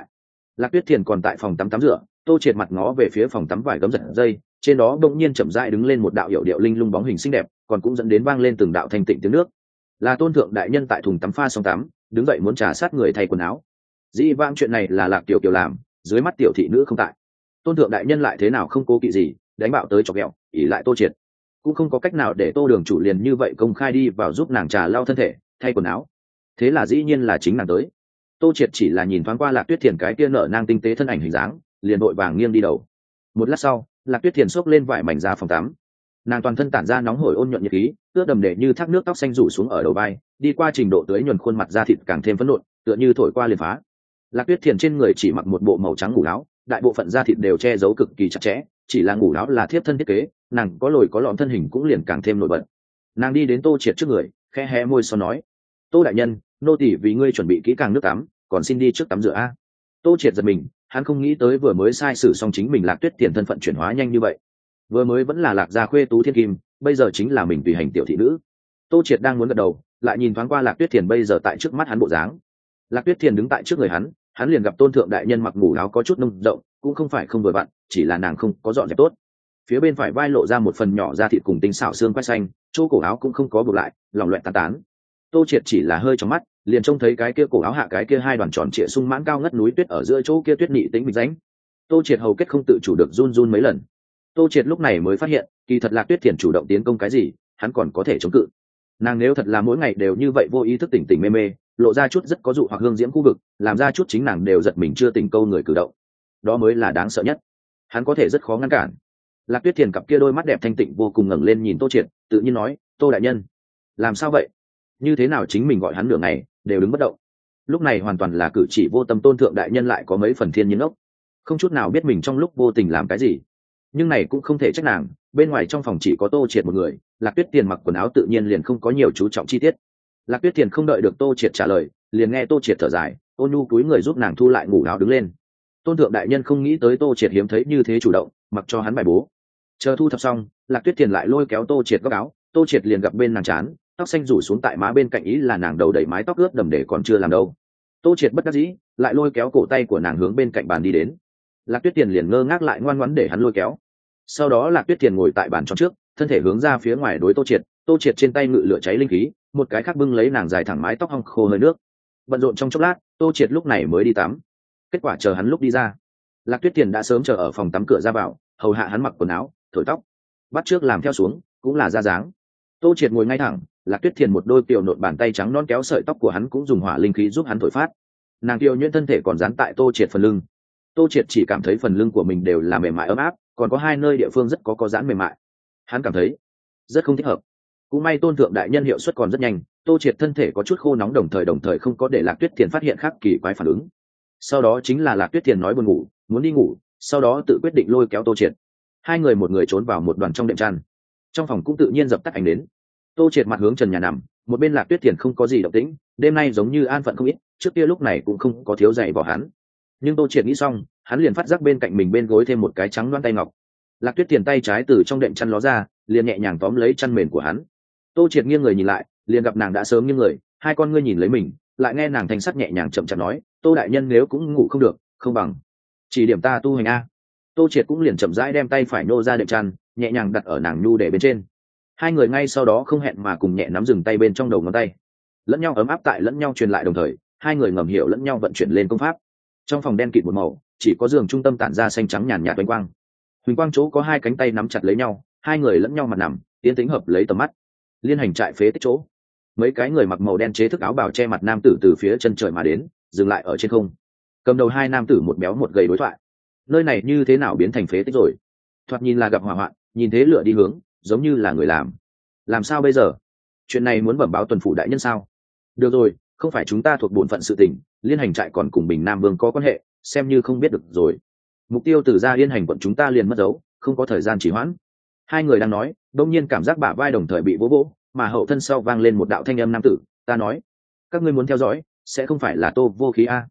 Lạc Tuyết Thiền còn tại phòng tắm tắm rửa, Tô Triệt mặt ngó về phía phòng tắm vải gấm giật dây, trên đó bỗng nhiên chậm rãi đứng lên một đạo hiệu điệu linh lung bóng hình xinh đẹp, còn cũng dẫn đến vang lên từng đạo thanh tịnh tiếng nước. Là Tôn thượng đại nhân tại thùng tắm pha xong tắm, đứng dậy muốn trà sát người thay quần áo. Dĩ vãng chuyện này là Lạc Tiểu Kiều làm, dưới mắt tiểu thị nữ không tại, Tôn thượng đại nhân lại thế nào không cố kỵ gì, đánh bạo tới chọc ghẹo, ỉ lại Tô Triệt, cũng không có cách nào để Tô đường chủ liền như vậy công khai đi vào giúp nàng trà lau thân thể, thay quần áo. Thế là dĩ nhiên là chính nàng tới. Tô Triệt chỉ là nhìn thoáng qua Lạc Tuyết Thiền cái kia nở nang tinh tế thân ảnh hình dáng, liền vội vàng nghiêng đi đầu. Một lát sau, Lạc Tuyết Thiền xốc lên vải mảnh ra phòng tắm. Nàng toàn thân tản ra nóng hổi ôn nhuận nhiệt khí, ướt đầm để như thác nước, tóc xanh rủ xuống ở đầu vai, đi qua trình độ tưới nhuần khuôn mặt da thịt càng thêm phấn nộn, tựa như thổi qua liền phá. Lạc Tuyết Thiền trên người chỉ mặc một bộ màu trắng ngủ áo, đại bộ phận da thịt đều che giấu cực kỳ chặt chẽ, chỉ là ngủ áo là thiếp thân thiết kế, nàng có lồi có lõm thân hình cũng liền càng thêm nổi bật. Nàng đi đến Tô Triệt trước người, khẽ hé môi sau nói: "Tô đại nhân, nô tỳ vì ngươi chuẩn bị kỹ càng nước tắm, còn xin đi trước tắm rửa a." Tô Triệt giật mình, hắn không nghĩ tới vừa mới sai sử xong chính mình Lạc Tuyết Tiền thân phận chuyển hóa nhanh như vậy. Vừa mới vẫn là Lạc gia khuê tú thiên kim, bây giờ chính là mình tùy hành tiểu thị nữ. Tô Triệt đang muốn gật đầu, lại nhìn thoáng qua Lạc Tuyết Tiền bây giờ tại trước mắt hắn bộ dáng. Lạc Tuyết Tiền đứng tại trước người hắn, hắn liền gặp Tôn thượng đại nhân mặc ngủ áo có chút nông rộng, cũng không phải không vừa vặn, chỉ là nàng không có dọn dẹp tốt. Phía bên phải vai lộ ra một phần nhỏ da thịt cùng tinh xảo xương quai xanh, chỗ cổ áo cũng không có buộc lại, lỏng loẹt tán tán. Tô Triệt chỉ là hơi trong mắt, liền trông thấy cái kia cổ áo hạ cái kia hai đoàn tròn trịa sung mãn cao ngất núi tuyết ở giữa chỗ kia tuyết nị tĩnh bịch rãnh. Tô Triệt hầu kết không tự chủ được run run mấy lần. Tô Triệt lúc này mới phát hiện, kỳ thật Lạc Tuyết Thiền chủ động tiến công cái gì, hắn còn có thể chống cự. Nàng nếu thật là mỗi ngày đều như vậy vô ý thức tỉnh tỉnh mê mê, lộ ra chút rất có dụ hoặc hương diễm khu vực, làm ra chút chính nàng đều giật mình chưa tỉnh câu người cử động, đó mới là đáng sợ nhất. Hắn có thể rất khó ngăn cản. Lạc Tuyết Thiền cặp kia đôi mắt đẹp thanh tịnh vô cùng ngẩng lên nhìn Tô Triệt, tự nhiên nói: "Tô đại nhân, làm sao vậy? Như thế nào chính mình gọi hắn nửa ngày đều đứng bất động?" Lúc này hoàn toàn là cử chỉ vô tâm Tôn thượng đại nhân lại có mấy phần thiên nhiên ốc, không chút nào biết mình trong lúc vô tình làm cái gì. Nhưng này cũng không thể trách nàng, bên ngoài trong phòng chỉ có Tô Triệt một người, Lạc Tuyết Tiền mặc quần áo tự nhiên liền không có nhiều chú trọng chi tiết. Lạc Tuyết Tiền không đợi được Tô Triệt trả lời, liền nghe Tô Triệt thở dài, ôn nhu cúi người giúp nàng thu lại ngủ áo đứng lên. Tôn thượng đại nhân không nghĩ tới Tô Triệt hiếm thấy như thế chủ động, mặc cho hắn bài bố. Chờ thu thập xong, Lạc Tuyết Tiền lại lôi kéo Tô Triệt góc áo, Tô Triệt liền gặp bên nàng chán, tóc xanh rủ xuống tại má bên cạnh, ý là nàng đầu đầy mái tóc ướt đầm để còn chưa làm đâu. Tô Triệt bất đắc dĩ, lại lôi kéo cổ tay của nàng hướng bên cạnh bàn đi đến. Lạc Tuyết Tiền liền ngơ ngác lại ngoan ngoãn để hắn lôi kéo. Sau đó Lạc Tuyết Tiền ngồi tại bàn tròn trước, thân thể hướng ra phía ngoài đối Tô Triệt, Tô Triệt trên tay ngự lửa cháy linh khí, một cái khác bưng lấy nàng dài thẳng mái tóc hong khô hơi nước. Bận rộn trong chốc lát, Tô Triệt lúc này mới đi tắm. Kết quả chờ hắn lúc đi ra, Lạc Tuyết Tiền đã sớm chờ ở phòng tắm cửa ra vào, hầu hạ hắn mặc quần áo, thổi tóc, bắt trước làm theo xuống, cũng là ra dáng. Tô Triệt ngồi ngay thẳng, Lạc Tuyết Tiền một đôi kiều nộn bàn tay trắng non kéo sợi tóc của hắn, cũng dùng hỏa linh khí giúp hắn thổi phát. Nàng kiều nhuyễn thân thể còn dán tại Tô Triệt phần lưng. Tô Triệt chỉ cảm thấy phần lưng của mình đều là mềm mại ấm áp, còn có hai nơi địa phương rất có có giãn mềm mại. Hắn cảm thấy rất không thích hợp. Cũng may Tôn thượng đại nhân hiệu suất còn rất nhanh, Tô Triệt thân thể có chút khô nóng, đồng thời đồng thời không có để Lạc Tuyết Tiền phát hiện khác kỳ quái phản ứng. Sau đó chính là Lạc Tuyết Tiền nói buồn ngủ, muốn đi ngủ, sau đó tự quyết định lôi kéo Tô Triệt. Hai người một người trốn vào một đoàn trong đệm chăn. Trong phòng cũng tự nhiên dập tắt ánh đến. Tô Triệt mặt hướng trần nhà nằm, một bên Lạc Tuyết Tiền không có gì động tĩnh, đêm nay giống như an phận không ít, trước kia lúc này cũng không có thiếu dày vào hắn. Nhưng Tô Triệt nghĩ xong, hắn liền phát giác bên cạnh mình bên gối thêm một cái trắng loáng tay ngọc. Lạc Tuyết Tiền tay trái từ trong đệm chăn ló ra, liền nhẹ nhàng tóm lấy chăn mền của hắn. Tô Triệt nghiêng người nhìn lại, liền gặp nàng đã sớm nghiêng người, hai con ngươi nhìn lấy mình, lại nghe nàng thanh sắt nhẹ nhàng chậm chạp nói: "Tô đại nhân nếu cũng ngủ không được, không bằng chỉ điểm ta tu hành a." Tô Triệt cũng liền chậm rãi đem tay phải nô ra đệm chăn, nhẹ nhàng đặt ở nàng nhu để bên trên. Hai người ngay sau đó không hẹn mà cùng nhẹ nắm dừng tay bên trong đầu ngón tay, lẫn nhau ấm áp tại lẫn nhau truyền lại, đồng thời hai người ngầm hiểu lẫn nhau vận chuyển lên công pháp. Trong phòng đen kịt một màu, chỉ có giường trung tâm tản ra xanh trắng nhàn nhạt huỳnh quang. Huỳnh quang chỗ có hai cánh tay nắm chặt lấy nhau, hai người lẫn nhau mặt nằm, tiến tĩnh hợp lấy tầm mắt. Liên hành trại phế tích chỗ, mấy cái người mặc màu đen chế thức áo bào che mặt nam tử từ phía chân trời mà đến, dừng lại ở trên không. Cầm đầu hai nam tử một béo một gầy đối thoại: "Nơi này như thế nào biến thành phế tích rồi? Thoạt nhìn là gặp hỏa hoạn, nhìn thế lửa đi hướng, giống như là người làm. Làm sao bây giờ? Chuyện này muốn bẩm báo tuần phủ đại nhân sao?" "Được rồi, không phải chúng ta thuộc bổn phận sự tình, liên hành trại còn cùng Bình Nam Vương có quan hệ, xem như không biết được rồi. Mục tiêu từ ra Yên Hành quận chúng ta liền mất dấu, không có thời gian trì hoãn." Hai người đang nói, đột nhiên cảm giác bả vai đồng thời bị vỗ vỗ, mà hậu thân sau vang lên một đạo thanh âm nam tử: "Ta nói, các ngươi muốn theo dõi, sẽ không phải là Tô Vô Khí a?"